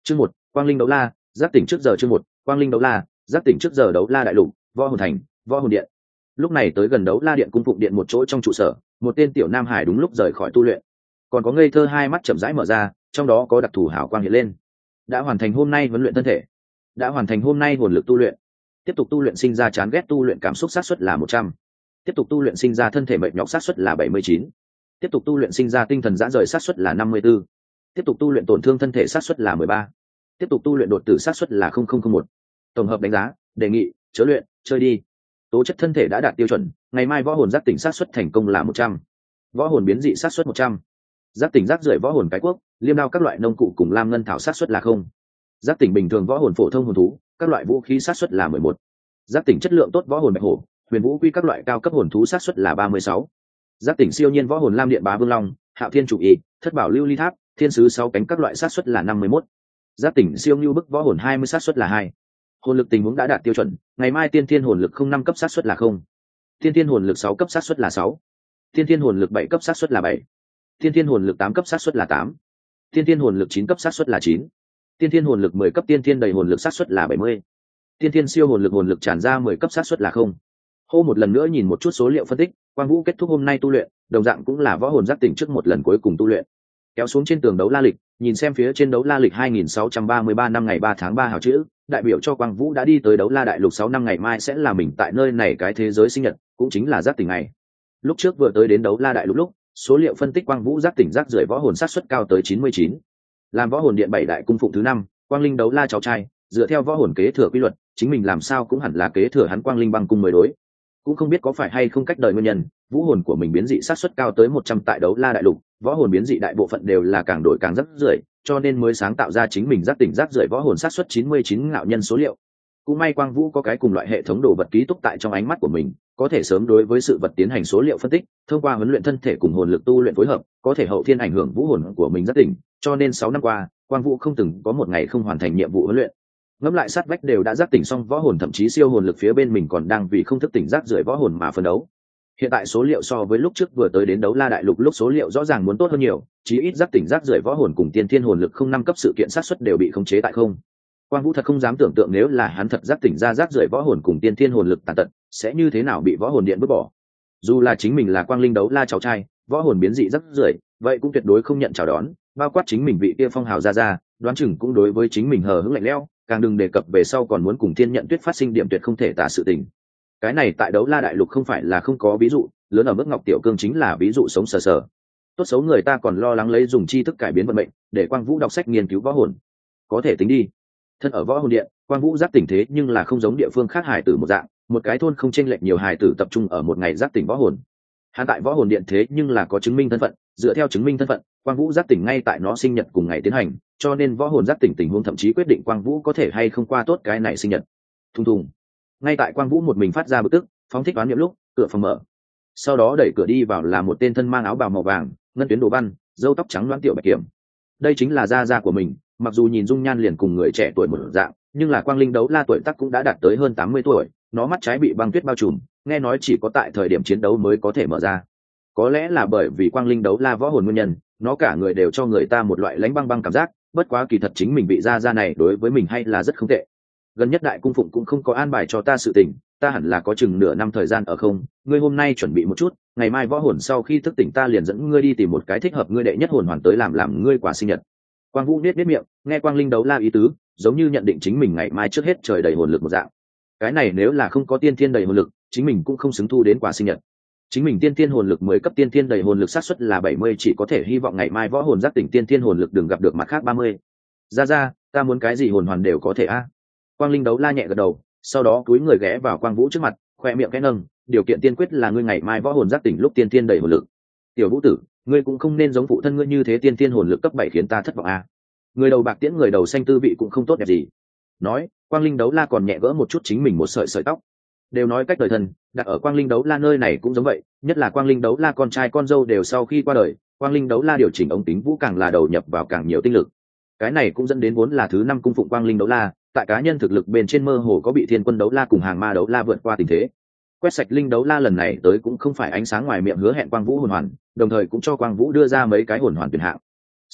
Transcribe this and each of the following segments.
Chương 1, Quang Linh đấu la, giác tỉnh trước giờ. Chương 1, Quang Linh đấu la, giác tỉnh trước giờ. Đấu la đại lục, Võ Hồn Thành, Võ Hồn Điện. Lúc này tới gần đấu la điện cung phụng điện một chỗ trong trụ sở, một tên tiểu nam hải đúng lúc rời khỏi tu luyện, còn có ngây thơ hai mắt chậm rãi mở ra, trong đó có đặc thù hào quang hiện lên. Đã hoàn thành hôm nay huấn luyện thân thể, đã hoàn thành hôm nay hồn lực tu luyện. Tiếp tục tu luyện sinh ra chán ghét tu luyện cảm xúc xác suất là 100. Tiếp tục tu luyện sinh ra thân thể mệt nhọc xác suất là 79. Tiếp tục tu luyện sinh ra tinh thần giãn rời xác suất là 54. Tiếp tục tu luyện tổn thương thân thể xác suất là 13. Tiếp tục tu luyện đột tử xác suất là 0001. Tổng hợp đánh giá, đề nghị chớ luyện, chơi đi. Tố chất thân thể đã đạt tiêu chuẩn, ngày mai võ hồn giác tỉnh xác suất thành công là 100. Võ hồn biến dị xác suất 100. Giác tỉnh rác rưởi võ hồn cái quốc, liêm đao các loại nông cụ cùng lam ngân thảo xác suất là 0. Giác tỉnh bình thường võ hồn phổ thông hồn thú, các loại vũ khí xác suất là 11. Giác tỉnh chất lượng tốt võ hồn bạch hổ, huyền vũ quy các loại cao cấp hồn thú xác suất là 36. Giác tỉnh siêu nhiên võ hồn lam điện bá vương long, hạo thiên chủ y, thất bảo lưu ly tháp, thiên sứ 6 cánh các loại xác suất là 51. Giác tỉnh siêu lưu bức võ hồn 20 xác suất là 2. Hồn lực tình huống đã đạt tiêu chuẩn, ngày mai tiên thiên hồn lực 05 cấp xác suất là 0. Tiên thiên hồn lực 6 cấp xác suất là 6. Tiên thiên hồn lực 7 cấp xác suất là 7. Tiên thiên hồn lực 8 cấp xác suất là 8. Tiên thiên hồn lực 9 cấp xác suất là 9. Tiên thiên hồn lực 10 cấp tiên thiên đầy hồn lực xác suất là 70. Tiên thiên siêu hồn lực tràn ra 10 cấp xác suất là 0. Hô một lần nữa nhìn một chút số liệu phân tích, Quang Vũ kết thúc hôm nay tu luyện, đồng dạng cũng là võ hồn giác tỉnh trước một lần cuối cùng tu luyện. Kéo xuống trên tường đấu la lịch, nhìn xem phía trên đấu la lịch 2633 năm ngày 3 tháng 3 hào chữ, đại biểu cho Quang Vũ đã đi tới đấu la đại lục 6 năm, ngày mai sẽ là mình tại nơi này cái thế giới sinh nhật, cũng chính là giác tỉnh ngày. Lúc trước vừa tới đến đấu la đại lục lúc, số liệu phân tích Quang Vũ giác tỉnh rác rưởi võ hồn sát suất cao tới 99. Làm võ hồn điện 7 đại cung phụng thứ 5, Quang Linh đấu la cháu trai, dựa theo võ hồn kế thừa quy luật, chính mình làm sao cũng hẳn là kế thừa hắn Quang Linh băng cung mới đối. Cũng không biết có phải hay không cách đời nguyên nhân, vũ hồn của mình biến dị sát suất cao tới 100 tại đấu la đại lục, võ hồn biến dị đại bộ phận đều là càng đổi càng rác rưởi, cho nên mới sáng tạo ra chính mình giác tỉnh rác rưởi võ hồn sát suất 99 ngạo nhân số liệu. Cũng may Quang Vũ có cái cùng loại hệ thống đồ vật ký túc tại trong ánh mắt của mình, có thể sớm đối với sự vật tiến hành số liệu phân tích, thông qua huấn luyện thân thể cùng hồn lực tu luyện phối hợp, có thể hậu thiên ảnh hưởng vũ hồn của mình giác tỉnh, cho nên 6 năm qua, Quang Vũ không từng có một ngày không hoàn thành nhiệm vụ huấn luyện. Ngẫm lại sát vách đều đã giác tỉnh xong võ hồn, thậm chí siêu hồn lực phía bên mình còn đang vì không thức tỉnh rác rưởi võ hồn mà phấn đấu. Hiện tại số liệu so với lúc trước vừa tới đến đấu la đại lục lúc số liệu rõ ràng muốn tốt hơn nhiều, chí ít giác tỉnh rác rưởi võ hồn cùng tiên thiên hồn lực 05 cấp sự kiện sát suất đều bị khống chế tại không. Quang Vũ thật không dám tưởng tượng nếu là hắn thật giác tỉnh ra rác rưởi võ hồn cùng tiên thiên hồn lực tàn tật, sẽ như thế nào bị võ hồn điện vứt bỏ. Dù là chính mình là Quang Linh đấu la cháu trai, võ hồn biến dị rác rưởi, vậy cũng tuyệt đối không nhận chào đón, bao quát chính mình vị kia phong hào ra, đoán chừng cũng đối với chính mình hờ hững lạnh lẽo, càng đừng đề cập về sau còn muốn cùng Thiên Nhận Tuyết phát sinh điểm tuyệt không thể tả sự tình. Cái này tại đấu la đại lục không phải là không có ví dụ, lớn ở mức Ngọc Tiểu Cương chính là ví dụ sống sờ sờ. Tốt xấu người ta còn lo lắng lấy dùng tri thức cải biến vận mệnh, để Quang Vũ đọc sách nghiên cứu võ hồn. Có thể tính đi. Thân ở võ hồn điện, Quang Vũ giác tỉnh thế nhưng là không giống địa phương khác hài tử một dạng, một cái thôn không chênh lệch nhiều hài tử tập trung ở một ngày giác tỉnh võ hồn. Hắn tại võ hồn điện thế nhưng là có chứng minh thân phận, dựa theo chứng minh thân phận, Quang Vũ giác tỉnh ngay tại nó sinh nhật cùng ngày tiến hành, cho nên võ hồn giác tỉnh tình huống thậm chí quyết định Quang Vũ có thể hay không qua tốt cái này sinh nhật. Thùng thùng. Ngay tại Quang Vũ một mình phát ra bực tức, phóng thích đoán niệm lúc, cửa phòng mở. Sau đó đẩy cửa đi vào là một tên thân mang áo bào màu vàng, ngân tuyến đồ văn, râu tóc trắng loáng tiểu bạch kiểm. Đây chính là gia của mình, mặc dù nhìn dung nhan liền cùng người trẻ tuổi một dạng, nhưng là Quang Linh đấu la tuổi tác cũng đã đạt tới hơn 80 tuổi, nó mắt trái bị băng tuyết bao trùm, nghe nói chỉ có tại thời điểm chiến đấu mới có thể mở ra. Có lẽ là bởi vì Quang Linh đấu la võ hồn nguyên nhân, nó cả người đều cho người ta một loại lánh băng băng cảm giác, bất quá kỳ thật chính mình bị gia này đối với mình hay là rất không tệ. Gần nhất đại cung phụng cũng không có an bài cho ta sự tình, ta hẳn là có chừng nửa năm thời gian ở không, ngươi hôm nay chuẩn bị một chút, ngày mai võ hồn sau khi thức tỉnh ta liền dẫn ngươi đi tìm một cái thích hợp ngươi đệ nhất hồn hoàn tới làm ngươi quả sinh nhật. Quang Vũ biết miệng, nghe Quang Linh đấu la ý tứ, giống như nhận định chính mình ngày mai trước hết trời đầy hồn lực một dạng. Cái này nếu là không có tiên thiên đầy hồn lực, chính mình cũng không xứng thu đến quả sinh nhật. Chính mình tiên thiên hồn lực 10 cấp tiên thiên đầy hồn lực xác suất là 70, chỉ có thể hy vọng ngày mai võ hồn giác tỉnh tiên thiên hồn lực đừng gặp được mặt khác 30. Ra, ta muốn cái gì hồn hoàn đều có thể a. Quang Linh đấu la nhẹ gật đầu, sau đó cúi người ghé vào Quang Vũ trước mặt, khoe miệng khẽ nâng, điều kiện tiên quyết là ngươi ngày mai võ hồn giác tỉnh lúc tiên thiên đầy hồn lực. Tiểu Vũ tử, ngươi cũng không nên giống phụ thân ngươi như thế tiên thiên hồn lực cấp 7 khiến ta thất vọng a. Người đầu bạc tiễn người đầu xanh tư vị cũng không tốt đẹp gì. Nói, Quang Linh đấu la còn nhẹ gỡ một chút chính mình một sợi tóc. Đều nói cách đời thân, đặt ở Quang Linh đấu la nơi này cũng giống vậy, nhất là Quang Linh đấu la con trai con dâu đều sau khi qua đời, Quang Linh đấu la điều chỉnh ống tính vũ càng là đầu nhập vào càng nhiều tinh lực. Cái này cũng dẫn đến vốn là thứ 5 cung phụng Quang Linh đấu la, tại cá nhân thực lực bên trên mơ hồ có bị Thiên Quân đấu la cùng Hàng Ma đấu la vượt qua tình thế. Quét sạch Linh đấu la lần này tới cũng không phải ánh sáng ngoài miệng hứa hẹn Quang Vũ hồn hoàn, đồng thời cũng cho Quang Vũ đưa ra mấy cái hồn hoàn tuyển hạng.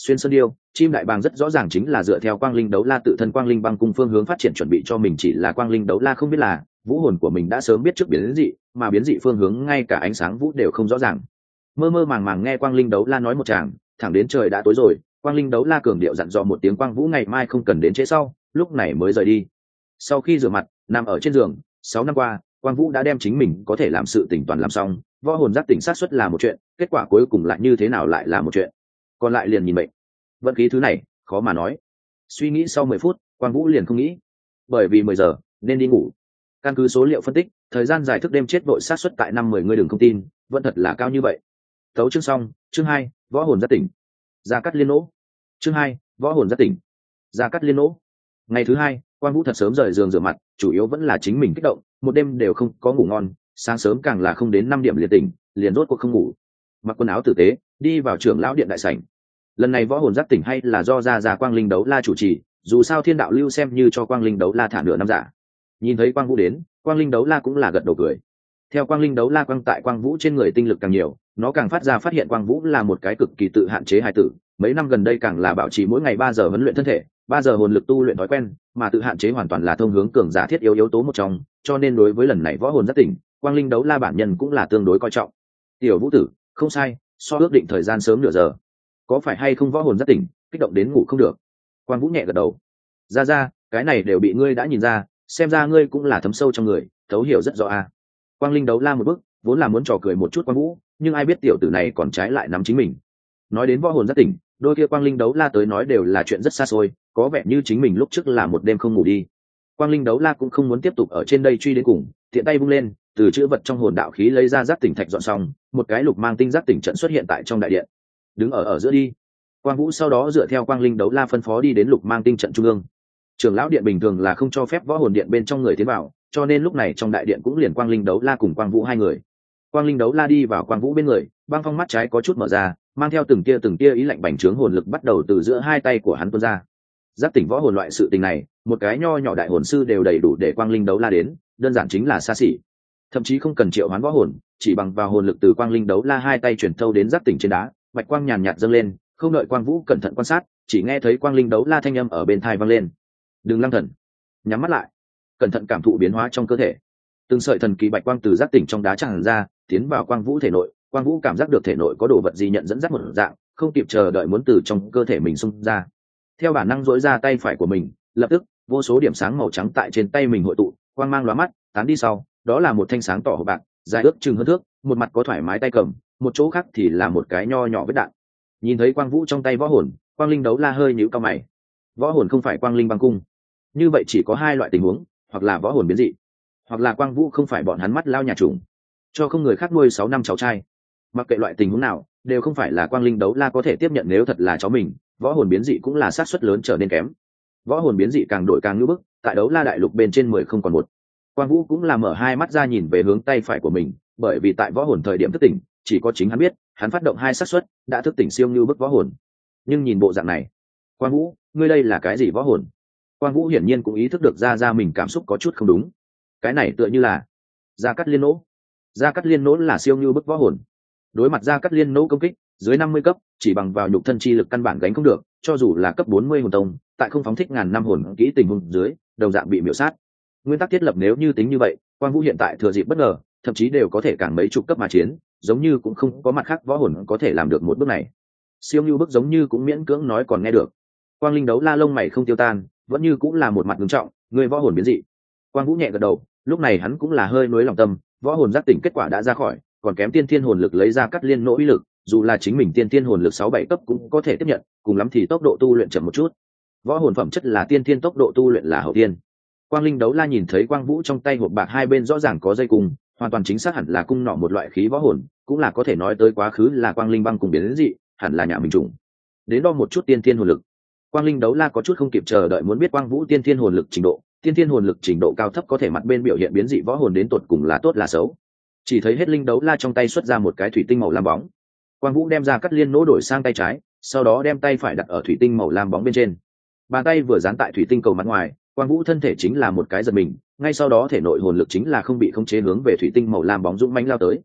Xuyên sơn điêu, chim đại bàng rất rõ ràng chính là dựa theo quang linh đấu la tự thân quang linh băng cung phương hướng phát triển chuẩn bị cho mình, chỉ là quang linh đấu la không biết là vũ hồn của mình đã sớm biết trước biến dị, mà biến dị phương hướng ngay cả ánh sáng vũ đều không rõ ràng. Mơ mơ màng màng nghe quang linh đấu la nói một tràng, thẳng đến trời đã tối rồi, quang linh đấu la cường điệu dặn dò một tiếng quang vũ ngày mai không cần đến trễ sau, lúc này mới rời đi. Sau khi rửa mặt nằm ở trên giường, 6 năm qua quang vũ đã đem chính mình có thể làm sự tỉnh toàn làm xong, võ hồn giác tỉnh sát xuất là một chuyện, kết quả cuối cùng lại như thế nào lại là một chuyện, còn lại liền nhìn mệnh vận khí thứ này khó mà nói. Suy nghĩ sau 10 phút quang vũ liền không nghĩ, bởi vì 10 giờ nên đi ngủ. Căn cứ số liệu phân tích, thời gian dài thức đêm chết vội sát xuất tại 5-10 người đừng không tin, vẫn thật là cao như vậy. Tấu chương xong. Chương 2, võ hồn giác tỉnh. Gia Cát Liên nỗ. Chương 2, võ hồn giác tỉnh. Gia Cát Liên nỗ. Ngày thứ hai, Quang Vũ thật sớm rời giường rửa mặt, chủ yếu vẫn là chính mình kích động, một đêm đều không có ngủ ngon, sáng sớm càng là không đến 5 điểm liền tỉnh, liền rốt cuộc không ngủ. Mặc quần áo tử tế, đi vào trưởng lão điện đại sảnh. Lần này võ hồn giác tỉnh hay là do gia Quang Linh đấu la chủ trì, dù sao Thiên đạo lưu xem như cho Quang Linh đấu la thả nửa năm giả. Nhìn thấy Quang Vũ đến, Quang Linh đấu la cũng là gật đầu cười. Theo Quang Linh đấu la quang tại Quang Vũ trên người tinh lực càng nhiều, nó càng phát hiện Quang Vũ là một cái cực kỳ tự hạn chế hài tử, mấy năm gần đây càng là bảo trì mỗi ngày 3 giờ huấn luyện thân thể, 3 giờ hồn lực tu luyện thói quen, mà tự hạn chế hoàn toàn là thông hướng cường giả thiết yếu yếu tố một trong, cho nên đối với lần này võ hồn giác tỉnh, Quang Linh đấu la bản nhân cũng là tương đối coi trọng. Tiểu Vũ tử, không sai, so ước định thời gian sớm nửa giờ. Có phải hay không võ hồn giác tỉnh, kích động đến ngủ không được? Quang Vũ nhẹ gật đầu. Ra, cái này đều bị ngươi đã nhìn ra, xem ra ngươi cũng là thấm sâu trong người, thấu hiểu rất rõ a. Quang Linh đấu la một bước, vốn là muốn trò cười một chút Quang Vũ, nhưng ai biết tiểu tử này còn trái lại nắm chính mình. Nói đến võ hồn giác tỉnh, đôi kia Quang Linh đấu la tới nói đều là chuyện rất xa xôi, có vẻ như chính mình lúc trước là một đêm không ngủ đi. Quang Linh đấu la cũng không muốn tiếp tục ở trên đây truy đến cùng, tiện tay vung lên, từ chữ vật trong hồn đạo khí lấy ra giác tỉnh thạch dọn xong, một cái lục mang tinh giác tỉnh trận xuất hiện tại trong đại điện. Đứng ở giữa đi. Quang Vũ sau đó dựa theo Quang Linh đấu la phân phó đi đến lục mang tinh trận trung ương. Trưởng lão điện bình thường là không cho phép võ hồn điện bên trong người tiến vào, cho nên lúc này trong đại điện cũng liền Quang Linh đấu la cùng Quang Vũ hai người. Quang Linh đấu la đi vào Quang Vũ bên người, băng phong mắt trái có chút mở ra, mang theo từng tia ý lạnh bành trướng hồn lực bắt đầu từ giữa hai tay của hắn tuôn ra. Giác tỉnh võ hồn loại sự tình này, một cái nho nhỏ đại hồn sư đều đầy đủ để Quang Linh đấu la đến, đơn giản chính là xa xỉ. Thậm chí không cần triệu hoán võ hồn, chỉ bằng vào hồn lực từ Quang Linh đấu la hai tay truyền thâu đến giác tỉnh trên đá, bạch quang nhàn nhạt dâng lên, không đợi Quang Vũ cẩn thận quan sát, chỉ nghe thấy Quang Linh đấu la thanh âm ở bên tai vang lên. Đừng lăng thần, nhắm mắt lại, cẩn thận cảm thụ biến hóa trong cơ thể. Từng sợi thần kỳ bạch quang từ giác tỉnh trong đá tràn ra, tiến vào Quang Vũ thể nội. Quang Vũ cảm giác được thể nội có đồ vật gì nhận dẫn dắt một dạng, không kịp chờ đợi muốn từ trong cơ thể mình xung ra. Theo bản năng duỗi ra tay phải của mình, lập tức vô số điểm sáng màu trắng tại trên tay mình hội tụ, quang mang lóa mắt, tán đi sau, đó là một thanh sáng tỏ hộp bạc, dài ước chừng hơn thước, một mặt có thoải mái tay cầm, một chỗ khác thì là một cái nho nhỏ vết đạn. Nhìn thấy Quang Vũ trong tay võ hồn, Quang Linh đấu la hơi nhíu cao mày. Võ hồn không phải Quang Linh băng cung, như vậy chỉ có hai loại tình huống, hoặc là võ hồn biến dị, hoặc là Quang Vũ không phải bọn hắn mắt lao nhà trùng, cho không người khác nuôi 6 năm cháu trai. Mặc kệ loại tình huống nào, đều không phải là Quang Linh đấu la có thể tiếp nhận, nếu thật là cháu mình, võ hồn biến dị cũng là xác suất lớn trở nên kém. Võ hồn biến dị càng đổi càng ngưỡng bức, tại đấu la đại lục bên trên 10 không còn một. Quang Vũ cũng là mở hai mắt ra nhìn về hướng tay phải của mình, bởi vì tại võ hồn thời điểm thức tỉnh, chỉ có chính hắn biết, hắn phát động hai xác suất, đã thức tỉnh siêu như bức võ hồn. Nhưng nhìn bộ dạng này, Quang Vũ, ngươi đây là cái gì võ hồn? Quang Vũ hiển nhiên cũng ý thức được ra mình cảm xúc có chút không đúng. Cái này tựa như là Gia Cát Liên nỗ. Gia Cát Liên nỗ là siêu như bức võ hồn. Đối mặt Gia Cát Liên nỗ công kích, dưới 50 cấp, chỉ bằng vào nhục thân chi lực căn bản gánh không được, cho dù là cấp 40 hồn tông, tại không phóng thích ngàn năm hồn kỹ tình huống dưới, đồng dạng bị miểu sát. Nguyên tắc thiết lập nếu như tính như vậy, Quang Vũ hiện tại thừa dịp bất ngờ, thậm chí đều có thể càng mấy chục cấp mà chiến, giống như cũng không có mặt khác võ hồn có thể làm được một bước này. Siêu như bức giống như cũng miễn cưỡng nói còn nghe được. Quang Linh đấu la lông mày không tiêu tan, vẫn như cũng là một mặt nghiêm trọng, người võ hồn biến dị. Quang Vũ nhẹ gật đầu, lúc này hắn cũng là hơi nuối lòng tâm, võ hồn giác tỉnh kết quả đã ra khỏi, còn kém tiên thiên hồn lực lấy ra Cát Liên nỗ uy lực, dù là chính mình tiên thiên hồn lực 6-7 cấp cũng có thể tiếp nhận, cùng lắm thì tốc độ tu luyện chậm một chút. Võ hồn phẩm chất là tiên thiên, tốc độ tu luyện là hậu tiên. Quang Linh đấu la nhìn thấy Quang Vũ trong tay hộp bạc hai bên rõ ràng có dây cung, hoàn toàn chính xác hẳn là cung nỏ một loại khí võ hồn, cũng là có thể nói tới quá khứ là Quang Linh băng cùng biến dị, hẳn là nhà mình trùng. Đến đo một chút tiên thiên hồn lực. Quang Linh đấu la có chút không kịp chờ đợi muốn biết Quang Vũ tiên thiên hồn lực trình độ, tiên thiên hồn lực trình độ cao thấp có thể mặt bên biểu hiện biến dị võ hồn đến tột cùng là tốt là xấu. Chỉ thấy hết Linh đấu la trong tay xuất ra một cái thủy tinh màu lam bóng. Quang Vũ đem ra Cát Liên nỗ đổi sang tay trái, sau đó đem tay phải đặt ở thủy tinh màu lam bóng bên trên. Bàn tay vừa dán tại thủy tinh cầu mặt ngoài, Quang Vũ thân thể chính là một cái giật mình, ngay sau đó thể nội hồn lực chính là không bị khống chế hướng về thủy tinh màu lam bóng dũng mãnh lao tới.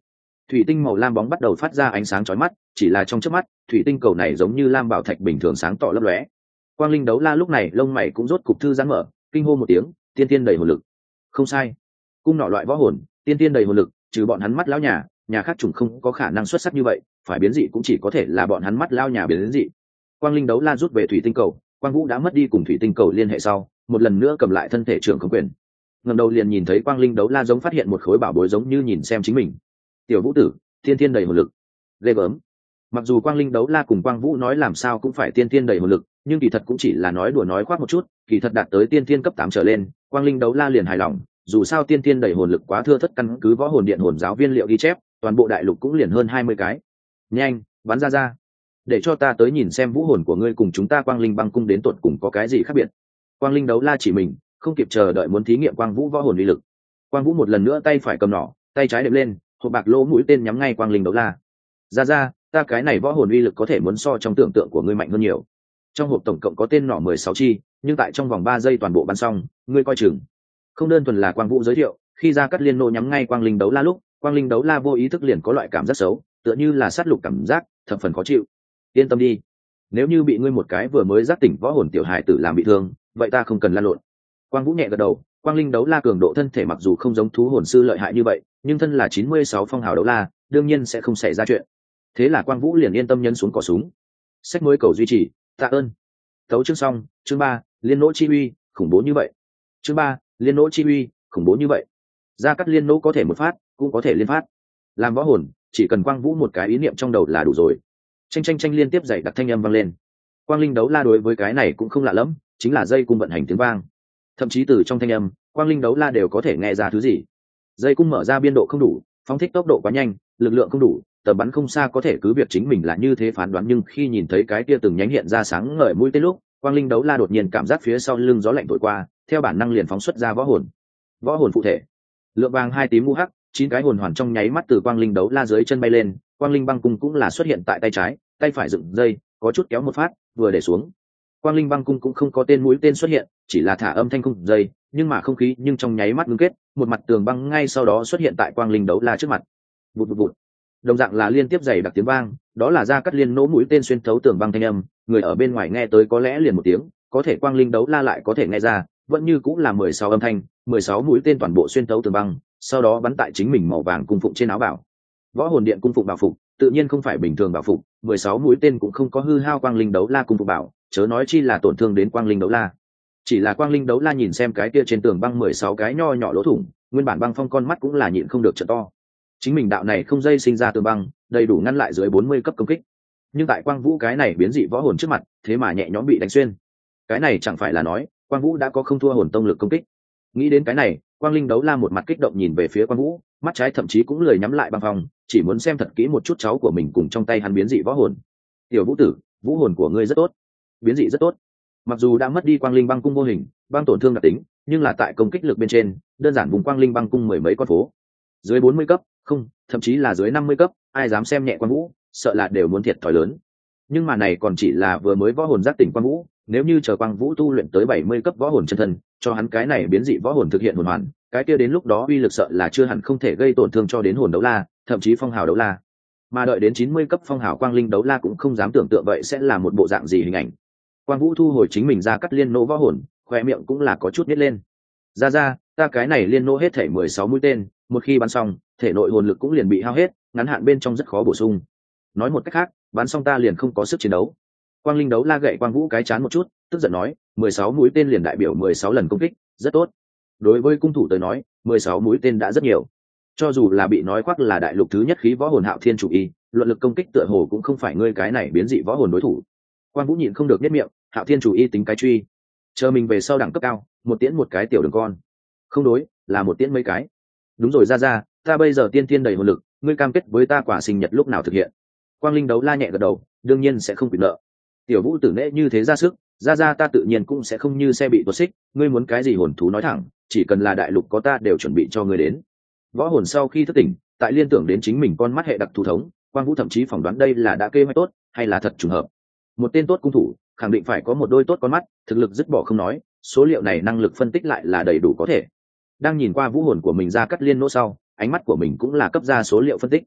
thủy tinh màu lam bóng bắt đầu phát ra ánh sáng chói mắt, chỉ là trong chớp mắt thủy tinh cầu này giống như lam bảo thạch bình thường sáng tỏ lấp lóe. Quang Linh Đấu La lúc này lông mày cũng rốt cục thư giãn mở, kinh hô một tiếng, tiên tiên đầy hồn lực. Không sai, cung nọ loại võ hồn, tiên tiên đầy hồn lực, trừ bọn hắn mắt lão nhà khác chủng không có khả năng xuất sắc như vậy, phải biến dị cũng chỉ có thể là bọn hắn mắt lao nhà biến dị. Quang Linh Đấu La rút về thủy tinh cầu, Quang Vũ đã mất đi cùng thủy tinh cầu liên hệ sau, một lần nữa cầm lại thân thể trưởng không quyền. Ngẩng đầu liền nhìn thấy Quang Linh Đấu La giống phát hiện một khối bảo bối giống như nhìn xem chính mình. Tiểu Vũ tử, tiên tiên đầy hồn lực. Ghê gớm. Mặc dù Quang Linh Đấu La cùng Quang Vũ nói làm sao cũng phải tiên tiên đầy hồn lực, nhưng kỳ thật cũng chỉ là nói đùa nói khoác một chút, kỳ thật đạt tới tiên tiên cấp 8 trở lên, Quang Linh Đấu La liền hài lòng, dù sao tiên tiên đầy hồn lực quá thưa thất, căn cứ võ hồn điện hồn giáo viên liệu ghi chép, toàn bộ đại lục cũng liền hơn 20 cái. Nhanh, bắn ra, để cho ta tới nhìn xem vũ hồn của ngươi cùng chúng ta Quang Linh băng cung đến tột cùng có cái gì khác biệt. Quang Linh Đấu La chỉ mình, không kịp chờ đợi muốn thí nghiệm Quang Vũ võ hồn uy lực. Quang Vũ một lần nữa tay phải cầm nỏ, tay trái đệm lên, hộp bạc lỗ mũi tên nhắm ngay Quang Linh Đấu La. Ra, ta cái này võ hồn uy lực có thể muốn so trong tưởng tượng của ngươi mạnh hơn nhiều. Trong hộp tổng cộng có tên nỏ 16 chi, nhưng tại trong vòng 3 giây toàn bộ bắn xong, ngươi coi chừng. Không đơn thuần là Quang Vũ giới thiệu, khi ra cắt liên nô nhắm ngay Quang Linh Đấu La lúc, Quang Linh Đấu La vô ý thức liền có loại cảm giác xấu, tựa như là sát lục cảm giác, thập phần khó chịu. Yên tâm đi, nếu như bị ngươi một cái vừa mới giác tỉnh võ hồn tiểu hài tử làm bị thương, vậy ta không cần lan lộn. Quang Vũ nhẹ gật đầu, Quang Linh Đấu La cường độ thân thể mặc dù không giống thú hồn sư lợi hại như vậy, nhưng thân là 96 phong hào đấu la, đương nhiên sẽ không xảy ra chuyện. Thế là Quang Vũ liền yên tâm nhấn xuống cò súng. Sách mới cầu duy trì, tạ ơn. Tấu chương xong, chương 3, liên nỗ chi uy, khủng bố như vậy. Chương 3, liên nỗ chi uy, khủng bố như vậy. Ra cắt liên nỗ có thể một phát, cũng có thể liên phát. Làm võ hồn, chỉ cần Quang Vũ một cái ý niệm trong đầu là đủ rồi. Tranh liên tiếp dày đặc thanh âm vang lên. Quang Linh Đấu La đối với cái này cũng không lạ lắm, chính là dây cung vận hành tiếng vang. Thậm chí từ trong thanh âm, Quang Linh Đấu La đều có thể nghe ra thứ gì. Dây cung mở ra biên độ không đủ, phóng thích tốc độ quá nhanh, lực lượng không đủ, tầm bắn không xa có thể cứ việc chính mình là như thế phán đoán, nhưng khi nhìn thấy cái kia từng nhánh hiện ra sáng ngời mũi tên lúc, Quang Linh Đấu La đột nhiên cảm giác phía sau lưng gió lạnh thổi qua, theo bản năng liền phóng xuất ra võ hồn. Võ hồn phụ thể. Lượng vàng hai tím ngũ hắc, 9 cái hồn hoàn trong nháy mắt từ Quang Linh Đấu La dưới chân bay lên, Quang Linh băng cung cũng là xuất hiện tại tay trái, tay phải dựng dây, có chút kéo một phát, vừa để xuống. Quang Linh băng cung cũng không có tên mũi tên xuất hiện, chỉ là thả âm thanh cung dây, nhưng mà không khí nhưng trong nháy mắt ngưng kết, một mặt tường băng ngay sau đó xuất hiện tại Quang Linh Đấu La trước mặt. Vụt vụt vụt. Đồng dạng là liên tiếp dày đặc tiếng vang, đó là ra cắt liên nỗ mũi tên xuyên thấu tường băng thanh âm, người ở bên ngoài nghe tới có lẽ liền một tiếng, có thể Quang Linh Đấu La lại có thể nghe ra, vẫn như cũng là 16 âm thanh, 16 mũi tên toàn bộ xuyên thấu tường băng, sau đó bắn tại chính mình màu vàng cung phụng trên áo bảo. Võ hồn điện cung phụng bảo phục, tự nhiên không phải bình thường bảo phục, 16 mũi tên cũng không có hư hao Quang Linh Đấu La cung phụng bảo, chớ nói chi là tổn thương đến Quang Linh Đấu La. Chỉ là Quang Linh Đấu La nhìn xem cái kia trên tường băng 16 cái nho nhỏ lỗ thủng, nguyên bản băng phong con mắt cũng là nhịn không được trợ to. Chính mình đạo này không dây sinh ra tường băng, đầy đủ ngăn lại dưới 40 cấp công kích. Nhưng tại Quang Vũ cái này biến dị võ hồn trước mặt, thế mà nhẹ nhõm bị đánh xuyên. Cái này chẳng phải là nói, Quang Vũ đã có không thua hồn tông lực công kích. Nghĩ đến cái này, Quang Linh Đấu La một mặt kích động nhìn về phía Quang Vũ, mắt trái thậm chí cũng lười nhắm lại băng phong, chỉ muốn xem thật kỹ một chút cháu của mình cùng trong tay hắn biến dị võ hồn. Tiểu Vũ tử, vũ hồn của ngươi rất tốt, biến dị rất tốt. Mặc dù đã mất đi Quang Linh băng cung vô hình, băng tổn thương đặc tính, nhưng là tại công kích lực bên trên, đơn giản vùng Quang Linh băng cung mười mấy con phố. Dưới 40 cấp, không, thậm chí là dưới 50 cấp, ai dám xem nhẹ Quang Vũ, sợ là đều muốn thiệt thòi lớn. Nhưng mà này còn chỉ là vừa mới võ hồn giác tỉnh Quang Vũ, nếu như chờ Quang Vũ tu luyện tới 70 cấp võ hồn chân thân, cho hắn cái này biến dị võ hồn thực hiện hồn hoàn, cái kia đến lúc đó uy lực sợ là chưa hẳn không thể gây tổn thương cho đến hồn đấu la, thậm chí phong hào đấu la. Mà đợi đến 90 cấp phong hào Quang Linh Đấu La cũng không dám tưởng tượng vậy sẽ là một bộ dạng gì hình ảnh. Quang Vũ thu hồi chính mình ra cắt liên nỗ võ hồn, khoe miệng cũng là có chút nhếch lên. Ra, ta cái này liên nỗ hết thể 16 mũi tên, một khi bắn xong, thể nội hồn lực cũng liền bị hao hết, ngắn hạn bên trong rất khó bổ sung. Nói một cách khác, bắn xong ta liền không có sức chiến đấu. Quang Linh Đấu La gậy Quang Vũ cái chán một chút, tức giận nói, 16 mũi tên liền đại biểu 16 lần công kích, rất tốt. Đối với cung thủ tới nói, 16 mũi tên đã rất nhiều. Cho dù là bị nói khoác là đại lục thứ nhất khí võ hồn Hạo Thiên chủ y, luận lực công kích tựa hồ cũng không phải ngươi cái này biến dị võ hồn đối thủ. Quang Vũ nhịn không được nhếch miệng, Hạo Thiên chủ y tính cái truy, chờ mình về sau đẳng cấp cao, một tiễn một cái tiểu đường con. Không đối, là một tiễn mấy cái. Đúng rồi ra, ta bây giờ tiên tiên đầy hồn lực, ngươi cam kết với ta quả sinh nhật lúc nào thực hiện? Quang Linh Đấu La nhẹ gật đầu, đương nhiên sẽ không quyền nợ. Tiểu Vũ tử nễ như thế ra sức, ra ta tự nhiên cũng sẽ không như xe bị tuột xích, ngươi muốn cái gì hồn thú nói thẳng, chỉ cần là đại lục có ta đều chuẩn bị cho ngươi đến. Võ hồn sau khi thức tỉnh, tại liên tưởng đến chính mình con mắt hệ đặc thù thống, Quang Vũ thậm chí phỏng đoán đây là đã kế hoạch tốt, hay là thật trùng hợp. Một tên tốt cung thủ, khẳng định phải có một đôi tốt con mắt, thực lực dứt bỏ không nói, số liệu này năng lực phân tích lại là đầy đủ có thể. Đang nhìn qua vũ hồn của mình ra cắt liên nỗ sau, ánh mắt của mình cũng là cấp ra số liệu phân tích.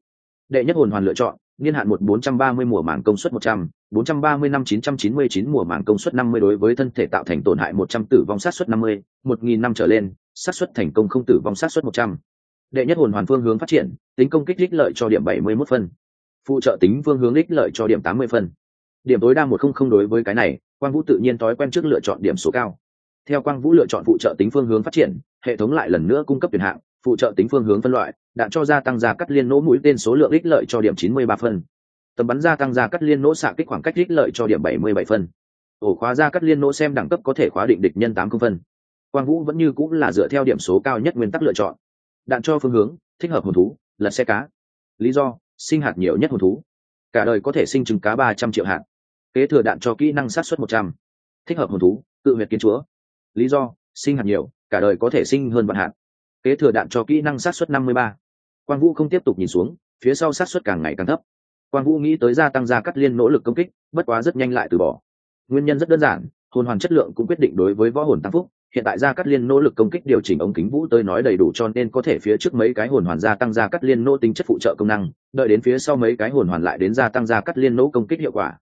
Đệ nhất hồn hoàn lựa chọn niên hạn 1430 mùa màng công suất 100, 430 năm 999 mùa màng công suất 50 đối với thân thể tạo thành tổn hại 100 tử vong sát suất 50, 1000 năm trở lên, sát suất thành công không tử vong sát suất 100. Đệ nhất hồn hoàn phương hướng phát triển, tính công kích ích lợi cho điểm 71 phân. Phụ trợ tính phương hướng ích lợi cho điểm 80 phân. Điểm tối đa 100 đối với cái này, Quang Vũ tự nhiên thói quen trước lựa chọn điểm số cao. Theo Quang Vũ lựa chọn phụ trợ tính phương hướng phát triển, hệ thống lại lần nữa cung cấp tuyển hạng, phụ trợ tính phương hướng phân loại, đạn cho gia tăng ra cắt liên nỗ mũi tên số lượng ích lợi cho điểm 93 phân. Tầm bắn gia tăng ra cắt liên nỗ xạ kích khoảng cách ích lợi cho điểm 77 phân. Ổ khóa ra cắt liên nỗ xem đẳng cấp có thể khóa định địch nhân 80 phân. Quang Vũ vẫn như cũng là dựa theo điểm số cao nhất nguyên tắc lựa chọn. Đạn cho phương hướng, thích hợp hồn thú, lật xe cá. Lý do, sinh hạt nhiều nhất hồn thú. Cả đời có thể sinh trứng cá 300 triệu hạt. Kế thừa đạn cho kỹ năng sát suất 100. Thích hợp hồn thú, cự huyệt kiến chúa. Lý do, sinh hạt nhiều, cả đời có thể sinh hơn vạn hạt. Kế thừa đạn cho kỹ năng sát suất 53. Quang Vũ không tiếp tục nhìn xuống, phía sau sát suất càng ngày càng thấp. Quang Vũ nghĩ tới gia tăng ra cắt liên nỗ lực công kích, bất quá rất nhanh lại từ bỏ. Nguyên nhân rất đơn giản, hồn hoàn chất lượng cũng quyết định đối với võ hồn tăng phúc. Hiện tại gia cắt liên nỗ lực công kích điều chỉnh ống kính Vũ tới nói đầy đủ cho nên có thể phía trước mấy cái hồn hoàn gia tăng gia cắt liên nỗ tính chất phụ trợ công năng, đợi đến phía sau mấy cái hồn hoàn lại đến gia tăng gia cắt liên nỗ công kích hiệu quả.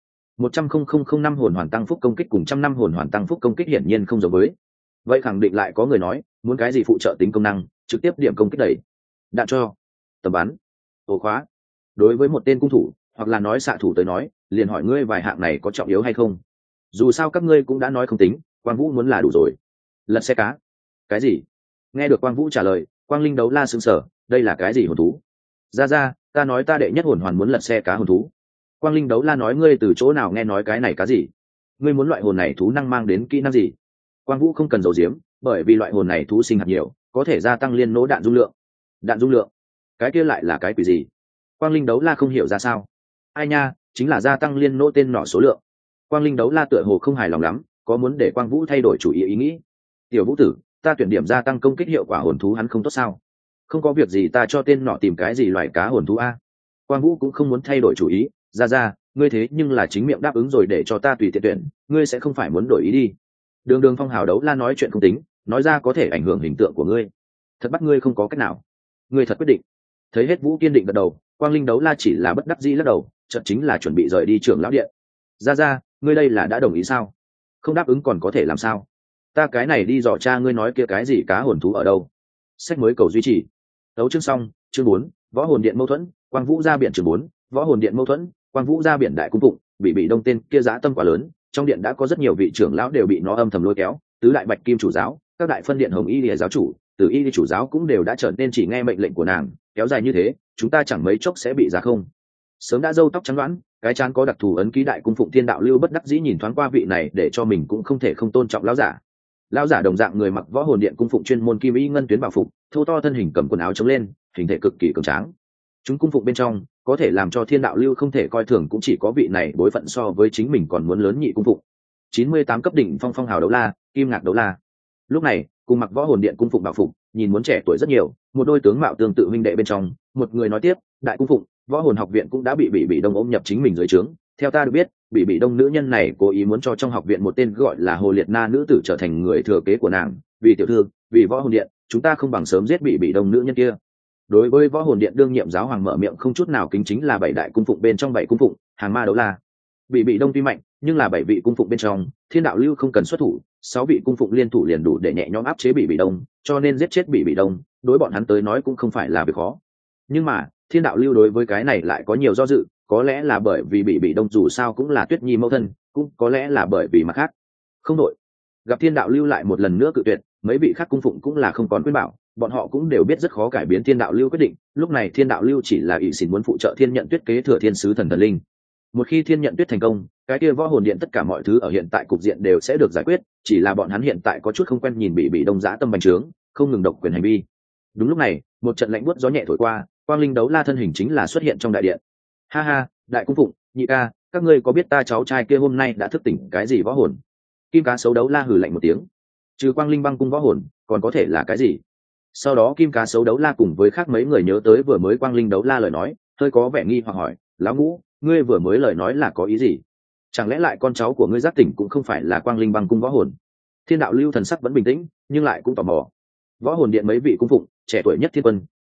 100,005 hồn hoàn tăng phúc công kích cùng 100 năm hồn hoàn tăng phúc công kích hiển nhiên không giống với. Vậy khẳng định lại có người nói, muốn cái gì phụ trợ tính công năng, trực tiếp điểm công kích đẩy. Đạn cho, tầm bắn, ổ khóa. Đối với một tên cung thủ, hoặc là nói xạ thủ tới nói, liền hỏi ngươi vài hạng này có trọng yếu hay không. Dù sao các ngươi cũng đã nói không tính, Quang Vũ muốn là đủ rồi. Lật xe cá. Cái gì? Nghe được Quang Vũ trả lời, Quang Linh Đấu La sững sờ, đây là cái gì hồn thú? Ra, ta nói ta đệ nhất hồn hoàn muốn lật xe cá hồn thú. Quang Linh Đấu La nói ngươi từ chỗ nào nghe nói cái này cá gì? Ngươi muốn loại hồn này thú năng mang đến kỹ năng gì? Quang Vũ không cần giấu giếm, bởi vì loại hồn này thú sinh hạt nhiều, có thể gia tăng liên nỗ đạn dung lượng. Đạn dung lượng? Cái kia lại là cái quỷ gì? Quang Linh Đấu La không hiểu ra sao. Ai nha, chính là gia tăng liên nỗ tên nỏ số lượng. Quang Linh Đấu La tựa hồ không hài lòng lắm, có muốn để Quang Vũ thay đổi chủ ý nghĩ. Tiểu Vũ tử, ta tuyển điểm gia tăng công kích hiệu quả hồn thú hắn không tốt sao? Không có việc gì ta cho tên nỏ tìm cái gì loại cá hồn thú a. Quang Vũ cũng không muốn thay đổi chủ ý, ra, ngươi thế nhưng là chính miệng đáp ứng rồi để cho ta tùy tiện tuyển, ngươi sẽ không phải muốn đổi ý đi. Đường Phong hào Đấu La nói chuyện không tính, nói ra có thể ảnh hưởng hình tượng của ngươi. Thật bắt ngươi không có cách nào. Ngươi thật quyết định. Thấy hết Vũ kiên định gật đầu, Quang Linh Đấu La chỉ là bất đắc dĩ lắc đầu, chợt chính là chuẩn bị rời đi trưởng lão điện. Ra, ngươi đây là đã đồng ý sao? Không đáp ứng còn có thể làm sao? Ta cái này đi dò cha ngươi nói kia cái gì cá hồn thú ở đâu? Sách mới cầu duy trì. Tấu chương xong, chương 4, võ hồn điện mâu thuẫn, Quang Vũ ra biển chương 4, võ hồn điện mâu thuẫn, Quang Vũ ra biển đại cung phụng, bị đông tên kia dã tâm quá lớn, trong điện đã có rất nhiều vị trưởng lão đều bị nó âm thầm lôi kéo, tứ đại bạch kim chủ giáo, các đại phân điện hồng y lìa giáo chủ, từ y chủ giáo cũng đều đã trở nên chỉ nghe mệnh lệnh của nàng, kéo dài như thế, chúng ta chẳng mấy chốc sẽ bị giá không. Sớm đã râu tóc trắng đoán, cái chán có đặc thù ấn ký đại cung phụng thiên đạo lưu bất đắc dĩ nhìn thoáng qua vị này để cho mình cũng không thể không tôn trọng lão giả. Lão giả đồng dạng người mặc võ hồn điện cung phụng chuyên môn kim y ngân tuyến bảo phục, thô to thân hình cầm quần áo chống lên, hình thể cực kỳ cường tráng. Chúng cung phụng bên trong có thể làm cho thiên đạo lưu không thể coi thường cũng chỉ có vị này bối phận so với chính mình còn muốn lớn nhị cung phụng. 98 cấp đỉnh phong hào Đấu La, Kim Ngạc Đấu La. Lúc này, cùng mặc võ hồn điện cung phụng bảo phục, nhìn muốn trẻ tuổi rất nhiều, một đôi tướng mạo tương tự huynh đệ bên trong, một người nói tiếp, đại cung phụng, võ hồn học viện cũng đã bị đông ôm nhập chính mình dưới trướng. Theo ta được biết, bị đông nữ nhân này cố ý muốn cho trong học viện một tên gọi là Hồ Liệt Na nữ tử trở thành người thừa kế của nàng, vì tiểu thư, vì võ hồn điện, chúng ta không bằng sớm giết bị đông nữ nhân kia. Đối với võ hồn điện đương nhiệm giáo hoàng mở miệng không chút nào kính chính là 7 đại cung phụng bên trong 7 cung phụng, Hàng Ma Đấu La. Bị đông tuy mạnh, nhưng là 7 vị cung phụng bên trong, thiên đạo lưu không cần xuất thủ, 6 vị cung phụng liên thủ liền đủ để nhẹ nhõm áp chế bị đông, cho nên giết chết bị đông, đối bọn hắn tới nói cũng không phải là việc khó. Nhưng mà, thiên đạo lưu đối với cái này lại có nhiều do dự, có lẽ là bởi vì bị đông dù sao cũng là Tuyết Nhi mẫu thân, cũng có lẽ là bởi vì mặt khác. Không đổi. Gặp thiên đạo lưu lại một lần nữa cự tuyệt, mấy vị khác cung phụng cũng là không còn khuyên bảo, bọn họ cũng đều biết rất khó cải biến thiên đạo lưu quyết định. Lúc này thiên đạo lưu chỉ là ỷ xỉn muốn phụ trợ thiên nhận tuyết kế thừa thiên sứ thần thần linh. Một khi thiên nhận tuyết thành công, cái kia võ hồn điện tất cả mọi thứ ở hiện tại cục diện đều sẽ được giải quyết, chỉ là bọn hắn hiện tại có chút không quen nhìn bị đông dã tâm bành trướng, không ngừng độc quyền hành vi. Đúng lúc này, một trận lạnh buốt gió nhẹ thổi qua, Quang Linh Đấu La thân hình chính là xuất hiện trong đại điện. Ha, đại cung phụng, nhị ca, các ngươi có biết ta cháu trai kia hôm nay đã thức tỉnh cái gì võ hồn? Kim Cá Sấu Đấu La hừ lạnh một tiếng. Trừ Quang Linh Băng cung võ hồn, còn có thể là cái gì? Sau đó Kim Cá Sấu Đấu La cùng với khác mấy người nhớ tới vừa mới Quang Linh Đấu La lời nói, hơi có vẻ nghi hoặc hỏi, lão ngũ, ngươi vừa mới lời nói là có ý gì? Chẳng lẽ lại con cháu của ngươi giác tỉnh cũng không phải là Quang Linh Băng cung võ hồn? Thiên đạo lưu thần sắc vẫn bình tĩnh, nhưng lại cũng tò mò. Võ hồn điện mấy vị cung phụng, trẻ tuổi nhất Thiên Quân,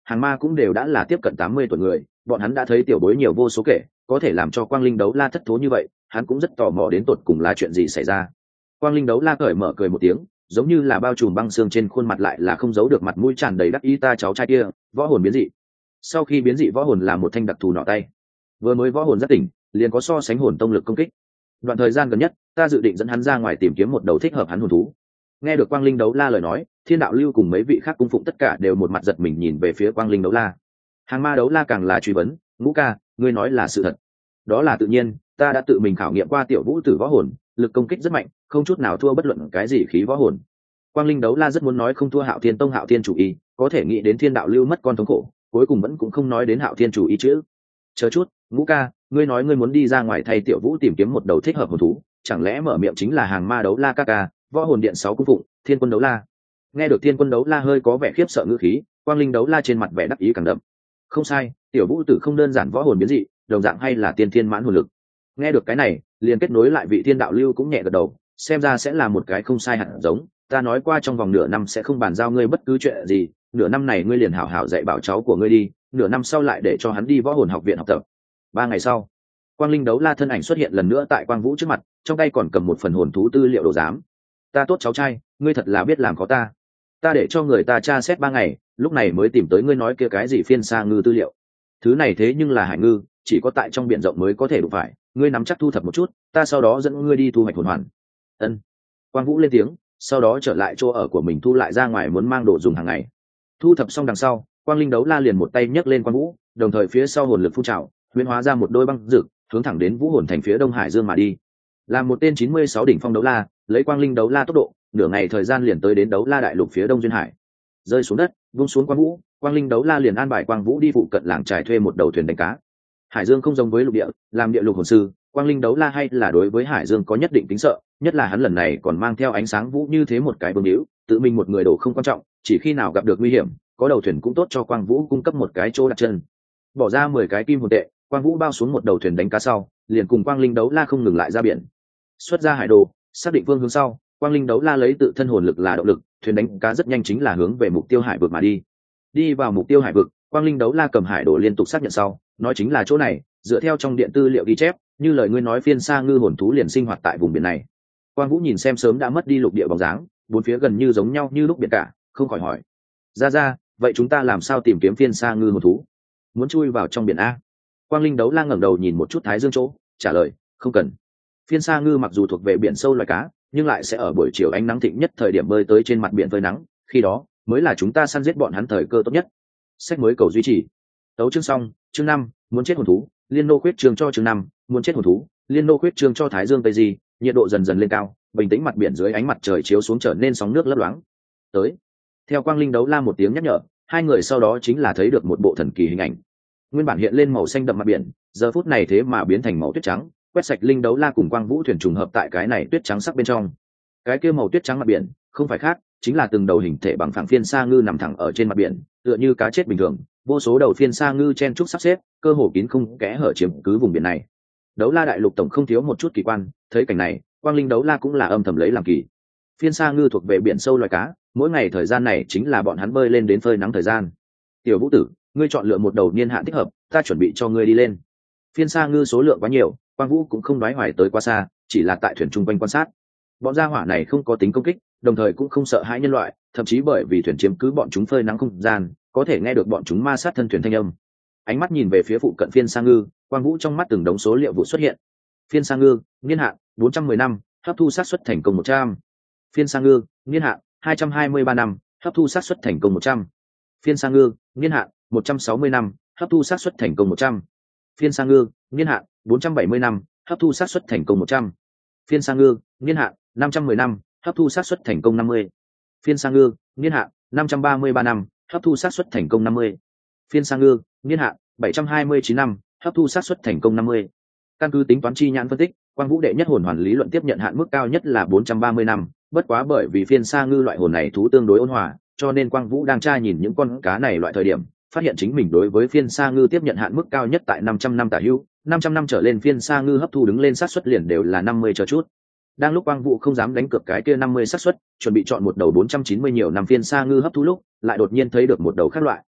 hàng ma cũng đều đã là tiếp cận 80 tuổi người, bọn hắn đã thấy tiểu bối nhiều vô số kể, có thể làm cho Quang Linh Đấu La thất thố như vậy, hắn cũng rất tò mò đến tột cùng là chuyện gì xảy ra. Quang Linh Đấu La cởi mở cười một tiếng, giống như là bao trùm băng xương trên khuôn mặt lại là không giấu được mặt mũi tràn đầy đắc ý, ta cháu trai kia, võ hồn biến dị. Sau khi biến dị võ hồn là một thanh đặc thù nọ tay, vừa mới võ hồn giác tỉnh, liền có so sánh hồn tông lực công kích. Đoạn thời gian gần nhất, ta dự định dẫn hắn ra ngoài tìm kiếm một đầu thích hợp hắn hồn thú. Nghe được Quang Linh Đấu La lời nói, Thiên Đạo Lưu cùng mấy vị khác cung phụng tất cả đều một mặt giật mình nhìn về phía Quang Linh Đấu La. Hàng Ma Đấu La càng là truy vấn, Ngũ ca, ngươi nói là sự thật? Đó là tự nhiên, ta đã tự mình khảo nghiệm qua tiểu vũ tử võ hồn, lực công kích rất mạnh, không chút nào thua bất luận cái gì khí võ hồn. Quang Linh Đấu La rất muốn nói không thua Hạo Thiên Tông Hạo Thiên chủ ý, có thể nghĩ đến Thiên Đạo Lưu mất con thống khổ, cuối cùng vẫn cũng không nói đến Hạo Thiên chủ ý chữ. Chờ chút, Ngũ ca, ngươi nói ngươi muốn đi ra ngoài thay tiểu vũ tìm kiếm một đầu thích hợp hồn thú, chẳng lẽ mở miệng chính là Hàng Ma Đấu La ca ca, võ hồn điện 6 cung phụng, Thiên Quân Đấu La? Nghe được Thiên Quân Đấu La hơi có vẻ khiếp sợ ngữ khí, Quang Linh Đấu La trên mặt vẻ đắc ý càng đậm. Không sai, tiểu vũ tử không đơn giản võ hồn biến dị, đồng dạng hay là tiên thiên mãn hồn lực. Nghe được cái này, liền kết nối lại vị Thiên Đạo Lưu cũng nhẹ gật đầu, xem ra sẽ là một cái không sai hẳn giống. Ta nói qua trong vòng nửa năm sẽ không bàn giao ngươi bất cứ chuyện gì, nửa năm này ngươi liền hảo hảo dạy bảo cháu của ngươi đi, nửa năm sau lại để cho hắn đi võ hồn học viện học tập. 3 ngày sau, Quang Linh Đấu La thân ảnh xuất hiện lần nữa tại Quang Vũ trước mặt, trong tay còn cầm một phần hồn thú tư liệu đồ giám. Ta tốt cháu trai, ngươi thật là biết làm khó ta. Ta để cho người ta tra xét 3 ngày, lúc này mới tìm tới ngươi nói kia cái gì phiên sa ngư tư liệu. Thứ này thế nhưng là hải ngư, chỉ có tại trong biển rộng mới có thể đụng phải, ngươi nắm chắc thu thập một chút, ta sau đó dẫn ngươi đi thu hoạch hồn hoàn. Ân. Quang Vũ lên tiếng, sau đó trở lại chỗ ở của mình thu lại ra ngoài muốn mang đồ dùng hàng ngày. Thu thập xong đằng sau, Quang Linh Đấu La liền một tay nhấc lên Quang Vũ, đồng thời phía sau hồn lực phun trào, huyễn hóa ra một đôi băng rực, hướng thẳng đến Vũ Hồn thành phía Đông Hải Dương mà đi. Làm một tên 96 đỉnh phong đấu la, lấy Quang Linh Đấu La tốc độ, nửa ngày thời gian liền tới đến Đấu La đại lục phía Đông duyên hải. Rơi xuống đất, buông xuống Quang Vũ, Quang Linh Đấu La liền an bài Quang Vũ đi phụ cận làng trài thuê một đầu thuyền đánh cá. Hải Dương không giống với lục địa, làm địa lục hồn sư, Quang Linh Đấu La hay là đối với Hải Dương có nhất định kính sợ, nhất là hắn lần này còn mang theo ánh sáng vũ như thế một cái bưng hữu, tự mình một người đổ không quan trọng, chỉ khi nào gặp được nguy hiểm, có đầu thuyền cũng tốt cho Quang Vũ cung cấp một cái chỗ đặt chân. Bỏ ra 10 cái kim hồn tệ, Quang Vũ bao xuống một đầu thuyền đánh cá sau, liền cùng Quang Linh Đấu La không ngừng lại ra biển. Xuất ra hải đồ, xác định phương hướng sau, Quang Linh Đấu La lấy tự thân hồn lực là động lực, thuyền đánh cá rất nhanh chính là hướng về mục tiêu hải vực mà đi. Đi vào mục tiêu hải vực, Quang Linh Đấu La cầm hải đồ liên tục xác nhận sau, nói chính là chỗ này, dựa theo trong điện tư liệu ghi chép, như lời ngươi nói phiên sa ngư hồn thú liền sinh hoạt tại vùng biển này. Quang Vũ nhìn xem sớm đã mất đi lục địa bóng dáng, bốn phía gần như giống nhau như lúc biển cả, không khỏi hỏi: ra, vậy chúng ta làm sao tìm kiếm phiên sa ngư hồn thú? Muốn chui vào trong biển a? Quang Linh Đấu La ngẩng đầu nhìn một chút Thái Dương chỗ, trả lời: không cần. Phiên sa ngư mặc dù thuộc về biển sâu loài cá, nhưng lại sẽ ở buổi chiều ánh nắng thịnh nhất thời điểm bơi tới trên mặt biển phơi nắng, khi đó mới là chúng ta săn giết bọn hắn thời cơ tốt nhất. Sách mới cầu duy trì. Tấu chương xong, chương 5, muốn chết hồn thú, liên nô khuyết chương cho chương 5, muốn chết hồn thú, liên nô khuyết chương cho Thái Dương tây di, nhiệt độ dần dần lên cao, bình tĩnh mặt biển dưới ánh mặt trời chiếu xuống trở nên sóng nước lấp loáng. Tới. Theo Quang Linh Đấu La một tiếng nhắc nhở, hai người sau đó chính là thấy được một bộ thần kỳ hình ảnh. Nguyên bản hiện lên màu xanh đậm mặt biển, giờ phút này thế mà biến thành màu tuyết trắng, quét sạch Linh Đấu La cùng Quang Vũ thuyền trùng hợp tại cái này tuyết trắng sắc bên trong. Cái kia màu tuyết trắng mặt biển, không phải khác, chính là từng đầu hình thể bằng phẳng phiên sa ngư nằm thẳng ở trên mặt biển, tựa như cá chết bình thường, vô số đầu phiên sa ngư chen trúc sắp xếp, cơ hồ kín không kẽ hở chiếm cứ vùng biển này. Đấu La đại lục tổng không thiếu một chút kỳ quan, thấy cảnh này, Quang Linh Đấu La cũng là âm thầm lấy làm kỳ. Phiên sa ngư thuộc về biển sâu loài cá, mỗi ngày thời gian này chính là bọn hắn bơi lên đến phơi nắng thời gian. Tiểu Vũ Tử, ngươi chọn lựa một đầu niên hạn thích hợp, ta chuẩn bị cho ngươi đi lên. Phiên sa ngư số lượng quá nhiều, Quang Vũ cũng không đoái hoài tới quá xa, chỉ là tại thuyền trung quanh quan sát. Bọn gia hỏa này không có tính công kích, đồng thời cũng không sợ hãi nhân loại, thậm chí bởi vì thuyền chiếm cứ bọn chúng phơi nắng không gian, có thể nghe được bọn chúng ma sát thân thuyền thanh âm. Ánh mắt nhìn về phía phụ cận phiên sa ngư, Quang Vũ trong mắt từng đống số liệu vụ xuất hiện. Phiên sa ngư, niên hạn 410 năm, hấp thu xác suất thành công 100. Phiên sa ngư, niên hạn 223 năm, hấp thu xác suất thành công 100. Phiên sa ngư, niên hạn 160 năm, hấp thu xác suất thành công 100. Phiên sa ngư, niên hạn 470 năm, hấp thu xác suất thành công 100. Phiên sa ngư, niên hạn 510 năm, hấp thu xác suất thành công 50. Phiên sa ngư, niên hạn 533 năm, hấp thu xác suất thành công 50. Phiên sa ngư, niên hạn 729 năm, hấp thu xác suất thành công 50. Căn cứ tính toán chi nhãn phân tích, Quang Vũ đệ nhất hồn hoàn lý luận tiếp nhận hạn mức cao nhất là 430 năm, bất quá bởi vì phiên sa ngư loại hồn này thú tương đối ôn hòa, cho nên Quang Vũ đang tra nhìn những con cá này loại thời điểm, phát hiện chính mình đối với phiên sa ngư tiếp nhận hạn mức cao nhất tại 500 năm tả hữu, 500 năm trở lên phiên sa ngư hấp thu đứng lên xác suất liền đều là 50 chờ chút. Đang lúc Quang Vũ không dám đánh cược cái kia 50 xác suất, chuẩn bị chọn một đầu 490 nhiều năm phiên sa ngư hấp thu lúc, lại đột nhiên thấy được một đầu khác loại.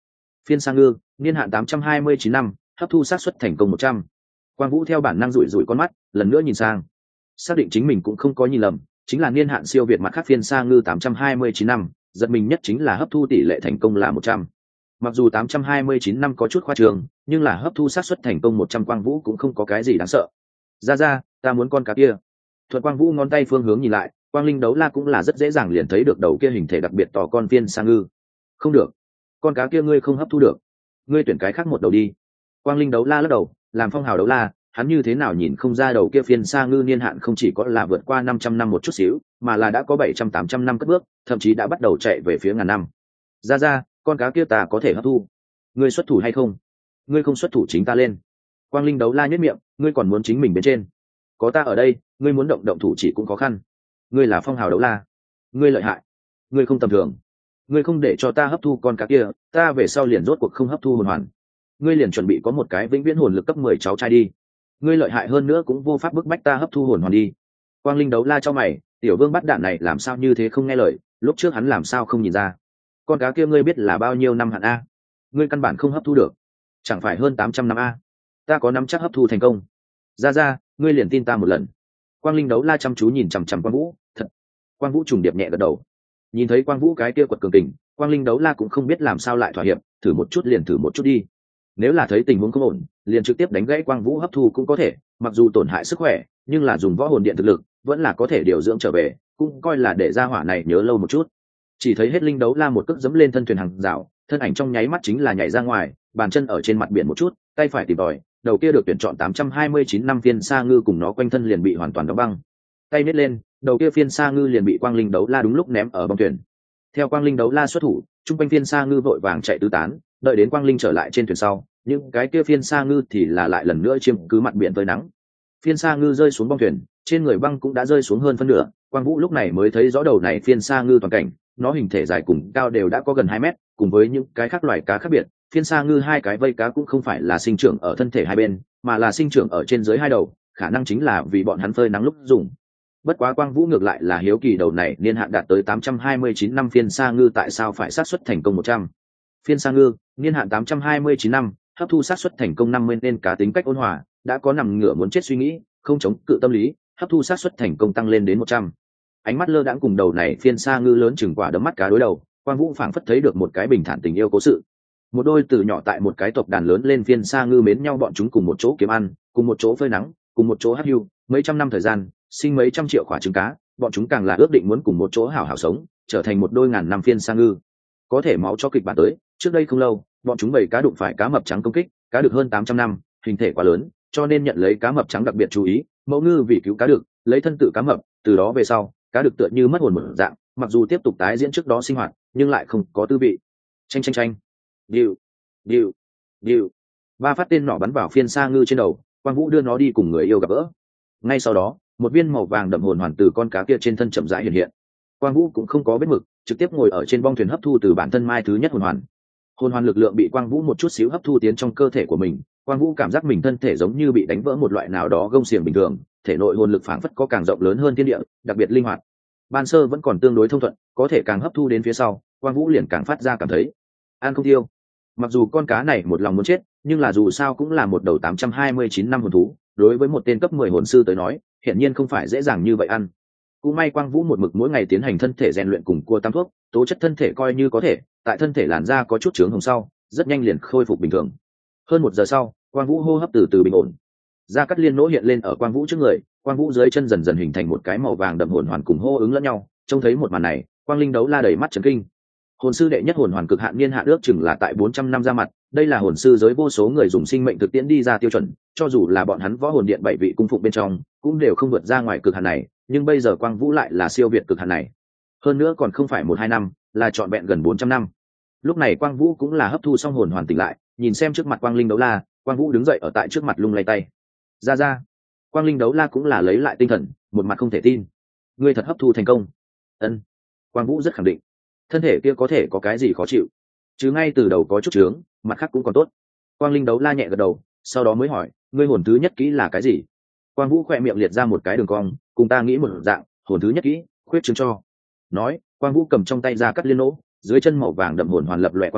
Phiên Sa Ngư, niên hạn 829 năm, hấp thu xác suất thành công 100. Quang Vũ theo bản năng rủi rủi con mắt, lần nữa nhìn sang, xác định chính mình cũng không có nhìn lầm, chính là niên hạn siêu việt mặt khác Phiên Sa Ngư 829 năm, giật mình nhất chính là hấp thu tỷ lệ thành công là 100. Mặc dù 829 năm có chút khoa trương, nhưng là hấp thu xác suất thành công 100, Quang Vũ cũng không có cái gì đáng sợ. Ra, ta muốn con cá kia. Thuận Quang Vũ ngón tay phương hướng nhìn lại, Quang Linh Đấu La cũng là rất dễ dàng liền thấy được đầu kia hình thể đặc biệt to con Phiên Sa Ngư. Không được, con cá kia ngươi không hấp thu được, ngươi tuyển cái khác một đầu đi. Quang Linh Đấu La lắc đầu, làm Phong Hào Đấu La, hắn như thế nào nhìn không ra đầu kia Phiên Sa Ngư niên hạn không chỉ có là vượt qua 500 năm một chút xíu, mà là đã có 700-800 năm cất bước, thậm chí đã bắt đầu chạy về phía ngàn năm. Ra, con cá kia ta có thể hấp thu. Ngươi xuất thủ hay không? Ngươi không xuất thủ chính ta lên. Quang Linh Đấu La nhếch miệng, ngươi còn muốn chính mình bên trên? Có ta ở đây, ngươi muốn động thủ chỉ cũng khó khăn. Ngươi là Phong Hào Đấu La, ngươi lợi hại, ngươi không tầm thường. Ngươi không để cho ta hấp thu con cá kia, ta về sau liền rốt cuộc không hấp thu hồn hoàn. Ngươi liền chuẩn bị có một cái vĩnh viễn hồn lực cấp 10 cháu trai đi. Ngươi lợi hại hơn nữa cũng vô pháp bức bách ta hấp thu hồn hoàn đi. Quang Linh Đấu La cho mày, tiểu vương bắt đạn này làm sao như thế không nghe lời, lúc trước hắn làm sao không nhìn ra. Con cá kia ngươi biết là bao nhiêu năm hạn a? Ngươi căn bản không hấp thu được, chẳng phải hơn 800 năm a? Ta có nắm chắc hấp thu thành công. Ra, ngươi liền tin ta một lần. Quang Linh Đấu La chăm chú nhìn chằm chằm Quang Vũ, thật. Quang Vũ trùng điệp nhẹ gật đầu. Nhìn thấy Quang Vũ cái kia quật cường tình, Quang Linh Đấu La cũng không biết làm sao lại thỏa hiệp, thử một chút liền thử một chút đi. Nếu là thấy tình huống không ổn, liền trực tiếp đánh gãy Quang Vũ hấp thu cũng có thể, mặc dù tổn hại sức khỏe, nhưng là dùng võ hồn điện thực lực, vẫn là có thể điều dưỡng trở về, cũng coi là để ra hỏa này nhớ lâu một chút. Chỉ thấy hết Linh Đấu La một cước dẫm lên thân thuyền hàng rào, thân ảnh trong nháy mắt chính là nhảy ra ngoài, bàn chân ở trên mặt biển một chút, tay phải tìm tòi, đầu kia được tuyển chọn 829 năm Phiên Sa Ngư cùng nó quanh thân liền bị hoàn toàn đóng băng. Tay nết lên, đầu kia Phiên Sa Ngư liền bị Quang Linh Đấu La đúng lúc ném ở bong thuyền. Theo Quang Linh Đấu La xuất thủ, trung quanh Phiên Sa Ngư vội vàng chạy tứ tán, đợi đến Quang Linh trở lại trên thuyền sau, những cái kia Phiên Sa Ngư thì là lại lần nữa chiếm cứ mặt biển tới nắng. Phiên Sa Ngư rơi xuống bong thuyền, trên người băng cũng đã rơi xuống hơn phân nửa, Quang Vũ lúc này mới thấy rõ đầu này Phiên Sa Ngư toàn cảnh, nó hình thể dài cùng cao đều đã có gần 2 mét, cùng với những cái khác loài cá khác biệt, Phiên Sa Ngư hai cái vây cá cũng không phải là sinh trưởng ở thân thể hai bên, mà là sinh trưởng ở trên dưới hai đầu, khả năng chính là vì bọn hắn phơi nắng lúc dùng. Bất quá Quang Vũ ngược lại là hiếu kỳ đầu này niên hạn đạt tới 829 năm Phiên Sa Ngư tại sao phải xác suất thành công 100. Phiên Sa Ngư, niên hạn 829 năm, hấp thu xác suất thành công 50 nên cá tính cách ôn hòa, đã có nằm ngửa muốn chết suy nghĩ, không chống cự tâm lý, hấp thu xác suất thành công tăng lên đến 100. Ánh mắt lơ đãng cùng đầu này Phiên Sa Ngư lớn chừng quả đấm mắt cá đối đầu, Quang Vũ phảng phất thấy được một cái bình thản tình yêu cố sự. Một đôi từ nhỏ tại một cái tộc đàn lớn lên Phiên Sa Ngư mến nhau, bọn chúng cùng một chỗ kiếm ăn, cùng một chỗ phơi nắng, cùng một chỗ hắc hưu, mấy trăm năm thời gian, sinh mấy trăm triệu quả trứng cá, bọn chúng càng là ước định muốn cùng một chỗ hảo hảo sống, trở thành một đôi ngàn năm Phiên Sa Ngư. Có thể máu cho kịch bản tới, trước đây không lâu, bọn chúng bầy cá đụng phải cá mập trắng công kích, cá được hơn 800 năm, hình thể quá lớn, cho nên nhận lấy cá mập trắng đặc biệt chú ý, mẫu ngư vì cứu cá được, lấy thân tự cá mập, từ đó về sau, cá được tựa như mất hồn một dạng, mặc dù tiếp tục tái diễn trước đó sinh hoạt, nhưng lại không có tư vị. Chanh. Điu. Ba phát tên nỏ bắn vào Phiên Sa Ngư trên đầu, Quang Vũ đưa nó đi cùng người yêu gặp gỡ. Ngay sau đó, một viên màu vàng đậm hồn hoàn từ con cá kia trên thân chậm rãi hiện hiện. Quang Vũ cũng không có biết mực, trực tiếp ngồi ở trên bong thuyền hấp thu từ bản thân mai thứ nhất hồn hoàn. Hồn hoàn lực lượng bị Quang Vũ một chút xíu hấp thu tiến trong cơ thể của mình, Quang Vũ cảm giác mình thân thể giống như bị đánh vỡ một loại nào đó gông xiềng bình thường, thể nội hồn lực phảng phất có càng rộng lớn hơn thiên địa, đặc biệt linh hoạt. Ban sơ vẫn còn tương đối thông thuận, có thể càng hấp thu đến phía sau, Quang Vũ liền càng phát ra cảm thấy ăn không tiêu. Mặc dù con cá này một lòng muốn chết, nhưng là dù sao cũng là một đầu 829 năm hồn thú, đối với một tên cấp 10 hồn sư tới nói, hiển nhiên không phải dễ dàng như vậy ăn. Cũng may Quang Vũ một mực mỗi ngày tiến hành thân thể rèn luyện cùng cua tam thuốc, tố chất thân thể coi như có thể, tại thân thể làn da có chút chướng hồng sau, rất nhanh liền khôi phục bình thường. Hơn 1 giờ sau, Quang Vũ hô hấp từ từ bình ổn. Gia Cát Liên nỗ hiện lên ở Quang Vũ trước người, Quang Vũ dưới chân dần dần hình thành một cái màu vàng đậm hồn hoàn cùng hô ứng lẫn nhau, trông thấy một màn này, Quang Linh Đấu La đầy mắt chấn kinh. Hồn sư đệ nhất hồn hoàn cực hạn niên hạn ước chừng là tại 400 năm ra mặt, đây là hồn sư giới vô số người dùng sinh mệnh thực tiễn đi ra tiêu chuẩn, cho dù là bọn hắn võ hồn điện 7 vị cung phụng bên trong, cũng đều không vượt ra ngoài cực hạn này, nhưng bây giờ Quang Vũ lại là siêu việt cực hạn này. Hơn nữa còn không phải 1-2 năm, là trọn vẹn gần 400 năm. Lúc này Quang Vũ cũng là hấp thu xong hồn hoàn tỉnh lại, nhìn xem trước mặt Quang Linh Đấu La, Quang Vũ đứng dậy ở tại trước mặt lung lay tay. Ra. Quang Linh Đấu La cũng là lấy lại tinh thần, một mặt không thể tin. Ngươi thật hấp thu thành công? Ân. Quang Vũ rất khẳng định. Thân thể kia có thể có cái gì khó chịu? Chứ ngay từ đầu có chút trướng, mặt khác cũng còn tốt. Quang Linh Đấu La nhẹ gật đầu, sau đó mới hỏi, ngươi hồn thứ nhất kỹ là cái gì? Quang Vũ khẽ miệng liệt ra một cái đường cong, cùng ta nghĩ một dạng, hồn thứ nhất kỹ, khuyết trương cho. Nói, Quang Vũ cầm trong tay Gia Cát Liên nỗ, dưới chân màu vàng đậm hồn hoàn lập loè quang mang,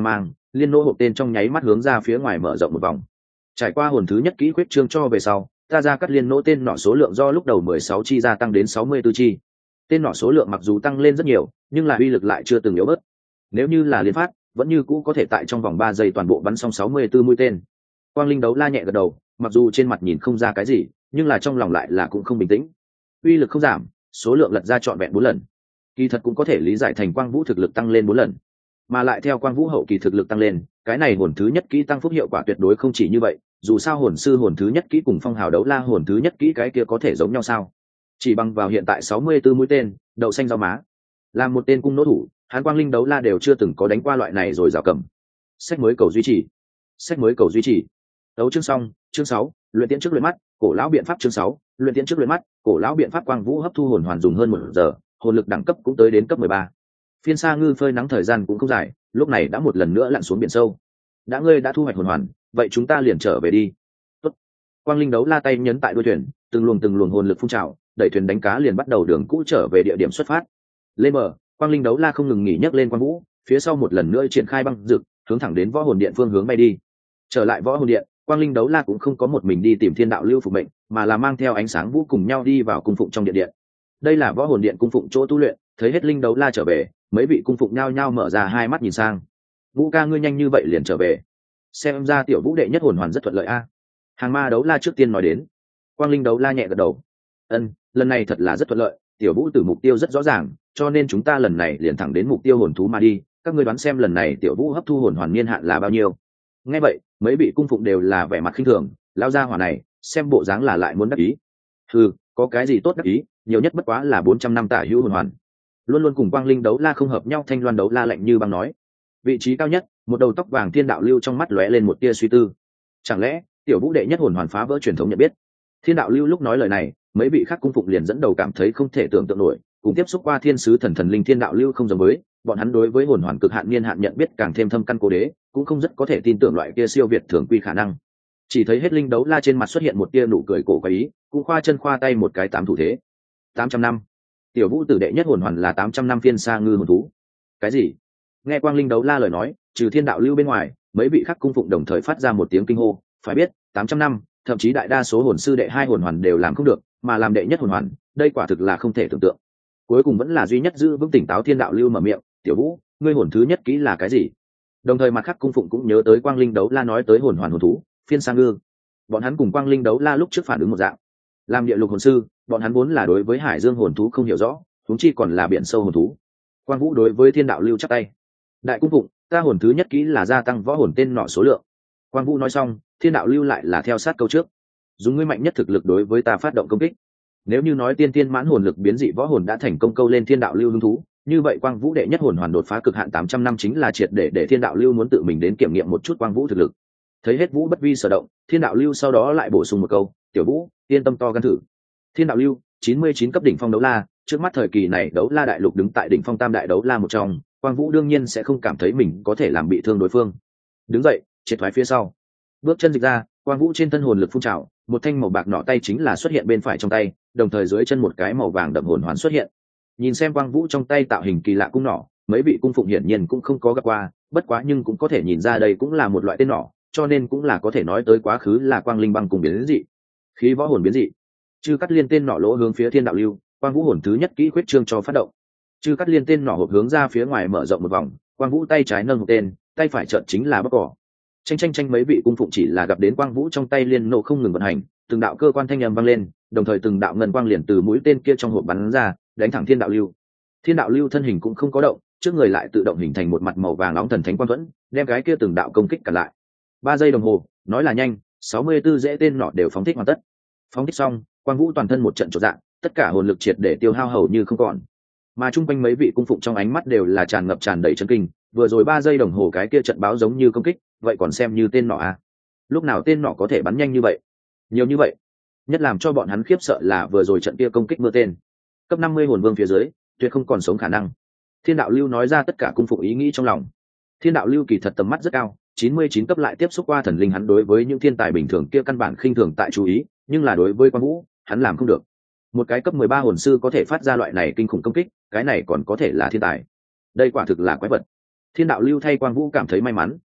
liên nô hộp tên trong nháy mắt hướng ra phía ngoài mở rộng một vòng. Trải qua hồn thứ nhất kỹ khuyết trương cho về sau, ta ra cắt liên nỗ tên nỏ số lượng do lúc đầu 16 chi gia tăng đến 64 chi. Tên nỏ số lượng mặc dù tăng lên rất nhiều, nhưng là uy lực lại chưa từng yếu bớt. Nếu như là liên phát, vẫn như cũ có thể tại trong vòng 3 giây toàn bộ bắn xong 64 mũi tên. Quang Linh Đấu La nhẹ gật đầu, mặc dù trên mặt nhìn không ra cái gì, nhưng là trong lòng lại là cũng không bình tĩnh. Uy lực không giảm, số lượng lật ra trọn vẹn 4 lần. Kỳ thật cũng có thể lý giải thành Quang Vũ thực lực tăng lên 4 lần, mà lại theo Quang Vũ hậu kỳ thực lực tăng lên, cái này hồn thứ nhất kỹ tăng phúc hiệu quả tuyệt đối không chỉ như vậy. Dù sao hồn sư hồn thứ nhất kỹ cùng Phong Hào Đấu La hồn thứ nhất kỹ cái kia có thể giống nhau sao? Chỉ bằng vào hiện tại 64 mũi tên, đậu xanh rau má. Làm một tên cung nỗ thủ, hắn Quang Linh Đấu La đều chưa từng có đánh qua loại này rồi rào cầm. Sách mới cầu duy trì. Sách mới cầu duy trì. Đấu chương xong, chương 6, luyện tiễn trước luyện mắt, cổ lão biện pháp chương 6, luyện tiễn trước luyện mắt, cổ lão biện pháp. Quang Vũ hấp thu hồn hoàn dùng hơn 1 giờ, hồn lực đẳng cấp cũng tới đến cấp 13. Phiên Sa Ngư phơi nắng thời gian cũng không dài, lúc này đã một lần nữa lặn xuống biển sâu. Ngươi đã thu hoạch hồn hoàn, vậy chúng ta liền trở về đi. Tốt. Quang Linh Đấu La tay nhấn tại đuôi thuyền, từng luồng hồn lực phun trào, đẩy thuyền đánh cá liền bắt đầu đường cũ trở về địa điểm xuất phát. Lên bờ, Quang Linh Đấu La không ngừng nghỉ nhấc lên Quang Vũ, phía sau một lần nữa triển khai băng rực, hướng thẳng đến Võ Hồn Điện phương hướng bay đi. Trở lại Võ Hồn Điện, Quang Linh Đấu La cũng không có một mình đi tìm Thiên Đạo Lưu phục mệnh, mà là mang theo Ánh Sáng Vũ cùng nhau đi vào cung phụng trong điện. Đây là Võ Hồn Điện cung phụng chỗ tu luyện, thấy hết Linh Đấu La trở về, mấy vị cung phụng nhao nhao mở ra hai mắt nhìn sang. Vũ ca ngươi nhanh như vậy liền trở về, xem ra tiểu Vũ đệ nhất hồn hoàn rất thuận lợi a. Hàng Ma Đấu La trước tiên nói đến. Quang Linh Đấu La nhẹ gật đầu. Lần này thật là rất thuận lợi, tiểu Vũ từ mục tiêu rất rõ ràng, cho nên chúng ta lần này liền thẳng đến mục tiêu hồn thú mà đi. Các ngươi đoán xem lần này tiểu Vũ hấp thu hồn hoàn niên hạn là bao nhiêu? Nghe vậy, mấy vị cung phụng đều là vẻ mặt khinh thường, lão gia hỏa này, xem bộ dáng là lại muốn đắc ý. Có cái gì tốt đắc ý, nhiều nhất bất quá là 400 năm tả hữu hồn hoàn. Luôn luôn cùng Quang Linh Đấu La không hợp nhau Thanh Loan Đấu La lạnh như băng nói. Vị trí cao nhất, một đầu tóc vàng Thiên Đạo Lưu trong mắt lóe lên một tia suy tư. Chẳng lẽ tiểu Vũ đệ nhất hồn hoàn phá vỡ truyền thống nhận biết? Thiên Đạo Lưu lúc nói lời này, mấy vị khác cung phụng liền dẫn đầu cảm thấy không thể tưởng tượng nổi, cùng tiếp xúc qua thiên sứ thần linh Thiên Đạo Lưu không giống với, bọn hắn đối với hồn hoàn cực hạn niên hạn nhận biết càng thêm thâm căn cố đế, cũng không rất có thể tin tưởng loại kia siêu việt thường quy khả năng. Chỉ thấy hết Linh Đấu La trên mặt xuất hiện một tia nụ cười cổ quái ý, cũng khoa chân khoa tay một cái tám thủ thế. 800 năm. Tiểu Vũ tử đệ nhất hồn hoàn là 800 năm Phiên Sa Ngư hồn thú. Cái gì? Nghe Quang Linh Đấu La lời nói, trừ Thiên Đạo Lưu bên ngoài, mấy vị khác cung phụng đồng thời phát ra một tiếng kinh hô. Phải biết, 800 năm, thậm chí đại đa số hồn sư đệ hai hồn hoàn đều làm không được, mà làm đệ nhất hồn hoàn, đây quả thực là không thể tưởng tượng. Cuối cùng vẫn là duy nhất giữ vững tỉnh táo Thiên Đạo Lưu mở miệng, "Tiểu Vũ, ngươi hồn thứ nhất kỹ là cái gì?" Đồng thời mặt khác cung phụng cũng nhớ tới Quang Linh Đấu La nói tới hồn hoàn hồn thú, Phiên Sa Ngư. Bọn hắn cùng Quang Linh Đấu La lúc trước phản ứng một dạng. Làm địa lục hồn sư, bọn hắn vốn là đối với hải dương hồn thú không hiểu rõ, huống chi còn là biển sâu hồn thú. Quang Vũ đối với Thiên Đạo Lưu chắp tay. "Đại cung phụng, ta hồn thứ nhất kỹ là gia tăng võ hồn tên nọ số lượng." Quang Vũ nói xong, Thiên Đạo Lưu lại là theo sát câu trước. "Dùng ngươi mạnh nhất thực lực đối với ta phát động công kích." Nếu như nói tiên tiên mãn hồn lực biến dị võ hồn đã thành công câu lên Thiên Đạo Lưu hứng thú, như vậy Quang Vũ đệ nhất hồn hoàn đột phá cực hạn 800 năm chính là triệt để Thiên Đạo Lưu muốn tự mình đến kiểm nghiệm một chút Quang Vũ thực lực. Thấy hết Vũ bất vi sở động, Thiên Đạo Lưu sau đó lại bổ sung một câu, "Tiểu Vũ, yên tâm to gan thử." Thiên Đạo Lưu, 99 cấp đỉnh phong đấu la, trước mắt thời kỳ này đấu la đại lục đứng tại đỉnh phong tam đại đấu la một trong, Quang Vũ đương nhiên sẽ không cảm thấy mình có thể làm bị thương đối phương. Đứng dậy, triệt thoái phía sau, bước chân dịch ra, Quang Vũ trên thân hồn lực phun trào, một thanh màu bạc nọ tay chính là xuất hiện bên phải trong tay, đồng thời dưới chân một cái màu vàng đậm hồn hoàn xuất hiện. Nhìn xem Quang Vũ trong tay tạo hình kỳ lạ cung nỏ, mấy vị cung phụng hiển nhiên cũng không có gặp qua, bất quá nhưng cũng có thể nhìn ra đây cũng là một loại tên nỏ, cho nên cũng là có thể nói tới quá khứ là Quang Linh băng cùng biến dị, khí võ hồn biến dị. Chư cắt liên tên nỏ lỗ hướng phía Thiên Đạo Lưu, Quang Vũ hồn thứ nhất kỹ quyết trương cho phát động. Chư cắt liên tên nỏ hộp hướng ra phía ngoài mở rộng một vòng, Quang Vũ tay trái nâng một tên, tay phải trợn chính là bóc cỏ. Tranh mấy vị cung phụng chỉ là gặp đến Quang Vũ trong tay liên nộ không ngừng vận hành, từng đạo cơ quan thanh âm vang lên, đồng thời từng đạo ngân quang liền từ mũi tên kia trong hộp bắn ra, đánh thẳng Thiên Đạo Lưu. Thiên Đạo Lưu thân hình cũng không có động, trước người lại tự động hình thành một mặt màu vàng nóng thần thánh quang thuẫn, đem cái kia từng đạo công kích cản lại. 3 giây đồng hồ, nói là nhanh, 64 dễ tên nọ đều phóng thích hoàn tất. Phóng thích xong, Quang Vũ toàn thân một trận chột dạ, tất cả hồn lực triệt để tiêu hao hầu như không còn. Mà chung quanh mấy vị cung phụng trong ánh mắt đều là tràn ngập tràn đầy chấn kinh, vừa rồi 3 giây đồng hồ cái kia trận báo giống như công kích, vậy còn xem như tên nọ à? Lúc nào tên nọ có thể bắn nhanh như vậy? Nhiều như vậy. Nhất làm cho bọn hắn khiếp sợ là vừa rồi trận kia công kích mưa tên. Cấp 50 hồn vương phía dưới, tuyệt không còn sống khả năng. Thiên Đạo Lưu nói ra tất cả cung phụng ý nghĩ trong lòng. Thiên Đạo Lưu kỳ thật tầm mắt rất cao, 99 cấp lại tiếp xúc qua thần linh, hắn đối với những thiên tài bình thường kia căn bản khinh thường tại chú ý, nhưng là đối với Quang Vũ, hắn làm không được. Một cái cấp 13 hồn sư có thể phát ra loại này kinh khủng công kích, cái này còn có thể là thiên tài. Đây quả thực là quái vật. Thiên Đạo Lưu thay Quang Vũ cảm thấy may mắn,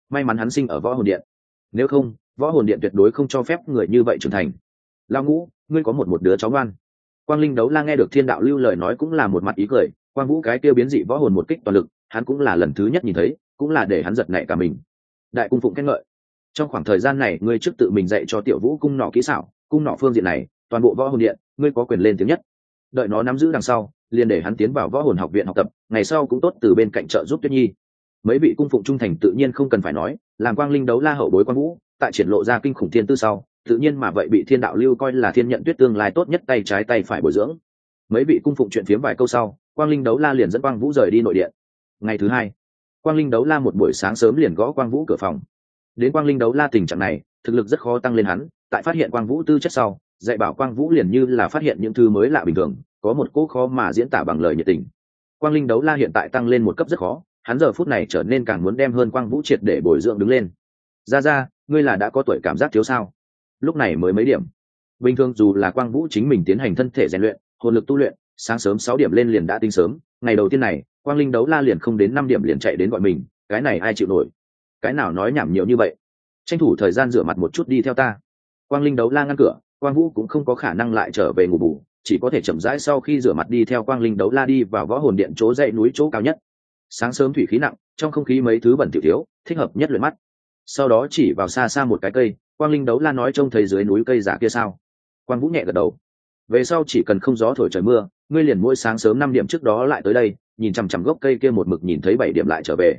may mắn hắn sinh ở võ hồn điện, nếu không võ hồn điện tuyệt đối không cho phép người như vậy trưởng thành. Lao Ngũ, ngươi có một đứa cháu ngoan. Quang Linh Đấu La nghe được Thiên Đạo Lưu lời nói cũng là một mặt ý cười. Quang Vũ cái tiêu biến dị võ hồn một kích toàn lực, hắn cũng là lần thứ nhất nhìn thấy, cũng là để hắn giật nảy cả mình. Đại cung phụng khen ngợi, trong khoảng thời gian này ngươi trước tự mình dạy cho Tiểu Vũ cung nỏ kỹ xảo, cung nỏ phương diện này toàn bộ võ hồn điện ngươi có quyền lên tiếng nhất. Đợi nó nắm giữ đằng sau, liền để hắn tiến vào võ hồn học viện học tập, ngày sau cũng tốt từ bên cạnh trợ giúp Tuyết Nhi. Mấy vị cung phụng trung thành tự nhiên không cần phải nói, làm Quang Linh Đấu La hậu bối Quang Vũ, tại triển lộ ra kinh khủng thiên tư sau, tự nhiên mà vậy bị Thiên Đạo Lưu coi là Thiên Nhận Tuyết tương lai tốt nhất tay trái tay phải bồi dưỡng. Mấy vị cung phụng chuyện phiếm vài câu sau, Quang Linh Đấu La liền dẫn Quang Vũ rời đi nội điện. Ngày thứ hai, Quang Linh Đấu La một buổi sáng sớm liền gõ Quang Vũ cửa phòng. Đến Quang Linh Đấu La tình trạng này, thực lực rất khó tăng lên hắn, tại phát hiện Quang Vũ tư chất sau, dạy bảo Quang Vũ liền như là phát hiện những thứ mới lạ bình thường, có một cỗ khó mà diễn tả bằng lời nhiệt tình. Quang Linh Đấu La hiện tại tăng lên một cấp rất khó, hắn giờ phút này trở nên càng muốn đem hơn Quang Vũ triệt để bồi dưỡng đứng lên. Ra, ngươi là đã có tuổi cảm giác thiếu sao? Lúc này mới mấy điểm. Bình thường dù là Quang Vũ chính mình tiến hành thân thể rèn luyện, hồn lực tu luyện, sáng sớm 6 điểm lên liền đã tinh sớm, ngày đầu tiên này, Quang Linh Đấu La liền không đến 5 điểm liền chạy đến gọi mình, cái này ai chịu nổi? Cái nào nói nhảm nhiều như vậy? Tranh thủ thời gian rửa mặt một chút đi theo ta. Quang Linh Đấu La ngăn cửa, Quang Vũ cũng không có khả năng lại trở về ngủ bù, chỉ có thể chậm rãi sau khi rửa mặt đi theo Quang Linh Đấu La đi vào võ hồn điện chỗ dãy núi chỗ cao nhất. Sáng sớm thủy khí nặng, trong không khí mấy thứ bẩn thỉu thiếu, thích hợp nhất luyện mắt. Sau đó chỉ vào xa xa một cái cây, Quang Linh Đấu La nói trông thấy dưới núi cây giả kia sao? Quang Vũ nhẹ gật đầu. Về sau chỉ cần không gió thổi trời mưa, ngươi liền mỗi sáng sớm 5 điểm trước đó lại tới đây, nhìn chằm chằm gốc cây kia một mực nhìn thấy 7 điểm lại trở về.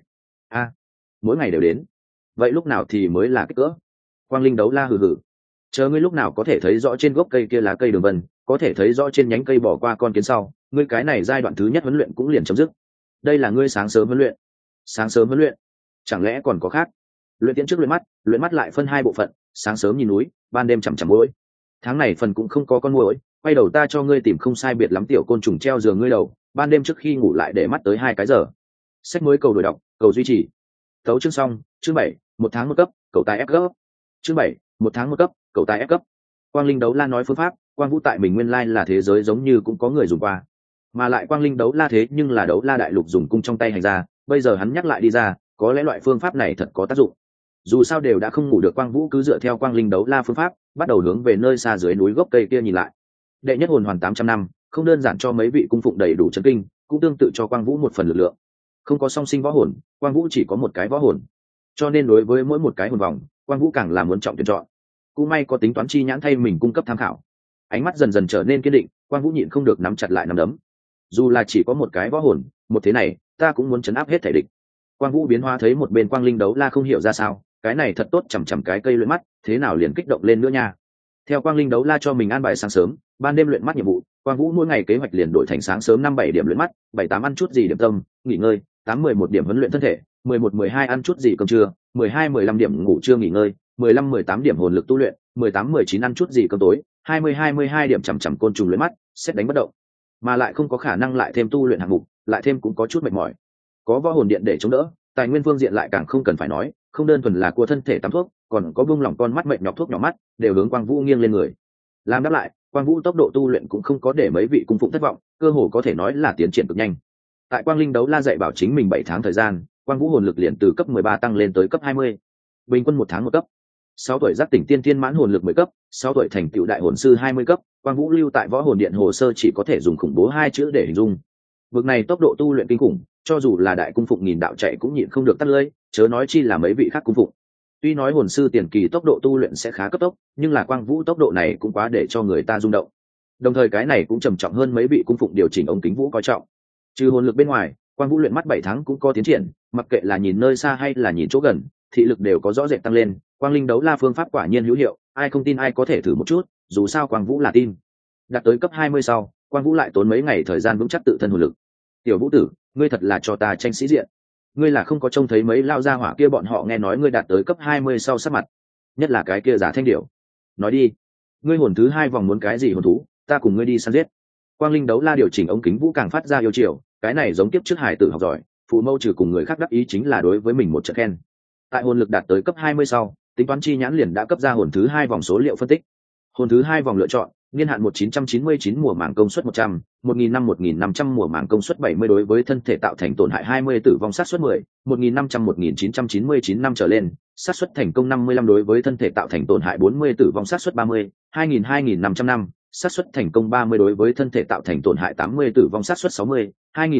Mỗi ngày đều đến. Vậy lúc nào thì mới là kích cỡ? Quang Linh Đấu La hừ hừ. Chờ ngươi lúc nào có thể thấy rõ trên gốc cây kia lá cây đường vân, có thể thấy rõ trên nhánh cây bỏ qua con kiến sau, ngươi cái này giai đoạn thứ nhất huấn luyện cũng liền chấm dứt. Đây là ngươi sáng sớm huấn luyện. Sáng sớm huấn luyện? Chẳng lẽ còn có khác? Luyện tiễn trước luyện mắt lại phân 2 bộ phận, sáng sớm nhìn núi, ban đêm chằm chằm muỗi. Tháng này phần cũng không có con muỗi, quay đầu ta cho ngươi tìm không sai biệt lắm tiểu côn trùng treo giường ngươi đầu, ban đêm trước khi ngủ lại để mắt tới 2 cái giờ. Sách mới cầu đổi đọc, cầu duy trì. Tấu chương xong, chương 7, 1 tháng 1 cấp, cầu tài ép cấp. Chương 7, 1 tháng 1 cấp, cầu tài ép cấp. Quang Linh Đấu La nói phương pháp, Quang Vũ tại mình nguyên lai là thế giới giống như cũng có người dùng qua, mà lại Quang Linh Đấu La thế nhưng là Đấu La đại lục dùng cung trong tay hành ra, bây giờ hắn nhắc lại đi ra, có lẽ loại phương pháp này thật có tác dụng. Dù sao đều đã không ngủ được, Quang Vũ cứ dựa theo Quang Linh Đấu La phương pháp, bắt đầu hướng về nơi xa dưới núi gốc cây kia nhìn lại. Đệ nhất hồn hoàn 800 năm, không đơn giản cho mấy vị cung phụng đầy đủ chấn kinh, cũng tương tự cho Quang Vũ một phần lực lượng. Không có song sinh võ hồn, Quang Vũ chỉ có một cái võ hồn, cho nên đối với mỗi một cái hồn vòng, Quang Vũ càng là muốn trọng tuyển chọn. Cũng may có tính toán chi nhãn thay mình cung cấp tham khảo. Ánh mắt dần dần trở nên kiên định, Quang Vũ nhịn không được nắm chặt lại nắm đấm. Dù là chỉ có một cái võ hồn, một thế này, ta cũng muốn chấn áp hết thể địch. Quang Vũ biến hóa thấy một bên Quang Linh Đấu La không hiểu ra sao, cái này thật tốt, chằm cái cây luyện mắt, thế nào liền kích động lên nữa nha. Theo Quang Linh Đấu La cho mình an bài sáng sớm, ban đêm luyện mắt nhiệm vụ, Quang Vũ mỗi ngày kế hoạch liền đổi thành sáng sớm 5-7 điểm luyện mắt, 7-8 ăn chút gì điểm tâm, nghỉ ngơi, 8-11 điểm huấn luyện thân thể, 11-12 ăn chút gì cơm trưa, 12-15 điểm ngủ trưa nghỉ ngơi, 15-18 điểm hồn lực tu luyện, 18-19 ăn chút gì cơm tối, 20-22 điểm chằm côn trùng luyện mắt, xét đánh bất động. Mà lại không có khả năng lại thêm tu luyện hạng mục, lại thêm cũng có chút mệt mỏi. Có võ hồn điện để chống đỡ, tài nguyên phương diện lại càng không cần phải nói, không đơn thuần là cua thân thể tắm thuốc, còn có buông lỏng con mắt mệt nhọc thuốc nhỏ mắt, đều hướng Quang Vũ nghiêng lên người. Làm đáp lại, Quang Vũ tốc độ tu luyện cũng không có để mấy vị cung phụng thất vọng, cơ hồ có thể nói là tiến triển cực nhanh. Tại Quang Linh Đấu La dạy bảo chính mình 7 tháng thời gian, Quang Vũ hồn lực liền từ cấp 13 tăng lên tới cấp 20. Bình quân 1 tháng 1 cấp. 6 tuổi giác tỉnh tiên tiên mãn hồn lực 10 cấp, 6 tuổi thành tựu đại hồn sư 20 cấp, Quang Vũ lưu tại võ hồn điện hồ sơ chỉ có thể dùng khủng bố 2 chữ để hình dung. Vực này tốc độ tu luyện kinh khủng, cho dù là đại cung phụng nghìn đạo chạy cũng nhịn không được tắt lưỡi, chớ nói chi là mấy vị khác cung phụng. Tuy nói hồn sư tiền kỳ tốc độ tu luyện sẽ khá cấp tốc, nhưng là Quang Vũ tốc độ này cũng quá để cho người ta rung động. Đồng thời cái này cũng trầm trọng hơn mấy vị cung phụng điều chỉnh ống kính Vũ coi trọng. Trừ hồn lực bên ngoài, Quang Vũ luyện mắt 7 tháng cũng có tiến triển, mặc kệ là nhìn nơi xa hay là nhìn chỗ gần, thị lực đều có rõ rệt tăng lên. Quang Linh Đấu La phương pháp quả nhiên hữu hiệu, ai không tin ai có thể thử một chút, dù sao Quang Vũ là tin. Đạt tới cấp 20 sau, Quang Vũ lại tốn mấy ngày thời gian vững chắc tự thân hồn lực. Tiểu Vũ tử, ngươi thật là cho ta tranh sĩ diện. Ngươi là không có trông thấy mấy lao gia hỏa kia bọn họ nghe nói ngươi đạt tới cấp 20 sau sắc mặt, nhất là cái kia giả thanh điểu. Nói đi, ngươi hồn thứ 2 vòng muốn cái gì hồn thú, ta cùng ngươi đi săn giết. Quang Linh Đấu La điều chỉnh ống kính Vũ càng phát ra yêu chiều, cái này giống kiếp trước hải tử học giỏi, phụ mâu trừ cùng người khác đắc ý chính là đối với mình một trận khen. Tại hồn lực đạt tới cấp 20 sau, tính toán chi nhãn liền đã cấp ra hồn thứ 2 vòng số liệu phân tích. Hồn thứ 2 vòng lựa chọn, Niên hạn 1999 mùa màng công suất 100, 1500 mùa màng công suất 70 đối với thân thể tạo thành tổn hại 20 tử vong xác suất 10, 1500-1999 năm trở lên, xác suất thành công 55 đối với thân thể tạo thành tổn hại 40 tử vong xác suất 30, 2500 năm, xác suất thành công 30 đối với thân thể tạo thành tổn hại 80 tử vong xác suất 60,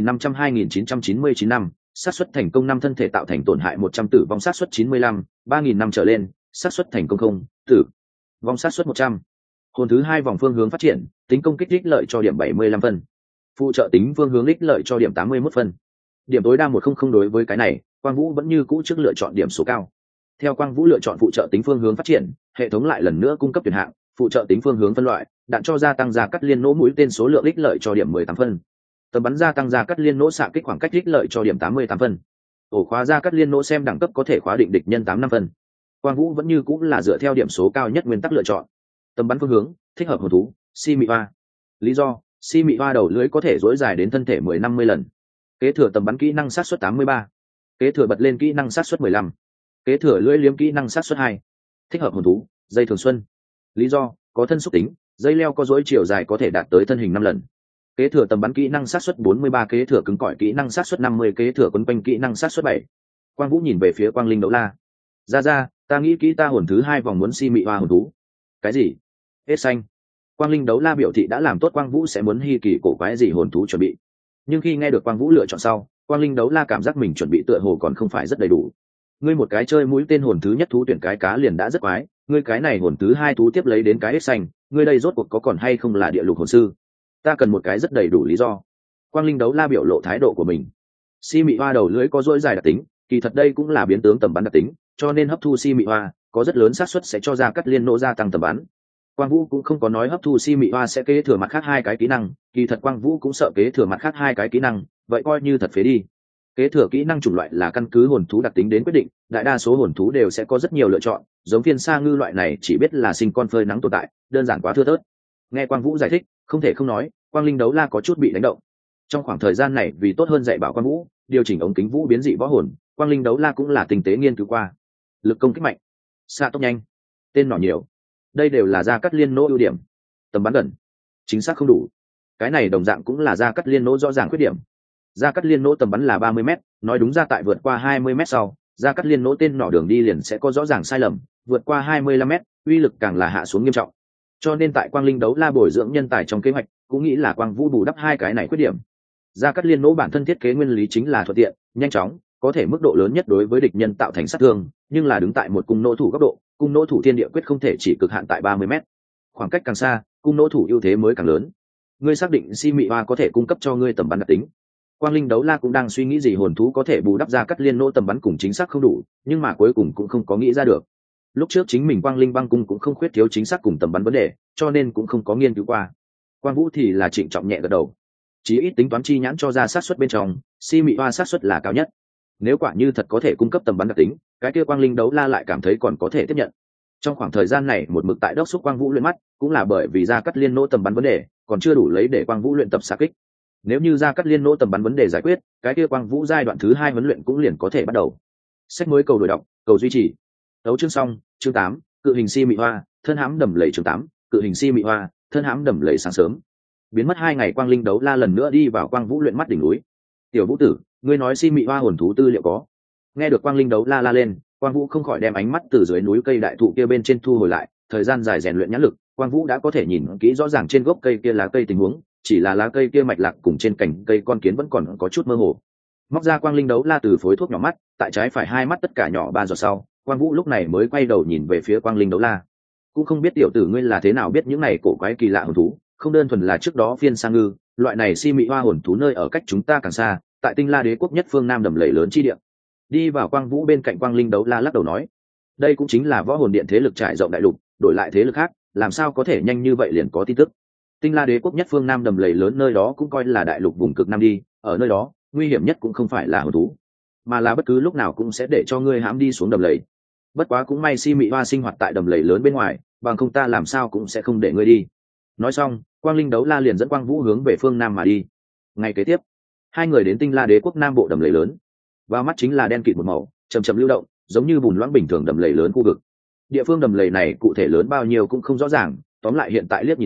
2500-2999 năm, xác suất thành công 5 thân thể tạo thành tổn hại 100 tử vong xác suất 95, 3000 năm trở lên, xác suất thành công không, tử vong xác suất 100. Hồn thứ hai vòng phương hướng phát triển, tính công kích ích lợi cho điểm 75 phân, phụ trợ tính phương hướng ích lợi cho điểm 81 phân. Điểm tối đa 100 đối với cái này, Quang Vũ vẫn như cũ trước lựa chọn điểm số cao. Theo Quang Vũ lựa chọn phụ trợ tính phương hướng phát triển, hệ thống lại lần nữa cung cấp tuyển hạng, phụ trợ tính phương hướng phân loại, đạn cho gia tăng ra cắt liên nỗ mũi tên số lượng ích lợi cho điểm 18 phân. Tầm bắn gia tăng ra cắt liên nỗ xạ kích khoảng cách ích lợi cho điểm 88 phân. Ổ khóa ra cắt liên nỗ xem đẳng cấp có thể khóa định địch nhân 85 phân. Quang Vũ vẫn như cũ là dựa theo điểm số cao nhất nguyên tắc lựa chọn. Tầm bắn phương hướng, thích hợp hồn thú, si mị hoa. Lý do, si mị hoa đầu lưỡi có thể dối dài đến thân thể 10-50 lần. Kế thừa tầm bắn kỹ năng sát suất 83. Kế thừa bật lên kỹ năng sát suất 15. Kế thừa lưỡi liếm kỹ năng sát suất 2. Thích hợp hồn thú, dây thường xuân. Lý do, có thân xúc tính, dây leo có dối chiều dài có thể đạt tới thân hình 5 lần. Kế thừa tầm bắn kỹ năng sát suất 43, kế thừa cứng cỏi kỹ năng sát suất 50, kế thừa quấn quanh kỹ năng sát suất 7. Quang Vũ nhìn về phía Quang Linh Đấu La. Ra, ta nghĩ kỹ ta hồn thứ hai vòng muốn si mị hoa hồn thú. Cái gì? Hết xanh. Quang Linh Đấu La biểu thị đã làm tốt Quang Vũ sẽ muốn hy kỳ cổ quái gì hồn thú chuẩn bị. Nhưng khi nghe được Quang Vũ lựa chọn sau, Quang Linh Đấu La cảm giác mình chuẩn bị tựa hồ còn không phải rất đầy đủ. Ngươi một cái chơi mũi tên hồn thứ nhất thú tuyển cái cá liền đã rất quái, ngươi cái này hồn thứ hai thú tiếp lấy đến cái hết xanh, ngươi đây rốt cuộc có còn hay không là địa lục hồn sư? Ta cần một cái rất đầy đủ lý do. Quang Linh Đấu La biểu lộ thái độ của mình. Si mị hoa đầu lưỡi có dỗi dài đặc tính, kỳ thật đây cũng là biến tướng tầm bắn đặc tính, cho nên hấp thu si mị hoa có rất lớn xác suất sẽ cho ra cắt liên nỗ gia tăng tầm bắn. Quang Vũ cũng không có nói hấp thu si mị hoa sẽ kế thừa mặt khác hai cái kỹ năng, kỳ thật Quang Vũ cũng sợ kế thừa mặt khác hai cái kỹ năng, vậy coi như thật phế đi. Kế thừa kỹ năng chủng loại là căn cứ hồn thú đặc tính đến quyết định, đại đa số hồn thú đều sẽ có rất nhiều lựa chọn, giống phiên sa ngư loại này chỉ biết là sinh con phơi nắng tồn tại, đơn giản quá thưa thớt. Nghe Quang Vũ giải thích, không thể không nói, Quang Linh Đấu La có chút bị đánh động. Trong khoảng thời gian này vì tốt hơn dạy bảo Quang Vũ, điều chỉnh ống kính vũ biến dị võ hồn, Quang Linh Đấu La cũng là tinh tế nghiên cứu qua. Lực công kích mạnh, xạ tốc nhanh, tên nỏ nhiều, đây đều là gia cắt liên nỗ ưu điểm. Tầm bắn gần, chính xác không đủ, cái này đồng dạng cũng là gia cắt liên nỗ rõ ràng khuyết điểm. Gia cắt liên nỗ tầm bắn là 30 m, nói đúng ra tại vượt qua 20 m sau, gia cắt liên nỗ tên nỏ đường đi liền sẽ có rõ ràng sai lầm, vượt qua 25 m, uy lực càng là hạ xuống nghiêm trọng. Cho nên tại Quang Linh Đấu La bồi dưỡng nhân tài trong kế hoạch, cũng nghĩ là Quang Vũ bù đắp hai cái này khuyết điểm. Gia cắt liên nỗ bản thân thiết kế nguyên lý chính là thuận tiện, nhanh chóng, có thể mức độ lớn nhất đối với địch nhân tạo thành sát thương, nhưng là đứng tại một cung nỗ thủ góc độ, cung nỗ thủ thiên địa quyết không thể chỉ cực hạn tại 30 m. Khoảng cách càng xa, cung nỗ thủ ưu thế mới càng lớn. Ngươi xác định si mị hoa có thể cung cấp cho ngươi tầm bắn đặc tính. Quang Linh Đấu La cũng đang suy nghĩ gì hồn thú có thể bù đắp ra cắt liên nỗ tầm bắn cùng chính xác không đủ, nhưng mà cuối cùng cũng không có nghĩ ra được. Lúc trước chính mình Quang Linh băng cung cũng không khuyết thiếu chính xác cùng tầm bắn vấn đề, cho nên cũng không có nghiên cứu qua. Quang Vũ thì là trịnh trọng nhẹ gật đầu. Chí ít tính toán chi nhãn cho ra xác suất bên trong, si mị hoa xác suất là cao nhất. Nếu quả như thật có thể cung cấp tầm bắn đặc tính, cái kia Quang Linh Đấu La lại cảm thấy còn có thể tiếp nhận. Trong khoảng thời gian này một mực tại đốc xúc Quang Vũ luyện mắt, cũng là bởi vì ra cắt liên nỗ tầm bắn vấn đề, còn chưa đủ lấy để Quang Vũ luyện tập xạ kích. Nếu như ra cắt liên nỗ tầm bắn vấn đề giải quyết, cái kia Quang Vũ giai đoạn thứ 2 huấn luyện cũng liền có thể bắt đầu. Sách mới cầu đổi đọc, cầu duy trì. Đấu chương xong, chương 8, cự hình si mị hoa, thân hãm đầm lầy chương 8, cự hình si mị hoa, thân hãm đầm lầy sáng sớm. Biến mất 2 ngày Quang Linh Đấu La lần nữa đi vào Quang Vũ luyện mắt đỉnh núi. Tiểu Vũ tử, ngươi nói si mị hoa hồn thú tư liệu có? Nghe được Quang Linh Đấu La la lên, Quang Vũ không khỏi đem ánh mắt từ dưới núi cây đại thụ kia bên trên thu hồi lại, thời gian dài rèn luyện nhãn lực, Quang Vũ đã có thể nhìn kỹ rõ ràng trên gốc cây kia lá cây tình huống, chỉ là lá cây kia mạch lạc cùng trên cành cây con kiến vẫn còn có chút mơ hồ. Móc ra Quang Linh Đấu La từ phối thuốc nhỏ mắt, tại trái phải 2 mắt tất cả nhỏ 3 giọt sau, Quang Vũ lúc này mới quay đầu nhìn về phía Quang Linh Đấu La. Cũng không biết tiểu tử ngươi là thế nào biết những này cổ quái kỳ lạ hồn thú, không đơn thuần là trước đó phiên sa ngư, loại này si mị hoa hồn thú nơi ở cách chúng ta càng xa, tại Tinh La Đế quốc nhất phương nam đầm lầy lớn chi địa. Đi vào Quang Vũ bên cạnh Quang Linh Đấu La lắc đầu nói, đây cũng chính là võ hồn điện thế lực trải rộng đại lục, đổi lại thế lực khác, làm sao có thể nhanh như vậy liền có tin tức. Tinh La Đế quốc nhất phương nam đầm lầy lớn nơi đó cũng coi là đại lục vùng cực nam đi, ở nơi đó nguy hiểm nhất cũng không phải là hồn thú, mà là bất cứ lúc nào cũng sẽ để cho ngươi hãm đi xuống đầm lầy. Bất quá cũng may si mị hoa sinh hoạt tại đầm lầy lớn bên ngoài, bằng không ta làm sao cũng sẽ không để ngươi đi. Nói xong, Quang Linh Đấu La liền dẫn Quang Vũ hướng về phương nam mà đi. Ngày kế tiếp, hai người đến Tinh La Đế quốc nam bộ đầm lầy lớn. Vào mắt chính là đen kịt một màu, chầm chậm lưu động, giống như bùn loãng bình thường đầm lầy lớn khu vực. Địa phương đầm lầy này cụ thể lớn bao nhiêu cũng không rõ ràng, tóm lại hiện tại liếc nhìn lại,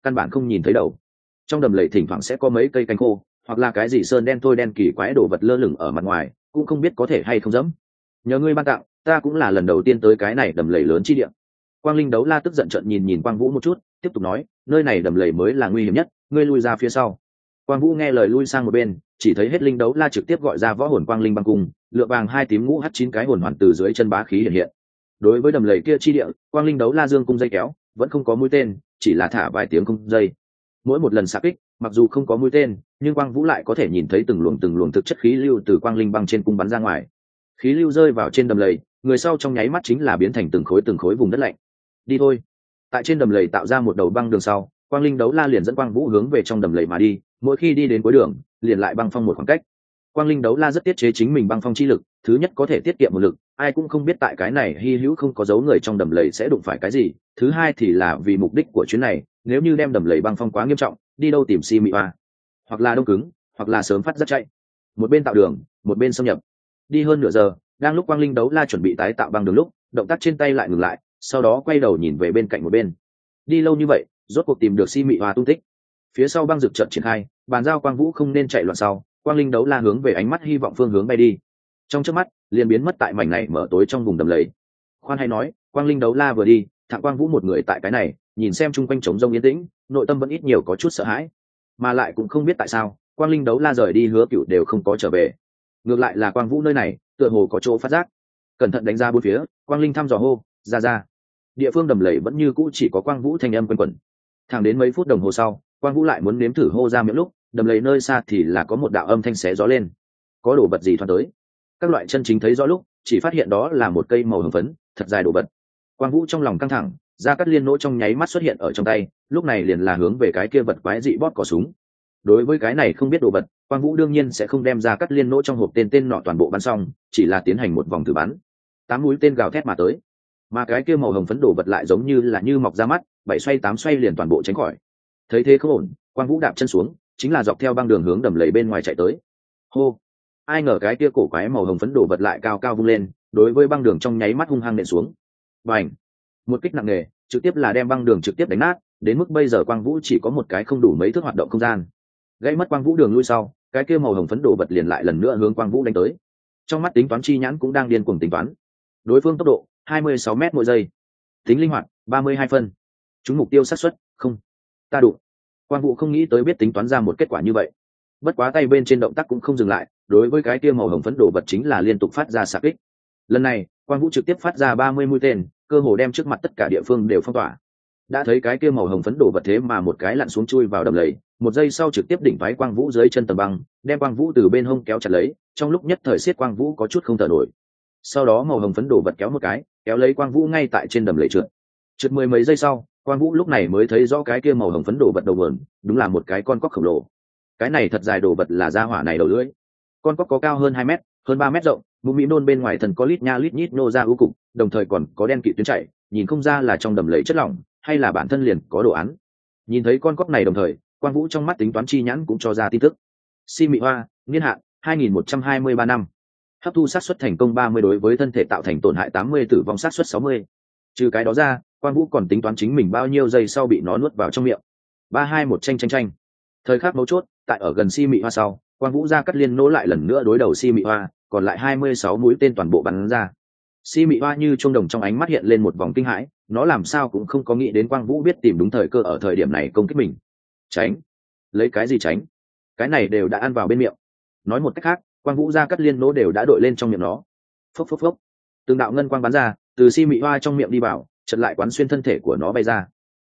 căn bản không nhìn thấy đầu. Trong đầm lầy thỉnh thoảng sẽ có mấy cây cánh khô hoặc là cái gì sơn đen thôi đen kỳ quái đồ vật lơ lửng ở mặt ngoài, cũng không biết có thể hay không dẫm. Nhờ ngươi ban tặng, ta cũng là lần đầu tiên tới cái này đầm lầy lớn chi địa. Quang Linh Đấu La tức giận trợn nhìn Quang Vũ một chút, tiếp tục nói, nơi này đầm lầy mới là nguy hiểm nhất, ngươi lui ra phía sau. Quang Vũ nghe lời lui sang một bên, chỉ thấy hết Linh Đấu La trực tiếp gọi ra võ hồn Quang Linh băng cung, lựa vàng hai tím ngũ hắt 9 cái hồn hoàn từ dưới chân bá khí hiện hiện. Đối với đầm lầy kia chi địa, Quang Linh Đấu La dương cung dây kéo, vẫn không có mũi tên, chỉ là thả vài tiếng cung dây. Mỗi một lần xạ kích, mặc dù không có mũi tên, nhưng Quang Vũ lại có thể nhìn thấy từng luồng thực chất khí lưu từ Quang Linh băng trên cung bắn ra ngoài. Khí lưu rơi vào trên đầm lầy, người sau trong nháy mắt chính là biến thành từng khối vùng đất lạnh. Đi thôi. Tại trên đầm lầy tạo ra một đầu băng đường sau, Quang Linh Đấu La liền dẫn Quang Vũ hướng về trong đầm lầy mà đi, mỗi khi đi đến cuối đường, liền lại băng phong một khoảng cách. Quang Linh Đấu La rất tiết chế chính mình băng phong chi lực, thứ nhất có thể tiết kiệm một lực, ai cũng không biết tại cái này hy hữu không có dấu người trong đầm lầy sẽ đụng phải cái gì, thứ hai thì là vì mục đích của chuyến này, nếu như đem đầm lầy băng phong quá nghiêm trọng, đi đâu tìm Si Mị Hoa, hoặc là đông cứng, hoặc là sớm phát rất chạy. Một bên tạo đường, một bên xâm nhập. Đi hơn nửa giờ, đang lúc Quang Linh Đấu La chuẩn bị tái tạo băng đường lúc, động tác trên tay lại ngừng lại, sau đó quay đầu nhìn về bên cạnh một bên. Đi lâu như vậy, rốt cuộc tìm được Si Mị Hoa tung tích. Phía sau băng rực trận triển khai, bàn giao Quang Vũ không nên chạy loạn sau, Quang Linh Đấu La hướng về ánh mắt hy vọng phương hướng bay đi. Trong chớp mắt, liền biến mất tại mảnh này mở tối trong vùng đầm lầy. Khoan hay nói, Quang Linh Đấu La vừa đi, thẳng Quang Vũ một người tại cái này, nhìn xem chung quanh trống rông yên tĩnh, nội tâm vẫn ít nhiều có chút sợ hãi, mà lại cũng không biết tại sao, Quang Linh Đấu La rời đi Hứa Cựu đều không có trở về. Ngược lại là Quang Vũ nơi này, tựa hồ có chỗ phát giác. Cẩn thận đánh ra bốn phía, Quang Linh thăm dò hô, ra. Địa phương đầm lầy vẫn như cũ chỉ có Quang Vũ thanh âm quanh quẩn. Thẳng đến mấy phút đồng hồ sau, Quang Vũ lại muốn nếm thử hô ra miệng lúc, đầm lầy nơi xa thì là có một đạo âm thanh xé gió lên. Có đồ vật gì thoáng tới. Các loại chân chính thấy rõ lúc, chỉ phát hiện đó là một cây màu hồng phấn, thật dài đồ vật. Quang Vũ trong lòng căng thẳng, Gia Cát Liên nỗ trong nháy mắt xuất hiện ở trong tay, lúc này liền là hướng về cái kia vật quái dị bóp cò súng. Đối với cái này không biết đồ vật, Quang Vũ đương nhiên sẽ không đem Gia Cát Liên nỗ trong hộp tên nọ toàn bộ bắn xong, chỉ là tiến hành một vòng thử bắn. 8 mũi tên gào thét mà tới, mà cái kia màu hồng phấn đồ vật lại giống như là như mọc ra mắt, 7 xoay 8 xoay liền toàn bộ tránh khỏi. Thấy thế không ổn, Quang Vũ đạp chân xuống, chính là dọc theo băng đường hướng đầm lầy bên ngoài chạy tới. Hô! Ai ngờ cái kia cổ quái màu hồng phấn đồ vật lại cao cao vung lên, đối với băng đường trong nháy mắt hung hăng nện xuống. Bành! Một kích nặng nề, trực tiếp là đem băng đường trực tiếp đánh nát, đến mức bây giờ Quang Vũ chỉ có một cái không đủ mấy thước hoạt động không gian. Gãy mất Quang Vũ đường lui sau, cái kia màu hồng phấn đồ vật liền lại lần nữa hướng Quang Vũ đánh tới. Trong mắt tính toán chi nhãn cũng đang điên cuồng tính toán. Đối phương tốc độ 26 m mỗi giây, tính linh hoạt 32 phân, trúng mục tiêu xác suất không. Ta đụng. Quang Vũ không nghĩ tới biết tính toán ra một kết quả như vậy. Bất quá tay bên trên động tác cũng không dừng lại, đối với cái kia màu hồng phấn đồ vật chính là liên tục phát ra xạ kích. Lần này, Quang Vũ trực tiếp phát ra 30 mũi tên, cơ hồ đem trước mặt tất cả địa phương đều phong tỏa. Đã thấy cái kia màu hồng phấn đồ vật thế mà một cái lặn xuống chui vào đầm lầy, một giây sau trực tiếp đỉnh váy Quang Vũ dưới chân tầng băng, đem Quang Vũ từ bên hông kéo chặt lấy, trong lúc nhất thời siết Quang Vũ có chút không thở nổi. Sau đó màu hồng phấn đồ vật kéo một cái, kéo lấy Quang Vũ ngay tại trên đầm lầy trượt mười mấy giây sau, Quang Vũ lúc này mới thấy rõ cái kia màu hồng phấn đồ vật đầu nguồn, đúng là một cái con cóc khổng lồ. Cái này thật dài đồ vật là gia hỏa này đầu lưỡi. Con cóc có cao hơn 2 mét, hơn 3 mét rộng, mũm mĩm nôn bên ngoài thần có lít nha lít nhít nô ra ưu cục, đồng thời còn có đen kịt tuyến chảy, nhìn không ra là trong đầm lầy chất lỏng, hay là bản thân liền có đồ án. Nhìn thấy con cóc này đồng thời, Quang Vũ trong mắt tính toán chi nhãn cũng cho ra tin tức. Si Mị Hoa, niên hạn 2123 năm. Hấp thu xác suất thành công 30 đối với thân thể tạo thành tổn hại 80 tử vong xác suất 60. Trừ cái đó ra, Quang Vũ còn tính toán chính mình bao nhiêu giây sau bị nó nuốt vào trong miệng. 3-2-1 tranh. Thời khắc mấu chốt, tại ở gần Si Mị Hoa sau, Quang Vũ Gia Cát Liên nỗ lại lần nữa đối đầu Si Mị Hoa, còn lại 26 mũi tên toàn bộ bắn ra. Si Mị Hoa như chuông đồng trong ánh mắt hiện lên một vòng kinh hãi, nó làm sao cũng không có nghĩ đến Quang Vũ biết tìm đúng thời cơ ở thời điểm này công kích mình. Tránh? Lấy cái gì tránh? Cái này đều đã ăn vào bên miệng. Nói một cách khác, Quang Vũ Gia Cát Liên nỗ đều đã đội lên trong miệng nó. Phốc. Từng đạo ngân quang bắn ra, từ Si Mị Hoa trong miệng đi vào, chợt lại quán xuyên thân thể của nó bay ra.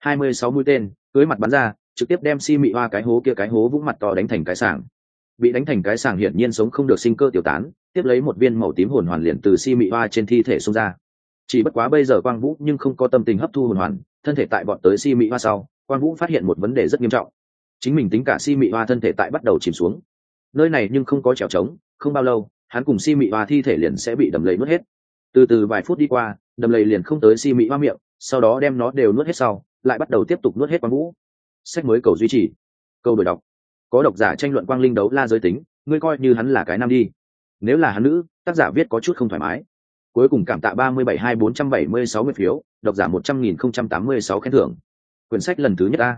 26 mũi tên, cưới mặt bắn ra, trực tiếp đem Si Mị Hoa cái hố vũng mặt to đánh thành cái sàng. Bị đánh thành cái sàng hiển nhiên sống không được sinh cơ tiêu tán, tiếp lấy một viên màu tím hồn hoàn liền từ Si Mị Hoa trên thi thể xông ra. Chỉ bất quá bây giờ Quang Vũ nhưng không có tâm tình hấp thu hồn hoàn, thân thể tại bọn tới Si Mị Hoa sau, Quang Vũ phát hiện một vấn đề rất nghiêm trọng. Chính mình tính cả Si Mị Hoa thân thể tại bắt đầu chìm xuống. Nơi này nhưng không có trèo trống, không bao lâu, hắn cùng Si Mị Hoa thi thể liền sẽ bị đầm lầy nuốt hết. Từ từ vài phút đi qua, đầm lầy liền không tới Si Mị Hoa miệng, sau đó đem nó đều nuốt hết sau, lại bắt đầu tiếp tục nuốt hết Quang Vũ. Sách mới cầu duy trì, câu đổi đọc. Có độc giả tranh luận Quang Linh Đấu La giới tính, ngươi coi như hắn là cái nam đi. Nếu là hắn nữ, tác giả viết có chút không thoải mái. Cuối cùng cảm tạ 372476 nguyện phiếu, độc giả 100.086 khen thưởng. Quyển sách lần thứ nhất a.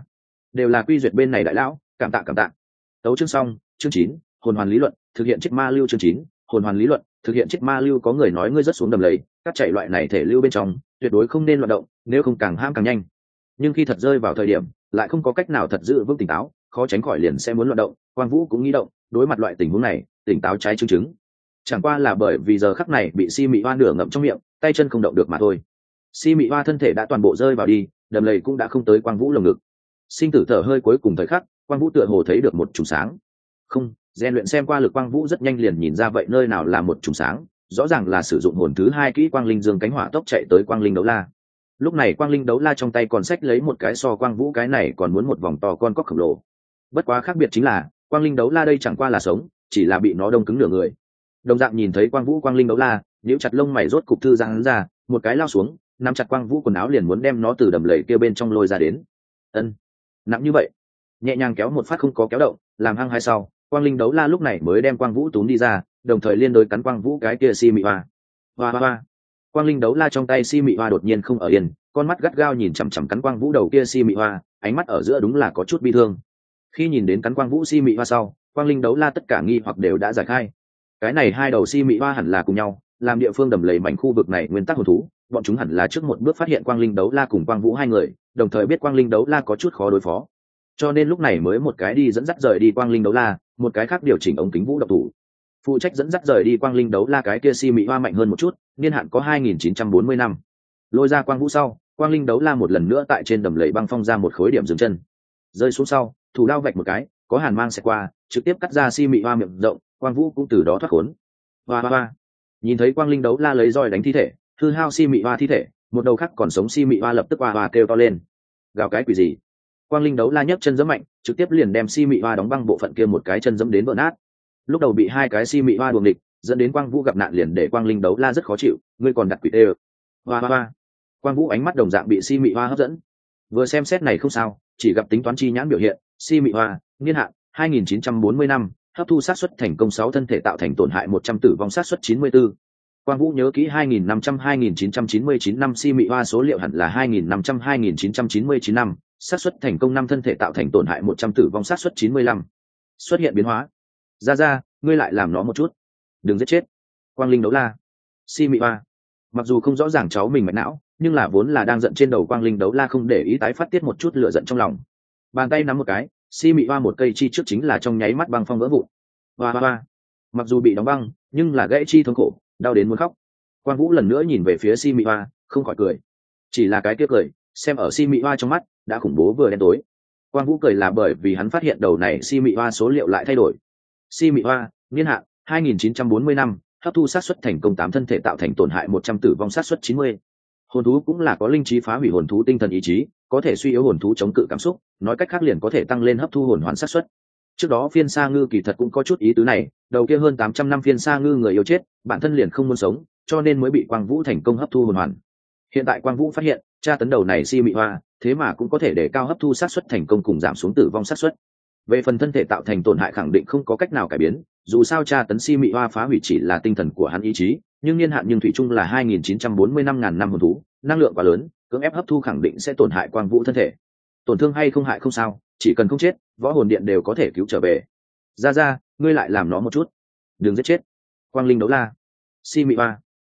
đều là quy duyệt bên này đại lão, cảm tạ cảm tạ. Tấu chương xong. Chương 9, hồn hoàn lý luận, thực hiện chết ma lưu. Chương 9, hồn hoàn lý luận, thực hiện chết ma lưu. Có người nói ngươi rất xuống đầm lầy, các chạy loại này thể lưu bên trong tuyệt đối không nên loạn động, nếu không càng ham càng nhanh. Nhưng khi thật rơi vào thời điểm lại không có cách nào thật giữ vững tỉnh táo, khó tránh khỏi liền sẽ muốn loạn động. Quang Vũ cũng nghĩ động, đối mặt loại tình huống này tỉnh táo trái chứng. Chẳng qua là bởi vì giờ khắc này bị si mị hoa nửa ngậm trong miệng, tay chân không động được mà thôi. Si mị hoa thân thể đã toàn bộ rơi vào đi, đầm lầy cũng đã không tới Quang Vũ lồng ngực. Sinh tử thở hơi cuối cùng thời khắc, Quang Vũ tựa hồ thấy được một chùm sáng. Không, rèn luyện xem qua lực Quang Vũ rất nhanh liền nhìn ra vậy nơi nào là một chùm sáng, rõ ràng là sử dụng hồn thứ hai kỹ Quang Linh Dương cánh hỏa tốc chạy tới Quang Linh đấu la. Lúc này Quang Linh đấu la trong tay còn xách lấy một cái so Quang Vũ cái này còn muốn một vòng to con cóc khổng lồ. Bất quá khác biệt chính là Quang Linh đấu la đây chẳng qua là sống, chỉ là bị nó đông cứng nửa người. Đồng dạng nhìn thấy Quang Vũ Quang Linh đấu la, nhíu chặt lông mày rốt cục thư giang hắn ra, một cái lao xuống, nắm chặt Quang Vũ quần áo liền muốn đem nó từ đầm lầy kia bên trong lôi ra đến. Ân, nặng như vậy. Nhẹ nhàng kéo một phát không có kéo động, làm hăng hai sau, Quang Linh đấu la lúc này mới đem Quang Vũ túm đi ra, đồng thời liên đối cắn Quang Vũ cái kia si mị hoa. Hoa hoa hoa. Quang Linh đấu la trong tay si mị hoa đột nhiên không ở yên, con mắt gắt gao nhìn chằm chằm cắn Quang Vũ đầu kia si mị hoa, ánh mắt ở giữa đúng là có chút bi thương. Khi nhìn đến cắn Quang Vũ si mị hoa sau, Quang Linh đấu la tất cả nghi hoặc đều đã giải khai. Cái này hai đầu si mị hoa hẳn là cùng nhau, làm địa phương đầm lầy mảnh khu vực này nguyên tắc hồn thú, bọn chúng hẳn là trước một bước phát hiện Quang Linh đấu la cùng Quang Vũ hai người, đồng thời biết Quang Linh đấu la có chút khó đối phó, cho nên lúc này mới một cái đi dẫn dắt rời đi Quang Linh đấu la, một cái khác điều chỉnh ống kính Vũ độc thủ. Phụ trách dẫn dắt rời đi Quang Linh đấu la cái kia si mị hoa mạnh hơn một chút, niên hạn có 2940 năm. Lôi ra Quang Vũ sau, Quang Linh đấu la một lần nữa tại trên đầm lầy băng phong ra một khối điểm dừng chân, rơi xuống sau, thủ đao vạch một cái, có hàn mang xẹt qua, trực tiếp cắt ra si mị hoa miệng rộng, Quang Vũ cũng từ đó thoát khốn. Hoa hoa hoa. Nhìn thấy Quang Linh đấu la lấy roi đánh thi thể, hư hao si mị hoa thi thể, một đầu khác còn sống si mị hoa lập tức hoa hoa kêu to lên. Gào cái quỷ gì? Quang Linh đấu la nhấc chân giẫm mạnh, trực tiếp liền đem si mị hoa đóng băng bộ phận kia một cái chân giẫm đến vỡ nát. Lúc đầu bị hai cái si mị hoa đuồng địch, dẫn đến Quang Vũ gặp nạn liền để Quang Linh đấu la rất khó chịu, ngươi còn đặt quỷ tê. Hoa hoa hoa. Quang Vũ ánh mắt đồng dạng bị si mị hoa hấp dẫn. Vừa xem xét này không sao, chỉ gặp tính toán chi nhãn biểu hiện, si mị hoa, niên hạn 2940 năm, hấp thu sát suất thành công 6 thân thể tạo thành tổn hại 100 tử vong sát suất 94. Quang Vũ nhớ kỹ 2500-2999 năm si mị hoa số liệu hẳn là 2500-2999 năm, sát suất thành công 5 thân thể tạo thành tổn hại 100 tử vong sát suất 95. Xuất hiện biến hóa. Ra, ngươi lại làm nó một chút. Đừng giết chết. Quang Linh đấu la. Si mị hoa. Mặc dù không rõ ràng cháu mình mạch não, nhưng là vốn là đang giận trên đầu Quang Linh đấu la không để ý tái phát tiết một chút lửa giận trong lòng. Bàn tay nắm một cái, si mị hoa một cây chi trước chính là trong nháy mắt băng phong vỡ vụn. Hoa hoa hoa. Mặc dù bị đóng băng, nhưng là gãy chi thống khổ, đau đến muốn khóc. Quang Vũ lần nữa nhìn về phía si mị hoa, không khỏi cười. Chỉ là cái kia cười, xem ở si mị hoa trong mắt đã khủng bố vừa đen tối. Quang Vũ cười là bởi vì hắn phát hiện đầu này si mị hoa số liệu lại thay đổi. Si mị hoa, niên hạn 2940 năm, hấp thu sát suất thành công 8 thân thể tạo thành tổn hại 100 tử vong sát suất 90. Hồn thú cũng là có linh trí phá hủy hồn thú tinh thần ý chí, có thể suy yếu hồn thú chống cự cảm xúc, nói cách khác liền có thể tăng lên hấp thu hồn hoàn sát suất. Trước đó phiên sa ngư kỳ thật cũng có chút ý tứ này, đầu kia hơn 800 năm phiên sa ngư người yêu chết, bản thân liền không muốn sống, cho nên mới bị Quang Vũ thành công hấp thu hồn hoàn. Hiện tại Quang Vũ phát hiện, tra tấn đầu này si mị hoa, thế mà cũng có thể để cao hấp thu sát suất thành công cùng giảm xuống tử vong sát suất. Về phần thân thể tạo thành tổn hại khẳng định không có cách nào cải biến, dù sao tra tấn si mị hoa phá hủy chỉ là tinh thần của hắn ý chí, nhưng niên hạn nhưng thủy chung là 2940 năm hồn thú, năng lượng quá lớn, cưỡng ép hấp thu khẳng định sẽ tổn hại Quang Vũ thân thể. Tổn thương hay không hại không sao, chỉ cần không chết, võ hồn điện đều có thể cứu trở về. Ra, ngươi lại làm nó một chút. Đừng giết chết. Quang Linh đấu la. Si mị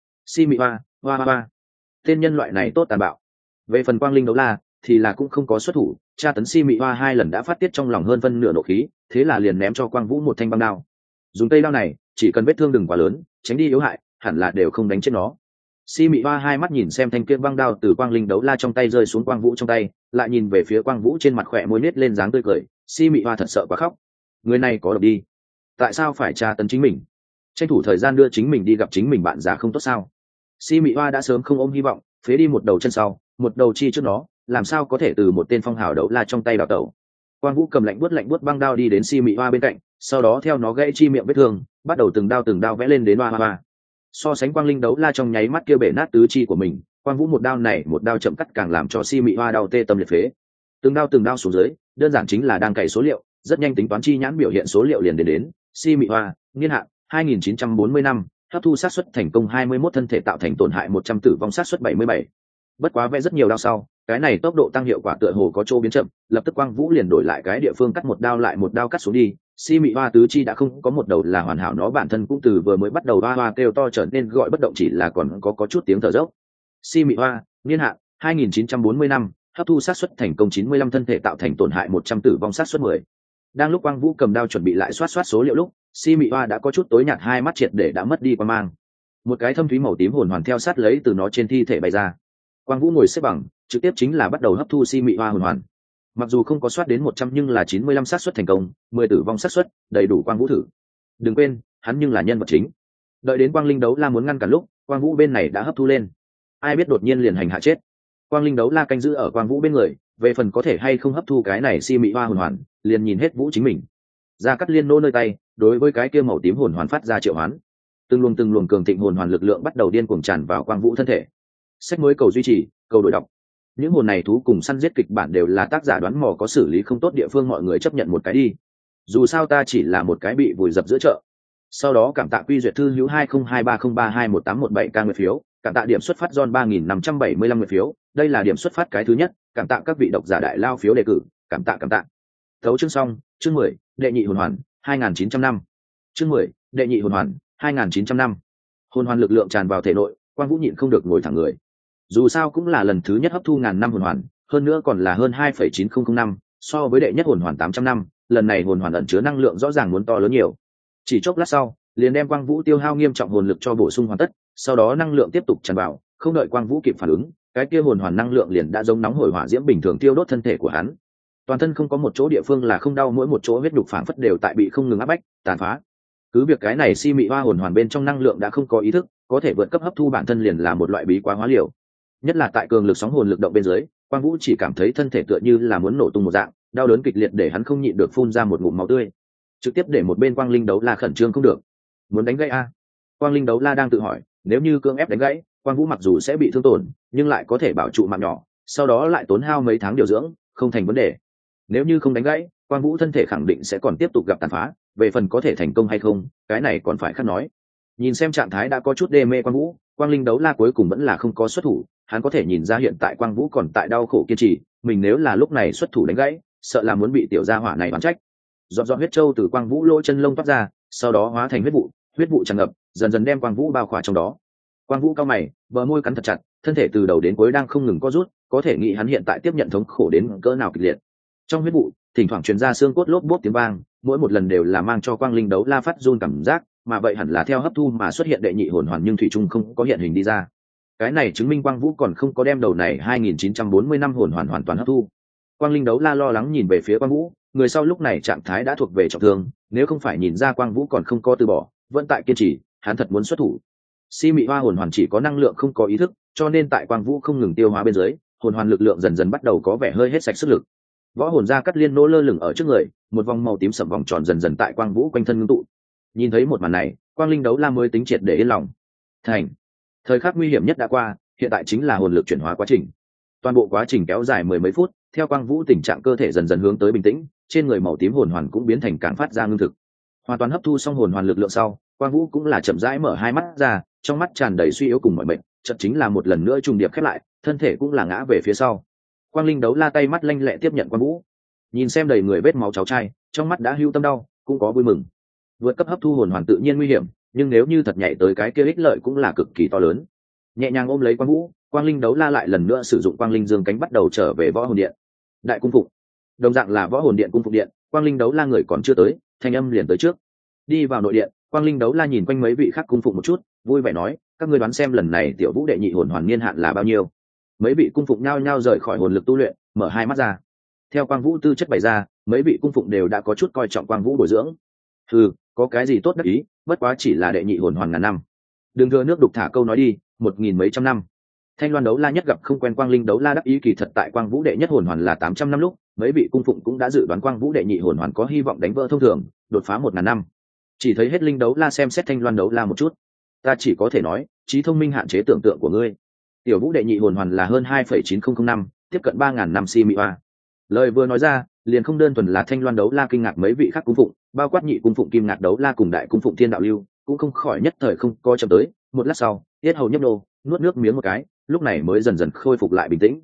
hoa, hoa hoa. Tên nhân loại này tốt tàn bạo. Về phần Quang Linh đấu la thì là cũng không có xuất thủ, tra tấn si mị hoa 2 lần đã phát tiết trong lòng hơn phân nửa nộ khí, thế là liền ném cho Quang Vũ một thanh băng đao. Dùng cây đao này, chỉ cần vết thương đừng quá lớn, tránh đi yếu hại, hẳn là đều không đánh chết nó. Si mị hoa 2 mắt nhìn xem thanh kia băng đao từ Quang Linh đấu la trong tay rơi xuống Quang Vũ trong tay, lại nhìn về phía Quang Vũ trên mặt khỏe môi nết lên dáng tươi cười. Si mị hoa thật sợ quá khóc. Người này có độc đi. Tại sao phải tra tấn chính mình? Tranh thủ thời gian đưa chính mình đi gặp chính mình bạn già không tốt sao? Si mị hoa đã sớm không ôm hy vọng, phế đi một đầu chân sau, một đầu chi trước nó, làm sao có thể từ một tên phong hào đấu la trong tay đào tẩu. Quang Vũ cầm lạnh buốt băng đao đi đến si mị hoa bên cạnh, sau đó theo nó gãy chi miệng vết thương, bắt đầu từng đao vẽ lên đến hoa hoa. So sánh Quang Linh đấu la trong nháy mắt kia bể nát tứ chi của mình, Quang Vũ một đao chậm cắt càng làm cho si mị hoa đau tê tâm liệt phế. Từng đao xuống dưới, đơn giản chính là đang cày số liệu, rất nhanh tính toán chi nhãn biểu hiện số liệu liền đến. Si mị hoa, niên hạn 2940 năm, hấp thu sát suất thành công 21 thân thể tạo thành tổn hại 100 tử vong sát suất 77. Bất quá vẽ rất nhiều đao sau, cái này tốc độ tăng hiệu quả tựa hồ có chỗ biến chậm, lập tức Quang Vũ liền đổi lại cái địa phương cắt một đao lại một đao cắt xuống đi. Si Mị Hoa tứ chi đã không có một đầu là hoàn hảo, nó bản thân cũng từ vừa mới bắt đầu hoa hoa kêu to trở nên gọi bất động, chỉ là còn có chút tiếng thở dốc. Si Mị Hoa, niên hạn 2940 năm, hấp thu sát suất thành công 95, thân thể tạo thành tổn hại 100, tử vong sát suất 10. Đang lúc Quang Vũ cầm đao chuẩn bị lại soát số liệu lúc, Si Mị Hoa đã có chút tối nhạt, hai mắt triệt để đã mất đi quang mang. Một cái thâm thúy màu tím hồn hoàn theo sát lấy từ nó trên thi thể bay ra. Quang Vũ ngồi xếp bằng, trực tiếp chính là bắt đầu hấp thu Si Mị Hoa hồn hoàn. Mặc dù không có soát đến 100 nhưng là 95 xác suất thành công, 10 tử vong xác suất, đầy đủ Quang Vũ thử. Đừng quên, hắn nhưng là nhân vật chính. Đợi đến Quang Linh Đấu La muốn ngăn cản lúc, Quang Vũ bên này đã hấp thu lên. Ai biết đột nhiên liền hành hạ chết. Quang Linh Đấu La canh giữ ở Quang Vũ bên người, về phần có thể hay không hấp thu cái này Si Mị Hoa hồn hoàn, liền nhìn hết Vũ chính mình. Ra Cắt Liên nô nơi tay, đối với cái kia màu tím hồn hoàn phát ra triệu hoán. Từng luồng cường thịnh hồn hoàn lực lượng bắt đầu điên cuồng tràn vào Quang Vũ thân thể. Sách mới cầu duy trì, cầu đổi đọc. Những hồn này thú cùng săn giết kịch bản đều là tác giả đoán mò có xử lý không tốt địa phương, mọi người chấp nhận một cái đi. Dù sao ta chỉ là một cái bị vùi dập giữa chợ. Sau đó cảm tạ quy duyệt thư hữu 202303218117 ca nguyệt phiếu, cảm tạ điểm xuất phát John 3575 nguyệt phiếu, đây là điểm xuất phát cái thứ nhất, cảm tạ các vị độc giả đại lao phiếu đề cử, cảm tạ. Thấu chương xong, chương 10, đệ nhị hồn hoàn, 2900 năm. Chương 10, đệ nhị hồn hoàn, 2900 năm. Hồn hoàn lực lượng tràn vào thể nội, Quang Vũ nhịn không được ngồi thẳng người. Dù sao cũng là lần thứ nhất hấp thu ngàn năm hồn hoàn, hơn nữa còn là hơn 2,9005 năm, so với đệ nhất hồn hoàn 800 năm, lần này hồn hoàn ẩn chứa năng lượng rõ ràng muốn to lớn nhiều. Chỉ chốc lát sau, liền đem Quang Vũ tiêu hao nghiêm trọng hồn lực cho bổ sung hoàn tất, sau đó năng lượng tiếp tục tràn vào, không đợi Quang Vũ kịp phản ứng, cái kia hồn hoàn năng lượng liền đã giống nóng hổi hỏa diễm bình thường tiêu đốt thân thể của hắn. Toàn thân không có một chỗ địa phương là không đau, mỗi một chỗ huyết nhục phảng phất đều tại bị không ngừng áp bách, tàn phá. Cứ việc cái này Si Mị Hoa hồn hoàn bên trong năng lượng đã không có ý thức, có thể vượt cấp hấp thu bản thân liền là một loại bí quá hóa liều. Nhất là tại cường lực sóng hồn lực động bên dưới, Quang Vũ chỉ cảm thấy thân thể tựa như là muốn nổ tung một dạng, đau đớn kịch liệt để hắn không nhịn được phun ra một ngụm máu tươi. Trực tiếp để một bên Quang Linh Đấu La khẩn trương không được. Muốn đánh gãy a? Quang Linh Đấu La đang tự hỏi, nếu như cưỡng ép đánh gãy, Quang Vũ mặc dù sẽ bị thương tổn, nhưng lại có thể bảo trụ mạng nhỏ, sau đó lại tốn hao mấy tháng điều dưỡng, không thành vấn đề. Nếu như không đánh gãy, Quang Vũ thân thể khẳng định sẽ còn tiếp tục gặp tàn phá, về phần có thể thành công hay không, cái này còn phải khác nói. Nhìn xem trạng thái đã có chút đê mê Quang Vũ, Quang Linh Đấu La cuối cùng vẫn là không có xuất thủ, hắn có thể nhìn ra hiện tại Quang Vũ còn tại đau khổ kiên trì, mình nếu là lúc này xuất thủ đánh gãy, sợ là muốn bị tiểu gia hỏa này oán trách. Giọt huyết châu từ Quang Vũ lỗ chân lông toát ra, sau đó hóa thành huyết vụ tràn ngập, dần dần đem Quang Vũ bao khỏa trong đó. Quang Vũ cao mày, bờ môi cắn thật chặt, thân thể từ đầu đến cuối đang không ngừng co rút, có thể nghĩ hắn hiện tại tiếp nhận thống khổ đến cỡ nào kịch liệt. Trong huyết vụ, thỉnh thoảng truyền ra xương cốt lốp bốp tiếng vang, mỗi một lần đều là mang cho Quang Linh Đấu La phát run cảm giác, mà vậy hẳn là theo hấp thu mà xuất hiện đệ nhị hồn hoàn, nhưng thủy chung không có hiện hình đi ra. Cái này chứng minh Quang Vũ còn không có đem đầu này 2940 năm hồn hoàn hoàn toàn hấp thu. Quang Linh Đấu La lo lắng nhìn về phía Quang Vũ, người sau lúc này trạng thái đã thuộc về trọng thương, nếu không phải nhìn ra Quang Vũ còn không có từ bỏ, vẫn tại kiên trì, hắn thật muốn xuất thủ. Si Mị Hoa hồn hoàn chỉ có năng lượng không có ý thức, cho nên tại Quang Vũ không ngừng tiêu hóa bên dưới, hồn hoàn lực lượng dần dần bắt đầu có vẻ hơi hết sạch sức lực. Võ hồn Ra Cắt Liên nô lơ lửng ở trước người, một vòng màu tím sẫm vòng tròn dần dần tại Quang Vũ quanh thân ngưng tụ. Nhìn thấy một màn này, Quang Linh Đấu La mới tính triệt để yên lòng. Thành, thời khắc nguy hiểm nhất đã qua, hiện tại chính là hồn lực chuyển hóa quá trình. Toàn bộ quá trình kéo dài mười mấy phút, theo Quang Vũ tình trạng cơ thể dần dần hướng tới bình tĩnh, trên người màu tím hồn hoàn cũng biến thành càng phát ra ngưng thực. Hoàn toàn hấp thu xong hồn hoàn lực lượng sau, Quang Vũ cũng là chậm rãi mở hai mắt ra, trong mắt tràn đầy suy yếu cùng mọi mệnh, chợt chính là một lần nữa trùng điệp khép lại, thân thể cũng là ngã về phía sau. Quang Linh Đấu La tay mắt lanh lẹ tiếp nhận Quang Vũ, nhìn xem đầy người vết máu cháu trai, trong mắt đã hưu tâm đau, cũng có vui mừng. Vượt cấp hấp thu hồn hoàn tự nhiên nguy hiểm, nhưng nếu như thật nhảy tới cái kia ích lợi cũng là cực kỳ to lớn. Nhẹ nhàng ôm lấy Quang Vũ, Quang Linh Đấu La lại lần nữa sử dụng Quang Linh Dương cánh bắt đầu trở về Võ Hồn Điện. Đại cung phụng, đồng dạng là Võ Hồn Điện cung phụng điện, Quang Linh Đấu La người còn chưa tới, thanh âm liền tới trước. Đi vào nội điện, Quang Linh Đấu La nhìn quanh mấy vị khác cung phụng một chút, vui vẻ nói, các ngươi đoán xem lần này tiểu vũ đệ nhị hồn hoàn niên hạn là bao nhiêu? Mấy vị cung phụng nhao nhao rời khỏi hồn lực tu luyện, mở hai mắt ra. Theo Quang Vũ tư chất bày ra, mấy vị cung phụng đều đã có chút coi trọng Quang Vũ bồi dưỡng. Có cái gì tốt đắc ý, bất quá chỉ là đệ nhị hồn hoàn ngàn năm. Đừng thừa nước đục thả câu nói đi, 1000 mấy trăm năm. Thanh Loan Đấu La nhất gặp không quen Quang Linh Đấu La đắc ý, kỳ thật tại Quang Vũ đệ nhất hồn hoàn là 800 năm lúc, mấy vị cung phụng cũng đã dự đoán Quang Vũ đệ nhị hồn hoàn có hy vọng đánh vỡ thông thường, đột phá 1000 năm. Chỉ thấy Hết Linh Đấu La xem xét Thanh Loan Đấu La một chút. Ta chỉ có thể nói, trí thông minh hạn chế tưởng tượng của ngươi. Tiểu Vũ đệ nhị hồn hoàn là hơn 2,9005 năm, tiếp cận 3000 năm Si Mị Hoa. Lời vừa nói ra, liền không đơn thuần là Thanh Loan Đấu La kinh ngạc, mấy vị khác cung phụng, bao quát nhị cung phụng Kim Ngạc Đấu La cùng đại cung phụng Thiên Đạo Lưu, cũng không khỏi nhất thời không coi chậm tới. Một lát sau, yết hầu nhấp nô, nuốt nước miếng một cái, lúc này mới dần dần khôi phục lại bình tĩnh.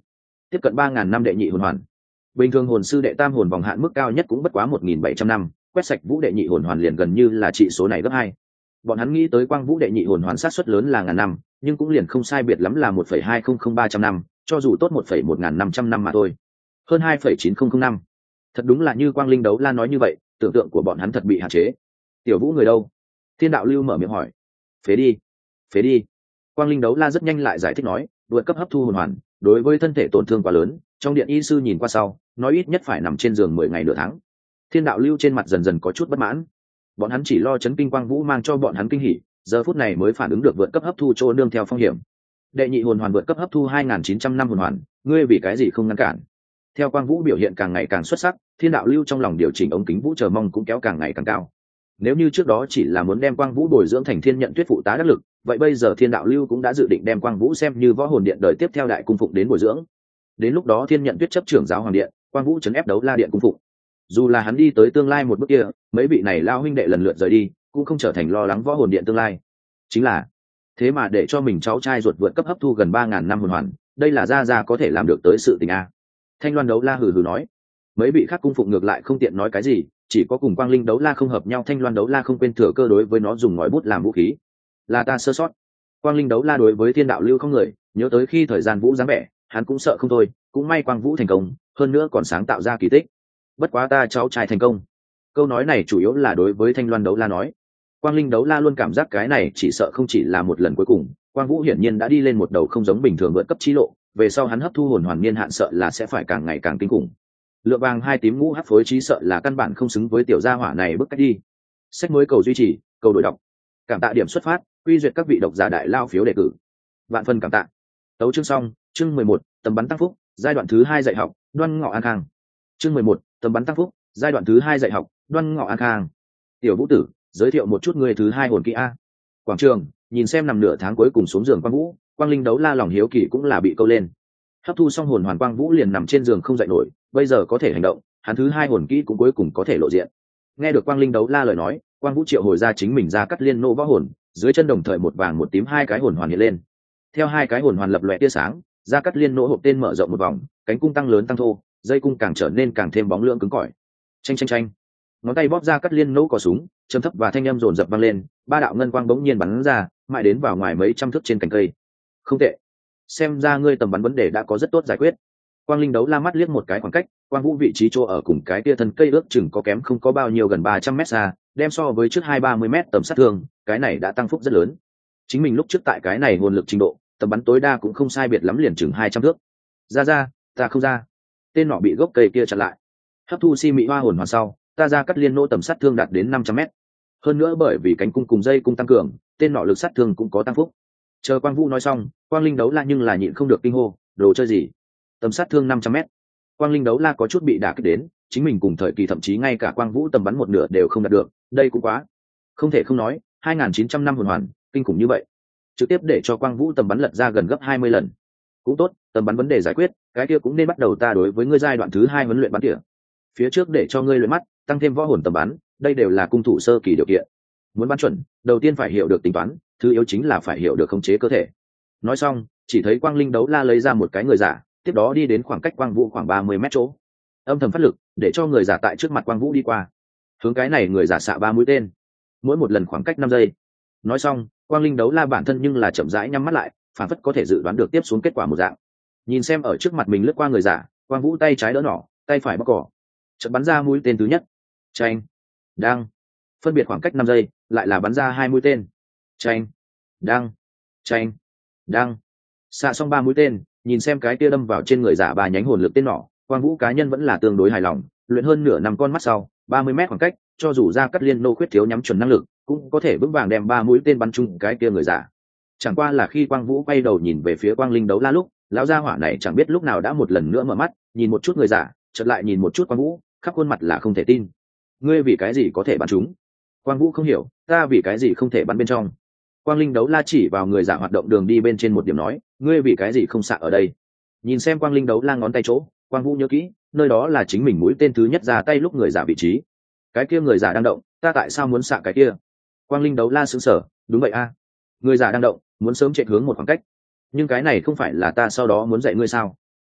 tiếp cận 3.000 năm đệ nhị hồn hoàn. Bình thường hồn sư đệ tam hồn vòng hạn mức cao nhất cũng bất quá 1.700 năm, quét sạch vũ đệ nhị hồn hoàn liền gần như là trị số này gấp 2. Bọn hắn nghĩ tới quang vũ đệ nhị hồn hoàn sát suất lớn là ngàn năm, nhưng cũng liền không sai biệt lắm là 1,200300 năm, cho dù tốt 1,1500 năm mà thôi. Hơn 2,9005 năm. Thật đúng là như Quang Linh Đấu La nói như vậy, tưởng tượng của bọn hắn thật bị hạn chế. Tiểu Vũ người đâu? Thiên Đạo Lưu mở miệng hỏi. Phế đi, phế đi. Quang Linh Đấu La rất nhanh lại giải thích nói, vượt cấp hấp thu hồn hoàn, đối với thân thể tổn thương quá lớn, trong điện y sư nhìn qua sau, nói ít nhất phải nằm trên giường 10 ngày nửa tháng. Thiên Đạo Lưu trên mặt dần dần có chút bất mãn. Bọn hắn chỉ lo chấn kinh Quang Vũ mang cho bọn hắn kinh hỉ, giờ phút này mới phản ứng được vượt cấp hấp thu chỗ nương theo phong hiểm. Đệ nhị hồn hoàn vượt cấp hấp thu 2.900 năm hồn hoàn, ngươi vì cái gì không ngăn cản? Theo Quang Vũ biểu hiện càng ngày càng xuất sắc, Thiên Đạo Lưu trong lòng điều chỉnh ống kính vũ chờ mong cũng kéo càng ngày càng cao. Nếu như trước đó chỉ là muốn đem Quang Vũ bồi dưỡng thành Thiên Nhận Tuyết phụ tá đắc lực, vậy bây giờ Thiên Đạo Lưu cũng đã dự định đem Quang Vũ xem như võ hồn điện đời tiếp theo đại cung phụng đến bồi dưỡng. Đến lúc đó Thiên Nhận Tuyết chấp trưởng giáo hoàng điện, Quang Vũ trấn ép Đấu La điện cung phụng. Dù là hắn đi tới tương lai một bước kia, mấy vị này lao huynh đệ lần lượt rời đi, cũng không trở thành lo lắng võ hồn điện tương lai. Chính là thế mà để cho mình cháu trai ruột vượt cấp hấp thu gần 3.000 năm hồn hoàn, đây là gia có thể làm được tới sự tình a. Thanh Loan Đấu La hừ hừ nói. Mấy vị khác cung phụng ngược lại không tiện nói cái gì, chỉ có cùng Quang Linh Đấu La không hợp nhau. Thanh Loan Đấu La không quên thừa cơ đối với nó dùng ngòi bút làm vũ khí. Là ta sơ sót. Quang Linh Đấu La đối với Thiên Đạo Lưu không người, nhớ tới khi thời gian vũ dáng vẻ, hắn cũng sợ không thôi, cũng may Quang Vũ thành công, hơn nữa còn sáng tạo ra kỳ tích. Bất quá ta cháu trai thành công. Câu nói này chủ yếu là đối với Thanh Loan Đấu La nói. Quang Linh Đấu La luôn cảm giác cái này chỉ sợ không chỉ là một lần cuối cùng, Quang Vũ hiển nhiên đã đi lên một đầu không giống bình thường vượt cấp chi lộ, về sau hắn hấp thu hồn hoàn niên hạn sợ là sẽ phải càng ngày càng kinh khủng. Lượng vàng hai tím ngũ hắc phối trí sợ là căn bản không xứng với tiểu gia hỏa này bước cách đi. Sách mới cầu duy trì, cầu đổi đọc. Cảm tạ điểm xuất phát, quy duyệt các vị độc giả đại lao phiếu đề cử. Vạn phần cảm tạ. Tấu chương xong, chương 11, tầm bắn tăng phúc, giai đoạn thứ 2 dạy học, Đoan Ngọ An Khang. Chương 11, tầm bắn tăng phúc, giai đoạn thứ 2 dạy học, Đoan Ngọ An Khang. Tiểu Vũ tử, giới thiệu một chút người thứ 2 hồn kỹ a. Quảng trường, nhìn xem nằm nửa tháng cuối cùng xuống giường Quang Vũ, Quang Linh Đấu La lòng hiếu kỳ cũng là bị câu lên. Hấp thu xong hồn hoàn Quang Vũ liền nằm trên giường không dậy nổi, bây giờ có thể hành động, hắn thứ 2 hồn kỹ cũng cuối cùng có thể lộ diện. Nghe được Quang Linh Đấu La lời nói, Quang Vũ triệu hồi ra chính mình ra cắt liên nô võ hồn, dưới chân đồng thời một vàng một tím hai cái hồn hoàn hiện lên. Theo hai cái hồn hoàn lập lòe tia sáng, ra cắt liên nô hộp tên mở rộng một vòng, cánh cung tăng lớn tăng thô, dây cung càng trở nên càng thêm bóng lượng cứng cỏi. Chanh chanh chanh, ngón tay bóp ra cắt liên nô có súng, châm thấp và thanh âm rồn rập vang lên, ba đạo ngân quang bỗng nhiên bắn ra, mãi đến vào ngoài mấy trăm thước trên cành cây. Không tệ, xem ra ngươi tầm bắn vấn đề đã có rất tốt giải quyết. Quang Linh Đấu La mắt liếc một cái khoảng cách, Quang Vũ vị trí chỗ ở cùng cái tia thân cây ước chừng có kém không có bao nhiêu gần 300 mét xa, đem so với trước 230 mét tầm sát thương, cái này đã tăng phúc rất lớn. Chính mình lúc trước tại cái này hồn lực trình độ, tầm bắn tối đa cũng không sai biệt lắm liền chừng 200 thước. Ra, ta không ra. Tên nọ bị gốc cây kia chặn lại. Hấp thu si mị hoa hồn hoàn sau, ta ra cắt liên nô tầm sát thương đạt đến 500 mét. Hơn nữa bởi vì cánh cung cùng dây cung tăng cường, tên nọ lực sát thương cũng có tăng phúc. Chờ Quang Vũ nói xong, Quang Linh Đấu La nhưng là nhịn không được kinh hô, đồ chơi gì? Tầm sát thương 500 mét. Quang Linh Đấu La có chút bị đả kích đến, chính mình cùng thời kỳ thậm chí ngay cả Quang Vũ tầm bắn một nửa đều không đạt được, đây cũng quá. Không thể không nói, 2.900 năm hồn hoàn, kinh khủng như vậy. Trực tiếp để cho Quang Vũ tầm bắn lật ra gần gấp 20 lần. Cũng tốt, tầm bắn vấn đề giải quyết, cái kia cũng nên bắt đầu ta đối với ngươi giai đoạn thứ 2 huấn luyện bắn tỉa. Phía trước để cho ngươi luyện mắt, tăng thêm võ hồn tầm bắn, đây đều là cung thủ sơ kỳ điều kiện. Muốn bắn chuẩn, đầu tiên phải hiểu được tính toán, thứ yếu chính là phải hiểu được khống chế cơ thể. Nói xong, chỉ thấy Quang Linh Đấu La lấy ra một cái người giả, tiếp đó đi đến khoảng cách Quang Vũ khoảng 30 mét chỗ, âm thầm phát lực để cho người giả tại trước mặt Quang Vũ đi qua, hướng cái này người giả xạ 3 mũi tên, mỗi một lần khoảng cách 5 giây. Nói xong, Quang Linh Đấu La bản thân nhưng là chậm rãi nhắm mắt lại, phản phất có thể dự đoán được tiếp xuống kết quả một dạng. Nhìn xem ở trước mặt mình lướt qua người giả, Quang Vũ tay trái đỡ nỏ, tay phải bóc cỏ, chợt bắn ra mũi tên thứ nhất. Chanh, đang, phân biệt khoảng cách 5 giây, lại là bắn ra 2 mũi tên. Chanh, đang, chanh, đang, xạ xong 3 mũi tên. Nhìn xem cái kia đâm vào trên người giả 3 nhánh hồn lực tên nỏ, Quang Vũ cá nhân vẫn là tương đối hài lòng, luyện hơn nửa năm con mắt sau, 30 mét khoảng cách, cho dù ra cắt liên nô khuyết thiếu nhắm chuẩn năng lực, cũng có thể vững vàng đem 3 mũi tên bắn trúng cái kia người giả. Chẳng qua là khi Quang Vũ quay đầu nhìn về phía Quang Linh Đấu La lúc, lão gia hỏa này chẳng biết lúc nào đã một lần nữa mở mắt, nhìn một chút người giả, chợt lại nhìn một chút Quang Vũ, khắp khuôn mặt là không thể tin. Ngươi vì cái gì có thể bắn trúng? Quang Vũ không hiểu, ta vì cái gì không thể bắn bên trong? Quang Linh Đấu La chỉ vào người giả hoạt động đường đi bên trên một điểm nói, ngươi vì cái gì không xạ ở đây? Nhìn xem Quang Linh Đấu La ngón tay chỗ, Quang Vũ nhớ kỹ, nơi đó là chính mình mũi tên thứ nhất ra tay lúc người giả vị trí. Cái kia người giả đang động, ta tại sao muốn xạ cái kia? Quang Linh Đấu La sững sờ, đúng vậy a, người giả đang động, muốn sớm chạy hướng một khoảng cách. Nhưng cái này không phải là ta sau đó muốn dạy ngươi sao?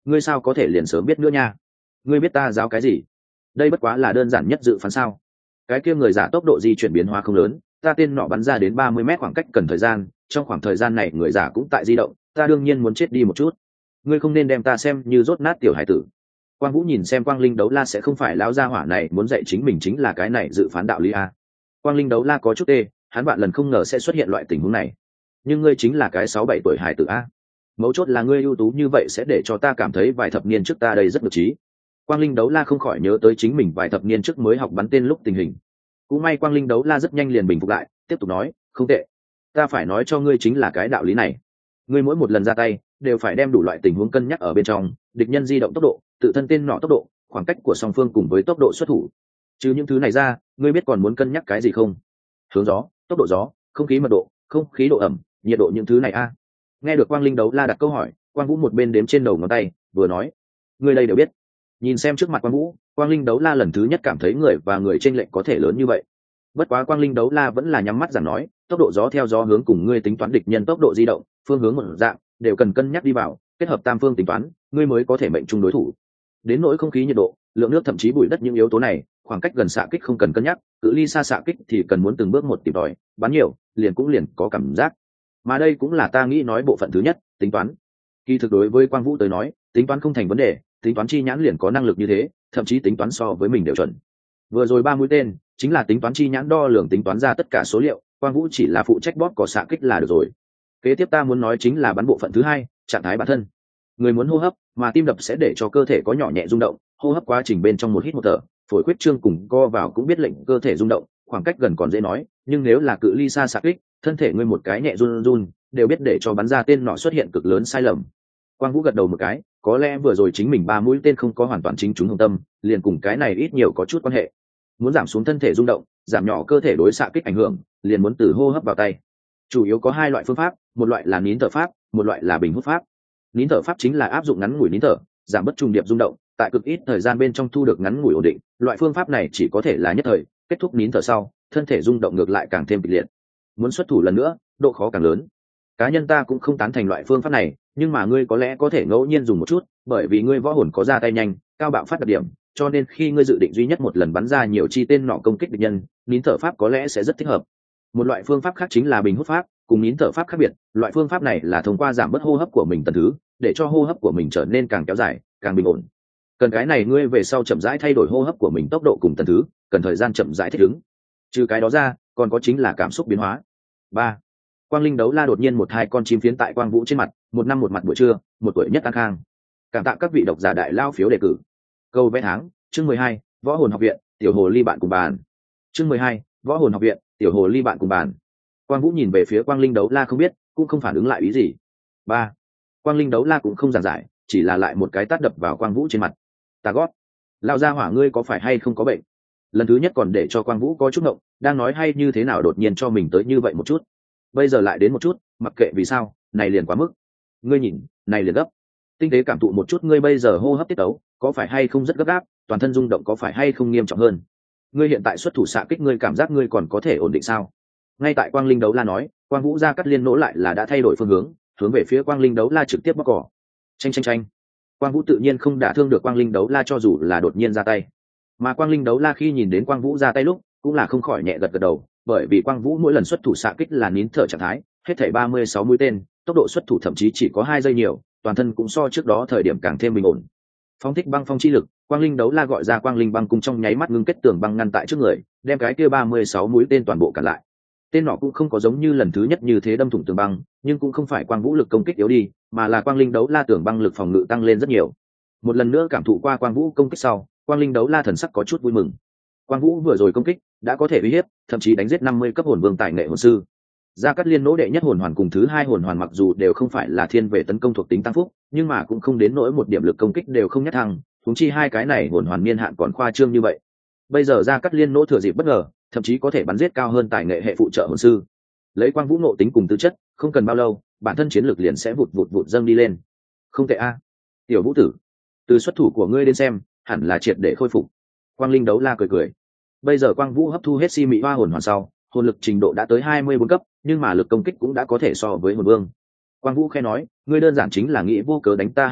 ngươi sao có thể liền sớm biết nữa nha? Ngươi biết ta giáo cái gì? Đây bất quá là đơn giản nhất dự phán sao? Cái kia người giả tốc độ di chuyển biến hóa không lớn, ta tên nọ bắn ra đến 30 mét khoảng cách cần thời gian, trong khoảng thời gian này người giả cũng tại di động, ta đương nhiên muốn chết đi một chút. Ngươi không nên đem ta xem như rốt nát tiểu hải tử. Quang Vũ nhìn xem Quang Linh Đấu La sẽ không phải lão gia hỏa này muốn dạy chính mình chính là cái này dự phán đạo lý a. Quang Linh Đấu La có chút tê, hắn bạn lần không ngờ sẽ xuất hiện loại tình huống này. Nhưng ngươi chính là cái 6-7 tuổi hải tử a. Mấu chốt là ngươi ưu tú như vậy sẽ để cho ta cảm thấy vài thập niên trước ta đây rất được trí. Quang Linh Đấu La không khỏi nhớ tới chính mình vài thập niên trước mới học bắn tên lúc tình hình. Cũng may Quang Linh Đấu La rất nhanh liền bình phục lại, tiếp tục nói, không tệ. Ta phải nói cho ngươi chính là cái đạo lý này. Ngươi mỗi một lần ra tay đều phải đem đủ loại tình huống cân nhắc ở bên trong, địch nhân di động tốc độ, tự thân tên nọ tốc độ, khoảng cách của song phương cùng với tốc độ xuất thủ. Trừ những thứ này ra, ngươi biết còn muốn cân nhắc cái gì không? Hướng gió, tốc độ gió, không khí mật độ, không khí độ ẩm, nhiệt độ những thứ này a. Nghe được Quang Linh Đấu La đặt câu hỏi, Quang Vũ một bên đếm trên đầu ngón tay, vừa nói, ngươi đây đều biết. Nhìn xem trước mặt Quang Vũ, Quang Linh Đấu La lần thứ nhất cảm thấy người và người chênh lệch có thể lớn như vậy. Bất quá Quang Linh Đấu La vẫn là nhắm mắt giảng nói, tốc độ gió theo gió hướng cùng ngươi tính toán địch nhân tốc độ di động, phương hướng một dạng, đều cần cân nhắc đi vào, kết hợp tam phương tính toán, ngươi mới có thể mệnh trung đối thủ. Đến nỗi không khí nhiệt độ, lượng nước thậm chí bụi đất những yếu tố này, khoảng cách gần xạ kích không cần cân nhắc, cự ly xa xạ kích thì cần muốn từng bước một tìm tòi, bắn nhiều, liền cũng liền có cảm giác. Mà đây cũng là ta nghĩ nói bộ phận thứ nhất, tính toán. Kỳ thực đối với Quang Vũ tới nói, tính toán không thành vấn đề, tính toán chi nhãn liền có năng lực như thế, thậm chí tính toán so với mình đều chuẩn. Vừa rồi 3 mũi tên, chính là tính toán chi nhãn đo lường tính toán ra tất cả số liệu, Quang Vũ chỉ là phụ trách bóp cò xạ kích là được rồi. Kế tiếp ta muốn nói chính là bắn bộ phận thứ hai, trạng thái bản thân. Người muốn hô hấp, mà tim đập sẽ để cho cơ thể có nhỏ nhẹ rung động, hô hấp quá trình bên trong một hít một thở, phổi khuyết trương cùng co vào cũng biết lệnh cơ thể rung động, khoảng cách gần còn dễ nói, nhưng nếu là cự ly xa xạ kích, thân thể ngươi một cái nhẹ run run, đều biết để cho bắn ra tên nọ xuất hiện cực lớn sai lầm. Quang Vũ gật đầu một cái, có lẽ vừa rồi chính mình 3 mũi tên không có hoàn toàn chính chúng hồng tâm, liền cùng cái này ít nhiều có chút quan hệ. Muốn giảm xuống thân thể rung động, giảm nhỏ cơ thể đối xạ kích ảnh hưởng, liền muốn từ hô hấp vào tay. Chủ yếu có 2 loại phương pháp, một loại là nín thở pháp, một loại là bình hút pháp. Nín thở pháp chính là áp dụng ngắn ngủi nín thở, giảm bất trùng điệp rung động, tại cực ít thời gian bên trong thu được ngắn ngủi ổn định. Loại phương pháp này chỉ có thể là nhất thời, kết thúc nín thở sau, thân thể rung động ngược lại càng thêm kịch liệt. Muốn xuất thủ lần nữa, độ khó càng lớn. Cá nhân ta cũng không tán thành loại phương pháp này, nhưng mà ngươi có lẽ có thể ngẫu nhiên dùng một chút, bởi vì ngươi võ hồn có ra tay nhanh, cao bạo phát đặc điểm, cho nên khi ngươi dự định duy nhất một lần bắn ra nhiều chi tên nọ công kích địch nhân, nín thở pháp có lẽ sẽ rất thích hợp. Một loại phương pháp khác chính là bình hút pháp, cùng nín thở pháp khác biệt, loại phương pháp này là thông qua giảm bớt hô hấp của mình tần thứ, để cho hô hấp của mình trở nên càng kéo dài, càng bình ổn. Cần cái này ngươi về sau chậm rãi thay đổi hô hấp của mình tốc độ cùng tần thứ, cần thời gian chậm rãi thích ứng. Trừ cái đó ra, còn có chính là cảm xúc biến hóa. 3. Quang Linh Đấu La đột nhiên 1-2 con chim phiến tại Quang Vũ trên mặt, một năm một mặt buổi trưa, một tuổi nhất an khang. Cảm tạ các vị độc giả đại lao phiếu đề cử. Câu vẽ tháng, chương 12, Võ Hồn Học Viện, tiểu hồ ly bạn cùng bàn. Chương 12, Võ Hồn Học Viện, tiểu hồ ly bạn cùng bàn. Quang Vũ nhìn về phía Quang Linh Đấu La không biết, cũng không phản ứng lại ý gì. 3. Quang Linh Đấu La cũng không giảng giải, chỉ là lại một cái tát đập vào Quang Vũ trên mặt. Ta gót, lão gia hỏa ngươi có phải hay không có bệnh? Lần thứ nhất còn để cho Quang Vũ có chút ngộng, đang nói hay như thế nào đột nhiên cho mình tới như vậy một chút. Bây giờ lại đến một chút, mặc kệ vì sao, này liền quá mức. Ngươi nhìn, này liền gấp. Tinh tế cảm thụ một chút ngươi bây giờ hô hấp tiết tấu, có phải hay không rất gấp gáp, toàn thân rung động có phải hay không nghiêm trọng hơn. Ngươi hiện tại xuất thủ xạ kích ngươi cảm giác ngươi còn có thể ổn định sao? Ngay tại Quang Linh Đấu La nói, Quang Vũ ra cắt liên nỗ lại là đã thay đổi phương hướng về phía Quang Linh Đấu La trực tiếp bóc cỏ. Chanh. Quang Vũ tự nhiên không đả thương được Quang Linh Đấu La cho dù là đột nhiên ra tay. Mà Quang Linh Đấu La khi nhìn đến Quang Vũ ra tay lúc, cũng là không khỏi nhẹ gật đầu, bởi vì Quang Vũ mỗi lần xuất thủ xạ kích là nín thở trạng thái, hết thảy 36 mũi tên, tốc độ xuất thủ thậm chí chỉ có 2 giây nhiều, toàn thân cũng so trước đó thời điểm càng thêm bình ổn. Phóng thích băng phong chi lực, Quang Linh Đấu La gọi ra Quang Linh băng cung trong nháy mắt ngưng kết tường băng ngăn tại trước người, đem cái kia 36 mũi tên toàn bộ cản lại. Tên nọ cũng không có giống như lần thứ nhất như thế đâm thủng tường băng, nhưng cũng không phải Quang Vũ lực công kích yếu đi, mà là Quang Linh Đấu La tường băng lực phòng ngự tăng lên rất nhiều. Một lần nữa cảm thụ qua Quang Vũ công kích sau, Quang Linh Đấu La thần sắc có chút vui mừng. Quang Vũ vừa rồi công kích đã có thể uy hiếp, thậm chí đánh giết 50 cấp hồn vương tài nghệ hồn sư. Gia Cát Liên nỗ đệ nhất hồn hoàn cùng thứ 2 hồn hoàn mặc dù đều không phải là thiên về tấn công thuộc tính tăng phúc, nhưng mà cũng không đến nỗi một điểm lực công kích đều không nhất thăng, huống chi 2 cái này hồn hoàn niên hạn còn khoa trương như vậy. Bây giờ Gia Cát Liên nỗ thừa dịp bất ngờ, thậm chí có thể bắn giết cao hơn tài nghệ hệ phụ trợ hồn sư. Lấy Quang Vũ nộ tính cùng tư chất, không cần bao lâu, bản thân chiến lược liền sẽ vụt dâng đi lên. Không tệ a, Tiểu Vũ tử. Từ xuất thủ của ngươi đến xem, hẳn là triệt để khôi phục. Quang Linh Đấu La cười. Bây giờ Quang Vũ hấp thu hết si mị hoa hồn hoàn sau, hồn lực trình độ đã tới 24 cấp, nhưng mà lực công kích cũng đã có thể so với hồn vương. Quang Vũ khẽ nói, ngươi đơn giản chính là nghĩ vô cớ đánh ta 2 cái,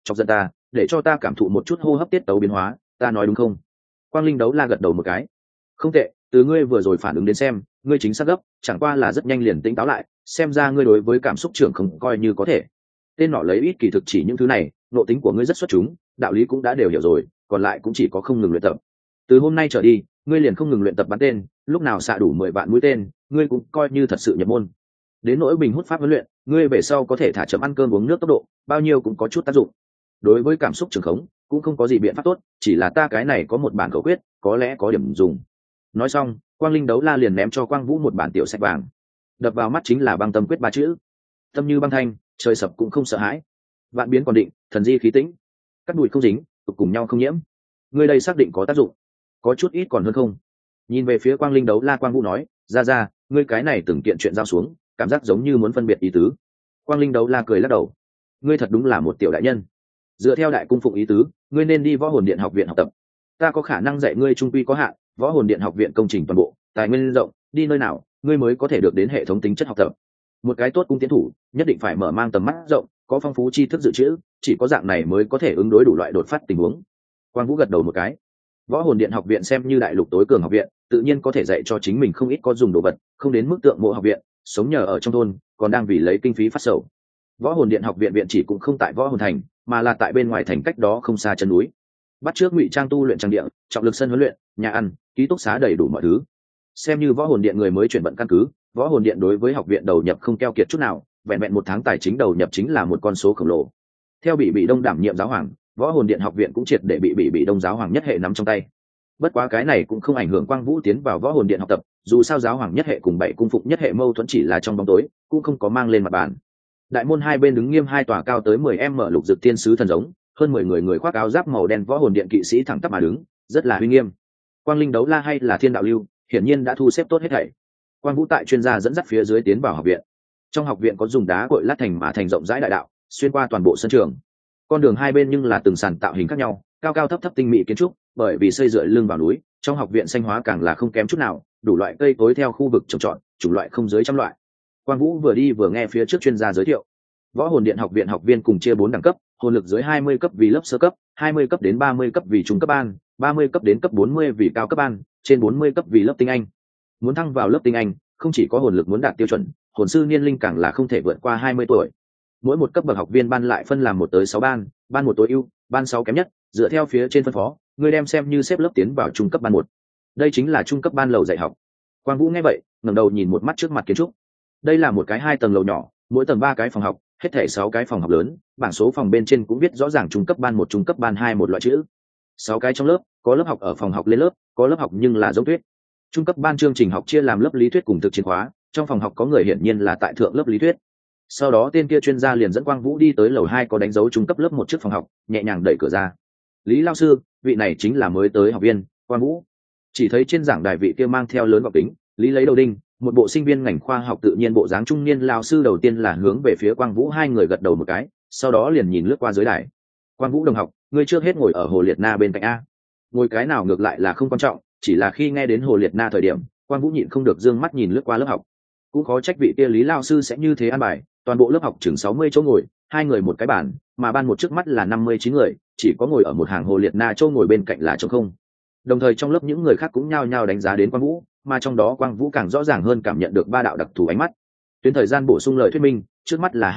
chọc giận ta, để cho ta cảm thụ một chút hô hấp tiết tấu biến hóa, ta nói đúng không? Quang Linh Đấu La gật đầu một cái. Không tệ, từ ngươi vừa rồi phản ứng đến xem, ngươi chính xác gấp, chẳng qua là rất nhanh liền tỉnh táo lại, xem ra ngươi đối với cảm xúc trưởng không coi như có thể. Tên nọ lấy ít kỳ thực chỉ những thứ này, nội tính của ngươi rất xuất chúng, đạo lý cũng đã đều hiểu rồi, còn lại cũng chỉ có không ngừng luyện tập. Từ hôm nay trở đi, ngươi liền không ngừng luyện tập bắn tên, lúc nào xạ đủ 10 vạn mũi tên, ngươi cũng coi như thật sự nhập môn. Đến nỗi bình hút pháp huấn luyện, ngươi về sau có thể thả chậm ăn cơm uống nước tốc độ, bao nhiêu cũng có chút tác dụng. Đối với cảm xúc trường khống, cũng không có gì biện pháp tốt, chỉ là ta cái này có một bản khẩu quyết, có lẽ có điểm dùng. Nói xong, Quang Linh Đấu La liền ném cho Quang Vũ một bản tiểu sách vàng. Đập vào mắt chính là băng tâm quyết 3 chữ. Tâm như băng thanh, trời sập cũng không sợ hãi. Vạn biến còn định, thần di khí tĩnh. Cắt đùi không dính, tục cùng nhau không nhiễm. Ngươi đây xác định có tác dụng. Có chút ít còn hơn không? Nhìn về phía Quang Linh Đấu La, Quang Vũ nói, ra, ngươi cái này từng kiện chuyện giao xuống, cảm giác giống như muốn phân biệt ý tứ. Quang Linh Đấu La cười lắc đầu. Ngươi thật đúng là một tiểu đại nhân. Dựa theo đại cung phụng ý tứ, ngươi nên đi Võ Hồn Điện học viện học tập. Ta có khả năng dạy ngươi trung quy có hạn, Võ Hồn Điện học viện công trình toàn bộ, tài nguyên rộng, đi nơi nào, ngươi mới có thể được đến hệ thống tính chất học tập. Một cái tốt cung tiến thủ, nhất định phải mở mang tầm mắt rộng, có phong phú tri thức dự trữ, chỉ có dạng này mới có thể ứng đối đủ loại đột phát tình huống. Quang Vũ gật đầu một cái. Võ Hồn Điện học viện xem như đại lục tối cường học viện, tự nhiên có thể dạy cho chính mình không ít có dùng đồ vật, không đến mức tượng mộ học viện, sống nhờ ở trong thôn, còn đang vì lấy kinh phí phát sầu. Võ Hồn Điện học viện viện chỉ cũng không tại Võ Hồn thành, mà là tại bên ngoài thành cách đó không xa chân núi. Bắt trước ngụy trang tu luyện trang địa, trọng lực sân huấn luyện, nhà ăn, ký túc xá đầy đủ mọi thứ. Xem như Võ Hồn Điện người mới chuyển vận căn cứ, Võ Hồn Điện đối với học viện đầu nhập không keo kiệt chút nào, vẹn vẹn một tháng tài chính đầu nhập chính là một con số khổng lồ. Theo bị đông đảm nhiệm giáo hoàng, Võ Hồn Điện học viện cũng triệt để bị đông giáo hoàng nhất hệ nắm trong tay. Bất quá cái này cũng không ảnh hưởng Quang Vũ tiến vào Võ Hồn Điện học tập, dù sao giáo hoàng nhất hệ cùng 7 cung phụng nhất hệ mâu thuẫn chỉ là trong bóng tối, cũng không có mang lên mặt bàn. Đại môn hai bên đứng nghiêm hai tòa cao tới 10m lục dực thiên sứ thần giống, hơn 10 người khoác áo giáp màu đen Võ Hồn Điện kỵ sĩ thẳng tắp mà đứng, rất là uy nghiêm. Quang Linh Đấu La hay là Thiên Đạo Lưu, hiển nhiên đã thu xếp tốt hết thảy. Quang Vũ tại chuyên gia dẫn dắt phía dưới tiến vào học viện. Trong học viện có dùng đá cội lát thành mà thành rộng rãi đại đạo, xuyên qua toàn bộ sân trường. Con đường hai bên nhưng là từng sàn tạo hình khác nhau, cao cao thấp thấp tinh mỹ kiến trúc, bởi vì xây dựa lưng vào núi, trong học viện xanh hóa càng là không kém chút nào, đủ loại cây cối theo khu vực trồng trọt, chủng loại không dưới trăm loại. Quang Vũ vừa đi vừa nghe phía trước chuyên gia giới thiệu. Võ Hồn Điện học viện học viên cùng chia 4 đẳng cấp, hồn lực dưới 20 cấp vì lớp sơ cấp, 20 cấp đến 30 cấp vì trung cấp ban, 30 cấp đến cấp 40 vì cao cấp ban, trên 40 cấp vì lớp tinh anh. Muốn thăng vào lớp tinh anh, không chỉ có hồn lực muốn đạt tiêu chuẩn, hồn sư niên linh càng là không thể vượt qua 20 tuổi. Mỗi một cấp bậc học viên ban lại phân làm 1 tới 6 ban, ban 1 tối ưu, ban 6 kém nhất, dựa theo phía trên phân phó, người đem xem như xếp lớp tiến vào trung cấp ban 1. Đây chính là trung cấp ban lầu dạy học. Quang Vũ nghe vậy, ngẩng đầu nhìn một mắt trước mặt kiến trúc. Đây là một cái 2 tầng lầu nhỏ, mỗi tầng 3 cái phòng học, hết thảy 6 cái phòng học lớn, bảng số phòng bên trên cũng viết rõ ràng trung cấp ban 1, trung cấp ban 2 một loại chữ. 6 cái trong lớp, có lớp học ở phòng học lên lớp, có lớp học nhưng là giống thuyết. Trung cấp ban chương trình học chia làm lớp lý thuyết cùng thực chiến khóa, trong phòng học có người hiển nhiên là tại thượng lớp lý thuyết. Sau đó tên kia chuyên gia liền dẫn Quang Vũ đi tới lầu 2 có đánh dấu trung cấp lớp 1 trước phòng học, nhẹ nhàng đẩy cửa ra. Lý lão sư, vị này chính là mới tới học viên Quang Vũ. Chỉ thấy trên giảng đài vị kia mang theo lớn gọng kính, Lý lấy đầu đinh, một bộ sinh viên ngành khoa học tự nhiên bộ dáng trung niên lão sư đầu tiên là hướng về phía Quang Vũ hai người gật đầu một cái, sau đó liền nhìn lướt qua dưới đài. Quang Vũ đồng học, ngươi trước hết ngồi ở Hồ Liệt Na bên cạnh a. Ngồi cái nào ngược lại là không quan trọng, chỉ là khi nghe đến Hồ Liệt Na thời điểm, Quang Vũ nhịn không được dương mắt nhìn lướt qua lớp học. Cũng khó trách vị kia Lý lão sư sẽ như thế an bài, toàn bộ lớp học chừng 60 chỗ ngồi, hai người một cái bàn, mà ban một trước mắt là 59 người, chỉ có ngồi ở một hàng Hồ Liệt Na chỗ ngồi bên cạnh là trống không. Đồng thời trong lớp những người khác cũng nhao nhao đánh giá đến Quang Vũ, mà trong đó Quang Vũ càng rõ ràng hơn cảm nhận được 3 đạo đặc thù ánh mắt. Tuyến thời gian bổ sung lời thuyết minh, trước mắt là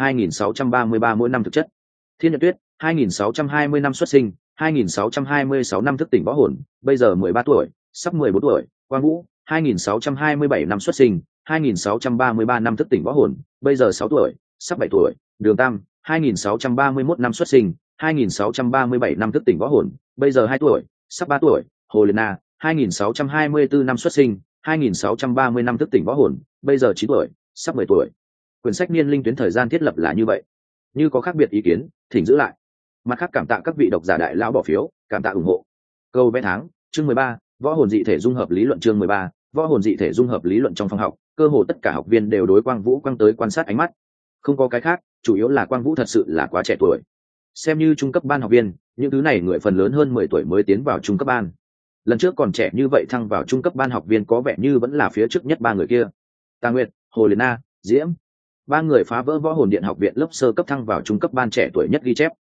2633 mỗi năm thực chất. Thiên Nhật Tuyết, 2620 năm xuất sinh, 2626 năm thức tỉnh võ hồn, bây giờ 13 tuổi, sắp 14 tuổi. Quang Vũ, 2627 năm xuất sinh, 2633 năm thức tỉnh võ hồn, bây giờ 6 tuổi, sắp 7 tuổi. Đường Tam, 2631 năm xuất sinh, 2637 năm thức tỉnh võ hồn, bây giờ 2 tuổi, sắp 3 tuổi. Hồ Liệt Na, 2624 năm xuất sinh, 2630 năm thức tỉnh võ hồn, bây giờ 9 tuổi, sắp 10 tuổi. Quyển sách niên linh tuyến thời gian thiết lập là như vậy. Như có khác biệt ý kiến, thỉnh giữ lại. Mặt khác cảm tạ các vị độc giả đại lão bỏ phiếu, cảm tạ ủng hộ. Câu vẽ tháng, chương 13, võ hồn dị thể dung hợp lý luận chương 13, võ hồn dị thể dung hợp lý luận trong phòng học, cơ hồ tất cả học viên đều đối Quang Vũ quăng tới quan sát ánh mắt. Không có cái khác, chủ yếu là Quang Vũ thật sự là quá trẻ tuổi. Xem như trung cấp ban học viên, những thứ này người phần lớn hơn 10 tuổi mới tiến vào trung cấp ban. Lần trước còn trẻ như vậy thăng vào trung cấp ban học viên có vẻ như vẫn là phía trước nhất 3 người kia. Tà Nguyệt, Hồ Liệt Na, Diễm. 3 người phá vỡ võ hồn điện học viện lớp sơ cấp thăng vào trung cấp ban trẻ tuổi nhất ghi chép.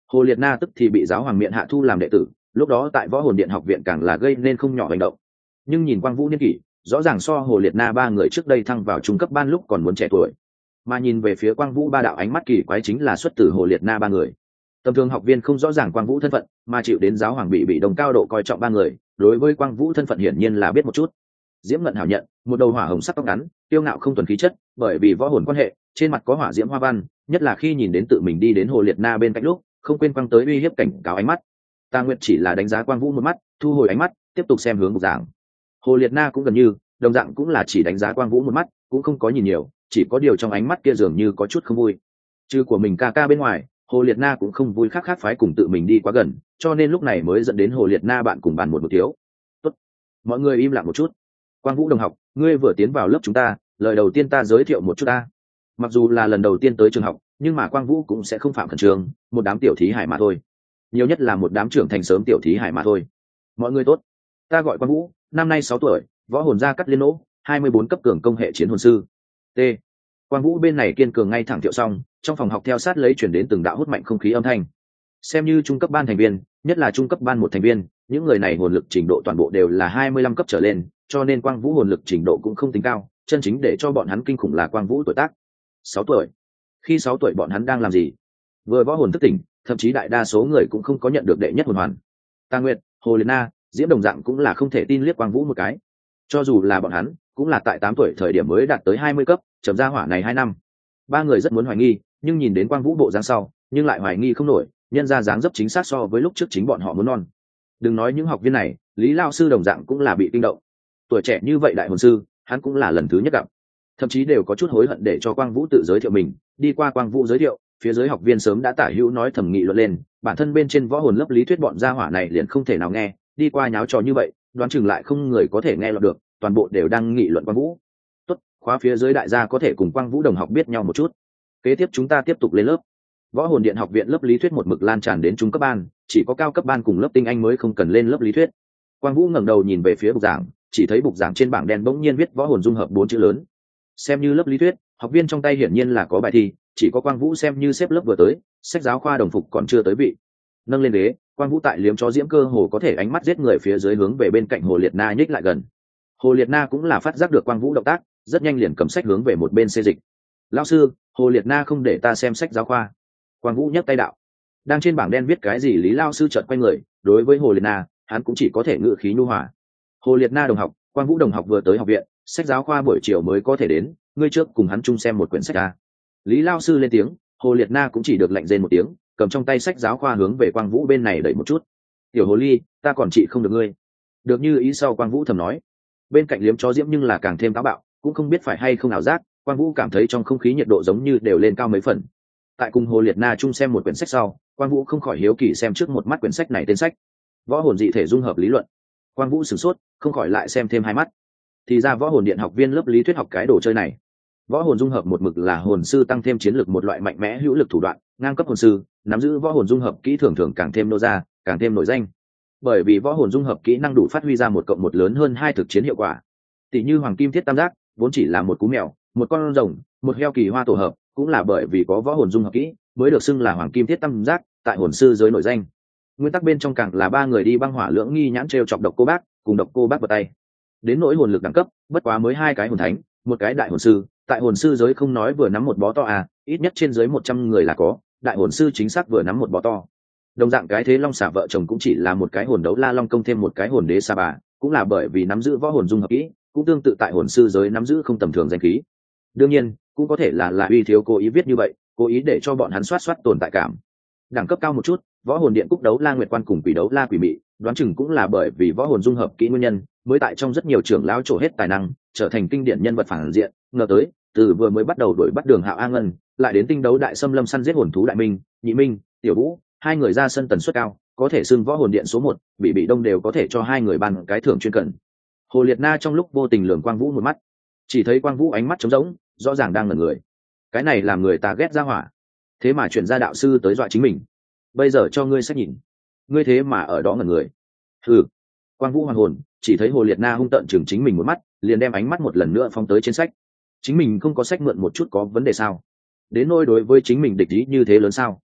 Hồ Liệt Na tức thì bị giáo hoàng miện hạ thu làm đệ tử, lúc đó tại Võ Hồn Điện học viện càng là gây nên không nhỏ hành động. Nhưng nhìn Quang Vũ niên kỷ, rõ ràng so Hồ Liệt Na ba người trước đây thăng vào trung cấp ban lúc còn muốn trẻ tuổi. Mà nhìn về phía Quang Vũ ba đạo ánh mắt kỳ quái chính là xuất từ Hồ Liệt Na ba người. Tầm thường học viên không rõ ràng Quang Vũ thân phận, mà chịu đến giáo hoàng bị đồng cao độ coi trọng ba người, đối với Quang Vũ thân phận hiển nhiên là biết một chút. Diễm Ngận hảo nhận, một đầu hỏa hồng sắc tóc ngắn, tiêu ngạo không thuần khí chất, bởi vì võ hồn quan hệ, trên mặt có hỏa diễm hoa văn, nhất là khi nhìn đến tự mình đi đến Hồ Liệt Na bên cạnh lúc, không quên quăng tới uy hiếp cảnh cáo ánh mắt. Ta Nguyệt chỉ là đánh giá Quang Vũ một mắt, thu hồi ánh mắt, tiếp tục xem hướng bục giảng. Hồ Liệt Na cũng gần như, đồng dạng cũng là chỉ đánh giá Quang Vũ một mắt, cũng không có nhìn nhiều, chỉ có điều trong ánh mắt kia dường như có chút không vui. Trừ của mình ca ca bên ngoài, Hồ Liệt Na cũng không vui khác phái cùng tự mình đi quá gần, cho nên lúc này mới dẫn đến Hồ Liệt Na bạn cùng bàn một thiếu. Tốt, mọi người im lặng một chút. Quang Vũ đồng học, ngươi vừa tiến vào lớp chúng ta, lời đầu tiên ta giới thiệu một chút ta. Mặc dù là lần đầu tiên tới trường học, nhưng mà Quang Vũ cũng sẽ không phạm khẩn trương, một đám tiểu thí hải mà thôi. Nhiều nhất là một đám trưởng thành sớm tiểu thí hải mà thôi. Mọi người tốt, ta gọi Quang Vũ, năm nay 6 tuổi, võ hồn gia cắt liên nỗ, 24 cấp cường công hệ chiến hồn sư. T. Quang Vũ bên này kiên cường ngay thẳng thiệu xong, trong phòng học theo sát lấy chuyển đến từng đạo hút mạnh không khí âm thanh. Xem như trung cấp ban thành viên, nhất là trung cấp ban một thành viên, những người này hồn lực trình độ toàn bộ đều là 25 cấp trở lên, cho nên Quang Vũ hồn lực trình độ cũng không tính cao, chân chính để cho bọn hắn kinh khủng là Quang Vũ tuổi tác. 6 tuổi. Khi 6 tuổi bọn hắn đang làm gì? Vừa võ hồn thức tỉnh, thậm chí đại đa số người cũng không có nhận được đệ nhất hồn hoàn. Ta Nguyệt, Hồ Liệt Na, Diễm đồng dạng cũng là không thể tin liếc Quang Vũ một cái. Cho dù là bọn hắn, cũng là tại 8 tuổi thời điểm mới đạt tới 20 cấp, chấm ra hỏa này 2 năm. Ba người rất muốn hoài nghi, nhưng nhìn đến Quang Vũ bộ dáng sau, nhưng lại hoài nghi không nổi, nhân ra dáng dấp chính xác so với lúc trước chính bọn họ muốn non. Đừng nói những học viên này, Lý Lao sư đồng dạng cũng là bị kinh động. Tuổi trẻ như vậy đại hồn sư, hắn cũng là lần thứ nhất gặp, thậm chí đều có chút hối hận để cho Quang Vũ tự giới thiệu mình. Đi qua Quang Vũ giới thiệu, phía dưới học viên sớm đã tả hữu nói thẩm nghị luận lên, bản thân bên trên võ hồn lớp lý thuyết bọn gia hỏa này liền không thể nào nghe, đi qua nháo trò như vậy, đoán chừng lại không người có thể nghe lọt được, toàn bộ đều đang nghị luận Quang Vũ. Tốt, khóa phía dưới đại gia có thể cùng Quang Vũ đồng học biết nhau một chút. Kế tiếp chúng ta tiếp tục lên lớp. Võ hồn điện học viện lớp lý thuyết một mực lan tràn đến trung cấp ban, chỉ có cao cấp ban cùng lớp tinh anh mới không cần lên lớp lý thuyết. Quang Vũ ngẩng đầu nhìn về phía bục giảng, chỉ thấy bục giảng trên bảng đen bỗng nhiên viết võ hồn dung hợp 4 chữ lớn. Xem như lớp lý thuyết, học viên trong tay hiển nhiên là có bài thi, chỉ có Quang Vũ xem như xếp lớp vừa tới, sách giáo khoa đồng phục còn chưa tới vị. Nâng lên ghế, Quang Vũ tại liếm chó Diễm cơ hồ có thể ánh mắt giết người phía dưới hướng về bên cạnh Hồ Liệt Na nhích lại gần. Hồ Liệt Na cũng là phát giác được Quang Vũ động tác, rất nhanh liền cầm sách hướng về một bên xê dịch. Lão sư, Hồ Liệt Na không để ta xem sách giáo khoa. Quang Vũ nhấc tay đạo. Đang trên bảng đen viết cái gì Lý Lao sư chợt quay người, đối với Hồ Liệt Na, hắn cũng chỉ có thể ngự khí nhu hòa. Hồ Liệt Na đồng học, Quang Vũ đồng học vừa tới học viện, sách giáo khoa buổi chiều mới có thể đến, ngươi trước cùng hắn chung xem một quyển sách a. Lý Lao sư lên tiếng, Hồ Liệt Na cũng chỉ được lạnh rên một tiếng, cầm trong tay sách giáo khoa hướng về Quang Vũ bên này đẩy một chút. Tiểu hồ ly, ta còn trị không được ngươi. Được như ý sau Quang Vũ thầm nói. Bên cạnh liếm chó Diễm nhưng là càng thêm táo bạo, cũng không biết phải hay không ảo giác, Quang Vũ cảm thấy trong không khí nhiệt độ giống như đều lên cao mấy phần. Tại cùng Hồ Liệt Na chung xem một quyển sách sau, Quang Vũ không khỏi hiếu kỳ xem trước một mắt quyển sách này tên sách. Võ hồn dị thể dung hợp lý luận. Quang Vũ sửng sốt, không khỏi lại xem thêm hai mắt. Thì ra võ hồn điện học viên lớp lý thuyết học cái đồ chơi này. Võ hồn dung hợp một mực là hồn sư tăng thêm chiến lược một loại mạnh mẽ hữu lực thủ đoạn, ngang cấp hồn sư, nắm giữ võ hồn dung hợp kỹ thường thường càng thêm nô ra, càng thêm nổi danh. Bởi vì võ hồn dung hợp kỹ năng đủ phát huy ra một cộng một lớn hơn hai thực chiến hiệu quả. Tỷ như Hoàng Kim Thiết Tam Giác, vốn chỉ là một cú mèo, một con rồng, một heo kỳ hoa tổ hợp, cũng là bởi vì có võ hồn dung hợp kỹ, mới được xưng là Hoàng Kim Thiết Tam Giác, tại hồn sư giới nổi danh. Nguyên tắc bên trong càng là ba người đi băng hỏa lưỡng nghi nhãn trêu chọc độc cô bác, cùng độc cô bác vào tay. Đến nỗi hồn lực đẳng cấp, bất quá mới 2 cái hồn thánh, một cái đại hồn sư, tại hồn sư giới không nói vừa nắm một bó to à, ít nhất trên dưới 100 người là có, đại hồn sư chính xác vừa nắm một bó to. Đồng dạng cái thế long xả vợ chồng cũng chỉ là một cái hồn đấu la long công thêm một cái hồn đế sa bà, cũng là bởi vì nắm giữ võ hồn dung hợp kỹ, cũng tương tự tại hồn sư giới nắm giữ không tầm thường danh khí. Đương nhiên, cũng có thể là uy thiếu cố ý viết như vậy, cố ý để cho bọn hắn soát tồn tại cảm. Đẳng cấp cao một chút, võ hồn điện cúc đấu la nguyệt quan cùng quỷ đấu la quỷ mị, đoán chừng cũng là bởi vì võ hồn dung hợp kỹ nguyên nhân, mới tại trong rất nhiều trưởng lão trổ hết tài năng, trở thành kinh điển nhân vật phản diện. Ngờ tới, từ vừa mới bắt đầu đuổi bắt Đường Hạo A Ngân, lại đến tinh đấu đại xâm lâm săn giết hồn thú đại minh, nhị minh, tiểu vũ, hai người ra sân tần suất cao, có thể xưng võ hồn điện số 1, bị đông đều có thể cho hai người ban cái thưởng chuyên cần. Hồ Liệt Na trong lúc vô tình lườm Quang Vũ một mắt, chỉ thấy Quang Vũ ánh mắt trống rỗng, rõ ràng đang ngẩn người. Cái này làm người ta ghét ra hỏa, thế mà chuyển ra đạo sư tới dọa chính mình. Bây giờ cho ngươi sách nhìn, ngươi thế mà ở đó ngẩn người. Ừ. Quang Vũ hoàn hồn, chỉ thấy Hồ Liệt Na hung tợn chừng chính mình một mắt, liền đem ánh mắt một lần nữa phóng tới trên sách. Chính mình không có sách mượn một chút có vấn đề sao? Đến nỗi đối với chính mình địch ý như thế lớn sao?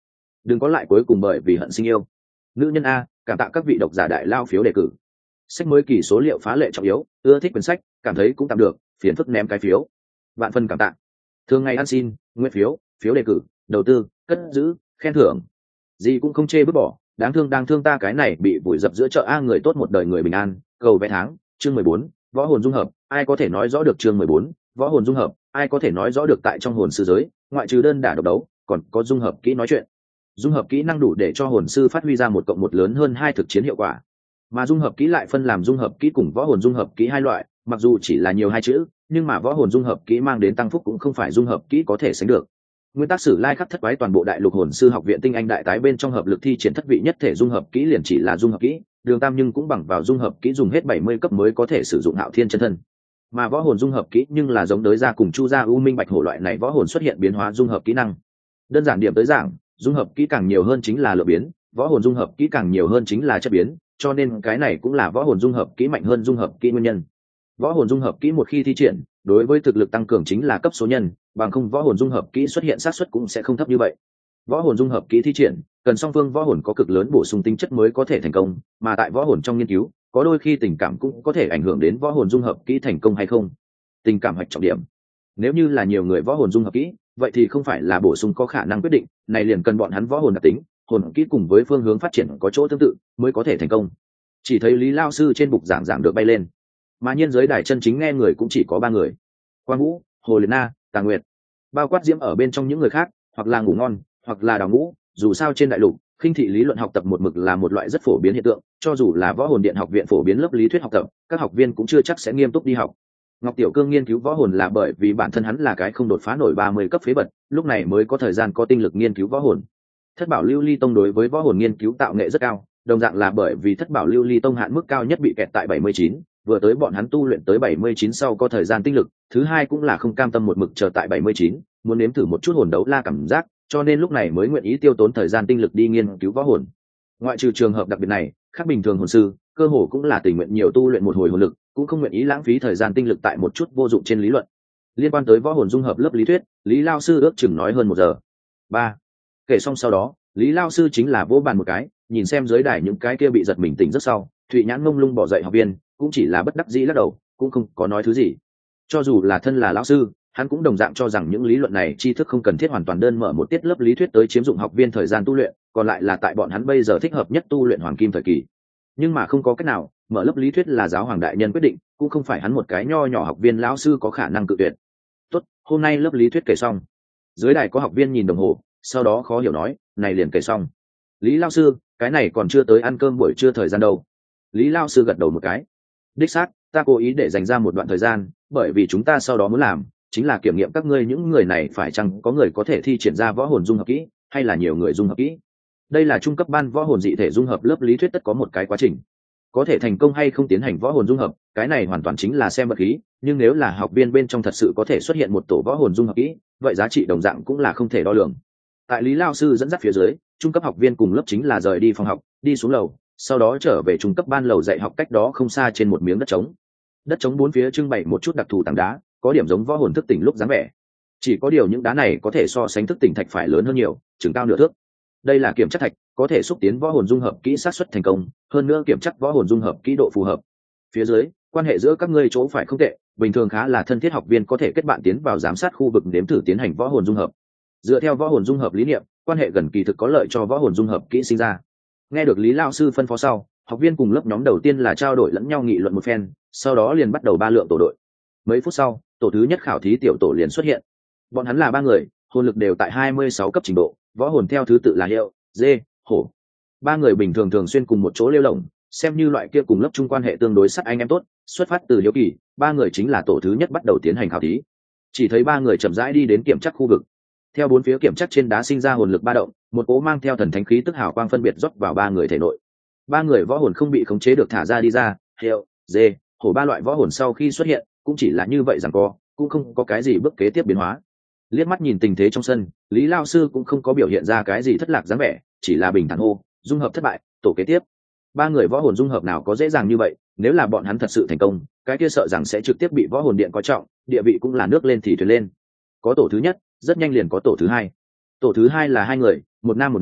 đừng có lại cuối cùng bởi vì hận sinh yêu. Nữ nhân a, cảm tạ các vị độc giả đại lao phiếu đề cử. Sách mới kỳ số liệu phá lệ trọng yếu, ưa thích quyển sách, cảm thấy cũng tạm được, phiền phức ném cái phiếu. Vạn phân cảm tạ. Thường ngày ăn xin, nguyện phiếu, phiếu đề cử, đầu tư, cất giữ, khen thưởng. Gì cũng không chê vứt bỏ, đáng thương ta cái này bị vùi dập giữa chợ a, người tốt một đời người bình an, cầu vẽ tháng, chương 14, võ hồn dung hợp, ai có thể nói rõ được chương 14, võ hồn dung hợp, ai có thể nói rõ được tại trong hồn sư giới, ngoại trừ đơn đả độc đấu, còn có dung hợp kỹ nói chuyện. Dung hợp kỹ năng đủ để cho hồn sư phát huy ra một cộng một lớn hơn hai thực chiến hiệu quả. Mà dung hợp kỹ lại phân làm dung hợp kỹ cùng võ hồn dung hợp kỹ hai loại, mặc dù chỉ là nhiều hai chữ, nhưng mà võ hồn dung hợp kỹ mang đến tăng phúc cũng không phải dung hợp kỹ có thể sánh được. Nguyên tắc sử lai khắc thất quái toàn bộ đại lục hồn sư học viện tinh anh đại tái bên trong hợp lực thi triển thất vị nhất thể dung hợp kỹ liền chỉ là dung hợp kỹ, đường tam nhưng cũng bằng vào dung hợp kỹ dùng hết 70 cấp mới có thể sử dụng hạo thiên chân thân. Mà võ hồn dung hợp kỹ nhưng là giống đới ra cùng chu gia u minh bạch hổ loại này võ hồn xuất hiện biến hóa dung hợp kỹ năng. Đơn giản điểm tới giảng, dung hợp kỹ càng nhiều hơn chính là lựa biến, võ hồn dung hợp kỹ càng nhiều hơn chính là chất biến, cho nên cái này cũng là võ hồn dung hợp kỹ mạnh hơn dung hợp kỹ nguyên nhân. Võ hồn dung hợp kỹ một khi thi triển, đối với thực lực tăng cường chính là cấp số nhân, bằng không võ hồn dung hợp kỹ xuất hiện xác suất cũng sẽ không thấp như vậy. Võ hồn dung hợp kỹ thi triển, cần song phương võ hồn có cực lớn bổ sung tính chất mới có thể thành công, mà tại võ hồn trong nghiên cứu, có đôi khi tình cảm cũng có thể ảnh hưởng đến võ hồn dung hợp kỹ thành công hay không. Tình cảm hoạch trọng điểm. Nếu như là nhiều người võ hồn dung hợp kỹ, vậy thì không phải là bổ sung có khả năng quyết định, này liền cần bọn hắn võ hồn đặc tính, hồn kỹ cùng với phương hướng phát triển có chỗ tương tự mới có thể thành công. Chỉ thấy Lý lao sư trên bục giảng được bay lên, mà nhiên giới đài chân chính nghe người cũng chỉ có 3 người: Quang Vũ, Hồ Liệt Na, Tà Nguyệt. Bao quát diễm ở bên trong những người khác, hoặc là ngủ ngon, hoặc là đào ngũ, dù sao trên đại lục, khinh thị lý luận học tập một mực là một loại rất phổ biến hiện tượng, cho dù là võ hồn điện học viện phổ biến lớp lý thuyết học tập, các học viên cũng chưa chắc sẽ nghiêm túc đi học. Ngọc Tiểu Cương nghiên cứu võ hồn là bởi vì bản thân hắn là cái không đột phá nổi 30 cấp phế vật, lúc này mới có thời gian có tinh lực nghiên cứu võ hồn. Thất Bảo Lưu Ly Tông đối với võ hồn nghiên cứu tạo nghệ rất cao, đồng dạng là bởi vì Thất Bảo Lưu Ly Tông hạn mức cao nhất bị kẹt tại 79, vừa tới bọn hắn tu luyện tới 79 sau có thời gian tinh lực, thứ hai cũng là không cam tâm một mực chờ tại 79, muốn nếm thử một chút hồn đấu la cảm giác, cho nên lúc này mới nguyện ý tiêu tốn thời gian tinh lực đi nghiên cứu võ hồn. Ngoại trừ trường hợp đặc biệt này, khác bình thường hồn sư, cơ hồ cũng là tình nguyện nhiều tu luyện một hồi hồn lực, cũng không nguyện ý lãng phí thời gian tinh lực tại một chút vô dụng trên lý luận. Liên quan tới võ hồn dung hợp lớp lý thuyết, Lý lao sư ước chừng nói hơn 1 giờ. 3. Kể xong sau đó, Lý lao sư chính là vỗ bàn một cái, nhìn xem dưới đài những cái kia bị giật mình tỉnh rất sau, Thụy Nhãn ngông lung bỏ dậy học viên, cũng chỉ là bất đắc dĩ lắc đầu, cũng không có nói thứ gì. Cho dù là thân là lão sư, hắn cũng đồng dạng cho rằng những lý luận này tri thức không cần thiết hoàn toàn đơn mở một tiết lớp lý thuyết tới chiếm dụng học viên thời gian tu luyện, còn lại là tại bọn hắn bây giờ thích hợp nhất tu luyện hoàng kim thời kỳ. Nhưng mà không có cách nào, mở lớp lý thuyết là giáo hoàng đại nhân quyết định, cũng không phải hắn một cái nho nhỏ học viên lão sư có khả năng cự tuyệt. Tốt, hôm nay lớp lý thuyết kể xong. Dưới đài có học viên nhìn đồng hồ, sau đó khó hiểu nói, này liền kể xong. Lý lao sư, cái này còn chưa tới ăn cơm buổi trưa thời gian đâu. Lý lao sư gật đầu một cái. Đích xác, ta cố ý để dành ra một đoạn thời gian, bởi vì chúng ta sau đó muốn làm chính là kiểm nghiệm các ngươi những người này phải chăng có người có thể thi triển ra võ hồn dung hợp kỹ, hay là nhiều người dung hợp kỹ. Đây là trung cấp ban võ hồn dị thể dung hợp lớp lý thuyết tất có một cái quá trình. Có thể thành công hay không tiến hành võ hồn dung hợp, cái này hoàn toàn chính là xem vật khí, nhưng nếu là học viên bên trong thật sự có thể xuất hiện một tổ võ hồn dung hợp kỹ, vậy giá trị đồng dạng cũng là không thể đo lường. Tại Lý lao sư dẫn dắt phía dưới, trung cấp học viên cùng lớp chính là rời đi phòng học, đi xuống lầu, sau đó trở về trung cấp ban lầu dạy học cách đó không xa trên một miếng đất trống. Đất trống bốn phía trưng bày một chút đặc thù tảng đá, có điểm giống võ hồn thức tỉnh lúc dáng vẻ. Chỉ có điều những đá này có thể so sánh thức tỉnh thạch phải lớn hơn nhiều, chừng cao nửa thước. Đây là kiểm chất thạch, có thể xúc tiến võ hồn dung hợp kỹ sát xuất thành công, hơn nữa kiểm chất võ hồn dung hợp kỹ độ phù hợp. Phía dưới, quan hệ giữa các ngươi chỗ phải không tệ, bình thường khá là thân thiết, học viên có thể kết bạn tiến vào giám sát khu vực nếm thử tiến hành võ hồn dung hợp. Dựa theo võ hồn dung hợp lý niệm, quan hệ gần kỳ thực có lợi cho võ hồn dung hợp kỹ sinh ra. Nghe được Lý lao sư phân phó sau, học viên cùng lớp nhóm đầu tiên là trao đổi lẫn nhau nghị luận một phen, sau đó liền bắt đầu ba lượng tổ đội. Mấy phút sau, tổ thứ nhất khảo thí tiểu tổ liền xuất hiện. Bọn hắn là 3 người, hồn lực đều tại 26 cấp trình độ, võ hồn theo thứ tự là hiệu, dê, hổ. 3 người bình thường thường xuyên cùng một chỗ lêu lổng, xem như loại kia cùng lớp chung quan hệ tương đối sát anh em tốt. Xuất phát từ hiếu kỳ, 3 người chính là tổ thứ nhất bắt đầu tiến hành khảo thí. Chỉ thấy 3 người chậm rãi đi đến kiểm tra khu vực. Theo bốn phía kiểm tra trên đá sinh ra hồn lực ba động, một cỗ mang theo thần thánh khí tức hào quang phân biệt rót vào 3 người thể nội. 3 người võ hồn không bị khống chế được thả ra đi ra, hiệu, dê, hổ 3 loại võ hồn sau khi xuất hiện, cũng chỉ là như vậy rằng co, cũng không có cái gì bước kế tiếp biến hóa. Liếc mắt nhìn tình thế trong sân, Lý lao sư cũng không có biểu hiện ra cái gì thất lạc dáng vẻ, chỉ là bình thản hô, dung hợp thất bại, tổ kế tiếp. 3 người võ hồn dung hợp nào có dễ dàng như vậy, nếu là bọn hắn thật sự thành công, cái kia sợ rằng sẽ trực tiếp bị võ hồn điện coi trọng, địa vị cũng là nước lên thì thuyền lên. Có tổ thứ nhất, rất nhanh liền có tổ thứ hai. Tổ thứ hai là 2 người, một nam một nữ,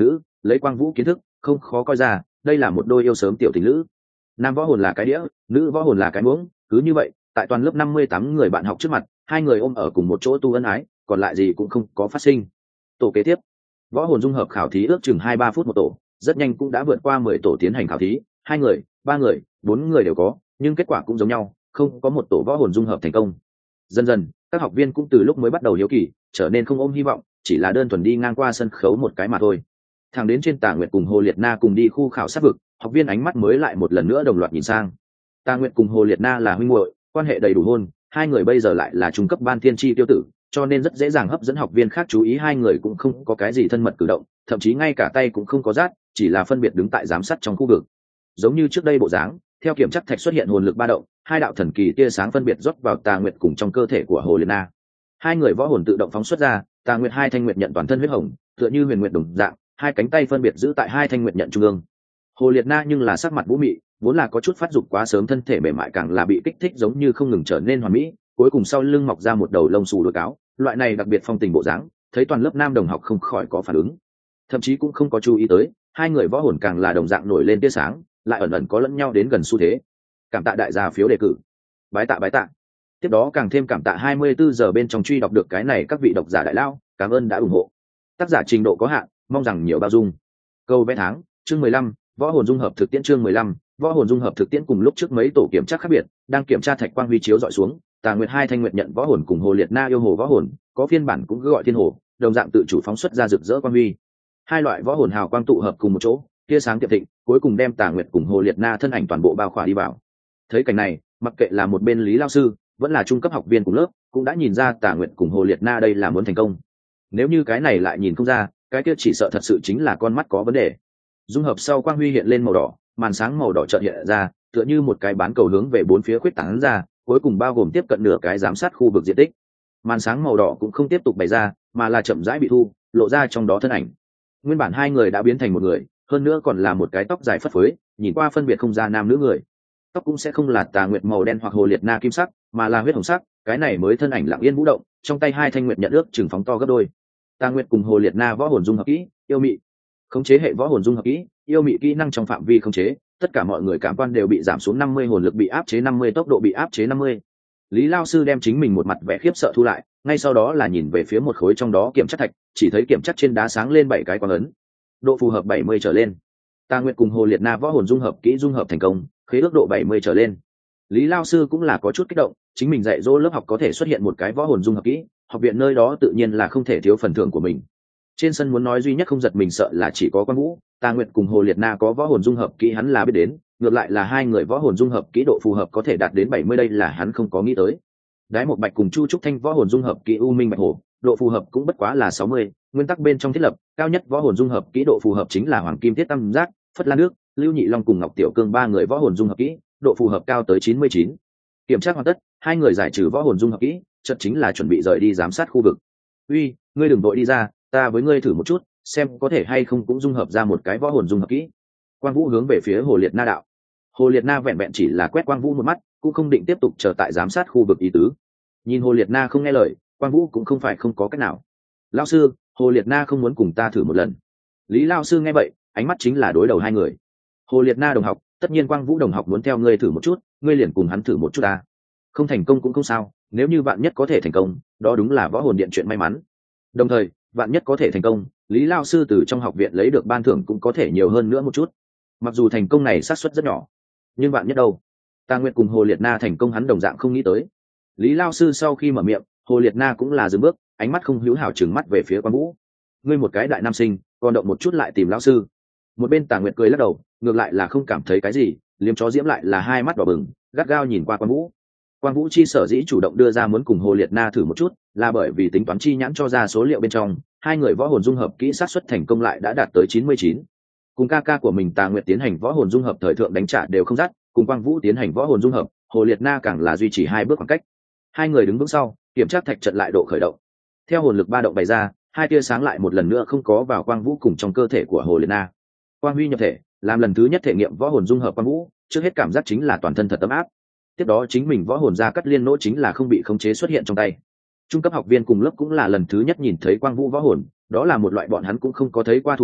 lấy Quang Vũ kiến thức không khó coi ra đây là một đôi yêu sớm tiểu tình lữ. Nam võ hồn là cái đĩa, nữ võ hồn là cái muỗng, cứ như vậy tại toàn lớp 58 người bạn học trước mặt, hai người ôm ở cùng một chỗ tu ân ái, còn lại gì cũng không có phát sinh. Tổ kế tiếp, võ hồn dung hợp khảo thí ước chừng 2-3 phút một tổ, rất nhanh cũng đã vượt qua 10 tổ tiến hành khảo thí, 2 người, 3 người, 4 người đều có, nhưng kết quả cũng giống nhau, không có một tổ võ hồn dung hợp thành công. Dần dần, các học viên cũng từ lúc mới bắt đầu hiếu kỳ, trở nên không ôm hy vọng, chỉ là đơn thuần đi ngang qua sân khấu một cái mà thôi. Thẳng đến trên Tà Nguyệt cùng Hồ Liệt Na cùng đi khu khảo sát vực, học viên ánh mắt mới lại một lần nữa đồng loạt nhìn sang. Tà Nguyệt cùng Hồ Liệt Na là huynh muội, quan hệ đầy đủ hôn, hai người bây giờ lại là trung cấp ban thiên chi tiêu tử, cho nên rất dễ dàng hấp dẫn học viên khác chú ý. Hai người cũng không có cái gì thân mật cử động, thậm chí ngay cả tay cũng không có giáp, chỉ là phân biệt đứng tại giám sát trong khu vực. Giống như trước đây bộ dáng, theo kiểm chắc thạch xuất hiện hồn lực ba động, hai đạo thần kỳ tia sáng phân biệt rót vào Tà Nguyệt cùng trong cơ thể của Hồ Liệt Na. Hai người võ hồn tự động phóng xuất ra, Tà Nguyệt hai thanh nguyệt nhận toàn thân huyết hồng, tựa như huyền nguyệt đồng dạng, hai cánh tay phân biệt giữ tại hai thanh nguyệt nhận trung ương. Hồ Liệt Na nhưng là sắc mặt vũ mị, vốn là có chút phát dục quá sớm, thân thể mềm mại càng là bị kích thích giống như không ngừng trở nên hoàn mỹ, cuối cùng sau lưng mọc ra một đầu lông xù đuôi cáo, loại này đặc biệt phong tình bộ dáng, thấy toàn lớp nam đồng học không khỏi có phản ứng, thậm chí cũng không có chú ý tới, hai người võ hồn càng là đồng dạng nổi lên tia sáng, lại ẩn ẩn có lẫn nhau đến gần xu thế. Cảm tạ đại gia phiếu đề cử, bái tạ. Tiếp đó càng thêm cảm tạ 24 giờ bên trong truy đọc được cái này các vị độc giả đại lao, cảm ơn đã ủng hộ. Tác giả trình độ có hạn, mong rằng nhiều bao dung. Câu vẽ tháng, chương 15, võ hồn dung hợp thực tiễn. Chương 15, võ hồn dung hợp thực tiễn. Cùng lúc trước mấy tổ kiểm tra khác biệt, đang kiểm tra thạch quang huy chiếu dọi xuống, Tà Nguyệt hai thanh nguyệt nhận võ hồn cùng Hồ Liệt Na yêu hồ võ hồn, có phiên bản cũng cứ gọi thiên hồ, đồng dạng tự chủ phóng xuất ra rực rỡ quang huy. Hai loại võ hồn hào quang tụ hợp cùng một chỗ, tia sáng tiệm thịnh, cuối cùng đem Tà Nguyệt cùng Hồ Liệt Na thân ảnh toàn bộ bao khỏa đi vào. Thấy cảnh này, mặc kệ là một bên Lý lao sư, vẫn là trung cấp học viên cùng lớp, cũng đã nhìn ra Tà Nguyệt cùng Hồ Liệt Na đây là muốn thành công. Nếu như cái này lại nhìn không ra, cái kia chỉ sợ thật sự chính là con mắt có vấn đề. Dung hợp sau quang huy hiện lên màu đỏ, màn sáng màu đỏ chợt hiện ra, tựa như một cái bán cầu hướng về bốn phía khuyết tán ra, cuối cùng bao gồm tiếp cận nửa cái giám sát khu vực diện tích. Màn sáng màu đỏ cũng không tiếp tục bày ra, mà là chậm rãi bị thu, lộ ra trong đó thân ảnh. Nguyên bản hai người đã biến thành một người, hơn nữa còn là một cái tóc dài phất phới, nhìn qua phân biệt không ra nam nữ người. Tóc cũng sẽ không là Tà Nguyệt màu đen hoặc Hồ Liệt Na kim sắc, mà là huyết hồng sắc, cái này mới thân ảnh lặng yên vũ động, trong tay hai thanh nguyệt nhận ước chừng phóng to gấp đôi. Tà Nguyệt cùng Hồ Liệt Na võ hồn dung hợp kỹ, yêu mị. Khống chế hệ võ hồn dung hợp kỹ, yêu mị kỹ năng trong phạm vi khống chế, tất cả mọi người cảm quan đều bị giảm xuống 50, hồn lực bị áp chế 50, tốc độ bị áp chế 50. Lý lao sư đem chính mình một mặt vẻ khiếp sợ thu lại, ngay sau đó là nhìn về phía một khối trong đó kiểm chất thạch, chỉ thấy kiểm chất trên đá sáng lên 7 cái quang ấn. Độ phù hợp 70 trở lên. Tà Nguyệt cùng Hồ Liệt Na võ hồn dung hợp kỹ dung hợp thành công, khế ước độ 70 trở lên. Lý lao sư cũng là có chút kích động, chính mình dạy dỗ lớp học có thể xuất hiện một cái võ hồn dung hợp kỹ, học viện nơi đó tự nhiên là không thể thiếu phần thưởng của mình. Trên sân muốn nói duy nhất không giật mình sợ là chỉ có Quan Vũ, Tà Nguyệt cùng Hồ Liệt Na có võ hồn dung hợp kỹ hắn là biết đến, ngược lại là hai người võ hồn dung hợp kỹ độ phù hợp có thể đạt đến 70, đây là hắn không có nghĩ tới. Đái Một Bạch cùng Chu Trúc Thanh võ hồn dung hợp kỹ U Minh Bạch Hổ, độ phù hợp cũng bất quá là 60, nguyên tắc bên trong thiết lập, cao nhất võ hồn dung hợp kỹ độ phù hợp chính là Hoàng Kim Thiết Tam Giác, Phất Lan Nước, Lưu Nhị Long cùng Ngọc Tiểu Cương ba người võ hồn dung hợp kỹ, độ phù hợp cao tới 99. Kiểm tra hoàn tất, hai người giải trừ võ hồn dung hợp kỹ, chợt chính là chuẩn bị rời đi giám sát khu vực. Uy, ngươi đừng vội đi ra, ta với ngươi thử một chút, xem có thể hay không cũng dung hợp ra một cái võ hồn dung hợp kỹ. Quang Vũ hướng về phía Hồ Liệt Na đạo. Hồ Liệt Na vẹn vẹn chỉ là quét Quang Vũ một mắt, cũng không định tiếp tục chờ tại giám sát khu vực ý tứ. Nhìn Hồ Liệt Na không nghe lời, Quang Vũ cũng không phải không có cách nào. Lão sư, Hồ Liệt Na không muốn cùng ta thử một lần. Lý lão sư nghe vậy, ánh mắt chính là đối đầu hai người. Hồ Liệt Na đồng học, tất nhiên Quang Vũ đồng học muốn theo ngươi thử một chút, ngươi liền cùng hắn thử một chút ta. Không thành công cũng không sao, nếu như vạn nhất có thể thành công, đó đúng là võ hồn điện chuyện may mắn. Đồng thời, vạn nhất có thể thành công, Lý lão sư từ trong học viện lấy được ban thưởng cũng có thể nhiều hơn nữa một chút. Mặc dù thành công này xác suất rất nhỏ, nhưng vạn nhất đâu? Tà Nguyệt cùng Hồ Liệt Na thành công hắn đồng dạng không nghĩ tới. Lý lão sư sau khi mở miệng, Hồ Liệt Na cũng là dừng bước, ánh mắt không hữu hảo trừng mắt về phía Quang Vũ. Ngươi một cái đại nam sinh, còn động một chút lại tìm lão sư. Một bên Tà Nguyệt cười lắc đầu, ngược lại là không cảm thấy cái gì, liếm chó diễm lại là hai mắt đỏ bừng, gắt gao nhìn qua Quang Vũ. Quang Vũ chi sở dĩ chủ động đưa ra muốn cùng Hồ Liệt Na thử một chút, là bởi vì tính toán chi nhãn cho ra số liệu bên trong, hai người võ hồn dung hợp kỹ sát suất thành công lại đã đạt tới 99. Cùng ca ca của mình Tà Nguyệt tiến hành võ hồn dung hợp thời thượng đánh trả đều không dắt, cùng Quang Vũ tiến hành võ hồn dung hợp, Hồ Liệt Na càng là duy trì hai bước khoảng cách. Hai người đứng vững sau, kiểm tra thạch trận lại độ khởi động. Theo hồn lực ba động bày ra, hai tia sáng lại một lần nữa không có vào Quang Vũ cùng trong cơ thể của Hồ Liệt Na. Quang Huy nhập thể, làm lần thứ nhất thể nghiệm võ hồn dung hợp Quang Vũ, trước hết cảm giác chính là toàn thân thật ấm áp. Tiếp đó chính mình võ hồn ra cắt liên nỗ chính là không bị khống chế xuất hiện trong tay. Trung cấp học viên cùng lớp cũng là lần thứ nhất nhìn thấy Quang Vũ võ hồn, đó là một loại bọn hắn cũng không có thấy qua thủ nỏ,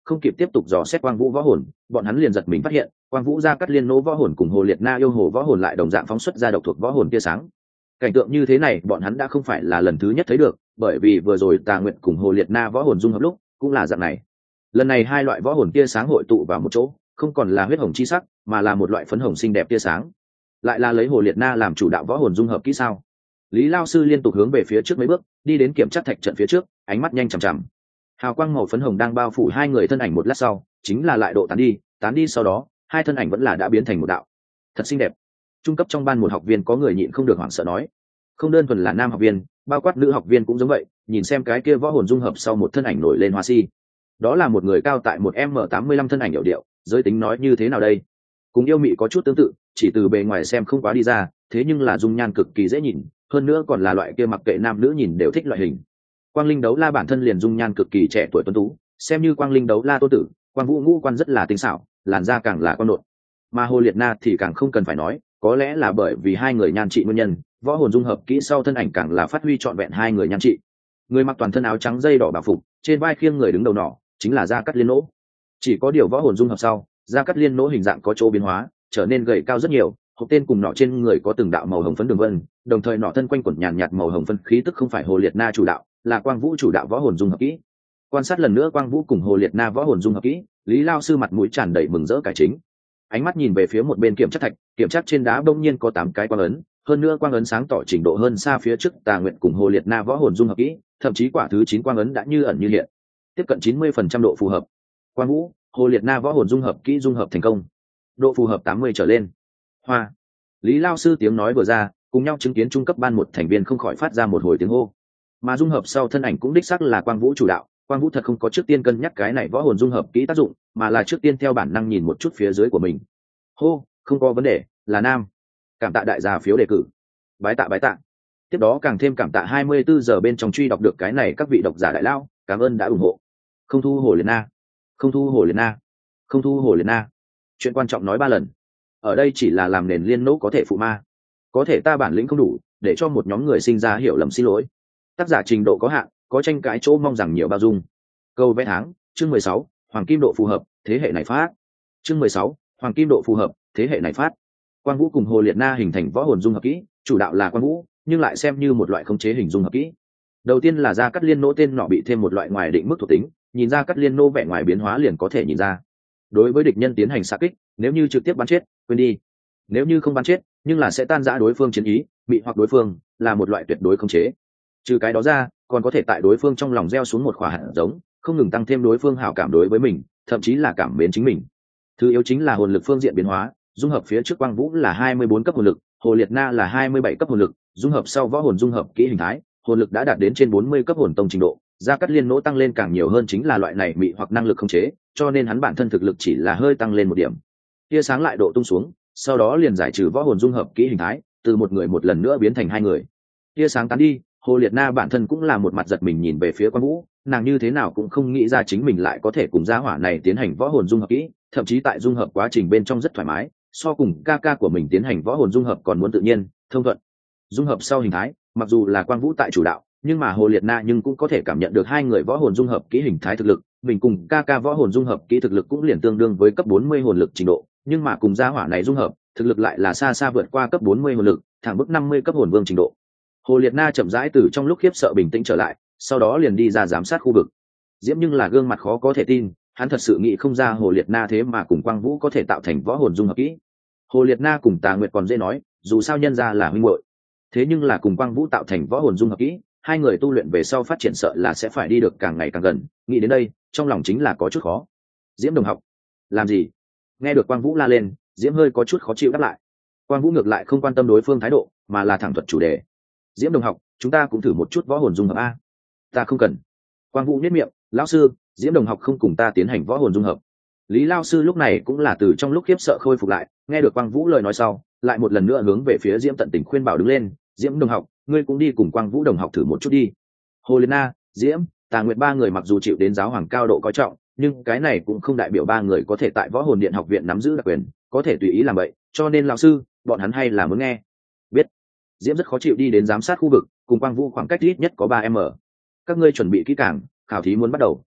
không kịp tiếp tục dò xét quang vũ võ hồn, bọn hắn liền giật mình phát hiện quang vũ gia cắt liên nỗ võ hồn cùng hồ liệt na yêu hồ võ hồn lại đồng dạng phóng xuất ra độc thuộc võ hồn tia sáng. Cảnh tượng như thế này bọn hắn đã không phải là lần thứ nhất thấy được, bởi vì vừa rồi Tà Nguyệt cùng hồ liệt na võ hồn dung hợp lúc cũng là dạng này. Lần này hai loại võ hồn tia sáng hội tụ vào một chỗ, không còn là huyết hồng chi sắc mà là một loại phấn hồng xinh đẹp tia sáng. Lại là lấy hồ liệt na làm chủ đạo võ hồn dung hợp kỹ sao? Lý Lao sư liên tục hướng về phía trước mấy bước, đi đến kiểm tra thạch trận phía trước, ánh mắt nhanh chằm chằm. Hào quang màu phấn hồng đang bao phủ hai người thân ảnh, một lát sau chính là lại độ tán đi, sau đó hai thân ảnh vẫn là đã biến thành một đạo. Thật xinh đẹp. Trung cấp trong ban một học viên có người nhịn không được hoảng sợ nói, không đơn thuần là nam học viên, bao quát nữ học viên cũng giống vậy. Nhìn xem cái kia võ hồn dung hợp sau một thân ảnh nổi lên hoa si, đó là một người cao tại một m 85 thân ảnh hiệu điệu, giới tính nói như thế nào đây, cùng yêu mị có chút tương tự, chỉ từ bề ngoài xem không quá đi ra, thế nhưng là dung nhan cực kỳ dễ nhìn, hơn nữa còn là loại kia mặc kệ nam nữ nhìn đều thích loại hình. Quang Linh Đấu La bản thân liền dung nhan cực kỳ trẻ tuổi tuấn tú, xem như Quang Linh Đấu La tô tử, Quang Vũ ngũ quan rất là tinh xảo, làn da càng là con nộn. Mà Hồ Liệt Na thì càng không cần phải nói, có lẽ là bởi vì hai người nhan trị nguyên nhân, võ hồn dung hợp kỹ sau thân ảnh càng là phát huy trọn vẹn hai người nhan trị. Người mặc toàn thân áo trắng dây đỏ bảo phục, trên vai khiêng người đứng đầu nỏ, chính là Gia Cát Liên Nỗ. Chỉ có điều võ hồn dung hợp sau, Gia Cát Liên Nỗ hình dạng có chỗ biến hóa, trở nên gầy cao rất nhiều, hộp tên cùng nỏ trên người có từng đạo màu hồng phấn đường vân, đồng thời nỏ thân quanh quẩn nhàn nhạt màu hồng phấn khí tức không phải Hồ Liệt Na chủ đạo, là Quang Vũ chủ đạo võ hồn dung hợp kỹ. Quan sát lần nữa Quang Vũ cùng Hồ Liệt Na võ hồn dung hợp kỹ, Lý Lao sư mặt mũi tràn đầy mừng rỡ cải chính. Ánh mắt nhìn về phía một bên kiểm chất thạch, kiểm chất trên đá bỗng nhiên có 8 cái quang ấn, hơn nữa quang ấn sáng tỏ trình độ hơn xa phía trước Tà Nguyện cùng Hồ Liệt Na võ hồn dung hợp kỹ, thậm chí quả thứ 9 quang ấn đã như ẩn như hiện, tiếp cận 90% độ phù hợp. Quang Vũ, Hồ Liệt Na võ hồn dung hợp kỹ dung hợp thành công, độ phù hợp 80 trở lên. Hoa. Lý Lao sư tiếng nói vừa ra, cùng nhau chứng kiến trung cấp ban một thành viên không khỏi phát ra một hồi tiếng hô. Mà dung hợp sau thân ảnh cũng đích xác là Quang Vũ chủ đạo. Quang Vũ thật không có trước tiên cân nhắc cái này võ hồn dung hợp kỹ tác dụng, mà là trước tiên theo bản năng nhìn một chút phía dưới của mình. Hô, không có vấn đề, là nam. Cảm tạ đại gia phiếu đề cử. Bái tạ. Tiếp đó càng thêm cảm tạ 24 giờ bên trong truy đọc được cái này các vị độc giả đại lao, cảm ơn đã ủng hộ. Không thu Hồ Liệt Na. Không thu Hồ Liệt Na. Không thu Hồ Liệt Na. Chuyện quan trọng nói 3 lần. Ở đây chỉ là làm nền liên nỗ có thể phụ ma. Có thể ta bản lĩnh không đủ, để cho một nhóm người sinh ra hiểu lầm, xin lỗi. Tác giả trình độ có hạn, có tranh cãi chỗ, mong rằng nhiều bao dung. Câu vẽ tháng, chương 16, hoàng kim độ phù hợp, thế hệ này phát. Chương 16, hoàng kim độ phù hợp, thế hệ này phát. Quang Vũ cùng Hồ Liệt Na hình thành võ hồn dung hợp kỹ, chủ đạo là Quang Vũ, nhưng lại xem như một loại khống chế hình dung hợp kỹ. Đầu tiên là Gia Cát Liên Nỗ tên nọ bị thêm một loại ngoài định mức thuộc tính, nhìn ra Cát Liên Nỗ vẻ ngoài biến hóa liền có thể nhìn ra. Đối với địch nhân tiến hành xạ kích, nếu như trực tiếp bắn chết, quên đi. Nếu như không bắn chết, nhưng là sẽ tan rã đối phương chiến ý, bị hoặc đối phương là một loại tuyệt đối khống chế. Trừ cái đó ra, còn có thể tại đối phương trong lòng gieo xuống một quả hạt giống, không ngừng tăng thêm đối phương hảo cảm đối với mình, thậm chí là cảm mến chính mình. Thứ yếu chính là hồn lực phương diện biến hóa, dung hợp phía trước Quang Vũ là 24 cấp hồn lực, Hồ Liệt Na là 27 cấp hồn lực, dung hợp sau võ hồn dung hợp kỹ hình thái, hồn lực đã đạt đến trên 40 cấp hồn tông trình độ. Gia Cát Liên Nỗ tăng lên càng nhiều hơn chính là loại này mị hoặc năng lực khống chế, cho nên hắn bản thân thực lực chỉ là hơi tăng lên một điểm. Tia sáng lại độ tung xuống, sau đó liền giải trừ võ hồn dung hợp kỹ hình thái, từ một người một lần nữa biến thành hai người. Tia sáng tán đi, Hồ Liệt Na bản thân cũng là một mặt giật mình nhìn về phía Quang Vũ, nàng như thế nào cũng không nghĩ ra chính mình lại có thể cùng gia hỏa này tiến hành võ hồn dung hợp kỹ, thậm chí tại dung hợp quá trình bên trong rất thoải mái, so cùng ca ca của mình tiến hành võ hồn dung hợp còn muốn tự nhiên, thông thuận. Dung hợp sau hình thái, mặc dù là Quang Vũ tại chủ đạo, nhưng mà Hồ Liệt Na nhưng cũng có thể cảm nhận được hai người võ hồn dung hợp kỹ hình thái thực lực, mình cùng ca ca võ hồn dung hợp kỹ thực lực cũng liền tương đương với cấp 40 hồn lực trình độ, nhưng mà cùng gia hỏa này dung hợp, thực lực lại là xa xa vượt qua cấp 40 hồn lực, thẳng bức 50 cấp hồn vương trình độ. Hồ Liệt Na chậm rãi từ trong lúc khiếp sợ bình tĩnh trở lại, sau đó liền đi ra giám sát khu vực. Diễm nhưng là gương mặt khó có thể tin, hắn thật sự nghĩ không ra Hồ Liệt Na thế mà cùng Quang Vũ có thể tạo thành võ hồn dung hợp kỹ. Hồ Liệt Na cùng Tà Nguyệt còn dễ nói, dù sao nhân ra là huynh muội, thế nhưng là cùng Quang Vũ tạo thành võ hồn dung hợp kỹ, hai người tu luyện về sau phát triển sợ là sẽ phải đi được càng ngày càng gần. Nghĩ đến đây, trong lòng chính là có chút khó. Diễm đồng học, làm gì? Nghe được Quang Vũ la lên, Diễm hơi có chút khó chịu đáp lại. Quang Vũ ngược lại không quan tâm đối phương thái độ, mà là thẳng thuật chủ đề. Diễm đồng học, chúng ta cũng thử một chút võ hồn dung hợp a. Ta không cần. Quang Vũ nhếch miệng, lão sư, Diễm đồng học không cùng ta tiến hành võ hồn dung hợp. Lý Lao sư lúc này cũng là từ trong lúc khiếp sợ khôi phục lại, nghe được Quang Vũ lời nói sau, lại một lần nữa hướng về phía Diễm tận tình khuyên bảo đứng lên, Diễm đồng học, ngươi cũng đi cùng Quang Vũ đồng học thử một chút đi. Hồ Liệt Na, Diễm, Tà Nguyệt ba người mặc dù chịu đến giáo hoàng cao độ coi trọng, nhưng cái này cũng không đại biểu ba người có thể tại Võ Hồn Điện học viện nắm giữ đặc quyền, có thể tùy ý làm vậy, cho nên lão sư, bọn hắn hay là muốn nghe. Biết. Diễm rất khó chịu đi đến giám sát khu vực, cùng Quang Vũ khoảng cách ít nhất có 3m. Các ngươi chuẩn bị kỹ càng, khảo thí muốn bắt đầu.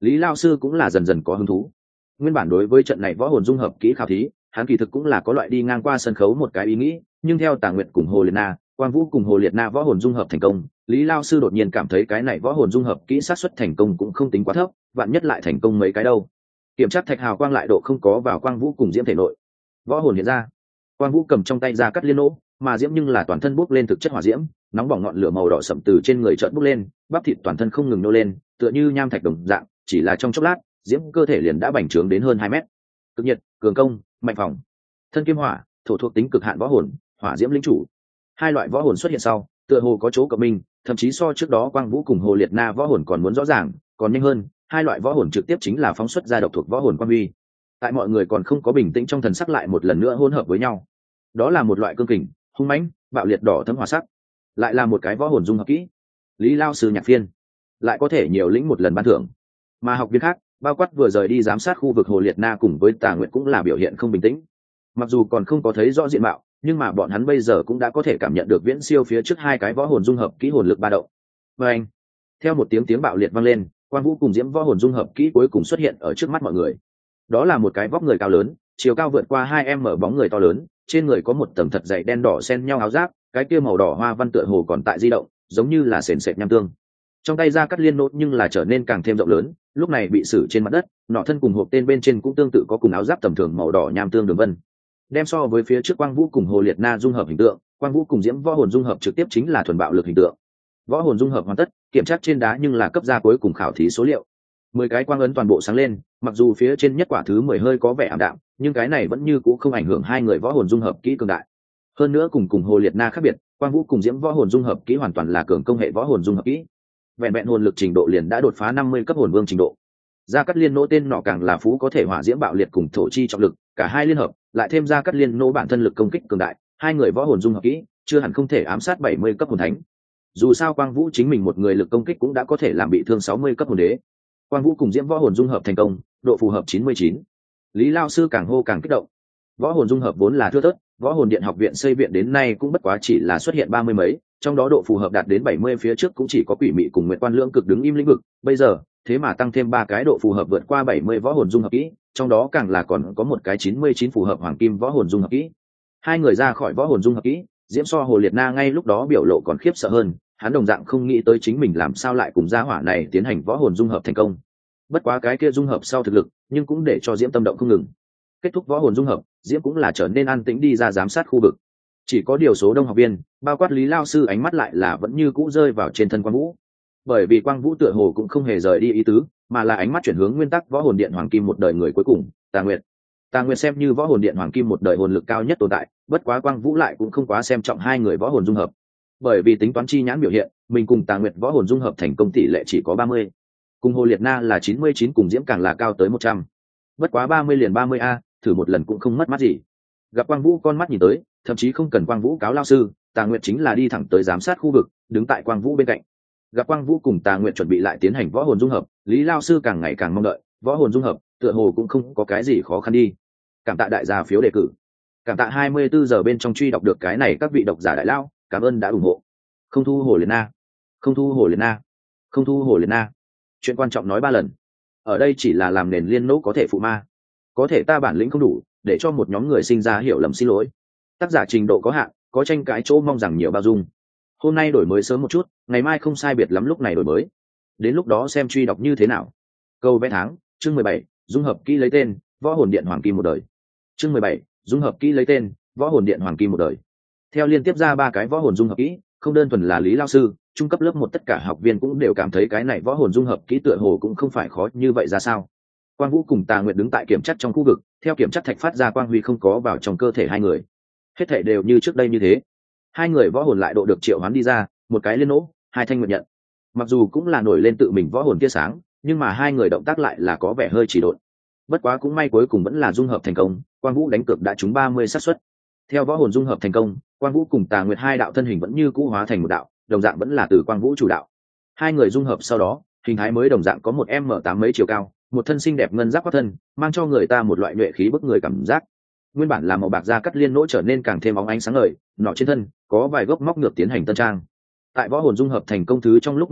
Lý Lao sư cũng là dần dần có hứng thú. Nguyên bản đối với trận này võ hồn dung hợp kỹ khảo thí, hắn kỳ thực cũng là có loại đi ngang qua sân khấu một cái ý nghĩ, nhưng theo Tà Nguyệt cùng Hồ Liệt Na, Quang Vũ cùng Hồ Liệt Na võ hồn dung hợp thành công, Lý Lao sư đột nhiên cảm thấy cái này võ hồn dung hợp kỹ xác suất thành công cũng không tính quá thấp, vạn nhất lại thành công mấy cái đâu. Kiểm tra thạch hào quang lại độ không có vào Quang Vũ cùng Diễm thể nội. Võ hồn hiện ra. Quang Vũ cầm trong tay ra cắt liên nỗ, mà Diễm nhưng là toàn thân bốc lên thực chất hỏa diễm, nóng bỏng ngọn lửa màu đỏ sậm từ trên người chợt bốc lên, bắp thịt toàn thân không ngừng nô lên, tựa như nham thạch đồng dạng, chỉ là trong chốc lát, Diễm cơ thể liền đã bành trướng đến hơn 2 mét. Cực nhiệt, cường công, mạnh phòng. Thân kim hỏa, thổ thuộc tính cực hạn võ hồn, hỏa diễm lĩnh chủ. Hai loại võ hồn xuất hiện sau, tựa hồ có chỗ cộng minh, thậm chí so trước đó Quang Vũ cùng Hồ Liệt Na võ hồn còn muốn rõ ràng, còn nhanh hơn, hai loại võ hồn trực tiếp chính là phóng xuất ra độc thuộc võ hồn quang huy. Tại mọi người còn không có bình tĩnh trong thần sắc lại một lần nữa hỗn hợp với nhau. Đó là một loại cương kình, hung mãnh, bạo liệt đỏ thấm hỏa sắc, lại là một cái võ hồn dung hợp kỹ. Lý Lao sư nhạc phiên, lại có thể nhiều lĩnh một lần ban thưởng. Mà học viên khác, bao quát vừa rời đi giám sát khu vực Hồ Liệt Na cùng với Tà Nguyệt cũng là biểu hiện không bình tĩnh. Mặc dù còn không có thấy rõ diện mạo, nhưng mà bọn hắn bây giờ cũng đã có thể cảm nhận được viễn siêu phía trước hai cái võ hồn dung hợp kỹ hồn lực ba động. Và anh, theo một tiếng bạo liệt vang lên, Quang Vũ cùng Diễm võ hồn dung hợp kỹ cuối cùng xuất hiện ở trước mắt mọi người. Đó là một cái vóc người cao lớn, chiều cao vượt qua 2 m bóng người to lớn, trên người có một tầng thật dày đen đỏ xen nhau áo giáp, cái kia màu đỏ hoa văn tựa hồ còn tại di động, giống như là sền sệt nham tương. Trong tay ra cắt liên nốt nhưng là trở nên càng thêm rộng lớn, lúc này bị xử trên mặt đất, nọ thân cùng hộp tên bên trên cũng tương tự có cùng áo giáp tầm thường màu đỏ nham tương đường vân. Đem so với phía trước Quang Vũ cùng Hồ Liệt Na dung hợp hình tượng, Quang Vũ cùng Diễm võ hồn dung hợp trực tiếp chính là thuần bạo lực hình tượng. Võ hồn dung hợp hoàn tất, kiểm tra trên đá nhưng là cấp ra cuối cùng khảo thí số liệu. 10 cái quang ấn toàn bộ sáng lên, mặc dù phía trên nhất quả thứ 10 hơi có vẻ ảm đạm, nhưng cái này vẫn như cũ không ảnh hưởng hai người võ hồn dung hợp kỹ cường đại. Hơn nữa cùng Hồ Liệt Na khác biệt, Quang Vũ cùng Diễm võ hồn dung hợp kỹ hoàn toàn là cường công hệ võ hồn dung hợp kỹ. Vẹn vẹn hồn lực trình độ liền đã đột phá 50 cấp hồn vương trình độ. Gia Cát Liên nỗ tên nọ càng là phú có thể hỏa diễm bạo liệt cùng thổ chi trọng lực, cả hai liên hợp, lại thêm Gia Cát Liên nỗ bản thân lực công kích cường đại, hai người võ hồn dung hợp kỹ, chưa hẳn không thể ám sát 70 cấp hồn thánh. Dù sao Quang Vũ chính mình một người lực công kích cũng đã có thể làm bị thương 60 cấp hồn đế. Quang Vũ cùng Diễm võ hồn dung hợp thành công, độ phù hợp 99. Lý Lao sư càng hô càng kích động. Võ hồn dung hợp vốn là thưa thớt, Võ hồn điện học viện xây viện đến nay cũng bất quá chỉ là xuất hiện 30 mấy, trong đó độ phù hợp đạt đến 70, phía trước cũng chỉ có Quỷ Mị cùng Nguyệt Quan Lưỡng Cực đứng im lĩnh vực, bây giờ, thế mà tăng thêm 3 cái độ phù hợp vượt qua 70 võ hồn dung hợp kỹ, trong đó càng là còn có một cái 99 phù hợp hoàng kim võ hồn dung hợp kỹ. Hai người ra khỏi võ hồn dung hợp kỹ, Diễm so Hồ Liệt Na ngay lúc đó biểu lộ còn khiếp sợ hơn, hắn đồng dạng không nghĩ tới chính mình làm sao lại cùng gia hỏa này tiến hành võ hồn dung hợp thành công. Bất quá cái kia dung hợp sau thực lực, nhưng cũng để cho Diễm tâm động không ngừng. Kết thúc võ hồn dung hợp, Diễm cũng là trở nên an tĩnh đi ra giám sát khu vực. Chỉ có điều số đông học viên, bao quát Lý Lao sư ánh mắt lại là vẫn như cũ rơi vào trên thân Quang Vũ. Bởi vì Quang Vũ tựa hồ cũng không hề rời đi ý tứ, mà là ánh mắt chuyển hướng nguyên tắc võ hồn điện hoàng kim một đời người cuối cùng, Tà Nguyệt. Tà Nguyệt xem như võ hồn điện hoàng kim một đời hồn lực cao nhất tồn tại, bất quá Quang Vũ lại cũng không quá xem trọng hai người võ hồn dung hợp. Bởi vì tính toán chi nhãn biểu hiện, mình cùng Tà Nguyệt võ hồn dung hợp thành công tỷ lệ chỉ có 30. Cùng Hồ Liệt Na là 99, cùng Diễm càng là cao tới 100. Bất quá 30 liền 30 a, thử một lần cũng không mất mát gì. Gặp Quang Vũ con mắt nhìn tới, thậm chí không cần Quang Vũ cáo lao sư, Tà Nguyệt chính là đi thẳng tới giám sát khu vực, đứng tại Quang Vũ bên cạnh. Gặp Quang Vũ cùng Tà Nguyệt chuẩn bị lại tiến hành võ hồn dung hợp, Lý Lao sư càng ngày càng mong đợi, võ hồn dung hợp, tựa hồ cũng không có cái gì khó khăn đi. Cảm tạ đại gia phiếu đề cử. Cảm tạ 24 giờ bên trong truy đọc được cái này các vị độc giả đại lao, cảm ơn đã ủng hộ. Không thu Hồ Liệt Na, không thu Hồ Liệt Na, không thu Hồ Liệt Na. Chuyện quan trọng nói 3 lần. Ở đây chỉ là làm nền liên nỗ có thể phụ ma. Có thể ta bản lĩnh không đủ, để cho một nhóm người sinh ra hiểu lầm, xin lỗi. Tác giả trình độ có hạn, có tranh cãi chỗ, mong rằng nhiều bao dung. Hôm nay đổi mới sớm một chút, ngày mai không sai biệt lắm lúc này đổi mới. Đến lúc đó xem truy đọc như thế nào. Câu vẽ tháng, chương 17, dung hợp kỹ lấy tên Võ hồn điện hoàng kim một đời. Chương 17, dung hợp kỹ lấy tên Võ hồn điện hoàng kim một đời. Theo liên tiếp ra 3 cái võ hồn dung hợp kỹ, không đơn thuần là Lý Lao sư, trung cấp lớp 1 tất cả học viên cũng đều cảm thấy cái này võ hồn dung hợp kỹ tựa hồ cũng không phải khó như vậy ra sao. Quang Vũ cùng Tà Nguyệt đứng tại kiểm chất trong khu vực, theo kiểm chất thạch phát ra quang huy không có vào trong cơ thể hai người. Hết thảy đều như trước đây như thế. Hai người võ hồn lại độ được triệu hoán đi ra, một cái liên nỗ, 2 thanh nguyệt nhận. Mặc dù cũng là nổi lên tự mình võ hồn tia sáng, nhưng mà hai người động tác lại là có vẻ hơi trì độn. Bất quá cũng may cuối cùng vẫn là dung hợp thành công, Quang Vũ đánh cược đã trúng 30 xác suất. Theo võ hồn dung hợp thành công, Quang Vũ cùng Tà Nguyệt hai đạo thân hình vẫn như cũ hóa thành một đạo, đồng dạng vẫn là từ Quang Vũ chủ đạo. Hai người dung hợp sau đó, hình thái mới đồng dạng có một m8 mấy chiều cao, một thân xinh đẹp ngân giáp quát thân, mang cho người ta một loại nhuệ khí bức người cảm giác. Nguyên bản là màu bạc da cắt liên nỗ trở nên càng thêm óng ánh sáng ngời, nọ trên thân có vài gốc móc ngược tiến hành tân trang. Tại võ hồn dung hợp thành công thứ trong lúc nhất thời,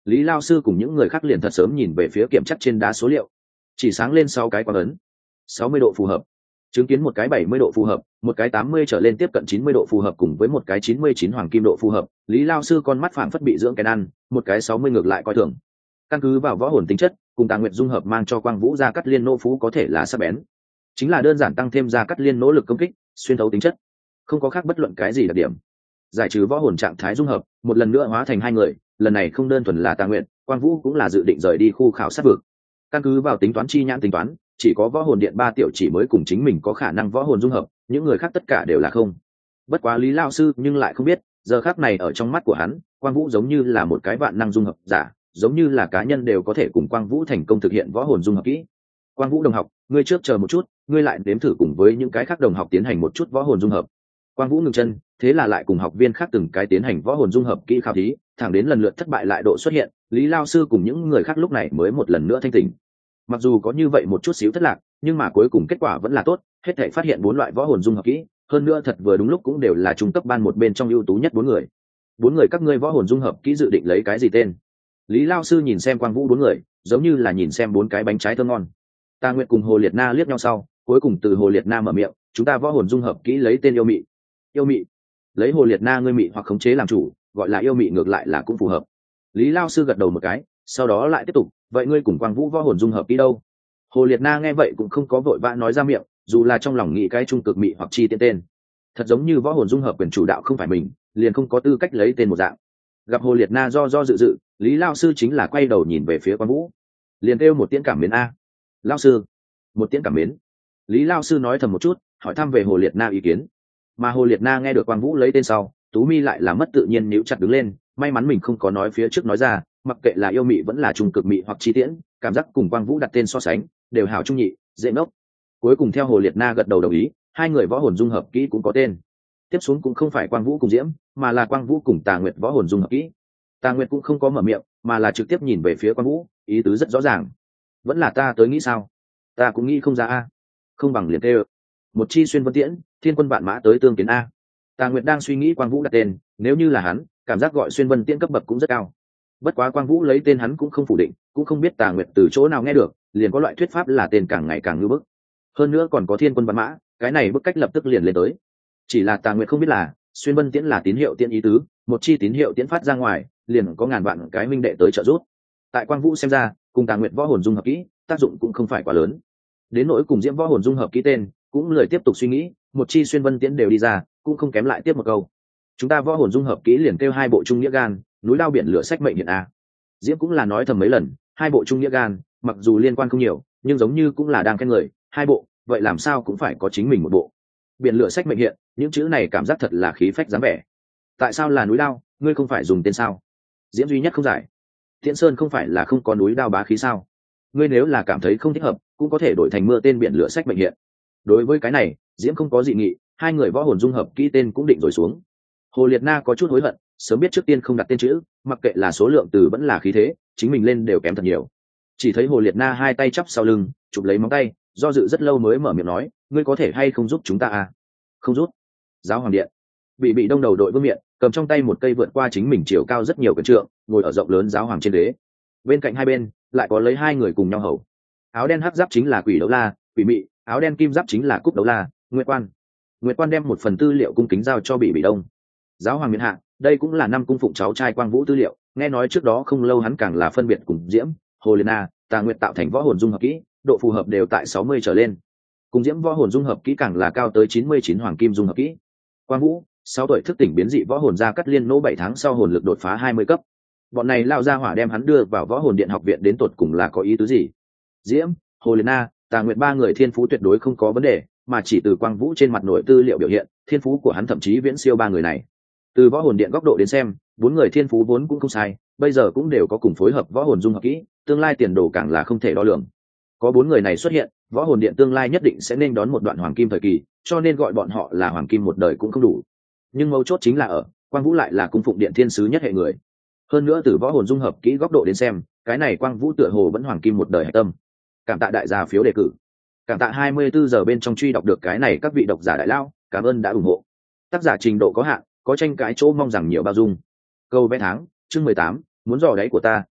Lý Lao sư cùng những người khác liền thật sớm nhìn về phía kiểm chắc trên đá số liệu, chỉ sáng lên 6 cái quang ấn. 60 độ phù hợp, chứng kiến một cái 70 độ phù hợp, một cái 80 trở lên tiếp cận 90 độ phù hợp cùng với một cái 99 hoàng kim độ phù hợp. Lý Lao sư con mắt phảng phất bị dưỡng cái ăn, một cái 60 ngược lại coi thường. Căn cứ vào võ hồn tính chất, cùng Tà Nguyệt dung hợp mang cho Quang Vũ Gia Cát Liên nô phú có thể là sắc bén, chính là đơn giản tăng thêm Gia Cát Liên nỗ lực công kích, xuyên thấu tính chất, không có khác bất luận cái gì đặc điểm. Giải trừ võ hồn trạng thái dung hợp, một lần nữa hóa thành hai người, lần này không đơn thuần là Tà Nguyệt, Quang Vũ cũng là dự định rời đi khu khảo sát vực. Căn cứ vào tính toán chi nhãn tính toán, chỉ có võ hồn điện 3 tiểu chỉ mới cùng chính mình có khả năng võ hồn dung hợp, những người khác tất cả đều là không. Bất quá Lý Lao sư nhưng lại không biết, giờ khắc này ở trong mắt của hắn, Quang Vũ giống như là một cái vạn năng dung hợp giả, giống như là cá nhân đều có thể cùng Quang Vũ thành công thực hiện võ hồn dung hợp kỹ. Quang Vũ đồng học, ngươi trước chờ một chút, ngươi lại nếm thử cùng với những cái khác đồng học tiến hành một chút võ hồn dung hợp. Quang Vũ ngừng chân, thế là lại cùng học viên khác từng cái tiến hành võ hồn dung hợp kỹ khảo thí, thẳng đến lần lượt thất bại lại độ xuất hiện, Lý Lao sư cùng những người khác lúc này mới một lần nữa thanh tỉnh. Mặc dù có như vậy một chút xíu thất lạc, nhưng mà cuối cùng kết quả vẫn là tốt, hết thảy phát hiện 4 loại võ hồn dung hợp kỹ, hơn nữa thật vừa đúng lúc cũng đều là trung cấp ban một bên trong ưu tú nhất 4 người. 4 người các ngươi võ hồn dung hợp kỹ dự định lấy cái gì tên? Lý Lao sư nhìn xem Quang Vũ 4 người, giống như là nhìn xem 4 cái bánh trái thơm ngon. Tà Nguyệt cùng Hồ Liệt Na liếc nhau sau, cuối cùng từ Hồ Liệt Na mở miệng, chúng ta võ hồn dung hợp kỹ lấy tên yêu mị. Yêu mị? Lấy Hồ Liệt Na ngươi mị hoặc khống chế làm chủ, gọi là yêu mị ngược lại là cũng phù hợp. Lý Lao sư gật đầu một cái, sau đó lại tiếp tục, vậy ngươi cùng Quang Vũ võ hồn dung hợp kỹ đâu? Hồ Liệt Na nghe vậy cũng không có vội vã nói ra miệng, dù là trong lòng nghĩ cái trung cực mị hoặc chi tiện tên, thật giống như võ hồn dung hợp quyền chủ đạo không phải mình, liền không có tư cách lấy tên một dạng. Gặp Hồ Liệt Na do dự, Lý Lao sư chính là quay đầu nhìn về phía Quang Vũ, liền kêu một tiếng cảm mến a. Lao sư, một tiếng cảm mến. Lý Lao sư nói thầm một chút, hỏi thăm về Hồ Liệt Na ý kiến. Mà Hồ Liệt Na nghe được Quang Vũ lấy tên sau, tú mi lại là mất tự nhiên níu chặt đứng lên, may mắn mình không có nói phía trước nói ra, mặc kệ là yêu mị vẫn là trung cực mị hoặc chi tiễn, cảm giác cùng Quang Vũ đặt tên so sánh đều hảo trung nhị, dễ ngốc. Cuối cùng theo Hồ Liệt Na gật đầu đồng ý, hai người võ hồn dung hợp kỹ cũng có tên. Tiếp xuống cũng không phải Quang Vũ cùng Diễm, mà là Quang Vũ cùng Tà Nguyệt võ hồn dung hợp kỹ. Tà Nguyệt cũng không có mở miệng, mà là trực tiếp nhìn về phía Quang Vũ, ý tứ rất rõ ràng. Vẫn là ta tới nghĩ sao? Ta cũng nghĩ không ra a. Không bằng liền tê. Một chi xuyên vân tiễn, thiên quân vạn mã tới tương kiến a. Tà Nguyệt đang suy nghĩ Quang Vũ đặt tên, nếu như là hắn, cảm giác gọi xuyên vân tiễn cấp bậc cũng rất cao. Bất quá Quang Vũ lấy tên hắn cũng không phủ định, cũng không biết Tà Nguyệt từ chỗ nào nghe được, liền có loại thuyết pháp là tên càng ngày càng ngưu bức. Hơn nữa còn có thiên quân vạn mã, cái này bức cách lập tức liền lên tới. Chỉ là Tà Nguyệt không biết là, xuyên vân tiễn là tín hiệu tiễn ý tứ, một chi tín hiệu tiễn phát ra ngoài, liền có ngàn vạn cái minh đệ tới trợ giúp. Tại Quang Vũ xem ra, cùng Tà Nguyệt võ hồn dung hợp kỹ, tác dụng cũng không phải quá lớn. Đến nỗi cùng Diễm võ hồn dung hợp kỹ tên, cũng lười tiếp tục suy nghĩ, một chi xuyên vân tiễn đều đi ra, cũng không kém lại tiếp một câu. Chúng ta võ hồn dung hợp kỹ liền kêu hai bộ trung nghĩa gan, núi lao biển lửa sách mệnh hiện a. Diễm cũng là nói thầm mấy lần, hai bộ trung nghĩa gan, mặc dù liên quan không nhiều, nhưng giống như cũng là đang khen người, hai bộ, vậy làm sao cũng phải có chính mình một bộ. Biển lửa sách mệnh hiện, những chữ này cảm giác thật là khí phách dáng vẻ. Tại sao là núi lao, ngươi không phải dùng tên sao? Diễm duy nhất không giải. Tiễn Sơn không phải là không có núi đao bá khí sao? Ngươi nếu là cảm thấy không thích hợp, cũng có thể đổi thành mưa tên biển lửa sách mệnh hiện. Đối với cái này, Diễm không có dị nghị, hai người võ hồn dung hợp kỹ tên cũng định rồi xuống. Hồ Liệt Na có chút hối hận, sớm biết trước tiên không đặt tên chữ, mặc kệ là số lượng từ vẫn là khí thế, chính mình lên đều kém thật nhiều. Chỉ thấy Hồ Liệt Na hai tay chắp sau lưng, chụp lấy móng tay, do dự rất lâu mới mở miệng nói, ngươi có thể hay không giúp chúng ta à? Không giúp. Giáo hoàng điện. Bị đông đầu đội vương miện, cầm trong tay một cây vượt qua chính mình chiều cao rất nhiều quyền trượng, ngồi ở rộng lớn giáo hoàng trên đế. Bên cạnh hai bên lại có lấy hai người cùng nhau hầu. Áo đen hắc giáp chính là Quỷ Đấu La, Quỷ Mị, áo đen kim giáp chính là Cúc Đấu La, Nguyệt Quan. Nguyệt Quan đem một phần tư liệu cung kính giao cho Bị đông. Giáo hoàng miện hạ, đây cũng là năm cung phụng cháu trai Quang Vũ tư liệu, nghe nói trước đó không lâu hắn càng là phân biệt cùng Diễm, Hồ Liệt Na, Tà Nguyệt tạo thành võ hồn dung hợp kỹ, độ phù hợp đều tại 60 trở lên. Cùng Diễm võ hồn dung hợp kỹ càng là cao tới 99 hoàng kim dung hợp kỹ. Quang Vũ, 6 tuổi thức tỉnh biến dị võ hồn Gia Cát Liên nỗ 7 tháng sau hồn lực đột phá 20 cấp. Bọn này lao ra hỏa đem hắn đưa vào võ hồn điện học viện đến tột cùng là có ý tứ gì? Diễm, Hồ Liệt Na, Tà Nguyệt ba người thiên phú tuyệt đối không có vấn đề, mà chỉ từ Quang Vũ trên mặt nội tư liệu biểu hiện, thiên phú của hắn thậm chí viễn siêu ba người này. Từ võ hồn điện góc độ đến xem, bốn người thiên phú vốn cũng không sai, bây giờ cũng đều có cùng phối hợp võ hồn dung hợp kỹ, tương lai tiền đồ càng là không thể đo lường. Có bốn người này xuất hiện, võ hồn điện tương lai nhất định sẽ nên đón một đoạn hoàng kim thời kỳ, cho nên gọi bọn họ là hoàng kim một đời cũng không đủ. Nhưng mấu chốt chính là ở Quang Vũ lại là cung phụng điện thiên sứ nhất hệ người. Hơn nữa từ võ hồn dung hợp kỹ góc độ đến xem, cái này Quang Vũ tựa hồ vẫn hoàng kim một đời hạch tâm. Cảm tạ đại gia phiếu đề cử, cảm tạ 24 giờ bên trong truy đọc được cái này các vị độc giả đại lao, cảm ơn đã ủng hộ. Tác giả trình độ có hạn, có tranh cãi chỗ mong rằng nhiều bao dung. Câu vẽ tháng, chương 18, muốn dò đáy của ta,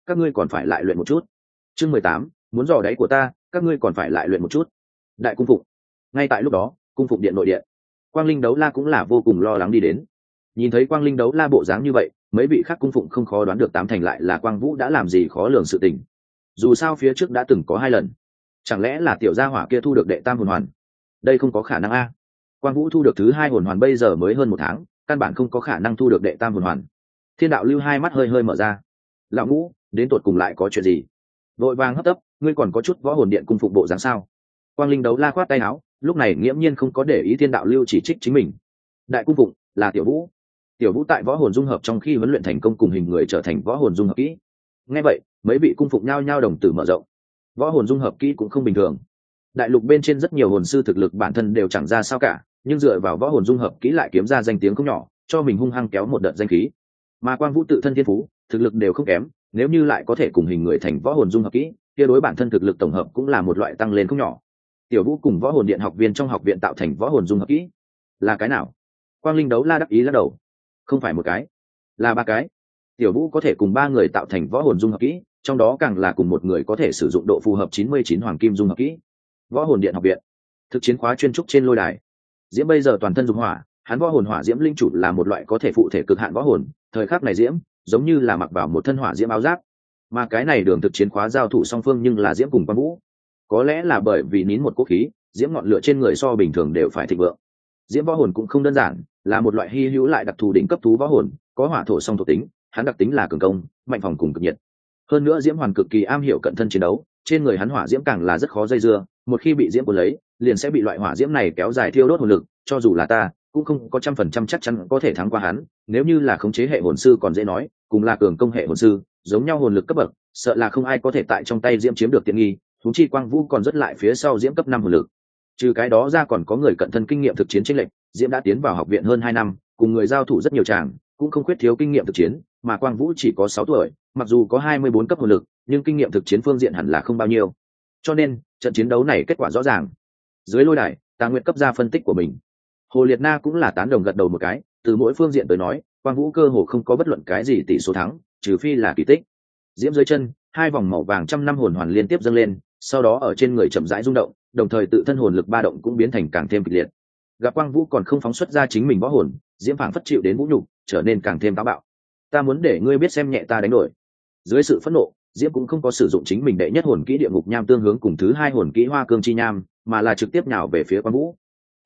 các ngươi còn phải lại luyện một chút. Chương 18, muốn dò đáy của ta, các ngươi còn phải lại luyện một chút. Đại cung phụng. Ngay tại lúc đó, cung phụng điện nội điện, Quang Linh Đấu La cũng là vô cùng lo lắng đi đến. Nhìn thấy Quang Linh Đấu La bộ dáng như vậy, mấy vị khác cung phụng không khó đoán được tám thành lại là Quang Vũ đã làm gì khó lường sự tình. Dù sao phía trước đã từng có 2 lần, chẳng lẽ là tiểu gia hỏa kia thu được đệ tam hồn hoàn? Đây không có khả năng a. Quang Vũ thu được thứ 2 hồn hoàn bây giờ mới hơn 1 tháng, căn bản không có khả năng thu được đệ tam hồn hoàn. Thiên đạo lưu hai mắt hơi hơi mở ra. Lão Ngũ, đến tột cùng lại có chuyện gì? Vội vàng hấp tấp, ngươi còn có chút võ hồn điện cung phụng bộ dáng sao? Quang Linh Đấu La khoát tay áo, lúc này nghiễm nhiên không có để ý thiên đạo lưu chỉ trích chính mình. Đại cung phụng là Tiểu Vũ. Tiểu Vũ tại võ hồn dung hợp trong khi huấn luyện thành công cùng hình người trở thành võ hồn dung hợp kỹ. Nghe vậy, mấy vị cung phụng nhao nhao đồng tử mở rộng. Võ hồn dung hợp kỹ cũng không bình thường. Đại lục bên trên rất nhiều hồn sư thực lực bản thân đều chẳng ra sao cả, nhưng dựa vào võ hồn dung hợp kỹ lại kiếm ra danh tiếng không nhỏ, cho mình hung hăng kéo một đợt danh khí. Mà Quang Vũ tự thân thiên phú, thực lực đều không kém, nếu như lại có thể cùng hình người thành võ hồn dung hợp kỹ, kia đối bản thân thực lực tổng hợp cũng là một loại tăng lên không nhỏ. Tiểu Vũ cùng võ hồn điện học viên trong học viện tạo thành võ hồn dung hợp kỹ, là cái nào? Quang Linh Đấu La đắc ý lắc đầu. Không phải một cái, là 3 cái. Tiểu Vũ có thể cùng 3 người tạo thành võ hồn dung hợp kỹ, trong đó càng là cùng một người có thể sử dụng độ phù hợp 99 hoàng kim dung hợp kỹ. Võ hồn điện học viện, thực chiến khóa chuyên trúc trên lôi đài. Diễm bây giờ toàn thân dùng hỏa, hắn võ hồn hỏa diễm linh chủ là một loại có thể phụ thể cực hạn võ hồn, thời khắc này Diễm giống như là mặc vào một thân hỏa diễm áo giáp. Mà cái này đường thực chiến khóa giao thủ song phương nhưng là Diễm cùng Quang Vũ. Có lẽ là bởi vì nín một cỗ khí, Diễm ngọn lửa trên người so bình thường đều phải thịnh vượng. Diễm võ hồn cũng không đơn giản, là một loại hy hữu lại đặc thù đỉnh cấp thú võ hồn, có hỏa thổ song thuộc tính, hắn đặc tính là cường công, mạnh phòng cùng cực nhiệt. Hơn nữa Diễm hoàn cực kỳ am hiểu cận thân chiến đấu, trên người hắn hỏa diễm càng là rất khó dây dưa, một khi bị diễm cuốn lấy, liền sẽ bị loại hỏa diễm này kéo dài thiêu đốt hồn lực, cho dù là ta, cũng không có 100% chắc chắn có thể thắng qua hắn, nếu như là khống chế hệ hồn sư còn dễ nói, cùng là cường công hệ hồn sư, giống nhau hồn lực cấp bậc, sợ là không ai có thể tại trong tay diễm chiếm được tiện nghi, huống chi Quang Vũ còn rất lại phía sau diễm cấp 5 hồn lực. Trừ cái đó ra còn có người cận thân kinh nghiệm thực chiến chênh lệch, diễm đã tiến vào học viện hơn 2 năm, cùng người giao thủ rất nhiều tràng, cũng không khuyết thiếu kinh nghiệm thực chiến, mà Quang Vũ chỉ có 6 tuổi, mặc dù có 24 cấp hồn lực, nhưng kinh nghiệm thực chiến phương diện hẳn là không bao nhiêu. Cho nên, trận chiến đấu này kết quả rõ ràng. Dưới lôi đài, Tà Nguyệt cấp ra phân tích của mình. Hồ Liệt Na cũng là tán đồng gật đầu một cái, từ mỗi phương diện tới nói, Quang Vũ cơ hồ không có bất luận cái gì tỷ số thắng, trừ phi là kỳ tích. Diễm dưới chân, 2 vòng màu vàng trăm năm hồn hoàn liên tiếp dâng lên, sau đó ở trên người chậm rãi rung động, đồng thời tự thân hồn lực ba động cũng biến thành càng thêm kịch liệt. Gặp Quang Vũ còn không phóng xuất ra chính mình võ hồn, Diễm phảng phất chịu đến vũ nhục, trở nên càng thêm táo bạo. Ta muốn để ngươi biết xem nhẹ ta đánh đổi. Dưới sự phẫn nộ, Diễm cũng không có sử dụng chính mình đệ nhất hồn kỹ địa ngục nham tương hướng cùng thứ 2 hồn kỹ hoa cương chi nham, mà là trực tiếp nhào về phía Quang Vũ.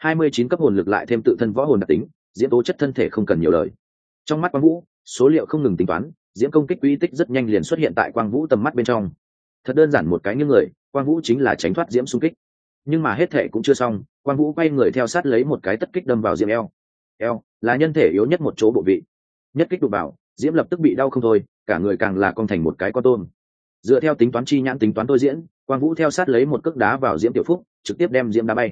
29 cấp hồn lực lại thêm tự thân võ hồn đặc tính, Diễm tố chất thân thể không cần nhiều lời. Trong mắt Quang Vũ, số liệu không ngừng tính toán, Diễm công kích uy tích rất nhanh liền xuất hiện tại Quang Vũ tầm mắt bên trong. Thật đơn giản một cái nghiêng người, Quang Vũ chính là tránh thoát Diễm xung kích. Nhưng mà hết thể cũng chưa xong, Quang Vũ quay người theo sát lấy một cái tất kích đâm vào Diễm eo. Eo là nhân thể yếu nhất một chỗ bộ vị. Nhất kích đụng vào, Diễm lập tức bị đau không thôi, cả người càng là cong thành một cái con tôm. Dựa theo tính toán chi nhãn tính toán tôi diễn, Quang Vũ theo sát lấy một cước đá vào Diễm tiểu phúc, trực tiếp đem Diễm đá bay.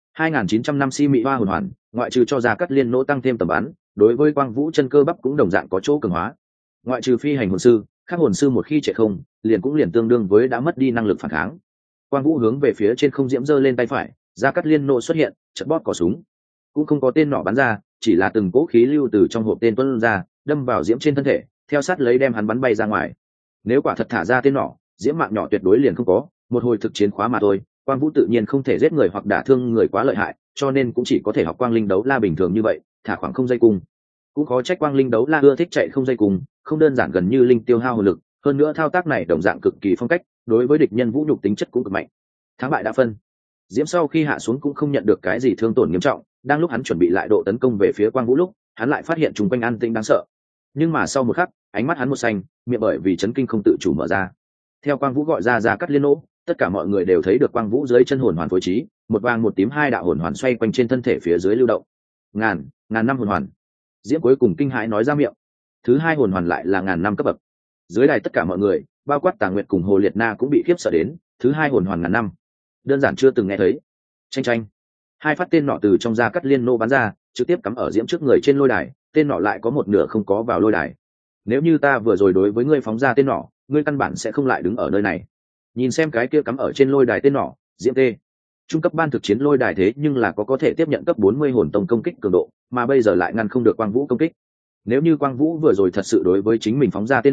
2900 năm si mị hoa hồn hoàn, ngoại trừ cho ra cắt liên nỗ tăng thêm tầm bắn, đối với Quang Vũ chân cơ bắp cũng đồng dạng có chỗ cường hóa. Ngoại trừ phi hành hồn sư, các hồn sư một khi chạy không, liền tương đương với đã mất đi năng lực phản kháng. Quang Vũ hướng về phía trên không Diễm giơ lên tay phải, ra cắt liên nỗ xuất hiện, chật bóp cò súng, cũng không có tên nỏ bắn ra, chỉ là từng cỗ khí lưu từ trong hộp tên tuôn ra, đâm vào Diễm trên thân thể, theo sát lấy đem hắn bắn bay ra ngoài. Nếu quả thật thả ra tên nỏ, Diễm mạng nhỏ tuyệt đối liền không có, một hồi thực chiến khóa mà thôi. Quang Vũ tự nhiên không thể giết người hoặc đả thương người quá lợi hại, cho nên cũng chỉ có thể học Quang Linh Đấu La bình thường như vậy, thả khoảng không dây cung. Cũng khó trách Quang Linh Đấu La ưa thích chạy không dây cung, không đơn giản gần như linh tiêu hao hồn lực, hơn nữa thao tác này đồng dạng cực kỳ phong cách, đối với địch nhân vũ nhục tính chất cũng cực mạnh. Thắng bại đã phân. Diễm sau khi hạ xuống cũng không nhận được cái gì thương tổn nghiêm trọng, đang lúc hắn chuẩn bị lại độ tấn công về phía Quang Vũ lúc, hắn lại phát hiện trùng quanh an tĩnh đáng sợ. Nhưng mà sau một khắc, ánh mắt hắn một xanh, miệng bởi vì chấn kinh không tự chủ mở ra. Theo Quang Vũ gọi ra cắt liên nỗ, tất cả mọi người đều thấy được Quang Vũ dưới chân hồn hoàn phối trí, một vàng một tím 2 đạo hồn hoàn xoay quanh trên thân thể phía dưới lưu động. Ngàn năm hồn hoàn. Diễm cuối cùng kinh hãi nói ra miệng. Thứ 2 hồn hoàn lại là 1000 năm cấp bậc. Dưới đài tất cả mọi người, bao quát Tà Nguyệt cùng Hồ Liệt Na cũng bị khiếp sợ đến, thứ 2 hồn hoàn 1000 năm. Đơn giản chưa từng nghe thấy. Chanh. 2 phát tên nọ từ trong da cắt liên nô bắn ra, trực tiếp cắm ở Diễm trước người trên lôi đài, tên nọ lại có một nửa không có vào lôi đài. Nếu như ta vừa rồi đối với ngươi phóng ra tên nọ, ngươi căn bản sẽ không lại đứng ở nơi này. Nhìn xem cái kia cắm ở trên lôi đài tên nọ, Diễm tê. Trung cấp ban thực chiến lôi đài thế nhưng là có thể tiếp nhận cấp 40 hồn tông công kích cường độ, mà bây giờ lại ngăn không được Quang Vũ công kích. Nếu như Quang Vũ vừa rồi thật sự đối với chính mình phóng ra tên nọ,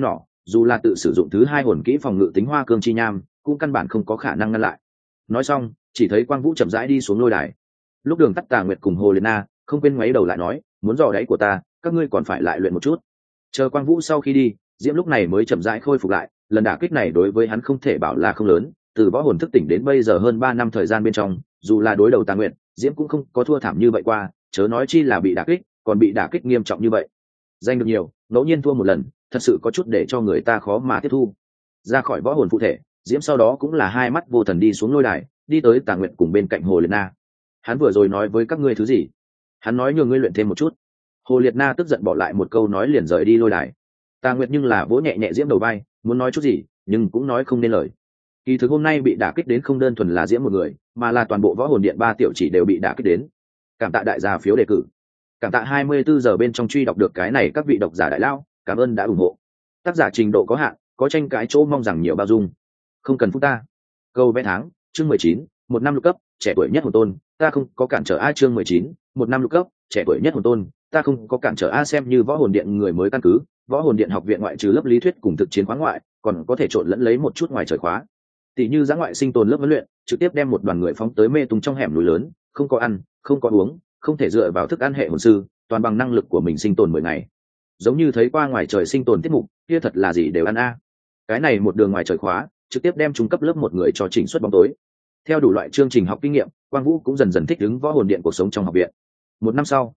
dù là tự sử dụng thứ hai hồn kỹ phòng ngự tính hoa cương chi nham cũng căn bản không có khả năng ngăn lại. Nói xong chỉ thấy quang vũ chậm rãi đi xuống lôi đài. Lúc Đường Tắt, Tà Nguyệt cùng Hồ Liệt Na không quên ngoáy đầu lại nói, muốn dò đáy của ta, các ngươi còn phải lại luyện một chút. Chờ quang vũ sau khi đi, Diễm lúc này mới chậm rãi khôi phục lại. Lần đả kích này đối với hắn không thể bảo là không lớn, từ võ hồn thức tỉnh đến bây giờ hơn 3 năm thời gian bên trong, dù là đối đầu Tà Nguyệt, Diễm cũng không có thua thảm như vậy qua, chớ nói chi là bị đả kích, còn bị đả kích nghiêm trọng như vậy. Danh được nhiều, ngẫu nhiên thua một lần, thật sự có chút để cho người ta khó mà tiếp thu. Ra khỏi võ hồn phụ thể, Diễm sau đó cũng là hai mắt vô thần đi xuống lôi đài, đi tới Tà Nguyệt cùng bên cạnh Hồ Liệt Na. Hắn vừa rồi nói với các ngươi thứ gì? Hắn nói nhường ngươi luyện thêm một chút. Hồ Liệt Na tức giận bỏ lại một câu nói liền rời đi lôi đài. Tà Nguyệt nhưng là vỗ nhẹ nhẹ Diễm đầu vai, muốn nói chút gì nhưng cũng nói không nên lời. Kỳ thực hôm nay bị đả kích đến không đơn thuần là Diễm một người, mà là toàn bộ võ hồn điện 3 tiểu chỉ đều bị đả kích đến. Cảm tạ đại gia phiếu đề cử, cảm tạ 24 giờ bên trong truy đọc được cái này các vị độc giả đại lao, cảm ơn đã ủng hộ. Tác giả trình độ có hạn, có tranh cãi chỗ mong rằng nhiều bao dung, không cần phúc ta. Câu vẽ tháng, chương 19, một năm lục cấp, trẻ tuổi nhất hồn tôn, ta không có cản trở ai. Chương 19, một năm lục cấp, trẻ tuổi nhất hồn tôn, ta không có cản trở ai. Xem như võ hồn điện người mới căn cứ, võ hồn điện học viện ngoại trừ lớp lý thuyết cùng thực chiến khóa ngoại, còn có thể trộn lẫn lấy một chút ngoài trời khóa. Tỷ như giã ngoại sinh tồn lớp huấn luyện, trực tiếp đem một đoàn người phóng tới mê tung trong hẻm núi lớn, không có ăn, không có uống, không thể dựa vào thức ăn hệ hồn sư, toàn bằng năng lực của mình sinh tồn 10 ngày. Giống như thấy qua ngoài trời sinh tồn tiết mục, kia thật là gì đều ăn a. Cái này một đường ngoài trời khóa, trực tiếp đem trung cấp lớp một người cho chỉnh xuất bóng tối. Theo đủ loại chương trình học kinh nghiệm, Quang Vũ cũng dần dần thích ứng võ hồn điện cuộc sống trong học viện. Một năm sau,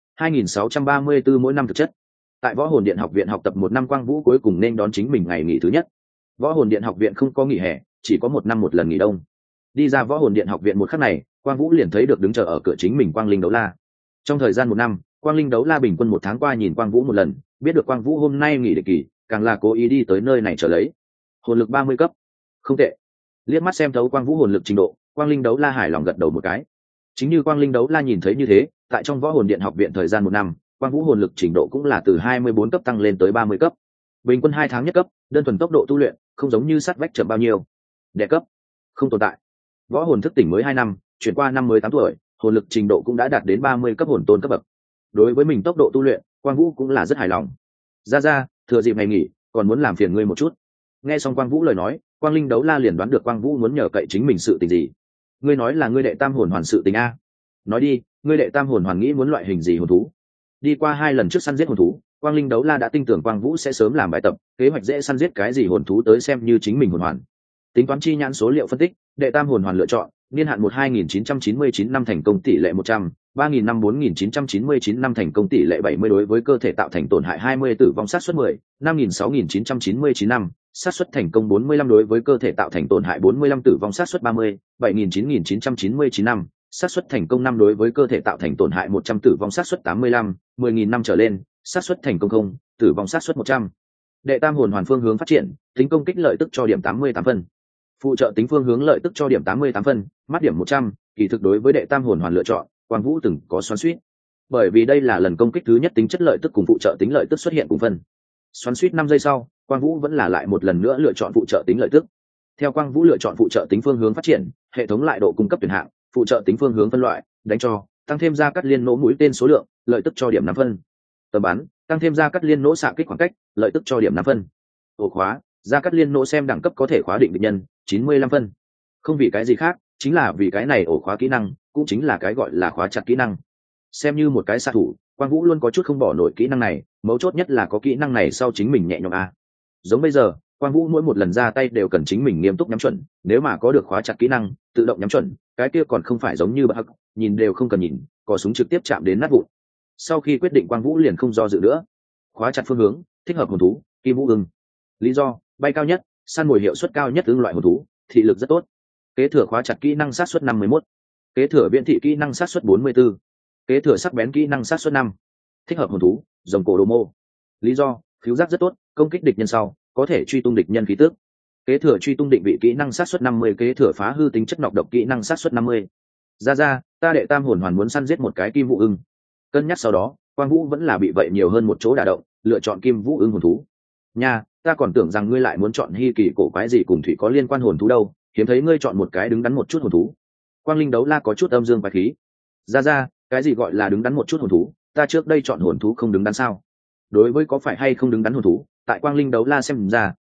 2634 mỗi năm thực chất. Tại võ hồn điện học viện học tập một năm, Quang Vũ cuối cùng nên đón chính mình ngày nghỉ thứ nhất. Võ hồn điện học viện không có nghỉ hè, chỉ có một năm một lần nghỉ đông. Đi ra võ hồn điện học viện một khắc này, Quang Vũ liền thấy được đứng chờ ở cửa chính mình Quang Linh Đấu La. Trong thời gian một năm, Quang Linh Đấu La bình quân một tháng qua nhìn Quang Vũ một lần, biết được Quang Vũ hôm nay nghỉ định kỳ, càng là cố ý đi tới nơi này trở lấy. Hồn lực 30 cấp, không tệ. Liếc mắt xem thấu Quang Vũ hồn lực trình độ, Quang Linh Đấu La hài lòng gật đầu một cái. Chính như Quang Linh Đấu La nhìn thấy như thế, tại trong võ hồn điện học viện thời gian một năm, Quang Vũ hồn lực trình độ cũng là từ 24 cấp tăng lên tới 30 cấp. Bình quân 2 tháng nhất cấp, đơn thuần tốc độ tu luyện, không giống như sát vách chậm bao nhiêu. Đệ cấp, không tồn tại. Võ hồn thức tỉnh mới 2 năm, chuyển qua năm mới 8 tuổi, hồn lực trình độ cũng đã đạt đến 30 cấp hồn tôn cấp bậc. Đối với mình tốc độ tu luyện, Quang Vũ cũng là rất hài lòng. Ra, thừa dịp ngày nghỉ, còn muốn làm phiền ngươi một chút. Nghe xong Quang Vũ lời nói, Quang Linh Đấu La liền đoán được Quang Vũ muốn nhờ cậy chính mình sự tình gì. Ngươi nói là ngươi đệ tam hồn hoàn sự tình a? Nói đi, ngươi đệ tam hồn hoàn nghĩ muốn loại hình gì hồn thú? Đi qua 2 lần trước săn giết hồn thú, Quang Linh Đấu La đã tin tưởng Quang Vũ sẽ sớm làm bài tập, kế hoạch dễ săn giết cái gì hồn thú tới xem như chính mình hồn hoàn. Tính toán chi nhãn số liệu phân tích, đệ tam hồn hoàn lựa chọn, niên hạn 12999 năm thành công tỷ lệ 100, 3000 năm 4999 năm thành công tỷ lệ 70 đối với cơ thể tạo thành tổn hại 20 tử vong sát suất 10, 50006999 năm, sát suất thành công 45 đối với cơ thể tạo thành tổn hại 45 tử vong sát suất 30, 79999 năm, xác suất thành công 5 đối với cơ thể tạo thành tổn hại 100 tử vong xác suất 85, 10.000 năm trở lên, xác suất thành công không, tử vong xác suất 100. Đệ tam hồn hoàn phương hướng phát triển, tính công kích lợi tức cho điểm 88 phân. Phụ trợ tính phương hướng lợi tức cho điểm 88 phân, mắt điểm 100, kỳ thực đối với đệ tam hồn hoàn lựa chọn, Quang Vũ từng có xoắn xuýt. Bởi vì đây là lần công kích thứ nhất tính chất lợi tức cùng phụ trợ tính lợi tức xuất hiện cùng phân. Xoắn xuýt 5 giây sau, Quang Vũ vẫn là lại một lần nữa lựa chọn phụ trợ tính lợi tức. Theo Quang Vũ lựa chọn phụ trợ tính phương hướng phát triển, hệ thống lại độ cung cấp tuyển hạng, phụ trợ tính phương hướng phân loại, đánh cho, tăng thêm ra cắt liên nỗ mũi tên số lượng, lợi tức cho điểm 5 phân. Tầm bắn, tăng thêm ra cắt liên nỗ xạ kích khoảng cách, lợi tức cho điểm 5 phân. Ổ khóa, ra cắt liên nỗ xem đẳng cấp có thể khóa định địch nhân, 95 phân. Không vì cái gì khác, chính là vì cái này ổ khóa kỹ năng, cũng chính là cái gọi là khóa chặt kỹ năng. Xem như một cái xạ thủ, Quang Vũ luôn có chút không bỏ nổi kỹ năng này, mấu chốt nhất là có kỹ năng này sau chính mình nhẹ nhõm a. Giống bây giờ, Quang Vũ mỗi một lần ra tay đều cần chính mình nghiêm túc nhắm chuẩn, nếu mà có được khóa chặt kỹ năng, tự động nhắm chuẩn, cái kia còn không phải giống như bạc, nhìn đều không cần nhìn, cò súng trực tiếp chạm đến nát vụn. Sau khi quyết định, Quang Vũ liền không do dự nữa. Khóa chặt phương hướng, thích hợp hồn thú, Kim Vũ Ưng. Lý do, bay cao nhất, săn mồi hiệu suất cao nhất ưng loại hồn thú, thị lực rất tốt. Kế thừa khóa chặt kỹ năng sát suất 51. Kế thừa viễn thị kỹ năng sát suất 44. Kế thừa sắc bén kỹ năng sát suất 5. Thích hợp hồn thú, rồng cổ đồ mô. Lý do, khiếu giác rất tốt, công kích địch nhân sau, có thể truy tung địch nhân khí tức. Kế thừa truy tung định vị kỹ năng sát suất 50, kế thừa phá hư tính chất nọc độc kỹ năng sát suất 50. Ra, ta đệ tam hồn hoàn muốn săn giết một cái Kim Vũ Ưng. Cân nhắc sau đó, Quang Vũ vẫn là bị vậy nhiều hơn một chỗ đả động, lựa chọn Kim Vũ Ưng hồn thú. Nha, ta còn tưởng rằng ngươi lại muốn chọn hy kỳ cổ quái gì cùng thủy có liên quan hồn thú đâu, hiếm thấy ngươi chọn một cái đứng đắn một chút hồn thú. Quang Linh Đấu La có chút âm dương quái khí. Ra, cái gì gọi là đứng đắn một chút hồn thú, ta trước đây chọn hồn thú không đứng đắn sao? Đối với có phải hay không đứng đắn hồn thú, tại Quang Linh Đấu La xem ra,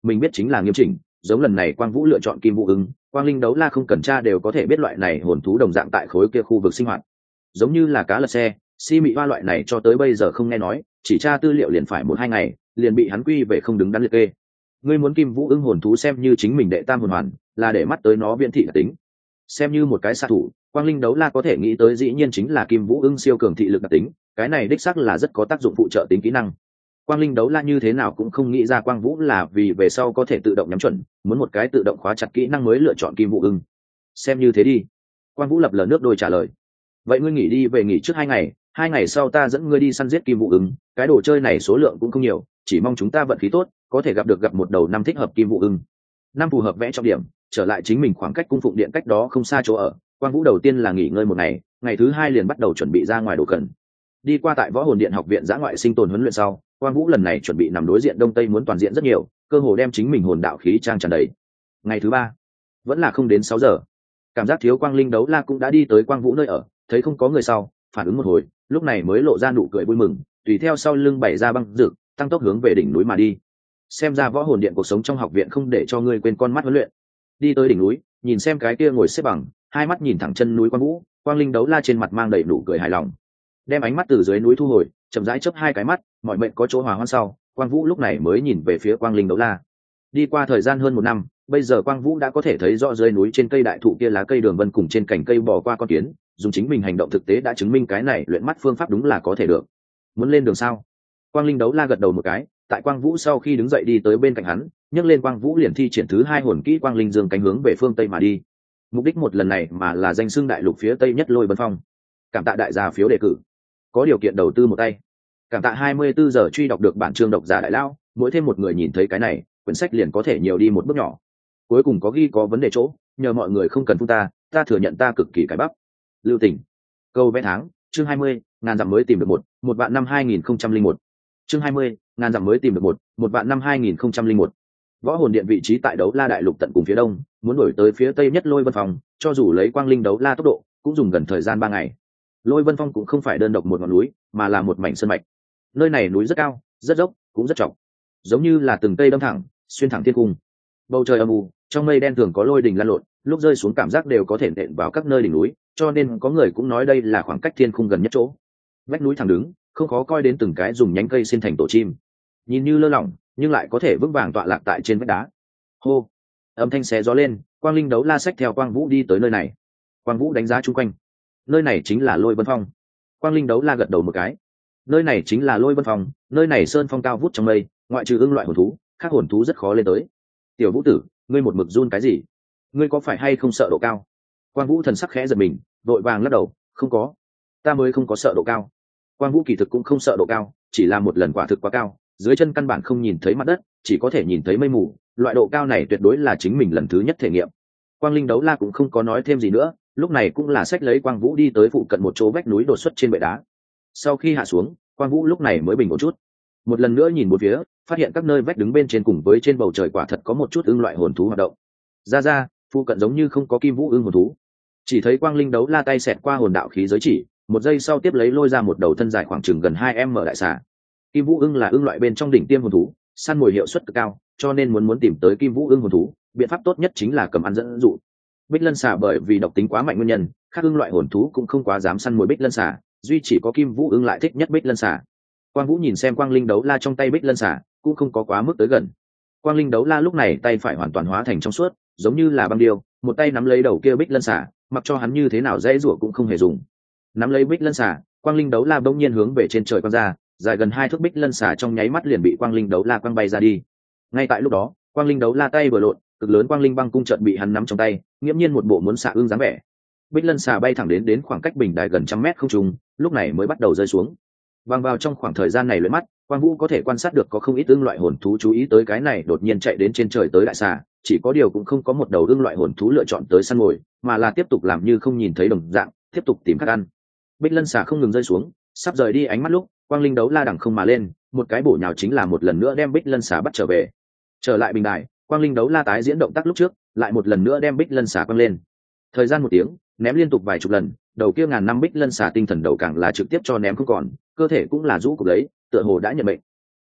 mình biết chính là nghiêm chỉnh, giống lần này Quang Vũ lựa chọn Kim Vũ Ưng, Quang Linh Đấu La không cần tra đều có thể biết loại này hồn thú đồng dạng tại khối kia khu vực sinh hoạt. Giống như là cá lật xe, si mị hoa loại này cho tới bây giờ không nghe nói, chỉ tra tư liệu liền phải 1-2 ngày, liền bị hắn quy về không đứng đắn liệt kê. Ngươi muốn Kim Vũ Ưng hồn thú xem như chính mình đệ tam hồn hoàn, là để mắt tới nó viễn thị đặc tính. Xem như một cái xạ thủ, Quang Linh Đấu La có thể nghĩ tới dĩ nhiên chính là Kim Vũ Ưng siêu cường thị lực đặc tính, cái này đích xác là rất có tác dụng phụ trợ tính kỹ năng. Quang Linh Đấu La như thế nào cũng không nghĩ ra Quang Vũ là vì về sau có thể tự động nhắm chuẩn, muốn một cái tự động khóa chặt kỹ năng mới lựa chọn Kim Vũ Ưng. Xem như thế đi. Quang Vũ lập lờ nước đôi trả lời. Vậy ngươi nghỉ đi về nghỉ trước 2 ngày sau ta dẫn ngươi đi săn giết Kim Vũ Ưng, cái đồ chơi này số lượng cũng không nhiều, chỉ mong chúng ta vận khí tốt, có thể gặp một đầu năm thích hợp Kim Vũ Ưng. Năm phù hợp vẽ trọng điểm, trở lại chính mình khoảng cách cung phụng điện cách đó không xa chỗ ở. Quang Vũ đầu tiên là nghỉ ngơi 1 ngày, ngày thứ 2 liền bắt đầu chuẩn bị ra ngoài đồ cần. Đi qua tại Võ Hồn Điện học viện dã ngoại sinh tồn huấn luyện sau, Quang Vũ lần này chuẩn bị nằm đối diện đông tây muốn toàn diện rất nhiều, cơ hồ đem chính mình hồn đạo khí trang tràn đầy. Ngày thứ 3, vẫn là không đến 6 giờ, cảm giác thiếu Quang Linh Đấu La cũng đã đi tới Quang Vũ nơi ở, thấy không có người sau, phản ứng một hồi, lúc này mới lộ ra nụ cười vui mừng, tùy theo sau lưng bày ra băng rực, tăng tốc hướng về đỉnh núi mà đi. Xem ra Võ Hồn Điện cuộc sống trong học viện không để cho ngươi quên con mắt huấn luyện. Đi tới đỉnh núi, nhìn xem cái kia ngồi xếp bằng, hai mắt nhìn thẳng chân núi Quang Vũ, Quang Linh Đấu La trên mặt mang đầy nụ cười hài lòng. Đem ánh mắt từ dưới núi thu hồi, chậm rãi chớp 2 cái mắt, mọi mệnh có chỗ hòa hoãn sau, Quang Vũ lúc này mới nhìn về phía Quang Linh Đấu La. Đi qua thời gian hơn 1 năm, bây giờ Quang Vũ đã có thể thấy rõ dưới núi trên cây đại thụ kia lá cây đường vân cùng trên cành cây bò qua con kiến, dùng chính mình hành động thực tế đã chứng minh cái này luyện mắt phương pháp đúng là có thể được. Muốn lên đường sao? Quang Linh Đấu La gật đầu một cái, tại Quang Vũ sau khi đứng dậy đi tới bên cạnh hắn, nhấc lên Quang Vũ liền thi triển thứ 2 hồn kỹ Quang Linh Dương cánh hướng về phương tây mà đi. Mục đích một lần này mà là danh xưng đại lục phía tây nhất Lôi Vân Phong. Cảm tạ đại gia phiếu đề cử, có điều kiện đầu tư một tay. Cảm tạ 24 giờ truy đọc được bản chương độc giả đại lao, mỗi thêm một người nhìn thấy cái này, quyển sách liền có thể nhiều đi một bước nhỏ. Cuối cùng có ghi có vấn đề chỗ, nhờ mọi người không cần phun ta thừa nhận ta cực kỳ cái bắp. Lưu Tình. Câu vẽ tháng, chương 20, ngàn dặm mới tìm được một vạn năm 2001. Chương 20, ngàn dặm mới tìm được một vạn năm 2001. Võ Hồn Điện vị trí tại Đấu La đại lục tận cùng phía đông, muốn đổi tới phía tây nhất Lôi Vân Phong, cho dù lấy Quang Linh Đấu La tốc độ, cũng dùng gần thời gian 3 ngày. Lôi Vân Phong cũng không phải đơn độc một ngọn núi, mà là một mảnh sơn mạch. Nơi này núi rất cao, rất dốc, cũng rất trọng, giống như là từng cây đâm thẳng, xuyên thẳng thiên cung. Bầu trời âm u, trong mây đen thường có lôi đình lan lộn, lúc rơi xuống cảm giác đều có thể nện vào các nơi đỉnh núi, cho nên có người cũng nói đây là khoảng cách thiên khung gần nhất chỗ. Vách núi thẳng đứng, không khó coi đến từng cái dùng nhánh cây xin thành tổ chim, nhìn như lơ lỏng nhưng lại có thể vững vàng tọa lạc tại trên vách đá. Hô, âm thanh xé gió lên, Quang Linh Đấu La xách theo Quang Vũ đi tới nơi này. Quang Vũ đánh giá chung quanh, nơi này chính là Lôi Vân Phong. Quang Linh Đấu La gật đầu một cái, nơi này chính là Lôi Vân Phong, nơi này sơn phong cao vút trong mây, ngoại trừ ưng loại hồn thú, khác hồn thú rất khó lên tới. Tiểu Vũ tử, ngươi một mực run cái gì? Ngươi có phải hay không sợ độ cao? Quang Vũ thần sắc khẽ giật mình, vội vàng lắc đầu, không có, ta mới không có sợ độ cao. Quang Vũ kỳ thực cũng không sợ độ cao, chỉ là một lần quả thực quá cao, dưới chân căn bản không nhìn thấy mặt đất, chỉ có thể nhìn thấy mây mù, loại độ cao này tuyệt đối là chính mình lần thứ nhất thể nghiệm. Quang Linh Đấu La cũng không có nói thêm gì nữa, lúc này cũng là xách lấy Quang Vũ đi tới phụ cận một chỗ vách núi đột xuất trên bệ đá. Sau khi hạ xuống, Quang Vũ lúc này mới bình ổn chút, một lần nữa nhìn một phía, phát hiện các nơi vách đứng bên trên cùng với trên bầu trời quả thật có một chút ưng loại hồn thú hoạt động. Ra phụ cận giống như không có Kim Vũ ưng hồn thú, chỉ thấy Quang Linh Đấu La tay xẹt qua hồn đạo khí giới chỉ, một giây sau tiếp lấy lôi ra một đầu thân dài khoảng chừng gần 2m đại xà. Kim Vũ ưng là ưng loại bên trong đỉnh tiêm hồn thú, săn mồi hiệu suất cực cao, cho nên muốn tìm tới Kim Vũ ưng hồn thú, biện pháp tốt nhất chính là cầm ăn dẫn dụ. Bích lân xà bởi vì độc tính quá mạnh nguyên nhân, các ưng loại hồn thú cũng không quá dám săn mồi bích lân xà, duy chỉ có Kim Vũ ưng lại thích nhất bích lân xà. Quang Vũ nhìn xem Quang Linh Đấu La trong tay bích lân xà, cũng không có quá mức tới gần. Quang Linh Đấu La lúc này tay phải hoàn toàn hóa thành trong suốt, giống như là băng điêu, một tay nắm lấy đầu kia bích lân xà, mặc cho hắn như thế nào dễ rủa cũng không hề dùng. Nắm lấy bích lân xà, Quang Linh Đấu La bỗng nhiên hướng về trên trời quăng ra, dài gần 2 thước bích lân xà trong nháy mắt liền bị Quang Linh Đấu La quăng bay ra đi. Ngay tại lúc đó, Quang Linh Đấu La tay vừa lộn, cực lớn Quang Linh băng cung chợt bị hắn nắm trong tay, nghiễm nhiên một bộ muốn xạ ương dáng vẻ. Bích lân xà bay thẳng đến khoảng cách bình đài gần 100 mét không trung, lúc này mới bắt đầu rơi xuống. Vang vào trong khoảng thời gian này luyện mắt, Quang Vũ có thể quan sát được có không ít ưng loại hồn thú chú ý tới cái này đột nhiên chạy đến trên trời tới đại xà, chỉ có điều cũng không có một đầu ưng loại hồn thú lựa chọn tới săn mồi, mà là tiếp tục làm như không nhìn thấy đồng dạng, tiếp tục tìm thức ăn. Bích lân xà không ngừng rơi xuống, sắp rời đi ánh mắt lúc, Quang Linh Đấu La đằng không mà lên, một cái bổ nhào chính là một lần nữa đem bích lân xà bắt trở về. Trở lại bình đài, Quang Linh Đấu La tái diễn động tác lúc trước, lại một lần nữa đem bích lân xà quăng lên. Thời gian 1 tiếng, ném liên tục vài chục lần, đầu kia ngàn năm bích lân xà tinh thần đầu càng là trực tiếp cho ném không còn, cơ thể cũng là rũ cục lấy, tựa hồ đã nhận mệnh.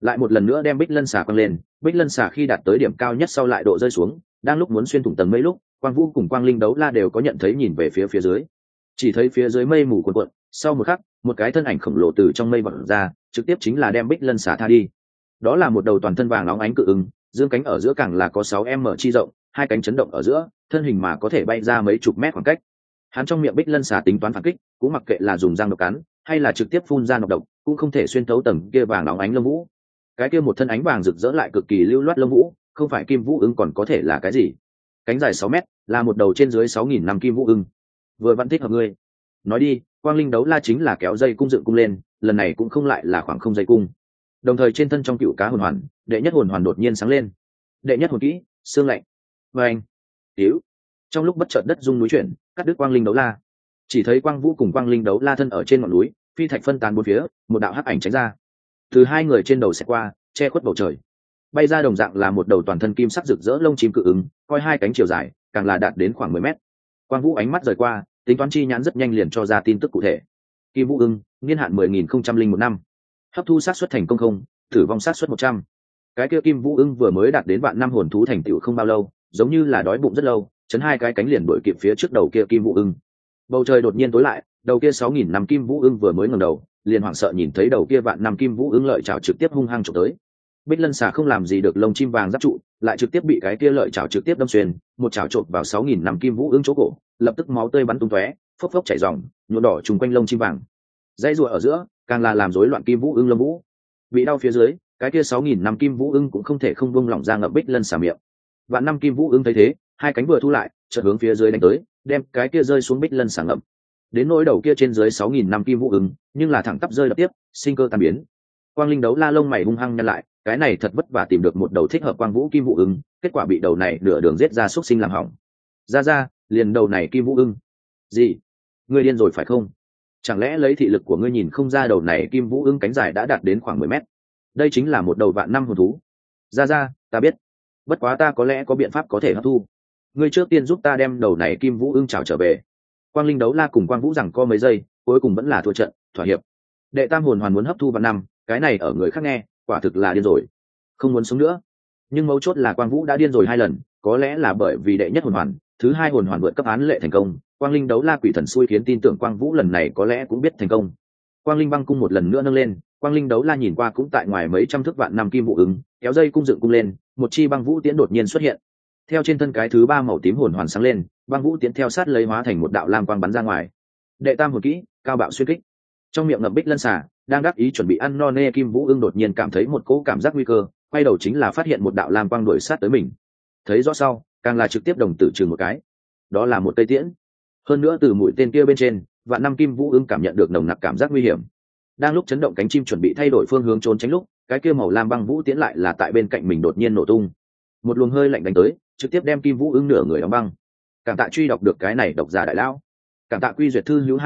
lại một lần nữa đem bích lân xà quăng lên. Bích lân xà khi đạt tới điểm cao nhất sau lại độ rơi xuống, đang lúc muốn xuyên thủng tầng mây lúc, quang vũ cùng quang linh đấu la đều có nhận thấy nhìn về phía dưới. Chỉ thấy phía dưới mây mù cuồn cuộn, sau một khắc một cái thân ảnh khổng lồ từ trong mây vọt ra, trực tiếp chính là đem bích lân xà tha đi. Đó là một đầu toàn thân vàng óng ánh cự ứng, dương cánh ở giữa càng là có 6m chi rộng, hai cánh chấn động ở giữa, thân hình mà có thể bay ra mấy chục mét khoảng cách. Hắn trong miệng bích lân xà tính toán phản kích, cũng mặc kệ là dùng răng độc cắn hay là trực tiếp phun ra nọc độc, cũng không thể xuyên thấu tầng kia vàng óng ánh lông vũ. Cái kia một thân ánh vàng rực rỡ lại cực kỳ lưu loát lông vũ, không phải kim vũ ưng còn có thể là cái gì? Cánh dài 6 mét, là một đầu trên dưới 6.000 năm kim vũ ưng. Vừa vẫn thích hợp ngươi. Nói đi, quang linh đấu la chính là kéo dây cung dựng cung lên, lần này cũng không lại là khoảng không dây cung. Đồng thời trên thân trong cựu cá hồn hoàn, đệ nhất hồn hoàn đột nhiên sáng lên. Đệ nhất hồn kỹ, xương lạnh. Và anh, yếu. Trong lúc bất chợt đất rung núi chuyển, cắt đứt quang linh đấu la. Chỉ thấy quang vũ cùng quang linh đấu la thân ở trên ngọn núi, phi thạch phân tán bốn phía, một đạo hắc ảnh tránh ra. Từ hai người trên đầu xẹt qua, che khuất bầu trời. Bay ra đồng dạng là một đầu toàn thân kim sắc rực rỡ lông chim cự ứng, coi hai cánh chiều dài, càng là đạt đến khoảng 10 mét. Quang vũ ánh mắt rời qua, tính toán chi nhãn rất nhanh liền cho ra tin tức cụ thể. Kim vũ ưng, niên hạn 10.001 năm, hấp thu sát suất thành công không, tử vong sát suất 100. Cái kia kim vũ ưng vừa mới đạt đến vạn năm hồn thú thành tựu không bao lâu, giống như là đói bụng rất lâu, chấn hai cái cánh liền đuổi kịp phía trước đầu kia kim vũ ưng. Bầu trời đột nhiên tối lại, đầu kia 6.000 năm kim vũ ưng vừa mới ngẩng đầu, liền hoảng sợ nhìn thấy đầu kia vạn năm kim vũ ưng lợi chảo trực tiếp hung hăng chụp tới. Bích lân xà không làm gì được lông chim vàng giáp trụ, lại trực tiếp bị cái kia lợi chảo trực tiếp đâm xuyên, một chảo chộp vào 6.000 năm kim vũ ưng chỗ cổ, lập tức máu tươi bắn tung tóe, phốc phốc chảy ròng, nhuộm đỏ trùng quanh lông chim vàng. Dây rùa ở giữa, càng là làm rối loạn kim vũ ưng lông vũ. Bị đau phía dưới, cái kia 6.000 năm kim vũ ưng cũng không thể không buông lỏng ra ngậm bích lân xà miệng. Vạn năm kim vũ ưng thấy thế, hai cánh vừa thu lại, chợt hướng phía dưới đánh tới, đem cái kia rơi xuống bích lân xà ngậm. Đến nỗi đầu kia trên dưới 6.000 năm kim vũ ưng, nhưng là thẳng tắp rơi lập tiếp, sinh cơ tan biến. Quang linh đấu la lông mày hung hăng nhăn lại, cái này thật vất vả tìm được một đầu thích hợp quang vũ kim vũ ưng, kết quả bị đầu này nửa đường giết ra xúc sinh làm hỏng. Ra, liền đầu này kim vũ ưng. Gì? Ngươi điên rồi phải không? Chẳng lẽ lấy thị lực của ngươi nhìn không ra đầu này kim vũ ưng cánh dài đã đạt đến khoảng 10 mét? Đây chính là một đầu vạn năm hồn thú. Ra, ta biết. Bất quá ta có lẽ có biện pháp có thể hấp thu. Ngươi trước tiên giúp ta đem đầu này kim vũ ưng trảo trở về. Quang linh đấu la cùng quang vũ rằng co mấy giây, cuối cùng vẫn là thua trận, thỏa hiệp. Đệ tam hồn hoàn muốn hấp thu vạn năm, cái này ở người khác nghe, quả thực là điên rồi, không muốn sống nữa. Nhưng mấu chốt là quang vũ đã điên rồi 2 lần, có lẽ là bởi vì đệ nhất hồn hoàn, thứ hai hồn hoàn vượt cấp án lệ thành công, quang linh đấu la quỷ thần xui khiến tin tưởng quang vũ lần này có lẽ cũng biết thành công. Quang linh băng cung một lần nữa nâng lên, quang linh đấu la nhìn qua cũng tại ngoài mấy trăm thước vạn năm kim vũ ứng, kéo dây cung dựng cung lên, một chi băng vũ tiễn đột nhiên xuất hiện. Theo trên thân cái thứ 3 màu tím hồn hoàn sáng lên, băng vũ tiễn theo sát lấy hóa thành một đạo lam quang bắn ra ngoài. Đệ tam hồn kỹ, cao bạo xuyên kích. Trong miệng ngậm bích lân xà, đang đắc ý chuẩn bị ăn no nê kim vũ ưng đột nhiên cảm thấy một cỗ cảm giác nguy cơ, quay đầu chính là phát hiện một đạo lam quang đuổi sát tới mình. Thấy rõ sau, càng là trực tiếp đồng tử chừng một cái. Đó là một cây tiễn. Hơn nữa từ mũi tên kia bên trên, vạn năm kim vũ ưng cảm nhận được nồng nặc cảm giác nguy hiểm. Đang lúc chấn động cánh chim chuẩn bị thay đổi phương hướng trốn tránh lúc, cái kia màu lam băng vũ tiễn lại là tại bên cạnh mình đột nhiên nổ tung. Một luồng hơi lạnh đánh tới, trực tiếp đem kim vũ ưng nửa người đóng băng. Cảm tạ truy đọc được cái này độc giả đại lão. Cảm tạ quy duyệt thư hữu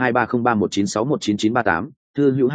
20230319619938, thư hữu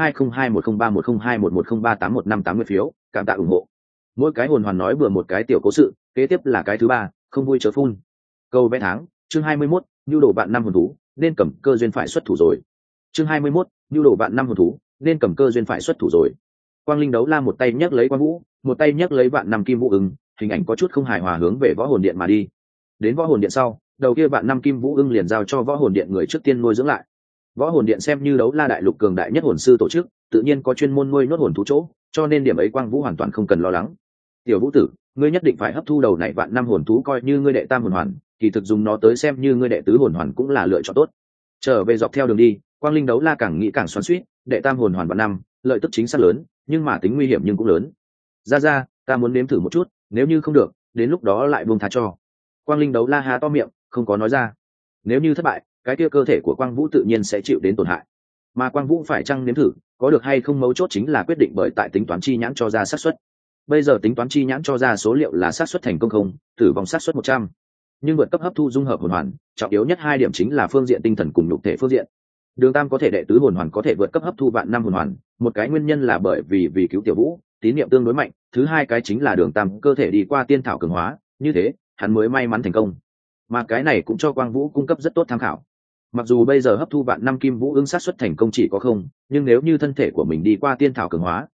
202103102110381580 phiếu, cảm tạ ủng hộ. Mỗi cái hồn hoàn nói vừa một cái tiểu cố sự, kế tiếp là cái thứ 3, không vui chớ phun. Câu vẽ tháng, chương 21, nhu đồ bạn năm hồn thú, nên cầm cơ duyên phải xuất thủ rồi. Chương 21, nhu đồ bạn năm hồn thú, nên cầm cơ duyên phải xuất thủ rồi. Quang linh đấu la một tay nhấc lấy quang vũ, một tay nhấc lấy vạn năm kim vũ ưng, hình ảnh có chút không hài hòa hướng về võ hồn điện mà đi. Đến võ hồn điện sau, đầu kia vạn năm kim vũ ưng liền giao cho võ hồn điện người trước tiên nuôi dưỡng lại. Võ hồn điện xem như đấu la đại lục cường đại nhất hồn sư tổ chức, tự nhiên có chuyên môn nuôi nốt hồn thú chỗ, cho nên điểm ấy quang vũ hoàn toàn không cần lo lắng. Tiểu vũ tử, ngươi nhất định phải hấp thu đầu này vạn năm hồn thú coi như ngươi đệ tam hồn hoàn, kỳ thực dùng nó tới xem như ngươi đệ tứ hồn hoàn cũng là lựa chọn tốt. Trở về dọc theo đường đi, quang linh đấu la càng nghĩ càng xoắn xuýt, đệ tam hồn hoàn vạn năm, lợi tức chính xác lớn, nhưng mà tính nguy hiểm nhưng cũng lớn. Ra, ta muốn nếm thử một chút, nếu như không được, đến lúc đó lại buông tha cho. Quang linh đấu la há to miệng, không có nói ra. Nếu như thất bại, cái kia cơ thể của quang vũ tự nhiên sẽ chịu đến tổn hại. Mà quang vũ phải chăng nếm thử, có được hay không mấu chốt chính là quyết định bởi tại tính toán chi nhãn cho ra xác suất. Bây giờ tính toán chi nhãn cho ra số liệu là xác suất thành công không, tử vong xác suất 100. Nhưng vượt cấp hấp thu dung hợp hồn hoàn, trọng yếu nhất 2 điểm chính là phương diện tinh thần cùng nhục thể phương diện. Đường Tam có thể đệ tứ hồn hoàn có thể vượt cấp hấp thu vạn năm hồn hoàn, một cái nguyên nhân là bởi vì cứu tiểu vũ, tín niệm tương đối mạnh, thứ hai cái chính là Đường Tam cơ thể đi qua tiên thảo cường hóa, như thế, hắn mới may mắn thành công. Mà cái này cũng cho quang vũ cung cấp rất tốt tham khảo. Mặc dù bây giờ hấp thu vạn năm kim vũ ưng sát suất thành công chỉ có không, nhưng nếu như thân thể của mình đi qua tiên thảo cường hóa,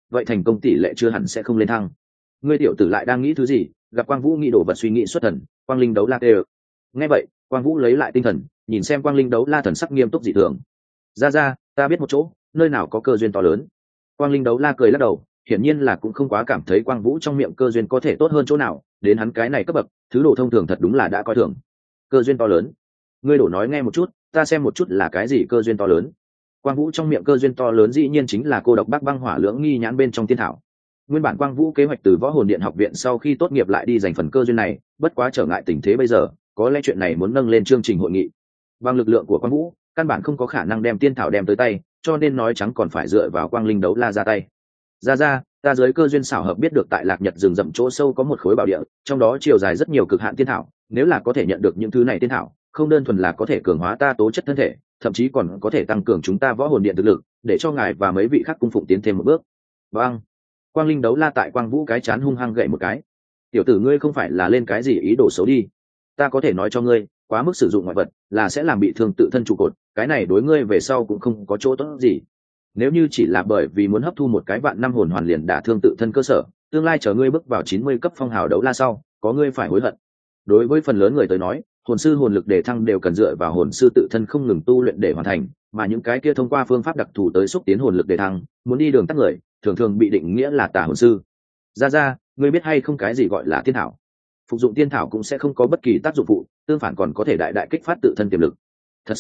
vậy thành công tỷ lệ chưa hẳn sẽ không lên thăng. Ngươi tiểu tử lại đang nghĩ thứ gì? Gặp Quang Vũ nghĩ đổ vật suy nghĩ xuất thần, Quang Linh Đấu La kêu. Nghe vậy, Quang Vũ lấy lại tinh thần, nhìn xem Quang Linh Đấu La thần sắc nghiêm túc dị thường. Ra, ta biết một chỗ, nơi nào có cơ duyên to lớn. Quang Linh Đấu La cười lắc đầu, hiển nhiên là cũng không quá cảm thấy Quang Vũ trong miệng cơ duyên có thể tốt hơn chỗ nào, đến hắn cái này cấp bậc, thứ đồ thông thường thật đúng là đã coi thường. Cơ duyên to lớn? Ngươi đổ nói nghe một chút, ta xem một chút là cái gì cơ duyên to lớn. Quang Vũ trong miệng cơ duyên to lớn dĩ nhiên chính là cô độc Bắc Băng Hỏa Lưỡng Nghi nhãn bên trong tiên thảo. Nguyên bản Quang Vũ kế hoạch từ Võ Hồn Điện học viện sau khi tốt nghiệp lại đi giành phần cơ duyên này, bất quá trở ngại tình thế bây giờ, có lẽ chuyện này muốn nâng lên chương trình hội nghị. Bằng lực lượng của Quang Vũ, căn bản không có khả năng đem tiên thảo đem tới tay, cho nên nói trắng còn phải dựa vào Quang Linh Đấu La ra tay. Ra, ta dưới cơ duyên xảo hợp biết được tại Lạc Nhật rừng rậm chỗ sâu có một khối bảo địa, trong đó chiều dài rất nhiều cực hạn tiên thảo, nếu là có thể nhận được những thứ này tiên thảo, không đơn thuần là có thể cường hóa ta tố chất thân thể, thậm chí còn có thể tăng cường chúng ta Võ Hồn Điện thực lực, để cho ngài và mấy vị khác cung phụng tiến thêm một bước. Vâng. Quang Linh Đấu La tại Quang Vũ cái chán hung hăng gậy một cái. Tiểu tử ngươi không phải là lên cái gì ý đồ xấu đi? Ta có thể nói cho ngươi, quá mức sử dụng ngoại vật là sẽ làm bị thương tự thân trụ cột, cái này đối ngươi về sau cũng không có chỗ tốt gì. Nếu như chỉ là bởi vì muốn hấp thu một cái vạn năm hồn hoàn liền đả thương tự thân cơ sở, tương lai chờ ngươi bước vào 90 cấp phong hào đấu la sau, có ngươi phải hối hận. Đối với phần lớn người tới nói, hồn sư hồn lực đề thăng đều cần dựa vào hồn sư tự thân không ngừng tu luyện để hoàn thành, mà những cái kia thông qua phương pháp đặc thù tới xúc tiến hồn lực đề thăng, muốn đi đường tắt người, thường thường bị định nghĩa là tà hồn sư. Ra, ngươi biết hay không cái gì gọi là tiên thảo? Phục dụng tiên thảo cũng sẽ không có bất kỳ tác dụng phụ, tương phản còn có thể đại đại kích phát tự thân tiềm lực. Thật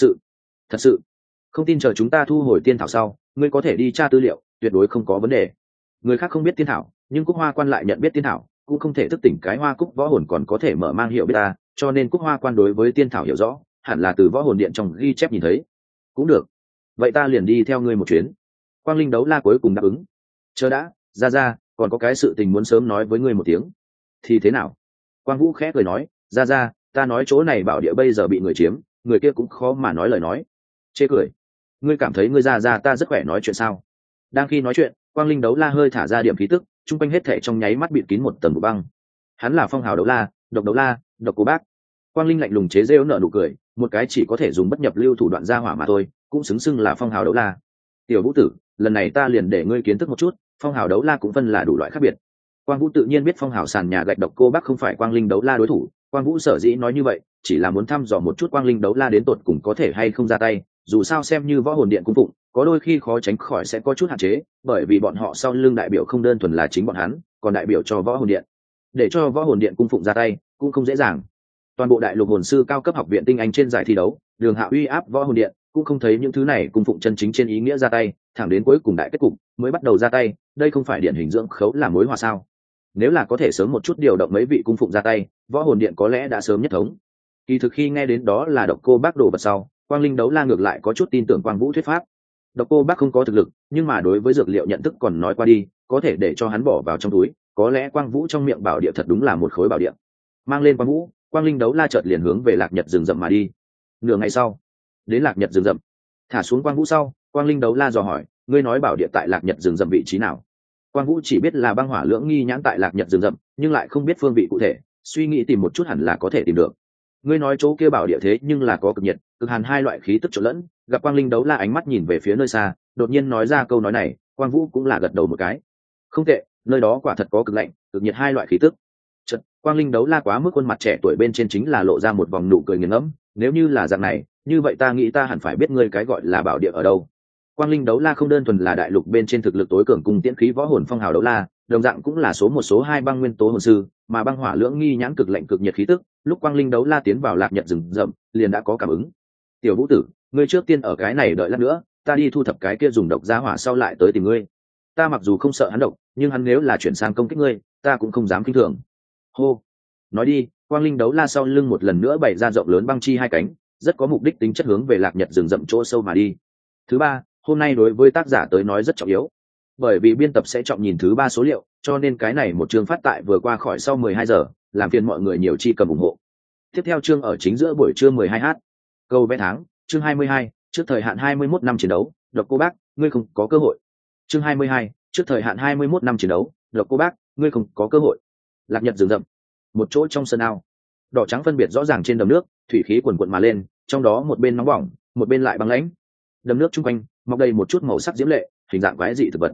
sự, không tin chờ chúng ta thu hồi tiên thảo sau, ngươi có thể đi tra tư liệu, tuyệt đối không có vấn đề. Người khác không biết tiên thảo, nhưng Cúc Hoa Quan lại nhận biết tiên thảo, cũng không thể thức tỉnh cái hoa cúc võ hồn còn có thể mở mang hiểu biết ta, cho nên Cúc Hoa Quan đối với tiên thảo hiểu rõ, hẳn là từ Võ Hồn Điện trong ghi chép nhìn thấy. Cũng được, vậy ta liền đi theo ngươi một chuyến. Quang Linh Đấu La cuối cùng đáp ứng. Chờ đã, ra, còn có cái sự tình muốn sớm nói với ngươi một tiếng. Thì thế nào? Quang Vũ khẽ cười nói, ra, ta nói chỗ này bảo địa bây giờ bị người chiếm, người kia cũng khó mà nói lời nói. Chê cười. Ngươi cảm thấy ngươi ra ta rất khỏe nói chuyện sao? Đang khi nói chuyện, Quang Linh Đấu La hơi thả ra điểm khí tức, trung quanh hết thảy trong nháy mắt bịt kín một tầng bụi băng. Hắn là Phong Hào Đấu La, Độc Cô Bác. Quang Linh lạnh lùng chế giễu nở nụ cười, một cái chỉ có thể dùng bất nhập lưu thủ đoạn ra hỏa mà thôi, cũng xứng xưng là Phong Hào Đấu La. Tiểu Vũ tử, lần này ta liền để ngươi kiến thức một chút, Phong Hào Đấu La cũng phân là đủ loại khác biệt. Quang Vũ tự nhiên biết Phong Hào sàn nhà gạch Độc Cô Bác không phải Quang Linh Đấu La đối thủ, Quang Vũ sở dĩ nói như vậy, chỉ là muốn thăm dò một chút Quang Linh Đấu La đến tột cùng có thể hay không ra tay, dù sao xem như Võ Hồn Điện cung phụng, có đôi khi khó tránh khỏi sẽ có chút hạn chế, bởi vì bọn họ sau lưng đại biểu không đơn thuần là chính bọn hắn, còn đại biểu cho Võ Hồn Điện. Để cho Võ Hồn Điện cung phụng ra tay, cũng không dễ dàng. Toàn bộ đại lục hồn sư cao cấp học viện tinh anh trên giải thi đấu, Đường Hạ uy áp Võ Hồn Điện, cũng không thấy những thứ này cung phụng chân chính trên ý nghĩa ra tay, thẳng đến cuối cùng đại kết cục mới bắt đầu ra tay, đây không phải điển hình dưỡng khấu làm mối hòa sao? Nếu là có thể sớm một chút điều động mấy vị cung phụng ra tay, Võ Hồn Điện có lẽ đã sớm nhất thống. Kỳ thực khi nghe đến đó là Độc Cô Bác đồ vật sau, Quang Linh Đấu La ngược lại có chút tin tưởng Quang Vũ thuyết pháp. Độc Cô Bác không có thực lực, nhưng mà đối với dược liệu nhận thức còn nói qua đi, có thể để cho hắn bỏ vào trong túi, có lẽ Quang Vũ trong miệng bảo địa thật đúng là một khối bảo địa. Mang lên Quang Vũ, Quang Linh Đấu La chợt liền hướng về Lạc Nhật rừng rậm mà đi. Nửa ngày sau, đến Lạc Nhật rừng rậm, thả xuống Quang Vũ sau, Quang Linh Đấu La dò hỏi, ngươi nói bảo địa tại Lạc Nhật rừng rậm vị trí nào? Quang Vũ chỉ biết là băng hỏa lưỡng nghi nhãn tại Lạc Nhật rừng rậm, nhưng lại không biết phương vị cụ thể, suy nghĩ tìm một chút hẳn là có thể tìm được. Ngươi nói chỗ kia bảo địa thế nhưng là có cực nhiệt, cực hàn hai loại khí tức trộn lẫn. Gặp Quang Linh Đấu La ánh mắt nhìn về phía nơi xa, đột nhiên nói ra câu nói này, Quang Vũ cũng là gật đầu một cái. Không tệ, nơi đó quả thật có cực lạnh, cực nhiệt hai loại khí tức. Chợt, Quang Linh Đấu La quá mức khuôn mặt trẻ tuổi bên trên chính là lộ ra một vòng nụ cười nghiền ngẫm, nếu như là dạng này, như vậy ta nghĩ ta hẳn phải biết ngươi cái gọi là bảo địa ở đâu. Quang Linh Đấu La không đơn thuần là đại lục bên trên thực lực tối cường cùng tiễn khí võ hồn Phong Hào Đấu La, đồng dạng cũng là số một số hai băng nguyên tố hồn sư, mà băng hỏa lưỡng nghi nhãn cực lạnh cực nhiệt khí tức, lúc Quang Linh Đấu La tiến vào Lạc Nhật rừng rậm, liền đã có cảm ứng. Tiểu Vũ tử, ngươi trước tiên ở cái này đợi lát nữa, ta đi thu thập cái kia dùng độc giá hỏa sau lại tới tìm ngươi. Ta mặc dù không sợ hắn độc, nhưng hắn nếu là chuyển sang công kích ngươi, ta cũng không dám kinh thường. Hô. Nói đi, Quang Linh Đấu La sau lưng một lần nữa bày ra rộng lớn băng chi hai cánh, rất có mục đích tính chất hướng về Lạc Nhật rừng rậm chỗ sâu mà đi. Thứ ba, hôm nay đối với tác giả tới nói rất trọng yếu, bởi vì biên tập sẽ chọn nhìn thứ ba số liệu, cho nên cái này một chương phát tại vừa qua khỏi sau 12 giờ, làm phiền mọi người nhiều chi cầm ủng hộ. Tiếp theo chương ở chính giữa buổi trưa 12h. Câu vẽ tháng, chương 22, trước thời hạn 21 năm chiến đấu, Độc Cô Bác, ngươi không có cơ hội. Chương 22, trước thời hạn 21 năm chiến đấu, Độc Cô Bác, ngươi không có cơ hội. Lạc Nhật rừng rậm, một chỗ trong sân ao, đỏ trắng phân biệt rõ ràng trên đầm nước, thủy khí cuồn cuộn mà lên, trong đó một bên nóng bỏng, một bên lại băng lãnh. Đầm nước chung quanh mọc đầy một chút màu sắc diễm lệ, hình dạng quái dị thực vật.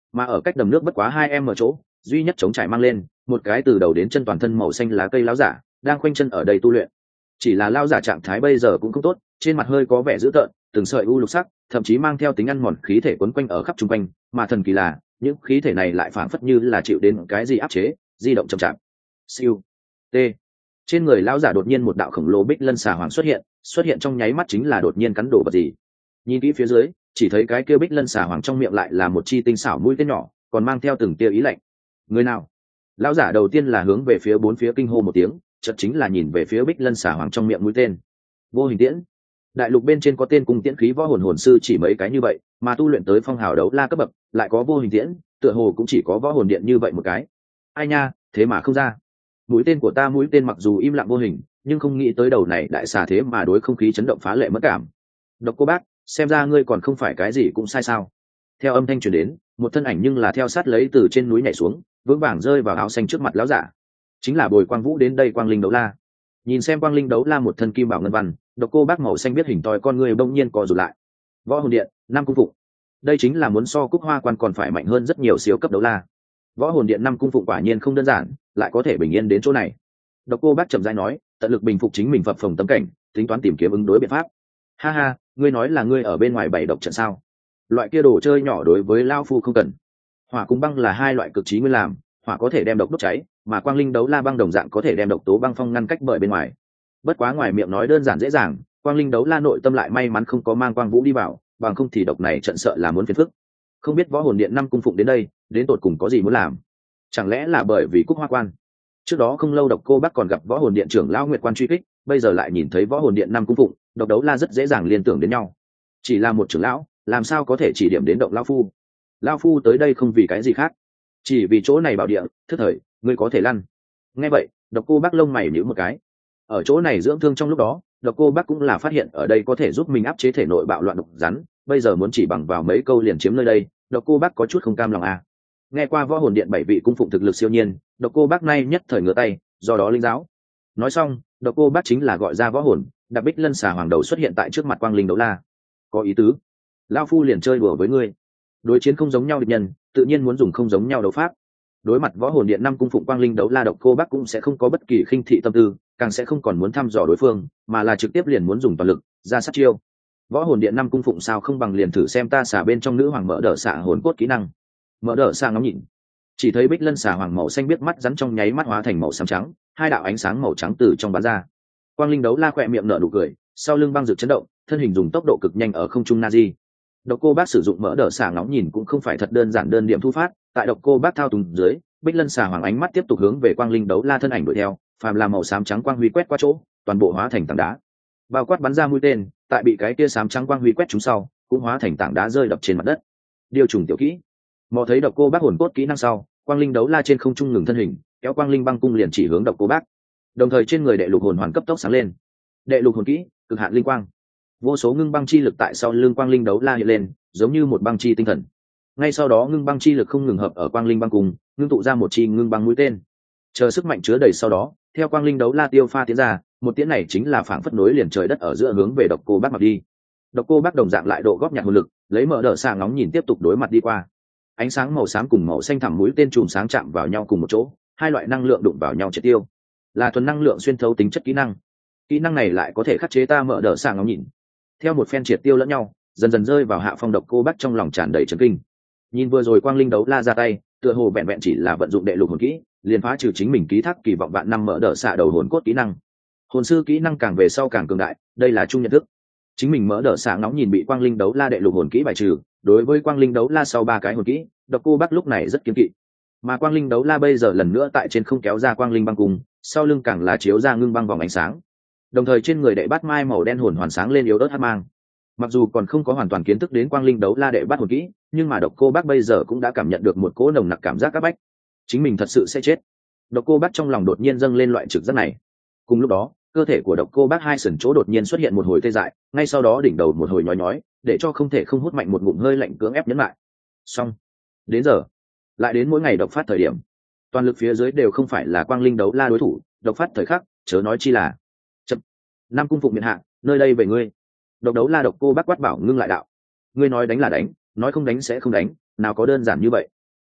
mà ở cách đầm nước bất quá 2 m chỗ duy nhất chống trải mang lên một cái từ đầu đến chân toàn thân màu xanh lá cây láo giả đang khoanh chân ở đây tu luyện. Chỉ là lao giả trạng thái bây giờ cũng không tốt, trên mặt hơi có vẻ dữ tợn, từng sợi u lục sắc thậm chí mang theo tính ăn mòn khí thể quấn quanh ở khắp chung quanh, mà thần kỳ là những khí thể này lại phảng phất như là chịu đến cái gì áp chế, di động chậm chạp. Siêu t trên người lão giả đột nhiên một đạo khổng lồ bích lân xà hoàng xuất hiện trong nháy mắt chính là đột nhiên cắn đổ vật gì. Nhìn kỹ phía dưới chỉ thấy cái kia bích lân xà hoàng trong miệng lại là một chi tinh xảo mũi tên nhỏ, còn mang theo từng tia ý lạnh. Người nào? Lão giả đầu tiên là hướng về phía bốn phía kinh hô một tiếng, chợt chính là nhìn về phía bích lân xà hoàng trong miệng mũi tên. Vô hình tiễn. Đại lục bên trên có tên cung tiễn khí võ hồn sư chỉ mấy cái như vậy, mà tu luyện tới phong hào đấu la cấp bậc lại có vô hình tiễn, tựa hồ cũng chỉ có võ hồn điện như vậy một cái. Ai nha, thế mà không ra. Mũi tên của ta mũi tên mặc dù im lặng vô hình, nhưng không nghĩ tới đầu này đại xà thế mà đối không khí chấn động phá lệ mất cảm. Độc Cô Bác, xem ra ngươi còn không phải cái gì cũng sai sao. Theo âm thanh truyền đến, một thân ảnh nhưng là theo sát lấy từ trên núi nhảy xuống, vững vàng rơi vào áo xanh trước mặt lão giả. Chính là Bồi Quang Vũ đến đây Quang Linh Đấu La. Nhìn xem Quang Linh Đấu La một thân kim bảo ngân văn, Độc Cô Bác màu xanh biết hình tòi con người bỗng nhiên co rụt lại. Võ hồn điện, Nam cung phụng. Đây chính là muốn so Cúc Hoa Quan còn phải mạnh hơn rất nhiều siêu cấp đấu la. Võ hồn điện Nam cung phụng quả nhiên không đơn giản, lại có thể bình yên đến chỗ này. Độc Cô Bác chậm rãi nói, tận lực bình phục chính mình phập phồng tâm cảnh, tính toán tìm kiếm ứng đối biện pháp. Ha ha, ngươi nói là ngươi ở bên ngoài bày độc trận sao? Loại kia đồ chơi nhỏ đối với lao phu không cần. Hỏa cùng băng là hai loại cực trí nguyên làm, hỏa có thể đem độc đốt cháy, mà Quang Linh Đấu La băng đồng dạng có thể đem độc tố băng phong ngăn cách bởi bên ngoài. Bất quá ngoài miệng nói đơn giản dễ dàng, Quang Linh Đấu La nội tâm lại may mắn không có mang Quang Vũ đi vào, bằng không thì độc này trận sợ là muốn phiền phức. Không biết Võ hồn điện Năm cung phụng đến đây, đến tột cùng có gì muốn làm? Chẳng lẽ là bởi vì Cúc Hoa Quan? Trước đó không lâu Độc Cô Bác còn gặp Võ hồn điện trưởng lão Nguyệt Quan truy kích, bây giờ lại nhìn thấy Võ hồn điện Năm cung phụng, Độc Đấu La rất dễ dàng liên tưởng đến nhau. Chỉ là một trưởng lão, làm sao có thể chỉ điểm đến động lão phu? Lão phu tới đây không vì cái gì khác, chỉ vì chỗ này bảo địa, thức thời, ngươi có thể lăn. Nghe vậy, Độc Cô Bác lông mày nhíu một cái. Ở chỗ này dưỡng thương trong lúc đó, Độc Cô Bác cũng là phát hiện ở đây có thể giúp mình áp chế thể nội bạo loạn độc rắn, bây giờ muốn chỉ bằng vào mấy câu liền chiếm nơi đây, Độc Cô Bác có chút không cam lòng à. Nghe qua Võ hồn điện 7 vị cung phụng thực lực siêu nhiên, Độc Cô Bác nay nhất thời ngửa tay, do đó linh giáo. Nói xong, Độc Cô Bác chính là gọi ra võ hồn, đặc bích lân xà hoàng đầu xuất hiện tại trước mặt Quang Linh Đấu La. Có ý tứ, lão phu liền chơi đùa với ngươi. Đối chiến không giống nhau địch nhân, tự nhiên muốn dùng không giống nhau đấu pháp. Đối mặt Võ hồn điện Năm cung phụng Quang Linh Đấu La, Độc Cô Bác cũng sẽ không có bất kỳ khinh thị tâm tư, càng sẽ không còn muốn thăm dò đối phương, mà là trực tiếp liền muốn dùng toàn lực ra sát chiêu. Võ hồn điện Năm cung phụng sao không bằng liền thử xem ta xả bên trong nữ hoàng mở đỡ xả hồn cốt kỹ năng. Mở đỡ xả ngắm nhìn, chỉ thấy bích lân xả hoàng màu xanh biết mắt rắn trong nháy mắt hóa thành màu xám trắng, hai đạo ánh sáng màu trắng từ trong bắn ra. Quang Linh Đấu La khỏe miệng nở nụ cười, sau lưng băng rực chấn động, thân hình dùng tốc độ cực nhanh ở không trung na di. Độc Cô Bác sử dụng mở đỡ xả ngóng nhìn cũng không phải thật đơn giản đơn điểm thu phát, tại Độc Cô Bác thao túng dưới, bích lân xả hoàng ánh mắt tiếp tục hướng về Quang Linh Đấu La thân ảnh đuổi theo, phàm là màu xám trắng quang huy quét qua chỗ, toàn bộ hóa thành tảng đá. Bao quát bắn ra mũi tên, tại bị cái kia xám trắng quang huy quét trúng sau, cũng hóa thành tảng đá rơi đập trên mặt đất. Điều trùng tiểu kỹ. Mò thấy Độc Cô Bác hồn cốt kỹ năng sau, Quang Linh Đấu La trên không trung ngừng thân hình, kéo Quang Linh băng cung liền chỉ hướng Độc Cô Bác. Đồng thời trên người đệ lục hồn hoàn cấp tốc sáng lên. Đệ lục hồn kỹ, cực hạn linh quang. Vô số ngưng băng chi lực tại sau lưng Quang Linh Đấu La hiện lên, giống như một băng chi tinh thần. Ngay sau đó ngưng băng chi lực không ngừng hợp ở Quang Linh băng cung, ngưng tụ ra một chi ngưng băng mũi tên. Chờ sức mạnh chứa đầy sau đó, theo Quang Linh Đấu La tiêu pha tiến ra, một tiễn này chính là phảng phất nối liền trời đất ở giữa hướng về Độc Cô Bác mà đi. Độc Cô Bác đồng dạng lại độ góp nhặt hồn lực, lấy mở đỡ xạ ngóng nhìn tiếp tục đối mặt đi qua. Ánh sáng màu xám cùng màu xanh thẳm mũi tên chùm sáng chạm vào nhau cùng một chỗ, hai loại năng lượng đụng vào nhau triệt tiêu. Là thuần năng lượng xuyên thấu tính chất kỹ năng. Kỹ năng này lại có thể khắc chế ta mở đỡ xạ ngóng nhìn. Theo một phen triệt tiêu lẫn nhau, dần dần rơi vào hạ phong. Độc Cô Bác trong lòng tràn đầy chấn kinh. Nhìn vừa rồi Quang Linh Đấu La ra tay, tựa hồ vẹn vẹn chỉ là vận dụng đệ lục hồn kỹ, liền phá trừ chính mình ký thác kỳ vọng vạn năm mở đỡ xạ đầu hồn cốt kỹ năng. Hồn sư kỹ năng càng về sau càng cường đại, đây là chung nhận thức. Chính mình mở đỡ xạ ngóng nhìn bị Quang Linh Đấu La đệ lục hồn kỹ bài trừ, đối với Quang Linh Đấu La sau 3 cái hồn kỹ, Độc Cô Bác lúc này rất kiên kỵ. Mà Quang Linh Đấu La bây giờ lần nữa tại trên không kéo ra Quang Linh băng cung, sau lưng càng là chiếu ra ngưng băng vòng ánh sáng. Đồng thời trên người đệ bát mai màu đen hồn hoàn sáng lên yếu ớt hắc mang. Mặc dù còn không có hoàn toàn kiến thức đến Quang Linh Đấu La đệ bát hồn kỹ, nhưng mà Độc Cô Bác bây giờ cũng đã cảm nhận được một cỗ nồng nặc cảm giác áp bách. Chính mình thật sự sẽ chết. Độc Cô Bác trong lòng đột nhiên dâng lên loại trực giác này. Cùng lúc đó, cơ thể của Độc Cô Bác hai sườn chỗ đột nhiên xuất hiện một hồi tê dại, ngay sau đó đỉnh đầu một hồi nhói nhói, để cho không thể không hút mạnh một ngụm hơi lạnh cưỡng ép nhấn lại. Xong, đến giờ, lại đến mỗi ngày độc phát thời điểm, toàn lực phía dưới đều không phải là Quang Linh Đấu La đối thủ, độc phát thời khắc, chớ nói chi là chậm. Nam cung phụng miện hạ, nơi đây về ngươi. Độc Đấu La Độc Cô Bác quát bảo ngưng lại đạo. Ngươi nói đánh là đánh, nói không đánh sẽ không đánh, nào có đơn giản như vậy.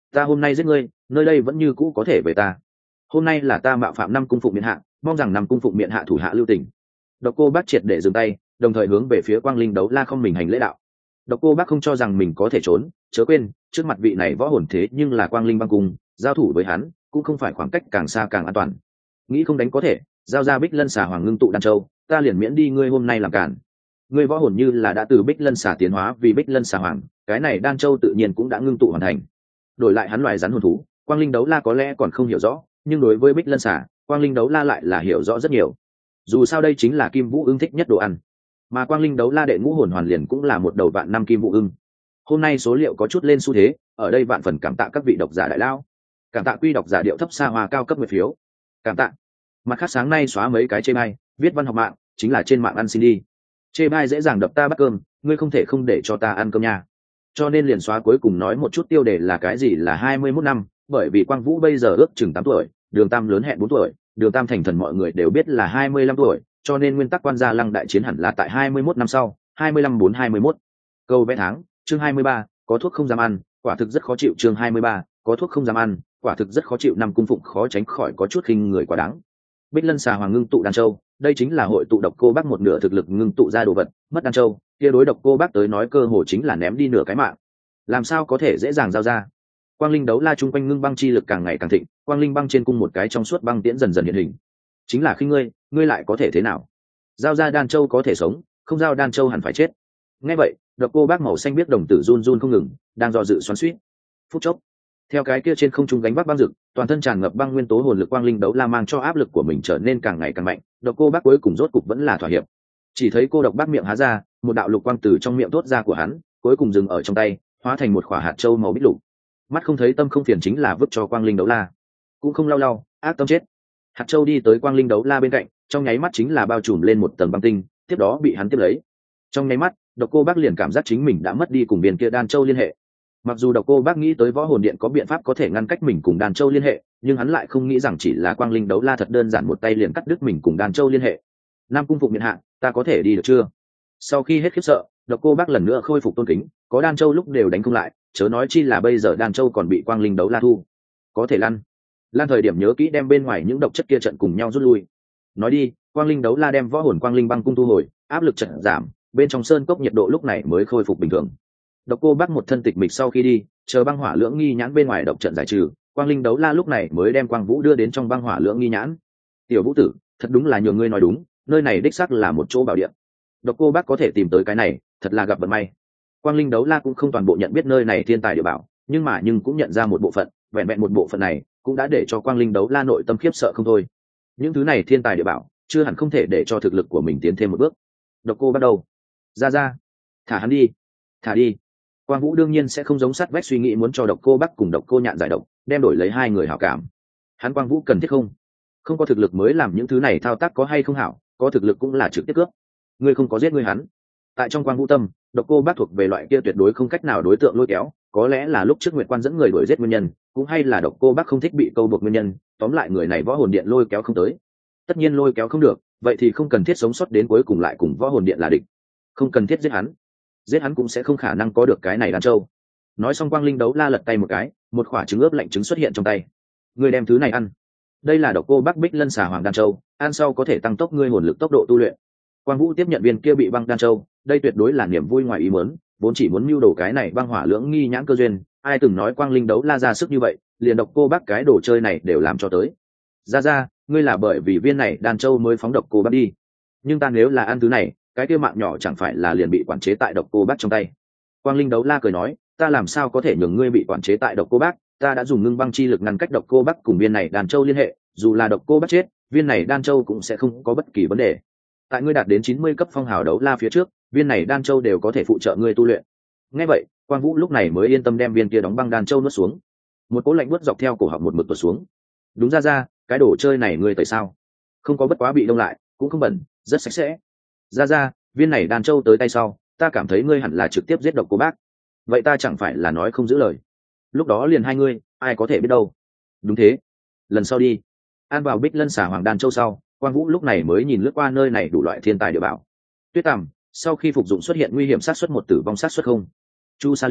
ta hôm nay giết ngươi, nơi đây vẫn như cũ có thể về ta. Hôm nay là ta mạo phạm Nam cung phụng miện hạ, mong rằng Nam cung phụng miện hạ thủ hạ lưu tình. Độc Cô Bác triệt để dừng tay, đồng thời hướng về phía Quang Linh Đấu La không mình hành lễ đạo. Độc Cô Bác không cho rằng mình có thể trốn, chớ quên, trước mặt vị này võ hồn thế nhưng là Quang Linh băng cung, giao thủ với hắn cũng không phải khoảng cách càng xa càng an toàn. Nghĩ không đánh có thể, giao ra Bích Lân Xà Hoàng ngưng tụ đan châu, ta liền miễn đi ngươi hôm nay làm cản. Ngươi võ hồn như là đã từ Bích Lân Xà tiến hóa vì Bích Lân Xà Hoàng, cái này đan châu tự nhiên cũng đã ngưng tụ hoàn thành. Đổi lại hắn loài rắn hồn thú, Quang Linh Đấu La có lẽ còn không hiểu rõ, nhưng đối với Bích Lân Xà, Quang Linh Đấu La lại là hiểu rõ rất nhiều. Dù sao đây chính là Kim Vũ Ưng thích nhất đồ ăn, mà Quang Linh Đấu La đệ ngũ hồn hoàn liền cũng là một đầu vạn năm Kim Vũ Ưng. Hôm nay số liệu có chút lên xu thế, ở đây vạn phần cảm tạ các vị độc giả đại lao, cảm tạ quy độc giả điệu thấp xa hoa cao cấp nguyệt phiếu, cảm tạ. Mặt khác sáng nay xóa mấy cái chê bai, viết văn học mạng chính là trên mạng ăn xin đi, chê bai dễ dàng đập ta bắt cơm, ngươi không thể không để cho ta ăn cơm nha, cho nên liền xóa. Cuối cùng nói một chút tiêu đề là cái gì là 21 năm, bởi vì Quang Vũ bây giờ ước chừng 8 tuổi, Đường Tam lớn hẹn 4 tuổi, Đường Tam thành thần mọi người đều biết là 25 tuổi, cho nên nguyên tắc quan gia lăng đại chiến hẳn là tại 21 năm sau, 25/4/21. Câu vẽ tháng, chương 23, có thuốc không dám ăn, quả thực rất khó chịu. Chương 23, có thuốc không dám ăn, quả thực rất khó chịu. Năm cung phụng khó tránh khỏi có chút khinh người quá đáng. Bích Lân Xà Hoàng ngưng tụ đan châu, đây chính là hội tụ Độc Cô Bác một nửa thực lực ngưng tụ ra đồ vật, mất đan châu, kia đối Độc Cô Bác tới nói cơ hồ chính là ném đi nửa cái mạng. Làm sao có thể dễ dàng giao ra? Quang Linh Đấu La chung quanh ngưng băng chi lực càng ngày càng thịnh, Quang Linh băng trên cung một cái trong suốt băng tiễn dần dần hiện hình. Chính là khinh ngươi lại có thể thế nào? Giao ra đan châu có thể sống, không giao đan châu hẳn phải chết. Nghe vậy, Độc Cô Bác màu xanh biết đồng tử run run không ngừng, đang do dự xoắn xuýt. Phút chốc, theo cái kia trên không trung gánh vác băng rực, toàn thân tràn ngập băng nguyên tố hồn lực Quang Linh Đấu La mang cho áp lực của mình trở nên càng ngày càng mạnh. Độc Cô Bác cuối cùng rốt cục vẫn là thỏa hiệp. Chỉ thấy cô độc bác miệng há ra, một đạo lục quang từ trong miệng thốt ra của hắn, cuối cùng dừng ở trong tay, hóa thành một quả hạt châu màu bích lục. Mắt không thấy tâm không phiền chính là vứt cho Quang Linh Đấu La, cũng không lau, ác tâm chết. Hạt châu đi tới Quang Linh Đấu La bên cạnh, trong nháy mắt chính là bao trùm lên một tầng băng tinh, tiếp đó bị hắn tiếp lấy. Trong nháy mắt, Độc Cô Bác liền cảm giác chính mình đã mất đi cùng viên kia đan châu liên hệ. Mặc dù Độc Cô Bác nghĩ tới Võ Hồn Điện có biện pháp có thể ngăn cách mình cùng đan châu liên hệ, nhưng hắn lại không nghĩ rằng chỉ là Quang Linh Đấu La thật đơn giản một tay liền cắt đứt mình cùng đan châu liên hệ. Nam cung phụng miện hạ, ta có thể đi được chưa? Sau khi hết khiếp sợ, Độc Cô Bác lần nữa khôi phục tôn kính, có đan châu lúc đều đánh không lại, chớ nói chi là bây giờ đan châu còn bị Quang Linh Đấu La thu. Có thể lăn thời điểm nhớ kỹ đem bên ngoài những độc chất kia trận cùng nhau rút lui. Nói đi, Quang Linh Đấu La đem võ hồn Quang Linh băng cung thu hồi, áp lực trận giảm, bên trong sơn cốc nhiệt độ lúc này mới khôi phục bình thường. Độc Cô Bác một thân tịch mịch sau khi đi, chờ băng hỏa lưỡng nghi nhãn bên ngoài độc trận giải trừ, Quang Linh Đấu La lúc này mới đem Quang Vũ đưa đến trong băng hỏa lưỡng nghi nhãn. Tiểu Vũ tử, thật đúng là nhường ngươi nói đúng, nơi này đích xác là một chỗ bảo địa. Độc Cô Bác có thể tìm tới cái này, thật là gặp vận may. Quang Linh Đấu La cũng không toàn bộ nhận biết nơi này thiên tài địa bảo, nhưng cũng nhận ra một bộ phận, vẹn vẹn một bộ phận này cũng đã để cho Quang Linh Đấu La nội tâm khiếp sợ không thôi. Những thứ này thiên tài địa bảo chưa hẳn không thể để cho thực lực của mình tiến thêm một bước. Độc Cô bắt đầu ra thả hắn đi, thả đi. Quang Vũ đương nhiên sẽ không giống sát vách suy nghĩ muốn cho Độc Cô Bắc cùng Độc Cô Nhạn giải độc, đem đổi lấy hai người hảo cảm. Hắn Quang Vũ cần thiết không có thực lực mới làm những thứ này thao tác có hay không hảo, có thực lực cũng là trực tiếp cướp. Ngươi không có giết ngươi hắn. Tại trong Quang Vũ tâm, Độc Cô Bắc thuộc về loại kia tuyệt đối không cách nào đối tượng lôi kéo, có lẽ là lúc trước Nguyệt Quan dẫn người đuổi giết nguyên nhân, cũng hay là Độc Cô Bắc không thích bị câu buộc nguyên nhân, tóm lại người này Võ Hồn Điện lôi kéo không tới. Tất nhiên lôi kéo không được, vậy thì không cần thiết sống sót đến cuối cùng lại cùng Võ Hồn Điện là địch. Không cần thiết giết hắn cũng sẽ không khả năng có được cái này đan châu. Nói xong Quang Linh Đấu La lật tay một cái, một quả trứng ướp lạnh trứng xuất hiện trong tay. Ngươi đem thứ này ăn. Đây là Độc Cô Bắc Bích Lân Xà Hoàng đan châu, ăn sau có thể tăng tốc ngươi hồn lực tốc độ tu luyện. Quang Vũ tiếp nhận viên kia bị băng đan châu, đây tuyệt đối là niềm vui ngoài ý muốn, vốn chỉ muốn mưu đồ cái này băng hỏa lưỡng nghi nhãn cơ duyên, ai từng nói Quang Linh Đấu La ra sức như vậy, liền Độc Cô Bắc cái đồ chơi này đều làm cho tới. Ra, ngươi là bởi vì viên này đan châu mới phóng Độc Cô Bắc đi. Nhưng ta nếu là ăn thứ này, cái kia mạng nhỏ chẳng phải là liền bị quản chế tại Độc Cô Bắc trong tay. Quang Linh Đấu La cười nói, ta làm sao có thể nhường ngươi bị quản chế tại Độc Cô Bắc, ta đã dùng ngưng băng chi lực ngăn cách Độc Cô Bắc cùng viên này đan châu liên hệ, dù là Độc Cô Bắc chết, viên này đan châu cũng sẽ không có bất kỳ vấn đề. Tại ngươi đạt đến 90 cấp phong hào đấu la phía trước, viên này đan châu đều có thể phụ trợ ngươi tu luyện. Nghe vậy, Quang Vũ lúc này mới yên tâm đem viên kia đóng băng đan châu nuốt xuống. Một cỗ lạnh buốt dọc theo cổ họng một mực tuột xuống. Đúng ra, cái đồ chơi này ngươi tại sao? Không có bất quá bị đông lại, cũng không bẩn, rất sạch sẽ. Ra, viên này đan châu tới tay sau, ta cảm thấy ngươi hẳn là trực tiếp giết Độc Cô Bác. Vậy ta chẳng phải là nói không giữ lời. Lúc đó liền hai ngươi, ai có thể biết đâu. Đúng thế. Lần sau đi. An vào Bích Lân Xà Hoàng đan châu sau, Quang Vũ lúc này mới nhìn lướt qua nơi này đủ loại thiên tài địa bảo. Tuyết Tằm, sau khi phục dụng xuất hiện nguy hiểm sát suất 1 tử vong sát suất 0. Chu Sa Liên,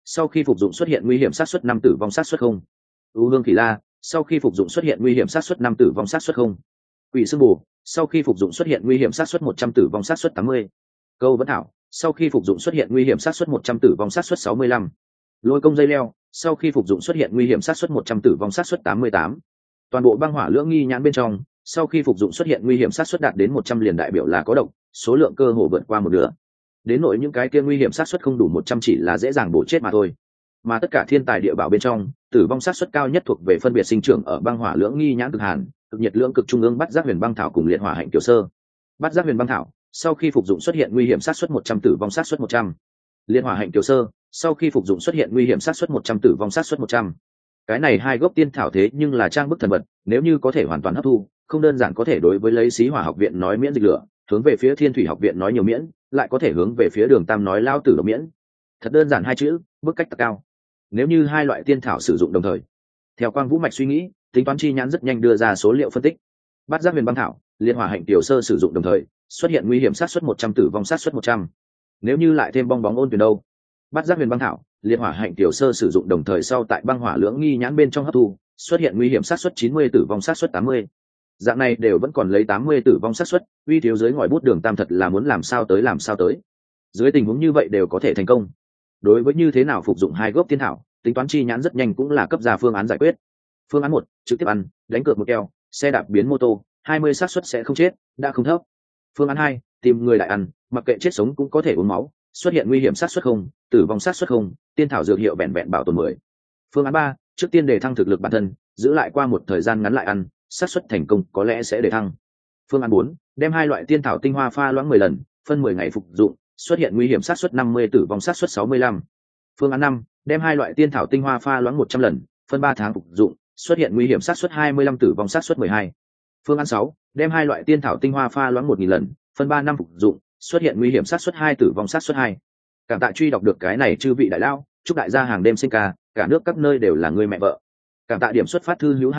sau khi phục dụng xuất hiện nguy hiểm sát suất 5 tử vong sát suất không. U hương khỉ la, sau khi phục dụng xuất hiện nguy hiểm sát suất 5 tử vong sát suất không. Quỷ xương bù, sau khi phục dụng xuất hiện nguy hiểm sát suất 100 tử vong sát suất 80. Câu vẫn thảo, sau khi phục dụng xuất hiện nguy hiểm sát suất 100 tử vong sát suất 65. Lôi công dây leo, sau khi phục dụng xuất hiện nguy hiểm sát suất 100 tử vong sát suất 88. Toàn bộ băng hỏa lưỡng nghi nhãn bên trong, sau khi phục dụng xuất hiện nguy hiểm sát suất đạt đến 100 liền đại biểu là có độc, số lượng cơ hồ vượt qua một nửa. Đến nỗi những cái kia nguy hiểm sát suất không đủ 100 chỉ là dễ dàng bổ chết mà thôi. Mà tất cả thiên tài địa bảo bên trong, tử vong sát suất cao nhất thuộc về phân biệt sinh trưởng ở băng hỏa lưỡng nghi nhãn cực hàn, cực nhiệt lưỡng cực trung ương bắt giác huyền băng thảo cùng liệt hỏa hạnh tiểu sơ. Bắt giác huyền băng thảo, sau khi phục dụng xuất hiện nguy hiểm sát suất 100 tử vong sát suất 100. Liệt hỏa hạnh tiểu sơ, sau khi phục dụng xuất hiện nguy hiểm sát suất 100 tử vong sát suất 100. Cái này hai gốc tiên thảo thế nhưng là trang bức thần vật, nếu như có thể hoàn toàn hấp thu, không đơn giản có thể đối với lấy Xí Hỏa học viện nói miễn dịch lửa, hướng về phía Thiên Thủy học viện nói nhiều miễn, lại có thể hướng về phía Đường Tam nói lao tử độc miễn. Thật đơn giản hai chữ, bức cách thật cao. Nếu như hai loại tiên thảo sử dụng đồng thời, theo Quang Vũ mạch suy nghĩ, tính toán chi nhãn rất nhanh đưa ra số liệu phân tích. Bát giác huyền băng thảo, liên hỏa hạnh tiểu sơ sử dụng đồng thời, xuất hiện nguy hiểm sát suất 100 tử vong sát suất 100. Nếu như lại thêm bong bóng ôn tuyển đâu? Bát giác huyền băng thảo, liên hỏa hạnh tiểu sơ sử dụng đồng thời sau tại băng hỏa lưỡng nghi nhãn bên trong hấp thu, xuất hiện nguy hiểm sát suất 90 tử vong sát suất 80. Dạng này đều vẫn còn lấy 80 tử vong sát suất, uy thiếu dưới ngòi bút Đường Tam thật là muốn làm sao tới. Dưới tình huống như vậy đều có thể thành công. Đối với như thế nào phục dụng hai gốc tiên thảo, tính toán chi nhãn rất nhanh cũng là cấp ra phương án giải quyết. Phương án 1, trực tiếp ăn, đánh cược một keo, xe đạp biến mô tô, 20 xác suất sẽ không chết, đã không thấp. Phương án 2, tìm người đại ăn, mặc kệ chết sống cũng có thể uống máu, xuất hiện nguy hiểm xác suất không, tử vong xác suất không, tiên thảo dược hiệu bẹn bảo tồn 10. Phương án 3, trước tiên đề thăng thực lực bản thân, giữ lại qua một thời gian ngắn lại ăn, xác suất thành công có lẽ sẽ đề thăng. Phương án 4, đem hai loại tiên thảo tinh hoa pha loãng 10 lần, phân 10 ngày phục dụng, xuất hiện nguy hiểm xác suất 50 tử vong xác suất 65. Phương án 5, đem hai loại tiên thảo tinh hoa pha loãng 100 lần, phân 3 tháng phục dụng, xuất hiện nguy hiểm xác suất 25 tử vong xác suất 12. Phương án 6, đem hai loại tiên thảo tinh hoa pha loãng 1000 lần, phân 3 năm phục dụng, xuất hiện nguy hiểm xác suất 2 tử vong xác suất 2. Cảm tạ truy đọc được cái này chư vị đại lao, chúc đại gia hàng đêm sinh ca, cả nước các nơi đều là người mẹ vợ. Cảm tạ điểm xuất phát thư hữu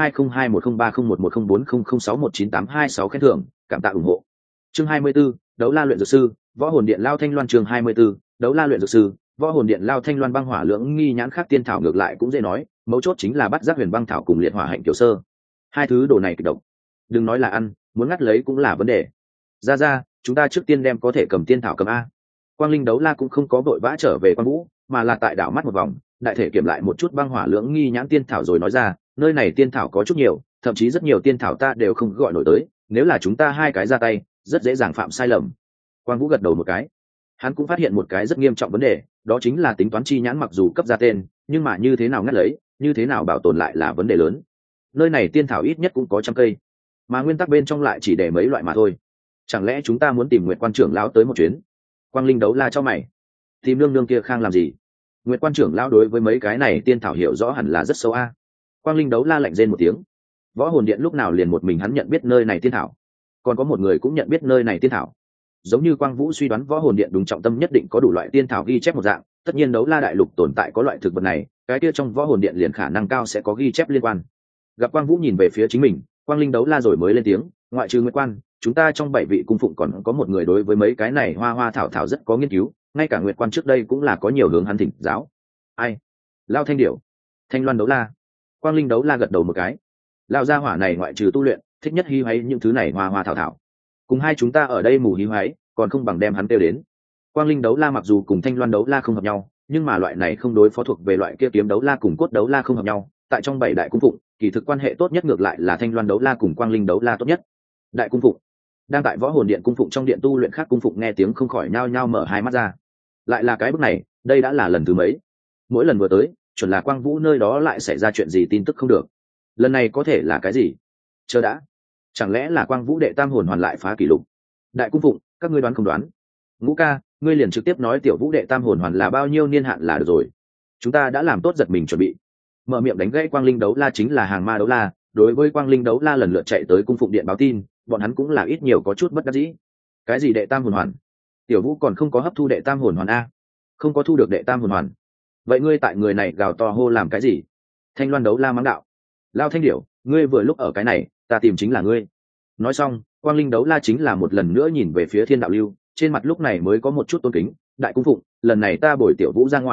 202103011040698226 khen thưởng, cảm tạ ủng hộ. Chương 24, đấu la luyện dược sư, võ hồn điện lao thanh loan. Chương 24, đấu la luyện dược sư, võ hồn điện lao thanh loan. Băng hỏa lưỡng nghi nhãn khác tiên thảo ngược lại cũng dễ nói, mấu chốt chính là bắt giác huyền băng thảo cùng liệt hỏa hạnh tiểu sơ. Hai thứ đồ này kịch độc, đừng nói là ăn, muốn ngắt lấy cũng là vấn đề. Ra chúng ta trước tiên đem có thể cầm tiên thảo cầm a. Quang Linh đấu la cũng không có vội vã trở về Quan Vũ, mà là tại đảo mắt một vòng, đại thể kiểm lại một chút băng hỏa lưỡng nghi nhãn tiên thảo rồi nói ra, nơi này tiên thảo có chút nhiều, thậm chí rất nhiều tiên thảo ta đều không gọi nổi tới, nếu là chúng ta hai cái ra tay, rất dễ dàng phạm sai lầm. Quang Vũ gật đầu một cái, hắn cũng phát hiện một cái rất nghiêm trọng vấn đề, đó chính là tính toán chi nhãn mặc dù cấp ra tên, nhưng mà như thế nào ngắt lấy, như thế nào bảo tồn lại là vấn đề lớn. Nơi này tiên thảo ít nhất cũng có 100 cây, mà nguyên tắc bên trong lại chỉ để mấy loại mà thôi. Chẳng lẽ chúng ta muốn tìm Nguyệt Quan trưởng lão tới một chuyến? Quang Linh đấu la cho mày, tìm nương nương kia khang làm gì? Nguyệt Quan trưởng lão đối với mấy cái này tiên thảo hiểu rõ hẳn là rất sâu a. Quang Linh đấu la lạnh rên một tiếng, võ hồn điện lúc nào liền một mình hắn nhận biết nơi này tiên thảo, còn có một người cũng nhận biết nơi này tiên thảo. Giống như Quang Vũ suy đoán võ hồn điện đúng trọng tâm nhất định có đủ loại tiên thảo ghi chép một dạng, tất nhiên đấu la đại lục tồn tại có loại thực vật này, cái kia trong võ hồn điện liền khả năng cao sẽ có ghi chép liên quan. Gặp Quang Vũ nhìn về phía chính mình, Quang Linh đấu la rồi mới lên tiếng, ngoại trừ Nguyệt Quan, chúng ta trong 7 vị cung phụng còn có một người đối với mấy cái này hoa hoa thảo thảo rất có nghiên cứu, ngay cả Nguyệt Quan trước đây cũng là có nhiều hướng hắn thỉnh giáo. Ai? Lao Thanh Điểu, Thanh Loan đấu la. Quang Linh đấu la gật đầu một cái, lao gia hỏa này ngoại trừ tu luyện, thích nhất hí hoáy những thứ này hoa hoa thảo thảo. Cùng hai chúng ta ở đây mù hí hoáy, còn không bằng đem hắn tiêu đến. Quang Linh đấu la mặc dù cùng Thanh Loan đấu la không hợp nhau, nhưng mà loại này không đối phó thuộc về loại kia kiếm đấu la cùng cốt đấu la không hợp nhau, tại trong 7 đại cung phụng, kỳ thực quan hệ tốt nhất ngược lại là Thanh Loan đấu la cùng Quang Linh đấu la tốt nhất. Đại cung phụng đang tại võ hồn điện cung phụng trong điện tu luyện khác cung phụng nghe tiếng không khỏi nhao nhao mở hai mắt ra. Lại là cái bước này, đây đã là lần thứ mấy? Mỗi lần vừa tới, chuẩn là Quang Vũ nơi đó lại xảy ra chuyện gì tin tức không được. Lần này có thể là cái gì? Chờ đã, chẳng lẽ là Quang Vũ đệ tam hồn hoàn lại phá kỷ lục? Đại cung phụng, các ngươi đoán không đoán? Ngũ ca, ngươi liền trực tiếp nói tiểu Vũ đệ tam hồn hoàn là bao nhiêu niên hạn là được rồi. Chúng ta đã làm tốt giật mình chuẩn bị. Mở miệng đánh gãy Quang Linh đấu la chính là hàng ma đấu la. Đối với Quang Linh đấu la lần lượt chạy tới cung phụng điện báo tin, bọn hắn cũng là ít nhiều có chút bất đắc dĩ. Cái gì đệ tam hồn hoàn? Tiểu Vũ còn không có hấp thu đệ tam hồn hoàn a? Không có thu được đệ tam hồn hoàn. Vậy ngươi tại người này gào to hô làm cái gì? Thanh Loan đấu la mắng đạo. Lao Thanh Điểu, ngươi vừa lúc ở cái này, ta tìm chính là ngươi. Nói xong, Quang Linh đấu la chính là một lần nữa nhìn về phía Thiên Đạo Lưu, trên mặt lúc này mới có một chút tôn kính. Đại cung phụng, lần này ta bồi tiểu Vũ ra ngoài,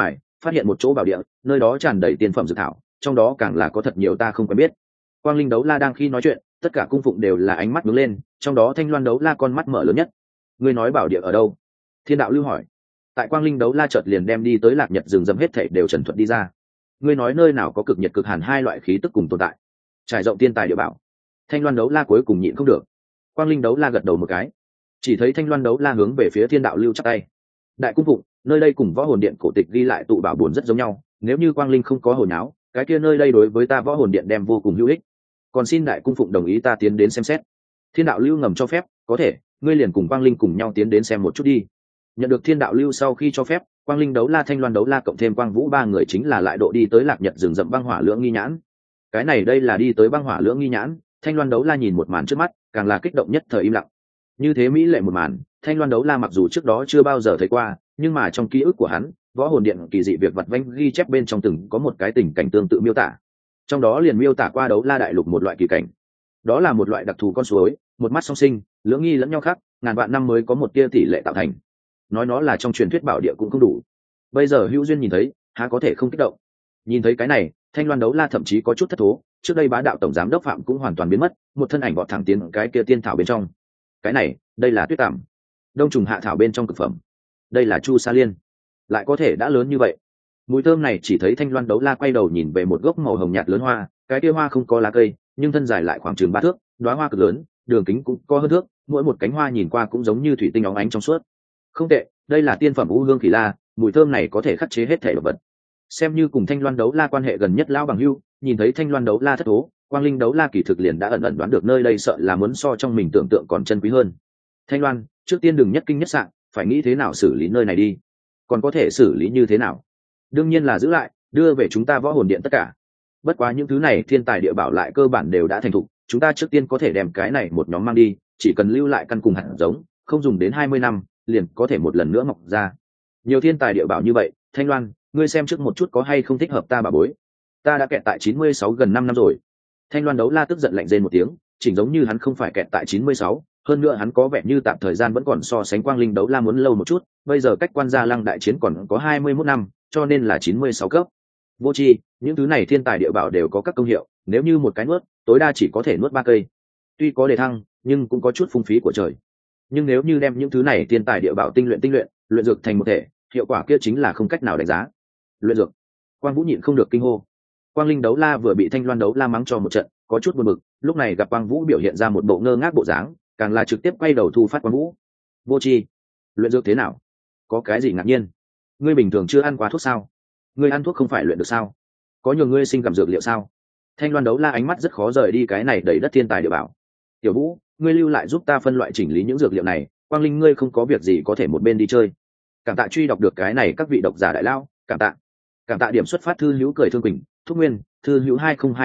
phát hiện một chỗ bảo địa, nơi đó tràn đầy tiên phẩm dược thảo, trong đó càng là có thật nhiều ta không quen biết. Quang Linh Đấu La đang khi nói chuyện, tất cả cung phụng đều là ánh mắt hướng lên, trong đó Thanh Loan Đấu La con mắt mở lớn nhất. Ngươi nói bảo địa ở đâu? Thiên đạo lưu hỏi. Tại Quang Linh Đấu La chợt liền đem đi tới Lạc Nhật rừng rậm hết thảy đều trần thuật đi ra. Ngươi nói nơi nào có cực nhiệt cực hàn hai loại khí tức cùng tồn tại? Trải rộng tiên tài địa bảo. Thanh Loan Đấu La cuối cùng nhịn không được. Quang Linh Đấu La gật đầu một cái. Chỉ thấy Thanh Loan Đấu La hướng về phía Thiên đạo lưu chắp tay. Đại cung phụng, nơi đây cùng Võ Hồn Điện cổ tịch ghi lại tụ bảo buồn rất giống nhau, nếu như Quang Linh không có hồi não, cái kia nơi đây đối với ta Võ Hồn Điện đem vô cùng hữu ích. Còn xin đại cung phụng đồng ý ta tiến đến xem xét. Thiên đạo lưu ngầm cho phép, có thể, ngươi liền cùng Quang Linh cùng nhau tiến đến xem một chút đi. Nhận được Thiên đạo lưu sau khi cho phép, Quang Linh Đấu La, Thanh Loan Đấu La cộng thêm Quang Vũ ba người chính là lại độ đi tới Lạc Nhật rừng rậm băng hỏa lưỡng nghi nhãn. Cái này đây là đi tới băng hỏa lưỡng nghi nhãn, Thanh Loan Đấu La nhìn một màn trước mắt, càng là kích động nhất thời im lặng. Như thế mỹ lệ một màn, Thanh Loan Đấu La mặc dù trước đó chưa bao giờ thấy qua, nhưng mà trong ký ức của hắn, Võ Hồn Điện kỳ dị việc vặt vãnh ghi chép bên trong từng có một cái tình cảnh tương tự miêu tả. Trong đó liền miêu tả qua Đấu La đại lục một loại kỳ cảnh. Đó là một loại đặc thù con suối, một mắt song sinh, lưỡng nghi lẫn nhau khác, ngàn vạn năm mới có một tia tỷ lệ tạo thành. Nói nó là trong truyền thuyết bảo địa cũng không đủ. Bây giờ hữu duyên nhìn thấy, há có thể không kích động. Nhìn thấy cái này, Thanh Loan Đấu La thậm chí có chút thất thố, trước đây bá đạo tổng giám đốc Phạm cũng hoàn toàn biến mất, một thân ảnh vọt thẳng tiến cái kia tiên thảo bên trong. Cái này, đây là tuyết tằm, đông trùng hạ thảo bên trong cực phẩm. Đây là chu sa liên, lại có thể đã lớn như vậy. Mùi thơm này chỉ thấy Thanh Loan Đấu La quay đầu nhìn về một gốc màu hồng nhạt lớn hoa, cái kia hoa không có lá cây, nhưng thân dài lại khoảng chừng 3 thước, đóa hoa cực lớn, đường kính cũng có hơn thước, mỗi một cánh hoa nhìn qua cũng giống như thủy tinh óng ánh trong suốt. Không tệ, đây là tiên phẩm u hương khỉ la, mùi thơm này có thể khắc chế hết thể độc vật. Xem như cùng Thanh Loan Đấu La quan hệ gần nhất lão bằng hữu, nhìn thấy Thanh Loan Đấu La thất thố, Quang Linh Đấu La kỳ thực liền đã ẩn ẩn đoán được nơi đây sợ là muốn so trong mình tưởng tượng còn chân quý hơn. Thanh Loan, trước tiên đừng nhất kinh nhất sạn, phải nghĩ thế nào xử lý nơi này đi. Còn có thể xử lý như thế nào? Đương nhiên là giữ lại, đưa về chúng ta Võ Hồn Điện tất cả. Bất quá những thứ này thiên tài địa bảo lại cơ bản đều đã thành thục, chúng ta trước tiên có thể đem cái này một nhóm mang đi, chỉ cần lưu lại căn cùng hạt giống, không dùng đến 20 năm, liền có thể một lần nữa mọc ra. Nhiều thiên tài địa bảo như vậy, Thanh Loan, ngươi xem trước một chút có hay không thích hợp ta bà bối. Ta đã kẹt tại 96 gần 5 năm rồi. Thanh Loan Đấu La tức giận lạnh rên một tiếng, chỉnh giống như hắn không phải kẹt tại 96, hơn nữa hắn có vẻ như tạm thời gian vẫn còn so sánh Quang Linh Đấu La muốn lâu một chút, bây giờ cách Quan Gia Lăng đại chiến còn có 21 năm, cho nên là 96 cấp. Vô tri, những thứ này thiên tài địa bảo đều có các công hiệu, nếu như một cái nuốt, tối đa chỉ có thể nuốt 3 cây. Tuy có đề thăng, nhưng cũng có chút phung phí của trời. Nhưng nếu như đem những thứ này thiên tài địa bảo tinh luyện, luyện dược thành một thể, hiệu quả kia chính là không cách nào đánh giá. Luyện dược. Quang Vũ nhịn không được kinh hô. Quang Linh Đấu La vừa bị Thanh Loan Đấu La mắng cho một trận, có chút buồn bực, lúc này gặp Quang Vũ biểu hiện ra một bộ ngơ ngác bộ dáng, càng là trực tiếp quay đầu thu phát Quang Vũ. Vô tri, luyện dược thế nào? Có cái gì ngạc nhiên? Ngươi bình thường chưa ăn quá thuốc sao? Ngươi ăn thuốc không phải luyện được sao? Có nhiều ngươi sinh cảm dược liệu sao? Thanh Loan Đấu La ánh mắt rất khó rời đi cái này đầy đất thiên tài địa bảo. Tiểu Vũ, ngươi lưu lại giúp ta phân loại chỉnh lý những dược liệu này, Quang Linh ngươi không có việc gì có thể một bên đi chơi. Cảm tạ truy đọc được cái này các vị độc giả đại lao, cảm tạ điểm xuất phát thư hữu cười thương quỳnh, thúc nguyên, thư hữu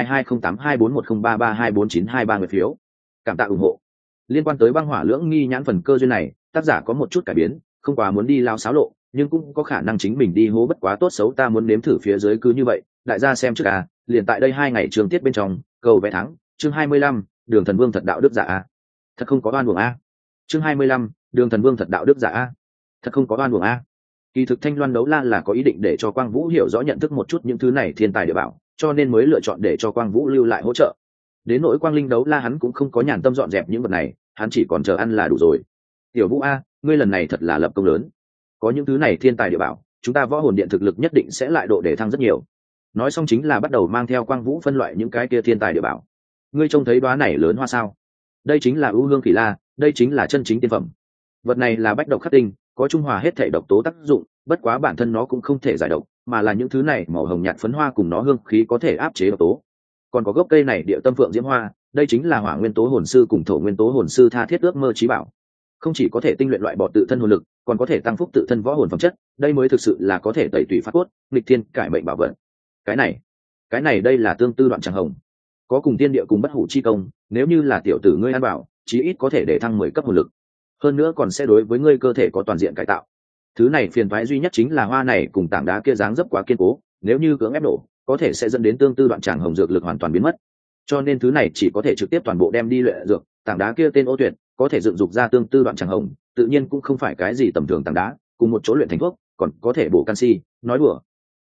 202208241033249223 người phiếu. Cảm tạ ủng hộ. Liên quan tới băng hỏa lưỡng nghi nhãn phần cơ duyên này, tác giả có một chút cải biến, không quá muốn đi lao xáo lộ, nhưng cũng có khả năng chính mình đi hố bất quá tốt xấu ta muốn nếm thử phía dưới cứ như vậy, đại gia xem trước à, liền tại đây 2 ngày trường tiết bên trong, cầu vé thắng, chương 25, Đường Thần Vương thật đạo đức giả a. Thật không có oan uổng a. Chương 25, Đường Thần Vương thật đạo đức giả a. Thật không có oan uổng a. Kỳ thực Thanh Loan Đấu La là có ý định để cho Quang Vũ hiểu rõ nhận thức một chút những thứ này thiên tài địa bảo, cho nên mới lựa chọn để cho Quang Vũ lưu lại hỗ trợ. Đến nỗi Quang Linh Đấu La hắn cũng không có nhàn tâm dọn dẹp những vật này, hắn chỉ còn chờ ăn là đủ rồi. Tiểu Vũ a, ngươi lần này thật là lập công lớn. Có những thứ này thiên tài địa bảo, chúng ta Võ Hồn Điện thực lực nhất định sẽ lại độ để thăng rất nhiều. Nói xong chính là bắt đầu mang theo Quang Vũ phân loại những cái kia thiên tài địa bảo. Ngươi trông thấy đóa này lớn hoa sao? Đây chính là ưu hương khỉ la, đây chính là chân chính tiên phẩm. Vật này là bách độc khắc tinh, có trung hòa hết thể độc tố tác dụng, bất quá bản thân nó cũng không thể giải độc, mà là những thứ này màu hồng nhạt phấn hoa cùng nó hương khí có thể áp chế độc tố. Còn có gốc cây này địa tâm phượng diễm hoa, đây chính là hỏa nguyên tố hồn sư cùng thổ nguyên tố hồn sư tha thiết ước mơ chí bảo. Không chỉ có thể tinh luyện loại bỏ tự thân hồn lực, còn có thể tăng phúc tự thân võ hồn phẩm chất, đây mới thực sự là có thể tẩy tủy phát cốt, nghịch thiên cải mệnh bảo vật. Cái này đây là tương tư đoạn tràng hồng, có cùng tiên địa cùng bất hủ chi công, nếu như là tiểu tử ngươi ăn bảo, chí ít có thể để thăng 10 cấp hồn lực, hơn nữa còn sẽ đối với ngươi cơ thể có toàn diện cải tạo. Thứ này phiền toái duy nhất chính là hoa này cùng tảng đá kia dáng dấp quá kiên cố, nếu như cưỡng ép nổ, có thể sẽ dẫn đến tương tư đoạn tràng hồng dược lực hoàn toàn biến mất. Cho nên thứ này chỉ có thể trực tiếp toàn bộ đem đi luyện dược, tảng đá kia tên Ô Tuyệt, có thể dựng dục ra tương tư đoạn tràng hồng, tự nhiên cũng không phải cái gì tầm thường tảng đá, cùng một chỗ luyện thành thuốc, còn có thể bổ canxi, nói đùa.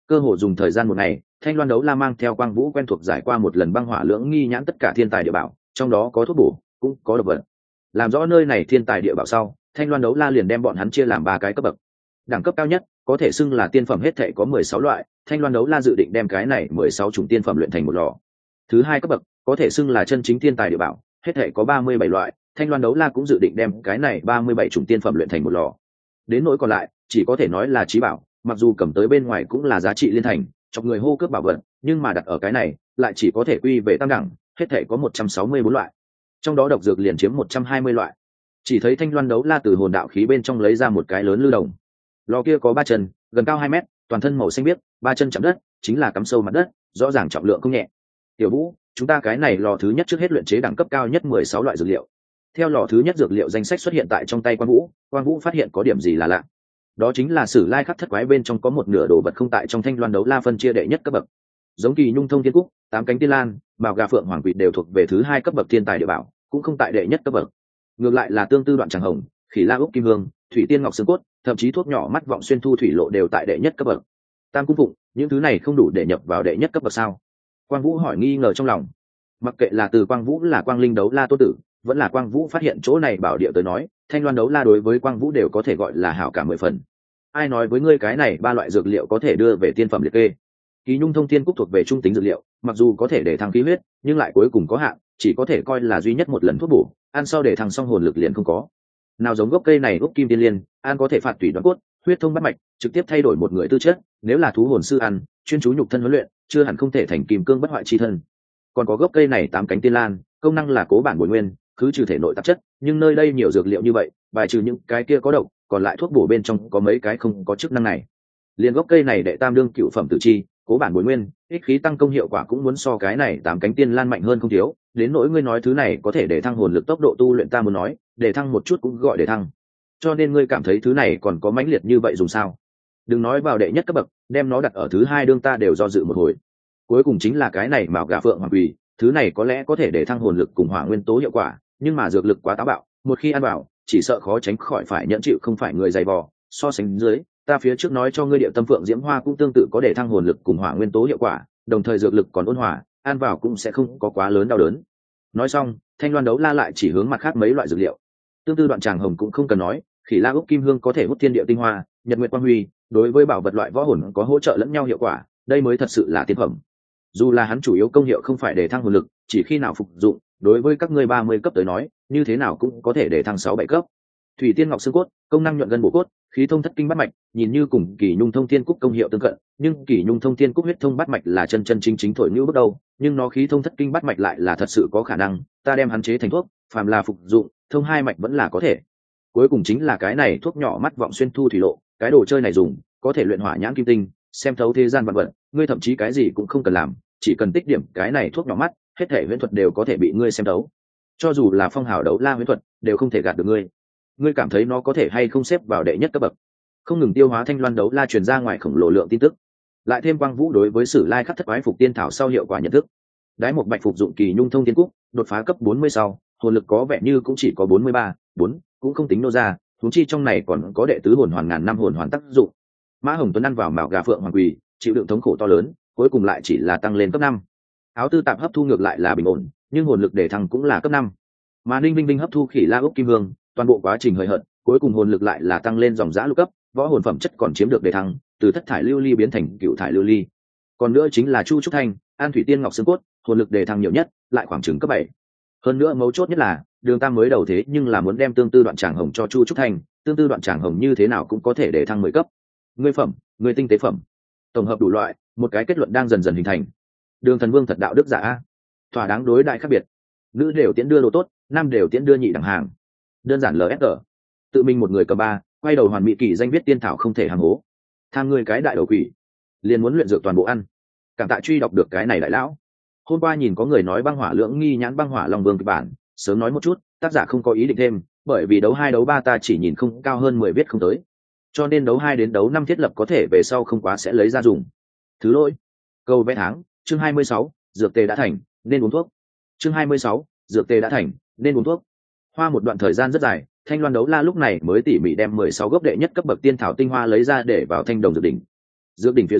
Cơ hồ dùng thời gian một ngày, Thanh Loan Đấu La mang theo Quang Vũ quen thuộc giải qua một lần băng hỏa lưỡng nghi nhãn tất cả thiên tài địa bảo, trong đó có thuốc bổ, cũng có độc vật. Làm rõ nơi này thiên tài địa bảo sau, Thanh Loan Đấu La liền đem bọn hắn chia làm 3 cái cấp bậc. Đẳng cấp cao nhất có thể xưng là tiên phẩm, hết thảy có 16 loại, Thanh Loan Đấu La dự định đem cái này 16 chủng tiên phẩm luyện thành một lò. Thứ hai cấp bậc có thể xưng là chân chính thiên tài địa bảo, hết thảy có 37 loại, Thanh Loan Đấu La cũng dự định đem cái này 37 chủng tiên phẩm luyện thành một lò. Đến nỗi còn lại, chỉ có thể nói là chí bảo, mặc dù cầm tới bên ngoài cũng là giá trị liên thành, chọc người hô cướp bảo vật, nhưng mà đặt ở cái này, lại chỉ có thể quy về tam đẳng, hết thảy có 164 loại. Trong đó độc dược liền chiếm 120 loại. Chỉ thấy Thanh Loan Đấu La từ hồn đạo khí bên trong lấy ra một cái lớn lư đồng. Lò kia có 3 chân, gần cao 2 mét, toàn thân màu xanh biếc, 3 chân chạm đất, chính là cắm sâu mặt đất, rõ ràng trọng lượng không nhẹ. Tiểu Vũ, chúng ta cái này lò thứ nhất trước hết luyện chế đẳng cấp cao nhất 16 loại dược liệu. Theo lò thứ nhất dược liệu danh sách xuất hiện tại trong tay Quang Vũ phát hiện có điểm gì là lạ. Đó chính là Sử Lai Khắc Thất Quái bên trong có một nửa đồ vật không tại trong Thanh Loan Đấu La phân chia đệ nhất cấp bậc. Giống Kỳ Nhung Thông Thiên Cúc, 8 cánh tiên lan, Mào Gà Phượng Hoàng Quỷ đều thuộc về thứ 2 cấp bậc thiên tài địa bảo, cũng không tại đệ nhất cấp bậc. Ngược lại là Tương Tư Đoạn Tràng Hồng, Khỉ La Úc Kim Hương, Thủy Tiên Ngọc Xương Cốt, thậm chí thuốc nhỏ mắt vọng xuyên thu thủy lộ đều tại đệ nhất cấp bậc. Tam Cung Phụng, những thứ này không đủ để nhập vào đệ nhất cấp bậc sao? Quang Vũ hỏi nghi ngờ trong lòng. Mặc kệ là từ Quang Vũ là Quang Linh Đấu La Tô Tử, vẫn là Quang Vũ phát hiện chỗ này bảo địa tới nói, Thanh Loan Đấu La đối với Quang Vũ đều có thể gọi là hảo cảm 10 phần. Ai nói với ngươi cái này 3 loại dược liệu có thể đưa về tiên phẩm liệt kê? Kỳ Nhung Thông Thiên Cúc thuộc về trung tính dược liệu, mặc dù có thể để thăng khí huyết, nhưng lại cuối cùng có hạn, chỉ có thể coi là duy nhất một lần thuốc bổ, ăn sau để thăng xong hồn lực liền không có. Nào giống gốc cây này Úc Kim Tiên Liên, ăn có thể phạt tủy đoán cốt, huyết thông bát mạch, trực tiếp thay đổi một người tư chất, nếu là thú hồn sư ăn, chuyên chú nhục thân huấn luyện, chưa hẳn không thể thành kim cương bất hoại chi thân. Còn có gốc cây này 8 cánh tiên lan, công năng là cố bản bổ nguyên, khứ trừ thể nội tạp chất, nhưng nơi đây nhiều dược liệu như vậy, bài trừ những cái kia có độc, còn lại thuốc bổ bên trong có mấy cái không có chức năng này. Liên gốc cây này đệ tam đương cựu phẩm tử chi, cố bản bổ nguyên, ích khí tăng công hiệu quả cũng muốn so cái này 8 cánh tiên lan mạnh hơn không thiếu. Đến nỗi ngươi nói thứ này có thể để thăng hồn lực tốc độ tu luyện, ta muốn nói, để thăng một chút cũng gọi để thăng. Cho nên ngươi cảm thấy thứ này còn có mãnh liệt như vậy dùng sao? Đừng nói vào đệ nhất cấp bậc, đem nó đặt ở thứ 2 đương ta đều do dự một hồi. Cuối cùng chính là cái này Mào Gà Phượng Hoàng Quỷ, thứ này có lẽ có thể để thăng hồn lực cùng hỏa nguyên tố hiệu quả, nhưng mà dược lực quá táo bạo, một khi ăn vào, chỉ sợ khó tránh khỏi phải nhận chịu không phải người dày vò. So sánh dưới, ta phía trước nói cho ngươi Điệu Tâm Phượng Diễm Hoa cũng tương tự có để thăng hồn lực cùng hỏa nguyên tố hiệu quả, đồng thời dược lực còn ôn hòa, ăn vào cũng sẽ không có quá lớn đau đớn. Nói xong, Thanh Loan Đấu La lại chỉ hướng mặt khác mấy loại dược liệu. Tương Tư Đoạn Tràng Hồng cũng không cần nói, Khỉ La Úc Kim Hương có thể hút thiên địa tinh hoa, nhật nguyệt quang huy, đối với bảo vật loại võ hồn có hỗ trợ lẫn nhau hiệu quả, đây mới thật sự là tiên phẩm. Dù là hắn chủ yếu công hiệu không phải để thăng hồn lực, chỉ khi nào phục dụng, đối với các ngươi 30 cấp tới nói, như thế nào cũng có thể để thăng 6-7 cấp. Thủy Tiên Ngọc Xương Cốt, công năng nhuận gân bổ cốt, khí thông thất kinh bát mạch, nhìn như cùng Kỳ Nhung Thông Thiên Cúc công hiệu tương cận, nhưng Kỳ Nhung Thông Thiên Cúc huyết thông bát mạch là chân chân chính chính thổi như bước đầu, nhưng nó khí thông thất kinh bát mạch lại là thật sự có khả năng, ta đem hắn chế thành thuốc, phàm là phục dụng, thông 2 mạch vẫn là có thể. Cuối cùng chính là cái này thuốc nhỏ mắt vọng xuyên thu thủy lộ, cái đồ chơi này dùng, có thể luyện hỏa nhãn kim tinh, xem thấu thế gian vạn vật, ngươi thậm chí cái gì cũng không cần làm, chỉ cần tích điểm cái này thuốc nhỏ mắt, hết thể huyễn thuật đều có thể bị ngươi xem thấu. Cho dù là phong hào đấu la huyễn thuật, đều không thể gạt được ngươi. Ngươi cảm thấy nó có thể hay không xếp vào đệ nhất cấp bậc? Không ngừng tiêu hóa Thanh Loan Đấu La truyền ra ngoài khổng lồ lượng tin tức, lại thêm Quang Vũ đối với Sử Lai Khắc Thất Quái phục tiên thảo sau hiệu quả nhận thức. Đái một bạch phục dụng Kỳ Nhung Thông Thiên Cúc, đột phá cấp 40 sau, hồn lực có vẻ như cũng chỉ có 43, 4, cũng không tính nô ra, huống chi trong này còn có đệ tứ hồn hoàn ngàn năm hồn hoàn tác dụng. Mã Hồng Tuấn ăn vào Mào Gà Phượng Hoàng Quỷ, chịu đựng thống khổ to lớn, cuối cùng lại chỉ là tăng lên cấp 5. Áo Tư Tạp hấp thu ngược lại là bình ổn, nhưng hồn lực để thăng cũng là cấp 5. Mà Ninh Vinh Vinh hấp thu Khỉ La Úc Kim Hương, toàn bộ quá trình hời hợt, cuối cùng hồn lực lại là tăng lên dòng dã lục cấp, võ hồn phẩm chất còn chiếm được đề thăng, từ thất thải lưu ly biến thành cựu thải lưu ly. Còn nữa chính là Chu Trúc Thanh, An Thủy Tiên Ngọc Xương Cốt, hồn lực đề thăng nhiều nhất, lại khoảng chừng cấp 7. Hơn nữa mấu chốt nhất là, Đường Tam mới đầu thế nhưng là muốn đem Tương Tư Đoạn Tràng Hồng cho Chu Trúc Thanh, Tương Tư Đoạn Tràng Hồng như thế nào cũng có thể đề thăng 10 cấp. Ngươi phẩm, ngươi tinh tế phẩm, tổng hợp đủ loại, một cái kết luận đang dần dần hình thành. Đường Thần Vương thật đạo đức giả a, thỏa đáng đối đại khác biệt. Nữ đều tiễn đưa đồ tốt, nam đều tiễn đưa nhị đẳng hàng. Đơn giản LSG. Tự mình một người cầm 3, quay đầu hoàn mỹ kỳ danh viết tiên thảo không thể hàng hố. Tham ngươi cái đại đầu quỷ, liền muốn luyện dược toàn bộ ăn. Cảm tạ truy đọc được cái này đại lão. Hôm qua nhìn có người nói băng hỏa lưỡng nghi nhãn băng hỏa long vương kịch bản, sớm nói một chút, tác giả không có ý định thêm, bởi vì đấu 2 đấu 3 ta chỉ nhìn không cao hơn 10 viết không tới. Cho nên đấu 2 đến đấu 5 thiết lập có thể về sau không quá sẽ lấy ra dùng. Thứ lỗi. Câu vẽ tháng, chương 26, dược tề đã thành, nên uống thuốc. Chương 26, dược tề đã thành, nên uống thuốc. Hoa một đoạn thời gian rất dài, Thanh Loan Đấu La lúc này mới tỉ mỉ đem 16 gốc đệ nhất cấp bậc tiên thảo tinh hoa lấy ra để vào thanh đồng dược đỉnh. Dược đỉnh phía dưới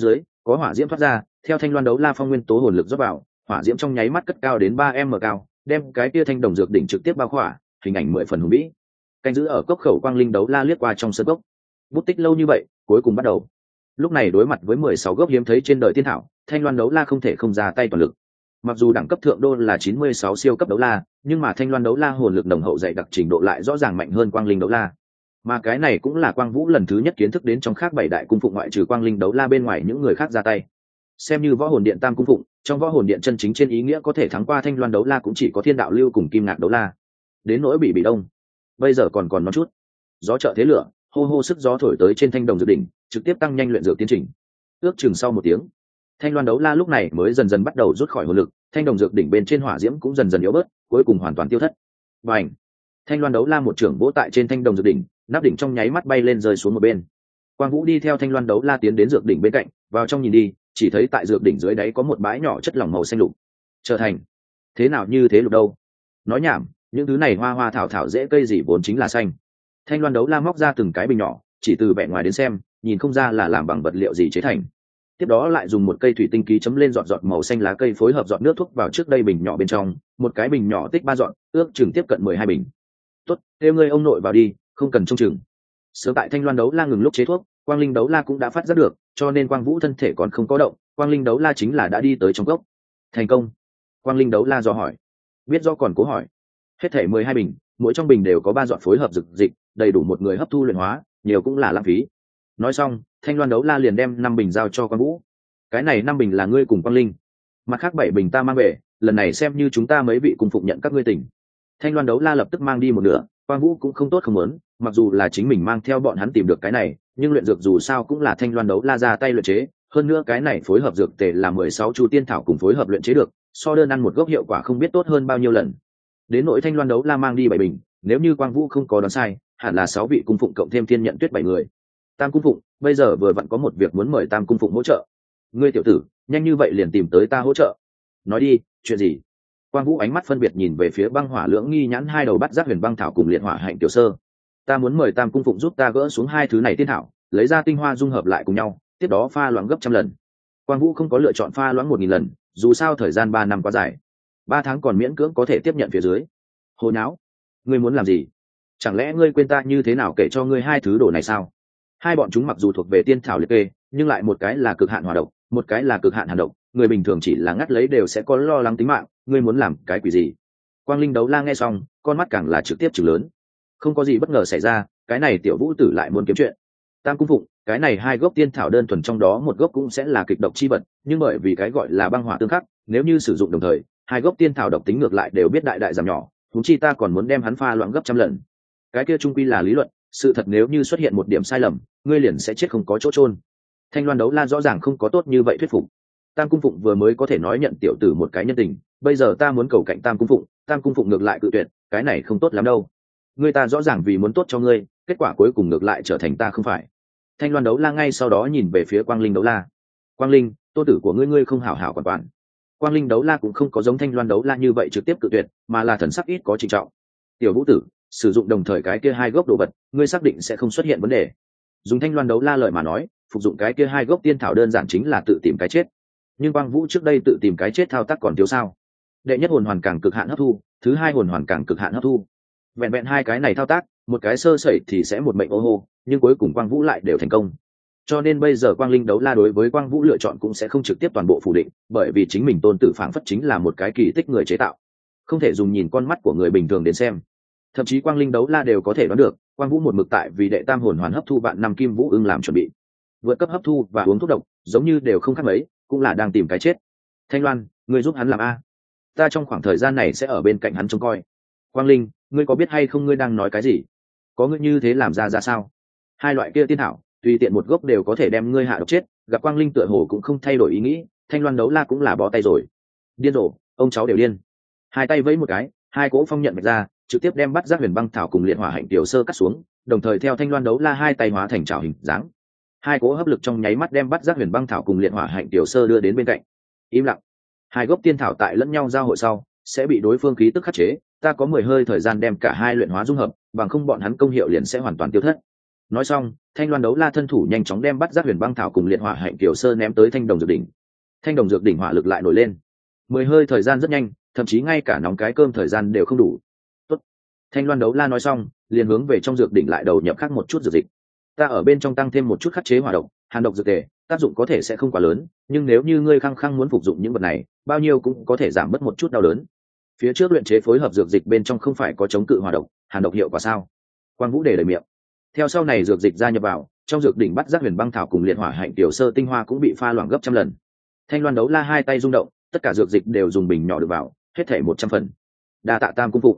có hỏa diễm thoát ra, theo thanh loan đấu la phong nguyên tố hồn lực rót vào, hỏa diễm trong nháy mắt cất cao đến 3m cao, đem cái kia thanh đồng dược đỉnh trực tiếp bao khỏa, hình ảnh 10 phần hùng vĩ. Canh giữ ở cốc khẩu quang linh đấu la liếc qua trong sân cốc. Bút tích lâu như vậy, cuối cùng bắt đầu. Lúc này đối mặt với 16 gốc hiếm thấy trên đời tiên thảo, thanh loan đấu la không thể không ra tay toàn lực. Mặc dù đẳng cấp thượng đô là 96 siêu cấp đấu la, nhưng mà thanh loan đấu la hồn lực nồng hậu dày đặc trình độ lại rõ ràng mạnh hơn quang linh đấu la. Mà cái này cũng là Quang Vũ lần thứ nhất kiến thức đến trong khác 7 đại cung phụng ngoại trừ quang linh đấu la bên ngoài những người khác ra tay. Xem như võ hồn điện tam cung phụng, trong võ hồn điện chân chính trên ý nghĩa có thể thắng qua thanh loan đấu la cũng chỉ có thiên đạo lưu cùng kim ngạc đấu la. Đến nỗi bị đông, bây giờ còn non chút. Gió trợ thế lửa, hô hô sức gió thổi tới trên thanh đồng dược đỉnh, trực tiếp tăng nhanh luyện dược tiến trình. Ước chừng sau 1 tiếng, thanh loan đấu la lúc này mới dần dần bắt đầu rút khỏi hồn lực, thanh đồng dược đỉnh bên trên hỏa diễm cũng dần dần yếu bớt, cuối cùng hoàn toàn tiêu thất. Bành! Thanh loan đấu la một trưởng vỗ tại trên thanh đồng dược đỉnh, nắp đỉnh trong nháy mắt bay lên rơi xuống một bên. Quang Vũ đi theo thanh loan đấu la tiến đến dược đỉnh bên cạnh, vào trong nhìn đi, chỉ thấy tại dược đỉnh dưới đáy có một bãi nhỏ chất lỏng màu xanh lục. Trở thành thế nào như thế lục đâu? Nói nhảm, những thứ này hoa hoa thảo thảo dễ cây gì vốn chính là xanh. Thanh loan đấu la móc ra từng cái bình nhỏ, chỉ từ vẻ ngoài đến xem, nhìn không ra là làm bằng vật liệu gì chế thành. Tiếp đó lại dùng một cây thủy tinh ký chấm lên giọt giọt màu xanh lá cây phối hợp giọt nước thuốc vào trước đây bình nhỏ bên trong, một cái bình nhỏ tích 3 giọt, ước chừng tiếp cận 12 bình. Tốt, kêu ngươi ông nội vào đi, không cần trông chừng. Sớm tại thanh loan đấu la ngừng lúc chế thuốc, quang linh đấu la cũng đã phát giác được, cho nên Quang Vũ thân thể còn không có động, quang linh đấu la chính là đã đi tới trong gốc. Thành công. Quang linh đấu la dò hỏi. Biết do còn cố hỏi. Hết thể 12 bình, mỗi trong bình đều có 3 giọt phối hợp dược dịch, đầy đủ một người hấp thu luyện hóa, nhiều cũng là lãng phí. Nói xong, thanh loan đấu la liền đem 5 bình giao cho Quang Vũ. Cái này 5 bình là ngươi cùng quang linh, mặt khác 7 bình ta mang về, lần này xem như chúng ta mấy vị cùng phụng nhận các ngươi tình. Thanh loan đấu la lập tức mang đi một nửa, Quang Vũ cũng không tốt không muốn, mặc dù là chính mình mang theo bọn hắn tìm được cái này, nhưng luyện dược dù sao cũng là thanh loan đấu la ra tay luyện chế, hơn nữa cái này phối hợp dược tề là 16 chu tiên thảo cùng phối hợp luyện chế được, so đơn ăn một gốc hiệu quả không biết tốt hơn bao nhiêu lần. Đến nỗi thanh loan đấu la mang đi 7 bình, nếu như Quang Vũ không có đoán sai, hẳn là 6 vị cung phụng cộng thêm thiên nhận tuyết 7 người. Tam cung phụng, bây giờ vừa vặn có một việc muốn mời Tam cung phụng hỗ trợ. Ngươi tiểu tử, nhanh như vậy liền tìm tới ta hỗ trợ. Nói đi, chuyện gì? Quang Vũ ánh mắt phân biệt nhìn về phía băng hỏa lưỡng nghi nhãn hai đầu bắt giác huyền băng thảo cùng liệt hỏa hạnh tiểu sơ. Ta muốn mời Tam cung phụng giúp ta gỡ xuống 2 thứ này tiên thảo, lấy ra tinh hoa dung hợp lại cùng nhau, tiếp đó pha loãng gấp trăm lần. Quang Vũ không có lựa chọn pha loãng 1000 lần, dù sao thời gian 3 năm quá dài. 3 tháng còn miễn cưỡng có thể tiếp nhận phía dưới. Hồ nháo, ngươi muốn làm gì? Chẳng lẽ ngươi quên ta như thế nào kể cho ngươi 2 thứ đồ này sao? Hai bọn chúng mặc dù thuộc về tiên thảo liệt kê, nhưng lại một cái là cực hạn hỏa độc, một cái là cực hạn hàn độc, người bình thường chỉ là ngắt lấy đều sẽ có lo lắng tính mạng, ngươi muốn làm cái quỷ gì? Quang linh đấu la nghe xong, con mắt càng là trực tiếp trừng lớn. Không có gì bất ngờ xảy ra, cái này tiểu vũ tử lại muốn kiếm chuyện. Tam cung phụng, cái này 2 gốc tiên thảo đơn thuần trong đó một gốc cũng sẽ là kịch độc chi vật, nhưng bởi vì cái gọi là băng hỏa tương khắc, nếu như sử dụng đồng thời, 2 gốc tiên thảo độc tính ngược lại đều biết đại đại giảm nhỏ, huống chi ta còn muốn đem hắn pha loãng gấp trăm lần. Cái kia trung quy là lý luận, sự thật nếu như xuất hiện một điểm sai lầm, ngươi liền sẽ chết không có chỗ chôn. Thanh loan đấu la rõ ràng không có tốt như vậy thuyết phục. Tam cung phụng vừa mới có thể nói nhận tiểu tử một cái nhân tình, bây giờ ta muốn cầu cạnh Tam cung phụng ngược lại cự tuyệt, cái này không tốt lắm đâu. Ngươi ta rõ ràng vì muốn tốt cho ngươi, kết quả cuối cùng ngược lại trở thành ta không phải. Thanh loan đấu la ngay sau đó nhìn về phía quang linh đấu la. Quang linh, tô tử của ngươi không hảo hảo quản quản. Quang linh đấu la cũng không có giống thanh loan đấu la như vậy trực tiếp cự tuyệt, mà là thần sắc ít có trịnh trọng. Tiểu vũ tử, sử dụng đồng thời cái kia 2 gốc đồ vật, ngươi xác định sẽ không xuất hiện vấn đề. Dùng thanh loan đấu la lời mà nói, phục dụng cái kia 2 gốc tiên thảo đơn giản chính là tự tìm cái chết. Nhưng Quang Vũ trước đây tự tìm cái chết thao tác còn thiếu sao? Đệ nhất hồn hoàn càng cực hạn hấp thu, thứ 2 hồn hoàn càng cực hạn hấp thu. Vẹn vẹn 2 cái này thao tác, một cái sơ sẩy thì sẽ một mệnh ô hô, nhưng cuối cùng Quang Vũ lại đều thành công. Cho nên bây giờ Quang linh đấu la đối với Quang Vũ lựa chọn cũng sẽ không trực tiếp toàn bộ phủ định, bởi vì chính mình tôn tử phảng phất chính là một cái kỳ tích người chế tạo, không thể dùng nhìn con mắt của người bình thường đến xem. Thậm chí Quang linh đấu la đều có thể đoán được, Quang Vũ một mực tại vì đệ tam hồn hoàn hấp thu vạn năm kim vũ ưng làm chuẩn bị. Vượt cấp hấp thu và uống thuốc độc, giống như đều không khác mấy, cũng là đang tìm cái chết. Thanh Loan, ngươi giúp hắn làm a. Ta trong khoảng thời gian này sẽ ở bên cạnh hắn trông coi. Quang linh, ngươi có biết hay không ngươi đang nói cái gì? Có ngươi như thế làm ra sao? 2 loại kia tiên thảo, tùy tiện một gốc đều có thể đem ngươi hạ độc chết. Gặp Quang linh tựa hồ cũng không thay đổi ý nghĩ, Thanh loan đấu la cũng là bó tay rồi. Điên rồ, ông cháu đều điên. 2 tay vẫy một cái, 2 cỗ phong nhận mạch ra, trực tiếp đem bắt giác huyền băng thảo cùng liệt hỏa hạnh tiểu sơ cắt xuống, đồng thời theo Thanh loan đấu la 2 tay hóa thành chảo hình dáng. 2 cỗ hấp lực trong nháy mắt đem bắt giác huyền băng thảo cùng liệt hỏa hạnh tiểu sơ đưa đến bên cạnh. Im lặng. 2 gốc tiên thảo tại lẫn nhau giao hội sau, sẽ bị đối phương khí tức khắc chế, ta có 10 hơi thời gian đem cả 2 luyện hóa dung hợp, bằng không bọn hắn công hiệu liền sẽ hoàn toàn tiêu thất. Nói xong, Thanh Loan Đấu La thân thủ nhanh chóng đem bắt giác huyền băng thảo cùng liệt hỏa hạnh tiểu sơ ném tới thanh đồng dược đỉnh. Thanh đồng dược đỉnh hỏa lực lại nổi lên. 10 hơi thời gian rất nhanh, thậm chí ngay cả nóng cái cơm thời gian đều không đủ. Tốt. Thanh Loan Đấu La nói xong, liền hướng về trong dược đỉnh lại đầu nhập khác một chút dược dịch. Ta ở bên trong tăng thêm một chút khắc chế hỏa độc, hàn độc dược tề, tác dụng có thể sẽ không quá lớn, nhưng nếu như ngươi khăng khăng muốn phục dụng những vật này, bao nhiêu cũng có thể giảm bớt một chút đau đớn. Phía trước luyện chế phối hợp dược dịch bên trong không phải có chống cự hỏa độc, hàn độc hiệu quả sao? Quang Vũ để lời miệng. Theo sau này dược dịch gia nhập vào, trong dược đỉnh bắt giác huyền băng thảo cùng liệt hỏa hạnh tiểu sơ tinh hoa cũng bị pha loãng gấp trăm lần. Thanh Loan Đấu La hai tay rung động, tất cả dược dịch đều dùng bình nhỏ được vào, hết thảy 100 phần. Đa tạ Tam cung phụ.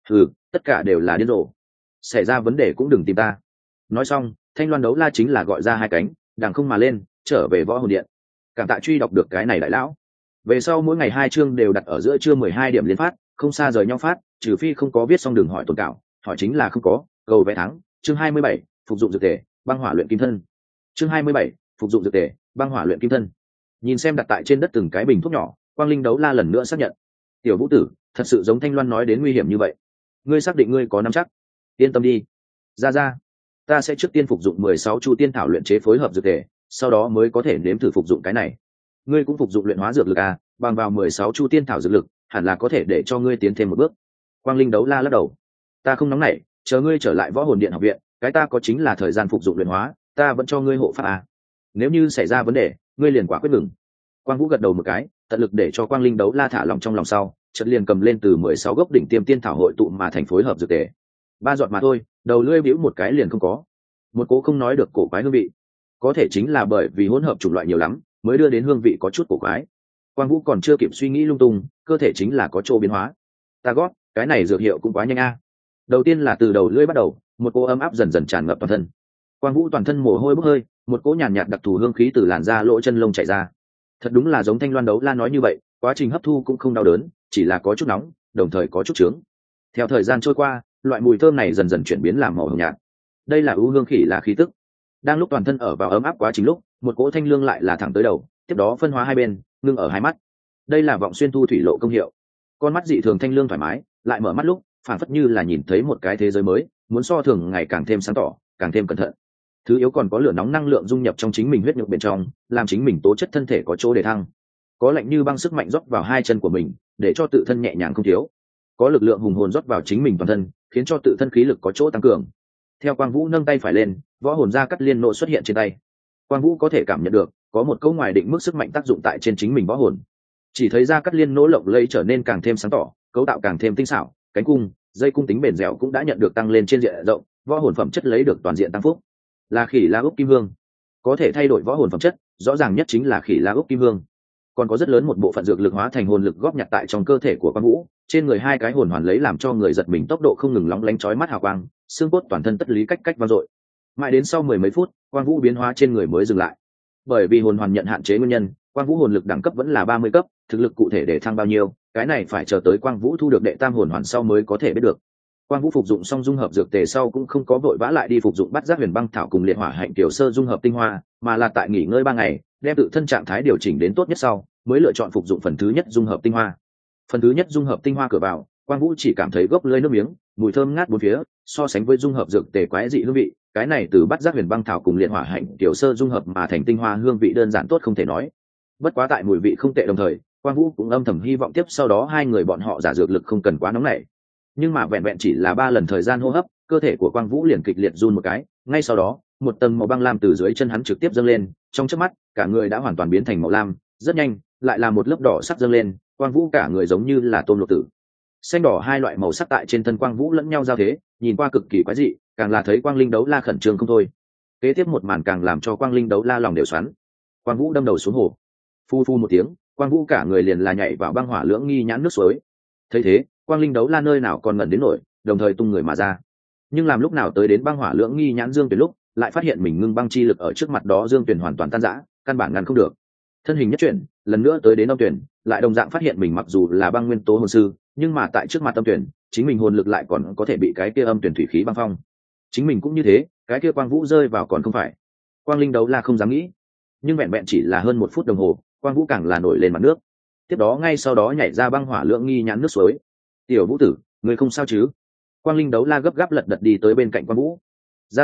Tất cả đều là điên rồ. Xảy ra vấn đề cũng đừng tìm ta. Nói xong, Thanh Loan Đấu La chính là gọi ra hai cánh, đằng không mà lên, trở về Võ Hồn Điện. Cảm tạ truy đọc được cái này đại lão. Về sau mỗi ngày 2 chương đều đặt ở giữa trưa 12 điểm liên phát, không xa rời nhau phát, trừ phi không có viết xong đừng hỏi tồn cảo, hỏi chính là không có, cầu vé thắng. Chương 27, phục dụng dược tề, băng hỏa luyện kim thân. Chương 27, phục dụng dược tề, băng hỏa luyện kim thân. Nhìn xem đặt tại trên đất từng cái bình thuốc nhỏ, Quang Linh Đấu La lần nữa xác nhận. Tiểu Vũ Tử, thật sự giống Thanh Loan nói đến nguy hiểm như vậy. Ngươi xác định ngươi có nắm chắc? Yên tâm đi. Ra, ta sẽ trước tiên phục dụng 16 chu tiên thảo luyện chế phối hợp dược tề, sau đó mới có thể nếm thử phục dụng cái này. Ngươi cũng phục dụng luyện hóa dược lực à? Bằng vào 16 chu tiên thảo dược lực, hẳn là có thể để cho ngươi tiến thêm một bước. Quang Linh Đấu La lắc đầu. Ta không nóng nảy, chờ ngươi trở lại Võ Hồn Điện học viện, cái ta có chính là thời gian phục dụng luyện hóa, ta vẫn cho ngươi hộ pháp à. Nếu như xảy ra vấn đề, ngươi liền quả quyết ngừng. Quang Vũ gật đầu một cái, tận lực để cho Quang Linh Đấu La thả lòng trong lòng sau, chợt liền cầm lên từ 16 gốc đỉnh tiêm tiên thảo hội tụ mà thành phối hợp dược tề. 3 giọt mà thôi, đầu lưỡi bĩu một cái liền không có. Một cố không nói được cổ quái hương vị, có thể chính là bởi vì hỗn hợp chủng loại nhiều lắm, mới đưa đến hương vị có chút cổ quái. Quang Vũ còn chưa kịp suy nghĩ lung tung, cơ thể chính là có chỗ biến hóa. Ta gót, cái này dược hiệu cũng quá nhanh a. Đầu tiên là từ đầu lưỡi bắt đầu, một cỗ ấm áp dần dần tràn ngập toàn thân. Quang Vũ toàn thân mồ hôi bốc hơi, một cỗ nhàn nhạt đặc thù hương khí từ làn da lỗ chân lông chảy ra. Thật đúng là giống Thanh Loan Đấu La nói như vậy, quá trình hấp thu cũng không đau đớn, chỉ là có chút nóng, đồng thời có chút chướng. Theo thời gian trôi qua, loại mùi thơm này dần dần chuyển biến làm màu hồng nhạt. Đây là ưu hương khỉ là khí tức. Đang lúc toàn thân ở vào ấm áp quá trình lúc, một cỗ thanh lương lại là thẳng tới đầu, tiếp đó phân hóa hai bên, ngưng ở hai mắt. Đây là vọng xuyên thu thủy lộ công hiệu. Con mắt dị thường thanh lương thoải mái, lại mở mắt lúc, phản phất như là nhìn thấy một cái thế giới mới, muốn so thường ngày càng thêm sáng tỏ, càng thêm cẩn thận. Thứ yếu còn có lửa nóng năng lượng dung nhập trong chính mình huyết nhục bên trong, làm chính mình tố chất thân thể có chỗ để thăng. Có lạnh như băng sức mạnh rót vào hai chân của mình, để cho tự thân nhẹ nhàng không thiếu. Có lực lượng hùng hồn rót vào chính mình toàn thân, khiến cho tự thân khí lực có chỗ tăng cường. Theo Quang Vũ nâng tay phải lên, võ hồn gia cắt liên nộ xuất hiện trên tay. Quang Vũ có thể cảm nhận được có một câu ngoài định mức sức mạnh tác dụng tại trên chính mình võ hồn. Chỉ thấy gia cắt liên nỗ lộng lẫy trở nên càng thêm sáng tỏ, cấu tạo càng thêm tinh xảo, cánh cung, dây cung tính bền dẻo cũng đã nhận được tăng lên trên diện rộng, võ hồn phẩm chất lấy được toàn diện tăng phúc. Là khỉ la úc kim hương, có thể thay đổi võ hồn phẩm chất, rõ ràng nhất chính là khỉ la úc kim hương. Còn có rất lớn một bộ phận dược lực hóa thành hồn lực góp nhặt tại trong cơ thể của Quang Vũ, trên người hai cái hồn hoàn lấy làm cho người giật mình tốc độ không ngừng lóng lánh chói mắt hào quang, xương cốt toàn thân tất lý cách vang dội. Mãi đến sau 10 mấy phút, Quang Vũ biến hóa trên người mới dừng lại. Bởi vì hồn hoàn nhận hạn chế nguyên nhân, Quang Vũ hồn lực đẳng cấp vẫn là 30 cấp, thực lực cụ thể để thăng bao nhiêu, cái này phải chờ tới Quang Vũ thu được đệ tam hồn hoàn sau mới có thể biết được. Quang Vũ phục dụng xong dung hợp dược tề sau cũng không có vội vã lại đi phục dụng bắt giác huyền băng thảo cùng liệt hỏa hạnh tiểu sơ dung hợp tinh hoa, mà là tại nghỉ ngơi 3 ngày, đem tự thân trạng thái điều chỉnh đến tốt nhất sau, mới lựa chọn phục dụng phần thứ nhất dung hợp tinh hoa. Phần thứ nhất dung hợp tinh hoa cửa vào, Quang Vũ chỉ cảm thấy gốc lưỡi nước miếng, mùi thơm ngát bốn phía, so sánh với dung hợp dược tề quái dị hương vị, cái này từ bắt giác huyền băng thảo cùng liệt hỏa hạnh tiểu sơ dung hợp mà thành tinh hoa hương vị đơn giản tốt không thể nói. Bất quá tại mùi vị không tệ đồng thời, Quang Vũ cũng âm thầm hy vọng tiếp sau đó hai người bọn họ giả dược lực không cần quá nóng nảy. Nhưng mà vẹn vẹn chỉ là 3 lần thời gian hô hấp, cơ thể của Quang Vũ liền kịch liệt run một cái, ngay sau đó, một tầng màu băng lam từ dưới chân hắn trực tiếp dâng lên, trong chớp mắt, cả người đã hoàn toàn biến thành màu lam, rất nhanh, lại là một lớp đỏ sắc dâng lên, Quang Vũ cả người giống như là tôm luộc tử. Xanh đỏ hai loại màu sắc tại trên thân Quang Vũ lẫn nhau giao thế, nhìn qua cực kỳ quái dị, càng là thấy Quang Linh Đấu La khẩn trương không thôi. Kế tiếp một màn càng làm cho Quang Linh Đấu La lòng đều xoắn. Quang Vũ đâm đầu xuống hồ. Phu phu một tiếng, Quang Vũ cả người liền là nhảy vào băng hỏa lưỡng nghi nhãn nước suối. Thấy thế, Quang Linh Đấu La nơi nào còn ngẩn đến nổi, đồng thời tung người mà ra. Nhưng làm lúc nào tới đến băng hỏa lưỡng nghi nhãn Dương Tuyền lúc, lại phát hiện mình ngưng băng chi lực ở trước mặt đó Dương Tuyền hoàn toàn tan rã, căn bản ngăn không được. Thân hình nhất chuyển, lần nữa tới đến âm tuyển, lại đồng dạng phát hiện mình mặc dù là băng nguyên tố hồn sư, nhưng mà tại trước mặt âm tuyển, chính mình hồn lực lại còn có thể bị cái kia âm tuyển thủy khí băng phong. Chính mình cũng như thế, cái kia Quang Vũ rơi vào còn không phải. Quang Linh Đấu La không dám nghĩ, nhưng vẹn vẹn chỉ là hơn 1 phút đồng hồ, Quang Vũ càng là nổi lên mặt nước. Tiếp đó ngay sau đó nhảy ra băng hỏa lưỡng nghi nhãn nước suối. Tiểu Vũ tử, người không sao chứ? Quang Linh Đấu La gấp gáp lật đật đi tới bên cạnh Quang Vũ. Ra,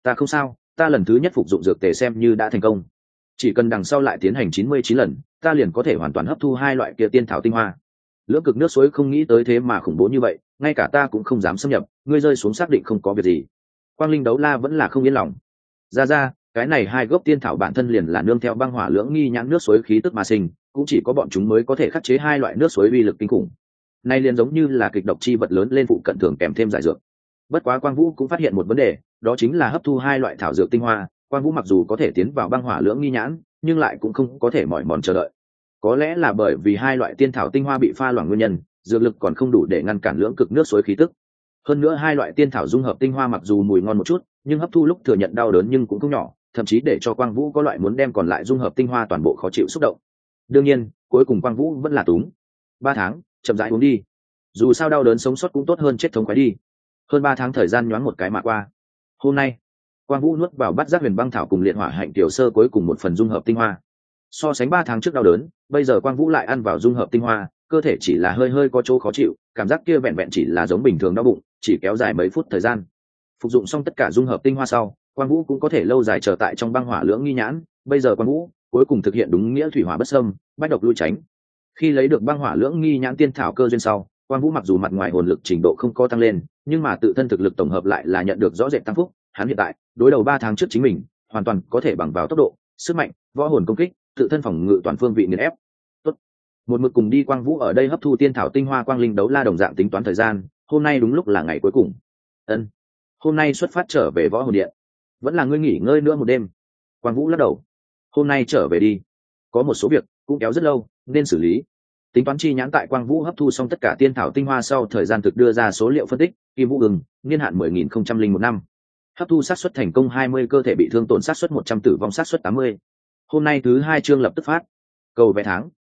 Ta không sao, ta lần thứ nhất phục dụng dược tề xem như đã thành công, chỉ cần đằng sau lại tiến hành 99 lần, ta liền có thể hoàn toàn hấp thu hai loại kia tiên thảo tinh hoa. Lưỡng cực nước suối không nghĩ tới thế mà khủng bố như vậy, ngay cả ta cũng không dám xâm nhập, ngươi rơi xuống xác định không có việc gì. Quang Linh Đấu La vẫn là không yên lòng. Ra, cái này hai gốc tiên thảo bản thân liền là nương theo băng hỏa lưỡng nghi nhãn nước suối khí tức mà sinh, cũng chỉ có bọn chúng mới có thể khắc chế hai loại nước suối uy lực kinh khủng. Nay liền giống như là kịch độc chi vật lớn lên phụ cận thường kèm thêm giải dược. Bất quá Quang Vũ cũng phát hiện một vấn đề, đó chính là hấp thu hai loại thảo dược tinh hoa, Quang Vũ mặc dù có thể tiến vào băng hỏa lưỡng nghi nhãn, nhưng lại cũng không có thể mỏi mòn chờ đợi. Có lẽ là bởi vì hai loại tiên thảo tinh hoa bị pha loãng nguyên nhân, dược lực còn không đủ để ngăn cản lưỡng cực nước suối khí tức. Hơn nữa hai loại tiên thảo dung hợp tinh hoa mặc dù mùi ngon một chút, nhưng hấp thu lúc thừa nhận đau đớn nhưng cũng không nhỏ, thậm chí để cho Quang Vũ có loại muốn đem còn lại dung hợp tinh hoa toàn bộ khó chịu xúc động. Đương nhiên, cuối cùng Quang Vũ vẫn là túng. 3 tháng, chậm rãi uống đi. Dù sao đau đớn sống sót cũng tốt hơn chết thống khoái đi. Hơn 3 tháng thời gian nhoáng một cái mà qua. Hôm nay, Quang Vũ nuốt vào bát giác huyền băng thảo cùng liệt hỏa hạnh tiểu sơ cuối cùng một phần dung hợp tinh hoa. So sánh 3 tháng trước đau đớn, bây giờ Quang Vũ lại ăn vào dung hợp tinh hoa, cơ thể chỉ là hơi có chỗ khó chịu, cảm giác kia vẹn vẹn chỉ là giống bình thường đau bụng, chỉ kéo dài mấy phút thời gian. Phục dụng xong tất cả dung hợp tinh hoa sau, Quang Vũ cũng có thể lâu dài chờ tại trong băng hỏa lưỡng nghi nhãn. Bây giờ Quang Vũ cuối cùng thực hiện đúng nghĩa thủy hỏa bất xâm, bách độc lui tránh. Khi lấy được băng hỏa lưỡng nghi nhãn tiên thảo cơ duyên sau, Quang Vũ mặc dù mặt ngoài hồn lực trình độ không có tăng lên, nhưng mà tự thân thực lực tổng hợp lại là nhận được rõ rệt tăng phúc. Hắn hiện tại đối đầu 3 tháng trước chính mình, hoàn toàn có thể bằng vào tốc độ, sức mạnh, võ hồn công kích, tự thân phòng ngự toàn phương vị nghiền ép. Tốt. Một mực cùng đi Quang Vũ ở đây hấp thu tiên thảo tinh hoa Quang Linh Đấu La đồng dạng tính toán thời gian, hôm nay đúng lúc là ngày cuối cùng. Ân. Hôm nay xuất phát trở về võ hồn điện. Vẫn là ngươi nghỉ ngơi nữa một đêm. Quang Vũ lắc đầu. Hôm nay trở về đi. Có một số việc cũng kéo rất lâu, nên xử lý. Tính toán chi nhãn tại Quang Vũ hấp thu xong tất cả tiên thảo tinh hoa sau thời gian thực đưa ra số liệu phân tích, Kim Vũ Ưng, niên hạn 10.001 năm. Hấp thu xác suất thành công 20, cơ thể bị thương tổn xác suất 100, tử vong xác suất 80. Hôm nay thứ 2 chương lập tức phát. Cầu vé tháng.